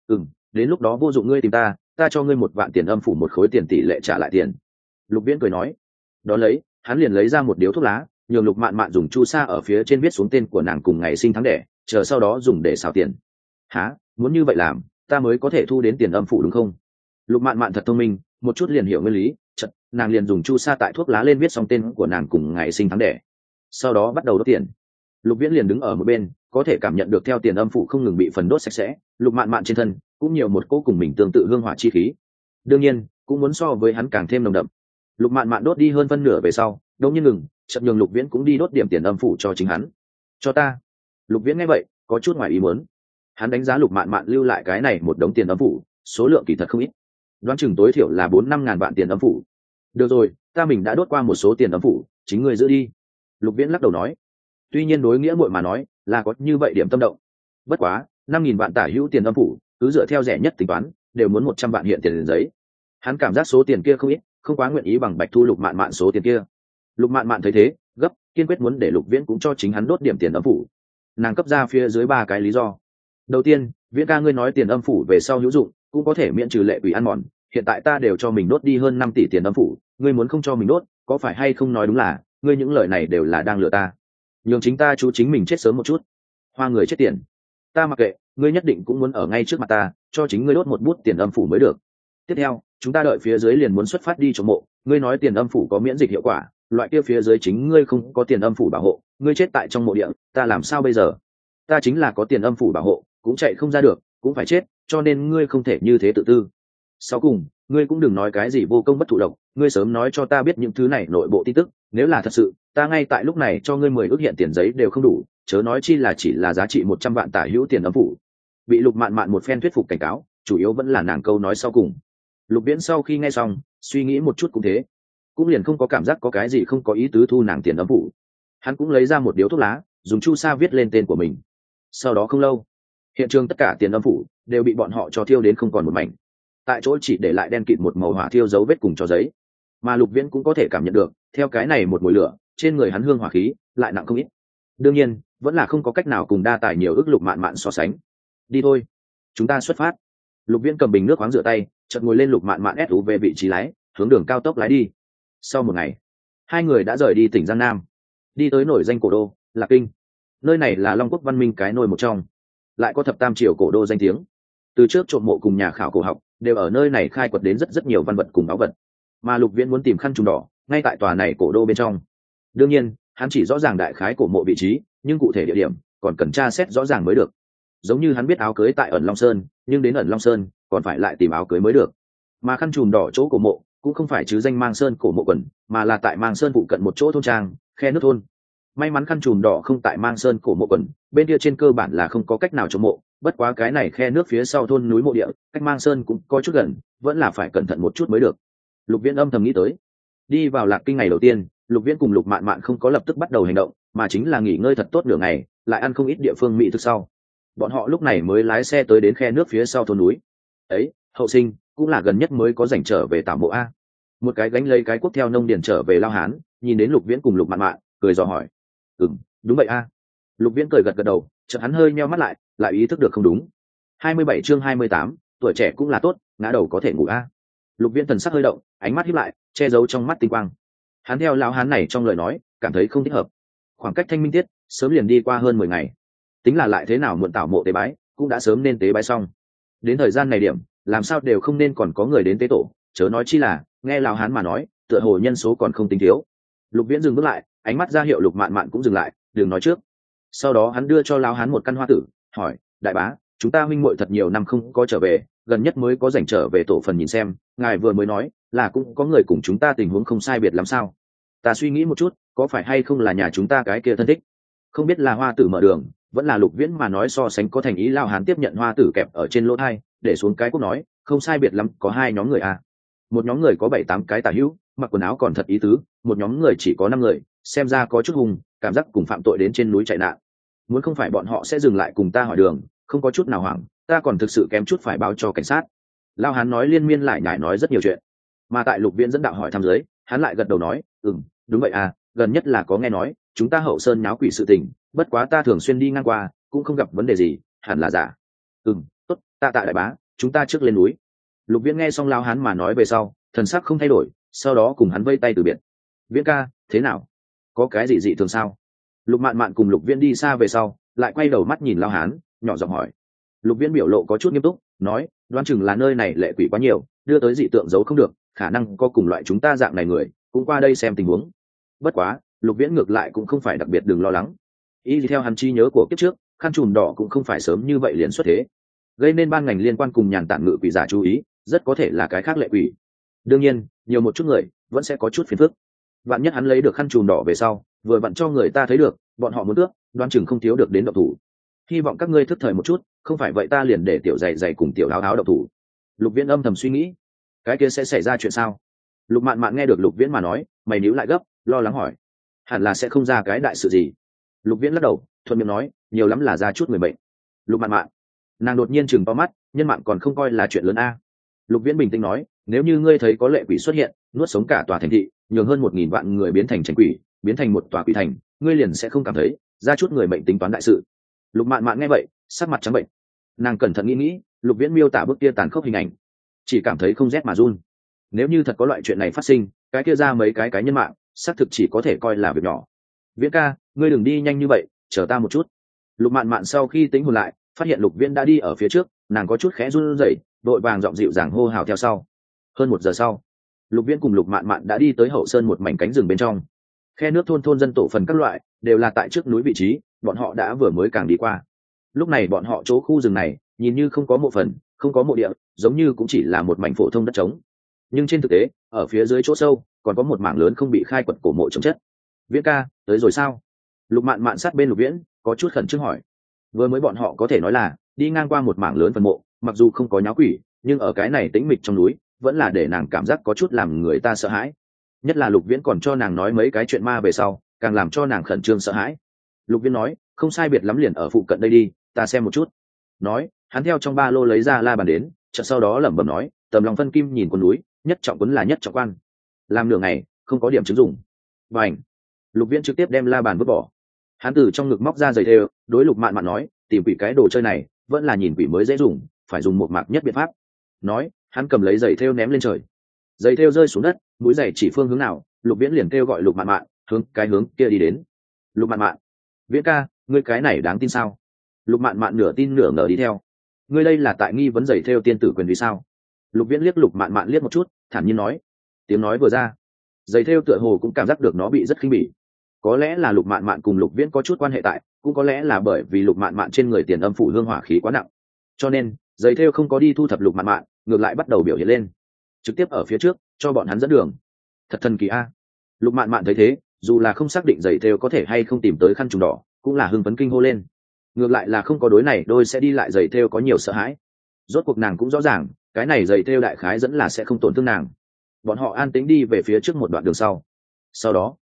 Speaker 1: đến lúc đó vô dụng ngươi tìm ta cho ngươi 1 vạn tiền âm phủ, 1 khối tiền tỷ lệ trả lại tiền. Lục Viễn cười nói. Đó lấy hắn liền lấy ra một điếu thuốc lá, nhường Lục Mạn Mạn dùng chu sa ở phía trên viết xuống tên của nàng cùng ngày sinh tháng đẻ, chờ sau đó dùng để xào tiền. Hả? Muốn như vậy làm ta mới có thể thu đến tiền âm phủ đúng không? Lục Mạn Mạn thật thông minh, một chút liền hiểu nguyên lý, chật nàng liền dùng chu sa tại thuốc lá lên viết xong tên của nàng cùng ngày sinh tháng đẻ, sau đó bắt đầu đốt tiền. Lục Viễn liền đứng ở một bên, có thể cảm nhận được theo tiền âm phủ không ngừng bị phần đốt sạch sẽ, Lục Mạn Mạn trên thân cũng nhiều một cỗ cùng mình tương tự hương hỏa chi khí, đương nhiên cũng muốn so với hắn càng thêm nồng đậm. Lục Mạn Mạn đốt đi hơn phân nửa về sau đột nhiên ngừng, chợt nhường Lục Viễn cũng đi đốt điểm tiền âm phủ cho chính hắn. Cho ta. Lục Viễn nghe vậy có chút ngoài ý muốn, hắn đánh giá Lục Mạn Mạn lưu lại cái này một đống tiền âm phủ, số lượng kỳ thật không ít, đoán chừng tối thiểu là 4-5 ngàn vạn tiền âm phủ. Được rồi, ta mình đã đốt qua một số tiền âm phủ, chính ngươi giữ đi. Lục Viễn lắc đầu nói. Tuy nhiên đối nghĩa muội mà nói là có như vậy điểm tâm động, bất quá 5.000 vạn tả hữu tiền âm phủ cứ dựa theo rẻ nhất tính toán đều muốn 100 vạn hiện tiền giấy. Hắn cảm giác số tiền kia không ít, không quá nguyện ý bằng bạch thu Lục Mạn Mạn số tiền kia. Lục Mạn Mạn thấy thế gấp, kiên quyết muốn để Lục Viễn cũng cho chính hắn đốt điểm tiền âm phủ. Nàng cấp ra phía dưới 3 cái lý do. Đầu tiên, Viễn ca ngươi nói tiền âm phủ về sau hữu dụng, cũng có thể miễn trừ lệ quỷ ăn mòn, hiện tại ta đều cho mình đốt đi hơn 5 tỷ tiền âm phủ, ngươi muốn không cho mình đốt, có phải hay không nói đúng là ngươi những lời này đều là đang lừa ta, nhường chính ta chú chính mình chết sớm một chút, hoa người chết tiền. Ta mặc kệ, ngươi nhất định cũng muốn ở ngay trước mặt ta cho chính ngươi đốt một bút tiền âm phủ mới được. Tiếp theo chúng ta đợi phía dưới liền muốn xuất phát đi trộm mộ, ngươi nói tiền âm phủ có miễn dịch hiệu quả, loại kia phía dưới chính ngươi không có tiền âm phủ bảo hộ, ngươi chết tại trong mộ địa, ta làm sao bây giờ? Ta chính là có tiền âm phủ bảo hộ cũng chạy không ra được, cũng phải chết, cho nên ngươi không thể như thế tự tư. Sau cùng ngươi cũng đừng nói cái gì vô công bất thụ độc, ngươi sớm nói cho ta biết những thứ này nội bộ tin tức, nếu là thật sự ta ngay tại lúc này cho ngươi 10 ước hiện tiền giấy đều không đủ, chớ nói chi là chỉ là giá trị 100 vạn tả hữu tiền âm phủ. Bị Lục Mạn Mạn một phen thuyết phục cảnh cáo, chủ yếu vẫn là nàng câu nói sau cùng. Lục Viễn sau khi nghe xong suy nghĩ một chút cũng thế, cũng liền không có cảm giác có cái gì không có ý tứ thu nàng tiền âm phủ. Hắn cũng lấy ra một điếu thuốc lá, dùng chu sa viết lên tên của mình. Sau đó không lâu, hiện trường tất cả tiền âm phủ đều bị bọn họ cho thiêu đến không còn một mảnh, tại chỗ chỉ để lại đen kịt một màu hỏa thiêu dấu vết cùng cho giấy. Mà Lục Viễn cũng có thể cảm nhận được theo cái này một mùi lửa trên người hắn hương hỏa khí lại nặng không ít, đương nhiên vẫn là không có cách nào cùng đa tài nhiều ước Lục Mạn Mạn so sánh. Đi thôi, chúng ta xuất phát. Lục Viễn cầm bình nước khoáng rửa tay, chợt ngồi lên Lục Mạn Mạn SUV vị trí lái, hướng đường cao tốc lái đi. Sau một ngày, hai người đã rời đi tỉnh Giang Nam, đi tới nổi danh cổ đô Lạc Kinh. Nơi này là Long Quốc văn minh cái nôi một trong, lại có thập tam triều cổ đô danh tiếng. Từ trước trộm mộ cùng nhà khảo cổ học đều ở nơi này khai quật đến rất nhiều văn vật cùng báu vật. Mà Lục Viễn muốn tìm khăn trùm đỏ ngay tại tòa này cổ đô bên trong. Đương nhiên hắn chỉ rõ ràng đại khái cổ mộ vị trí, nhưng cụ thể địa điểm còn cần tra xét rõ ràng mới được. Giống như hắn biết áo cưới tại ẩn Long Sơn, nhưng đến ẩn Long Sơn còn phải lại tìm áo cưới mới được. Mà khăn trùm đỏ chỗ cổ mộ cũng không phải chứ danh Mang Sơn cổ mộ quần, mà là tại Mang Sơn phụ cận một chỗ thôn trang khe nước thôn. May mắn khăn trùm đỏ không tại Mang Sơn cổ mộ quần, bên kia trên cơ bản là không có cách nào trộm mộ, bất quá cái này khe nước phía sau thôn núi mộ địa cách Mang Sơn cũng có chút gần, vẫn là phải cẩn thận một chút mới được. Lục Viễn âm thầm nghĩ tới. Đi vào Lạc Kinh ngày đầu tiên, Lục Viễn cùng Lục Mạn Mạn không có lập tức bắt đầu hành động, mà chính là nghỉ ngơi thật tốt nửa ngày, lại ăn không ít địa phương mỹ thực sau. Bọn họ lúc này mới lái xe tới đến khe nước phía sau thôn núi. Ấy, hậu sinh, cũng là gần nhất mới có rảnh trở về tảo mộ a. Một cái gánh lấy cái cuốc theo nông điền trở về Lao Hán, nhìn đến Lục Viễn cùng Lục Mạn Mạn, cười dò hỏi. Đúng vậy a. Lục Viễn cười gật gật đầu, chợt hắn hơi nheo mắt lại ý thức được không đúng. 27 chương 28, tuổi trẻ cũng là tốt, ngã đầu có thể ngủ a. Lục Viễn thần sắc hơi động, ánh mắt híp lại, che giấu trong mắt tinh quang. Hắn theo lão hán này trong lời nói, cảm thấy không thích hợp. Khoảng cách thanh minh tiết, sớm liền đi qua hơn 10 ngày. Tính là lại thế nào muộn tảo mộ tế bái, cũng đã sớm nên tế bái xong. Đến thời gian này điểm, làm sao đều không nên còn có người đến tế tổ, chớ nói chi là, nghe lão hán mà nói, tựa hồ nhân số còn không tính thiếu. Lục Viễn dừng bước lại, ánh mắt ra hiệu Lục Mạn Mạn cũng dừng lại, đừng nói trước. Sau đó hắn đưa cho lão hán một căn hoa tử, hỏi, đại bá, chúng ta huynh muội thật nhiều năm không có trở về, gần nhất mới có rảnh trở về tổ phần nhìn xem, ngài vừa mới nói là cũng có người cùng chúng ta tình huống không sai biệt làm sao? Ta suy nghĩ một chút, có phải hay không là nhà chúng ta cái kia thân thích? Không biết là hoa tử mở đường, vẫn là Lục Viễn mà nói so sánh có thành ý. Lao hán tiếp nhận hoa tử kẹp ở trên lỗ thai, để xuống cái cúc nói, không sai biệt lắm, có hai nhóm người à. Một nhóm người có 7-8 cái tả hữu, mặc quần áo còn thật ý tứ, một nhóm người chỉ có 5 người, xem ra có chút hùng, cảm giác cùng phạm tội đến trên núi chạy nạn. Muốn không phải bọn họ sẽ dừng lại cùng ta hỏi đường, không có chút nào hoảng, ta còn thực sự kém chút phải báo cho cảnh sát. Lao hán nói liên miên lại nhải nói rất nhiều chuyện, mà tại Lục Viễn dẫn đạo hỏi thăm dưới, hắn lại gật đầu nói, đúng vậy à, gần nhất là có nghe nói chúng ta Hậu Sơn nháo quỷ sự tình, bất quá ta thường xuyên đi ngang qua, cũng không gặp vấn đề gì, hẳn là giả. Tốt, tạ đại bá, chúng ta trước lên núi. Lục Viễn nghe xong Lao hán mà nói về sau, thần sắc không thay đổi, sau đó cùng hắn vây tay từ biệt. Viễn ca, thế nào, có cái gì dị thường sao? Lục Mạn Mạn cùng Lục Viễn đi xa về sau, lại quay đầu mắt nhìn Lao hán, nhỏ giọng hỏi. Lục Viễn biểu lộ có chút nghiêm túc, nói, đoán chừng là nơi này lệ quỷ quá nhiều, đưa tới dị tượng giấu không được, khả năng có cùng loại chúng ta dạng này người cũng qua đây xem tình huống. Bất quá, Lục Viễn ngược lại cũng không phải đặc biệt đừng lo lắng. Y theo hắn trí nhớ của kiếp trước, khăn trùm đỏ cũng không phải sớm như vậy liền xuất thế, gây nên ban ngành liên quan cùng nhàn tản ngự quỷ giả chú ý, rất có thể là cái khác lệ quỷ. Đương nhiên, nhiều một chút người vẫn sẽ có chút phiền phức. Vạn nhất hắn lấy được khăn trùm đỏ về sau, vừa vặn cho người ta thấy được, bọn họ muốn cướp, đoán chừng không thiếu được đến động thủ. Hy vọng các ngươi thức thời một chút, không phải vậy ta liền để tiểu dày dày cùng tiểu áo áo động thủ. Lục Viễn âm thầm suy nghĩ, cái kia sẽ xảy ra chuyện sao? Lục Mạn Mạn nghe được Lục Viễn mà nói, mày níu lại gấp, lo lắng hỏi, hẳn là sẽ không ra cái đại sự gì. Lục Viễn lắc đầu, thuận miệng nói, nhiều lắm là ra chút người bệnh. Lục Mạn Mạn, nàng đột nhiên chừng to mắt, nhân mạng còn không coi là chuyện lớn a. Lục Viễn bình tĩnh nói, nếu như ngươi thấy có lệ quỷ xuất hiện, nuốt sống cả tòa thành thị, nhường hơn 1.000 vạn người biến thành tránh quỷ, biến thành một tòa quỷ thành, ngươi liền sẽ không cảm thấy ra chút người mệnh tính toán đại sự. Lục Mạn Mạn nghe vậy, sắc mặt trắng bệnh. Nàng cẩn thận nghĩ, Lục Viễn miêu tả bức kia tàn khốc hình ảnh, chỉ cảm thấy không rét mà run. Nếu như thật có loại chuyện này phát sinh, cái kia ra mấy cái nhân mạng, xác thực chỉ có thể coi là việc nhỏ. Viễn ca, ngươi đừng đi nhanh như vậy, chờ ta một chút. Lục Mạn Mạn sau khi tính hồn lại, phát hiện Lục Viễn đã đi ở phía trước, nàng có chút khẽ run rẩy, đội vàng giọng dịu dàng hô hào theo sau. Hơn 1 giờ sau, Lục Viễn cùng Lục Mạn Mạn đã đi tới Hậu Sơn một mảnh cánh rừng bên trong. Khe nước thôn dân tổ phần các loại đều là tại trước núi vị trí, bọn họ đã vừa mới càng đi qua. Lúc này bọn họ chỗ khu rừng này nhìn như không có mộ phần, không có mộ địa, giống như cũng chỉ là một mảnh phổ thông đất trống. Nhưng trên thực tế, ở phía dưới chỗ sâu còn có một mảng lớn không bị khai quật cổ mộ trồng chất. Viễn ca, tới rồi sao? Lục Mạn Mạn sát bên Lục Viễn, có chút khẩn trương hỏi. Vừa mới bọn họ có thể nói là đi ngang qua một mảng lớn phần mộ, mặc dù không có nháo quỷ, nhưng ở cái này tĩnh mịch trong núi, vẫn là để nàng cảm giác có chút làm người ta sợ hãi. Nhất là Lục Viễn còn cho nàng nói mấy cái chuyện ma về sau, càng làm cho nàng khẩn trương sợ hãi. Lục Viễn nói, không sai biệt lắm liền ở phụ cận đây đi, ta xem một chút. Nói, hắn theo trong ba lô lấy ra la bàn đến, chợt sau đó lẩm bẩm nói, tầm lòng phân kim nhìn con núi, nhất trọng quấn là nhất trọng quan. Làm nửa ngày, không có điểm chứng dụng. Bành. Lục Viễn trực tiếp đem la bàn vứt bỏ. Hắn từ trong ngực móc ra giày thêu, đối Lục Mạn Mạn nói, tìm quỷ cái đồ chơi này, vẫn là nhìn quỷ mới dễ dùng, phải dùng một mạc nhất biện pháp. Nói, hắn cầm lấy giày thêu ném lên trời. Giày thêu rơi xuống đất, mũi giày chỉ phương hướng nào, Lục Viễn liền kêu gọi Lục Mạn Mạn, hướng kia đi đến. Lục Mạn Mạn, Viễn ca, ngươi cái này đáng tin sao? Lục Mạn Mạn nửa tin nửa ngờ đi theo. Ngươi đây là tại nghi vấn giày thêu tiên tử quyền vì sao? Lục Viễn liếc Lục Mạn Mạn liếc một chút, thản nhiên nói. Tiếng nói vừa ra, giày thêu tựa hồ cũng cảm giác được nó bị rất khinh bỉ. Có lẽ là Lục Mạn Mạn cùng Lục Viễn có chút quan hệ tại, cũng có lẽ là bởi vì Lục Mạn Mạn trên người tiền âm phủ hương hỏa khí quá nặng, cho nên giày thêu không có đi thu thập Lục Mạn Mạn, ngược lại bắt đầu biểu hiện lên, trực tiếp ở phía trước cho bọn hắn dẫn đường. Thật thần kỳ a. Lục Mạn Mạn thấy thế, dù là không xác định giày thêu có thể hay không tìm tới khăn trùng đỏ, cũng là hưng phấn kinh hô lên. Ngược lại là không có đối này đôi sẽ đi lại giày thêu có nhiều sợ hãi. Rốt cuộc nàng cũng rõ ràng, cái này giày thêu đại khái dẫn là sẽ không tổn thương nàng. Bọn họ an tĩnh đi về phía trước một đoạn đường sau đó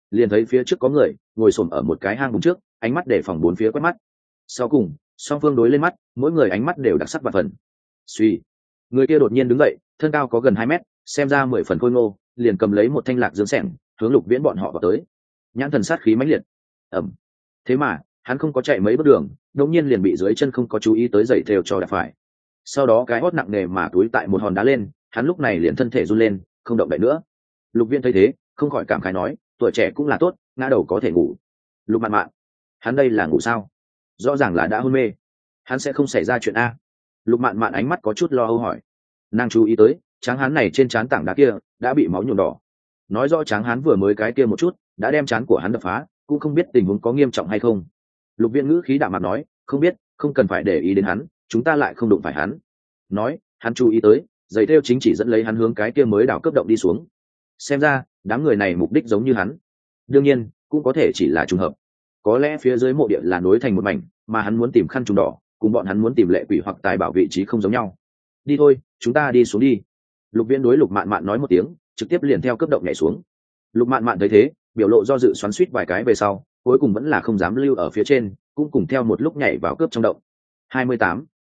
Speaker 1: liền thấy phía trước có người ngồi xổm ở một cái hang bùn trước, ánh mắt để phòng bốn phía quét mắt. Sau cùng song phương đối lên mắt, mỗi người ánh mắt đều đặc sắc và phần. Suy, người kia đột nhiên đứng dậy, thân cao có gần 2 mét, xem ra 10 phần khôi ngô, liền cầm lấy một thanh lạc dương xẻng, hướng Lục Viễn bọn họ vào tới. Nhãn thần sát khí mãnh liệt. Ầm. Thế mà hắn không có chạy mấy bước đường, đột nhiên liền bị dưới chân không có chú ý tới dậy theo cho đạp phải. Sau đó cái hót nặng nề mà túi tại một hòn đá lên, hắn lúc này liền thân thể run lên, không động đậy nữa. Lục Viễn thấy thế, không khỏi cảm khái nói, tuổi trẻ cũng là tốt, ngã đầu có thể ngủ. Lục Mạn Mạn, hắn đây là ngủ sao? Rõ ràng là đã hôn mê. Hắn sẽ không xảy ra chuyện a? Lục Mạn Mạn ánh mắt có chút lo âu hỏi. Nàng chú ý tới, tráng hán này trên trán tảng đá kia đã bị máu nhuộm đỏ. Nói rõ tráng hán vừa mới cái kia một chút, đã đem trán của hắn đập phá, cũng không biết tình huống có nghiêm trọng hay không. Lục Viễn ngữ khí đạm mạc nói, không biết, không cần phải để ý đến hắn, chúng ta lại không đụng phải hắn. Nói, hắn chú ý tới, giày thêu chính chỉ dẫn lấy hắn hướng cái kia mới đào cấp động đi xuống. Xem ra, đám người này mục đích giống như hắn. Đương nhiên, cũng có thể chỉ là trùng hợp. Có lẽ phía dưới mộ địa là nối thành một mảnh, mà hắn muốn tìm khăn trùng đỏ, cùng bọn hắn muốn tìm lệ quỷ hoặc tài bảo vị trí không giống nhau. Đi thôi, chúng ta đi xuống đi. Lục Viễn đối Lục Mạn Mạn nói một tiếng, trực tiếp liền theo cấp động nhảy xuống. Lục Mạn Mạn thấy thế, biểu lộ do dự xoắn xuýt vài cái về sau, cuối cùng vẫn là không dám lưu ở phía trên, cũng cùng theo một lúc nhảy vào cướp trong động. 28.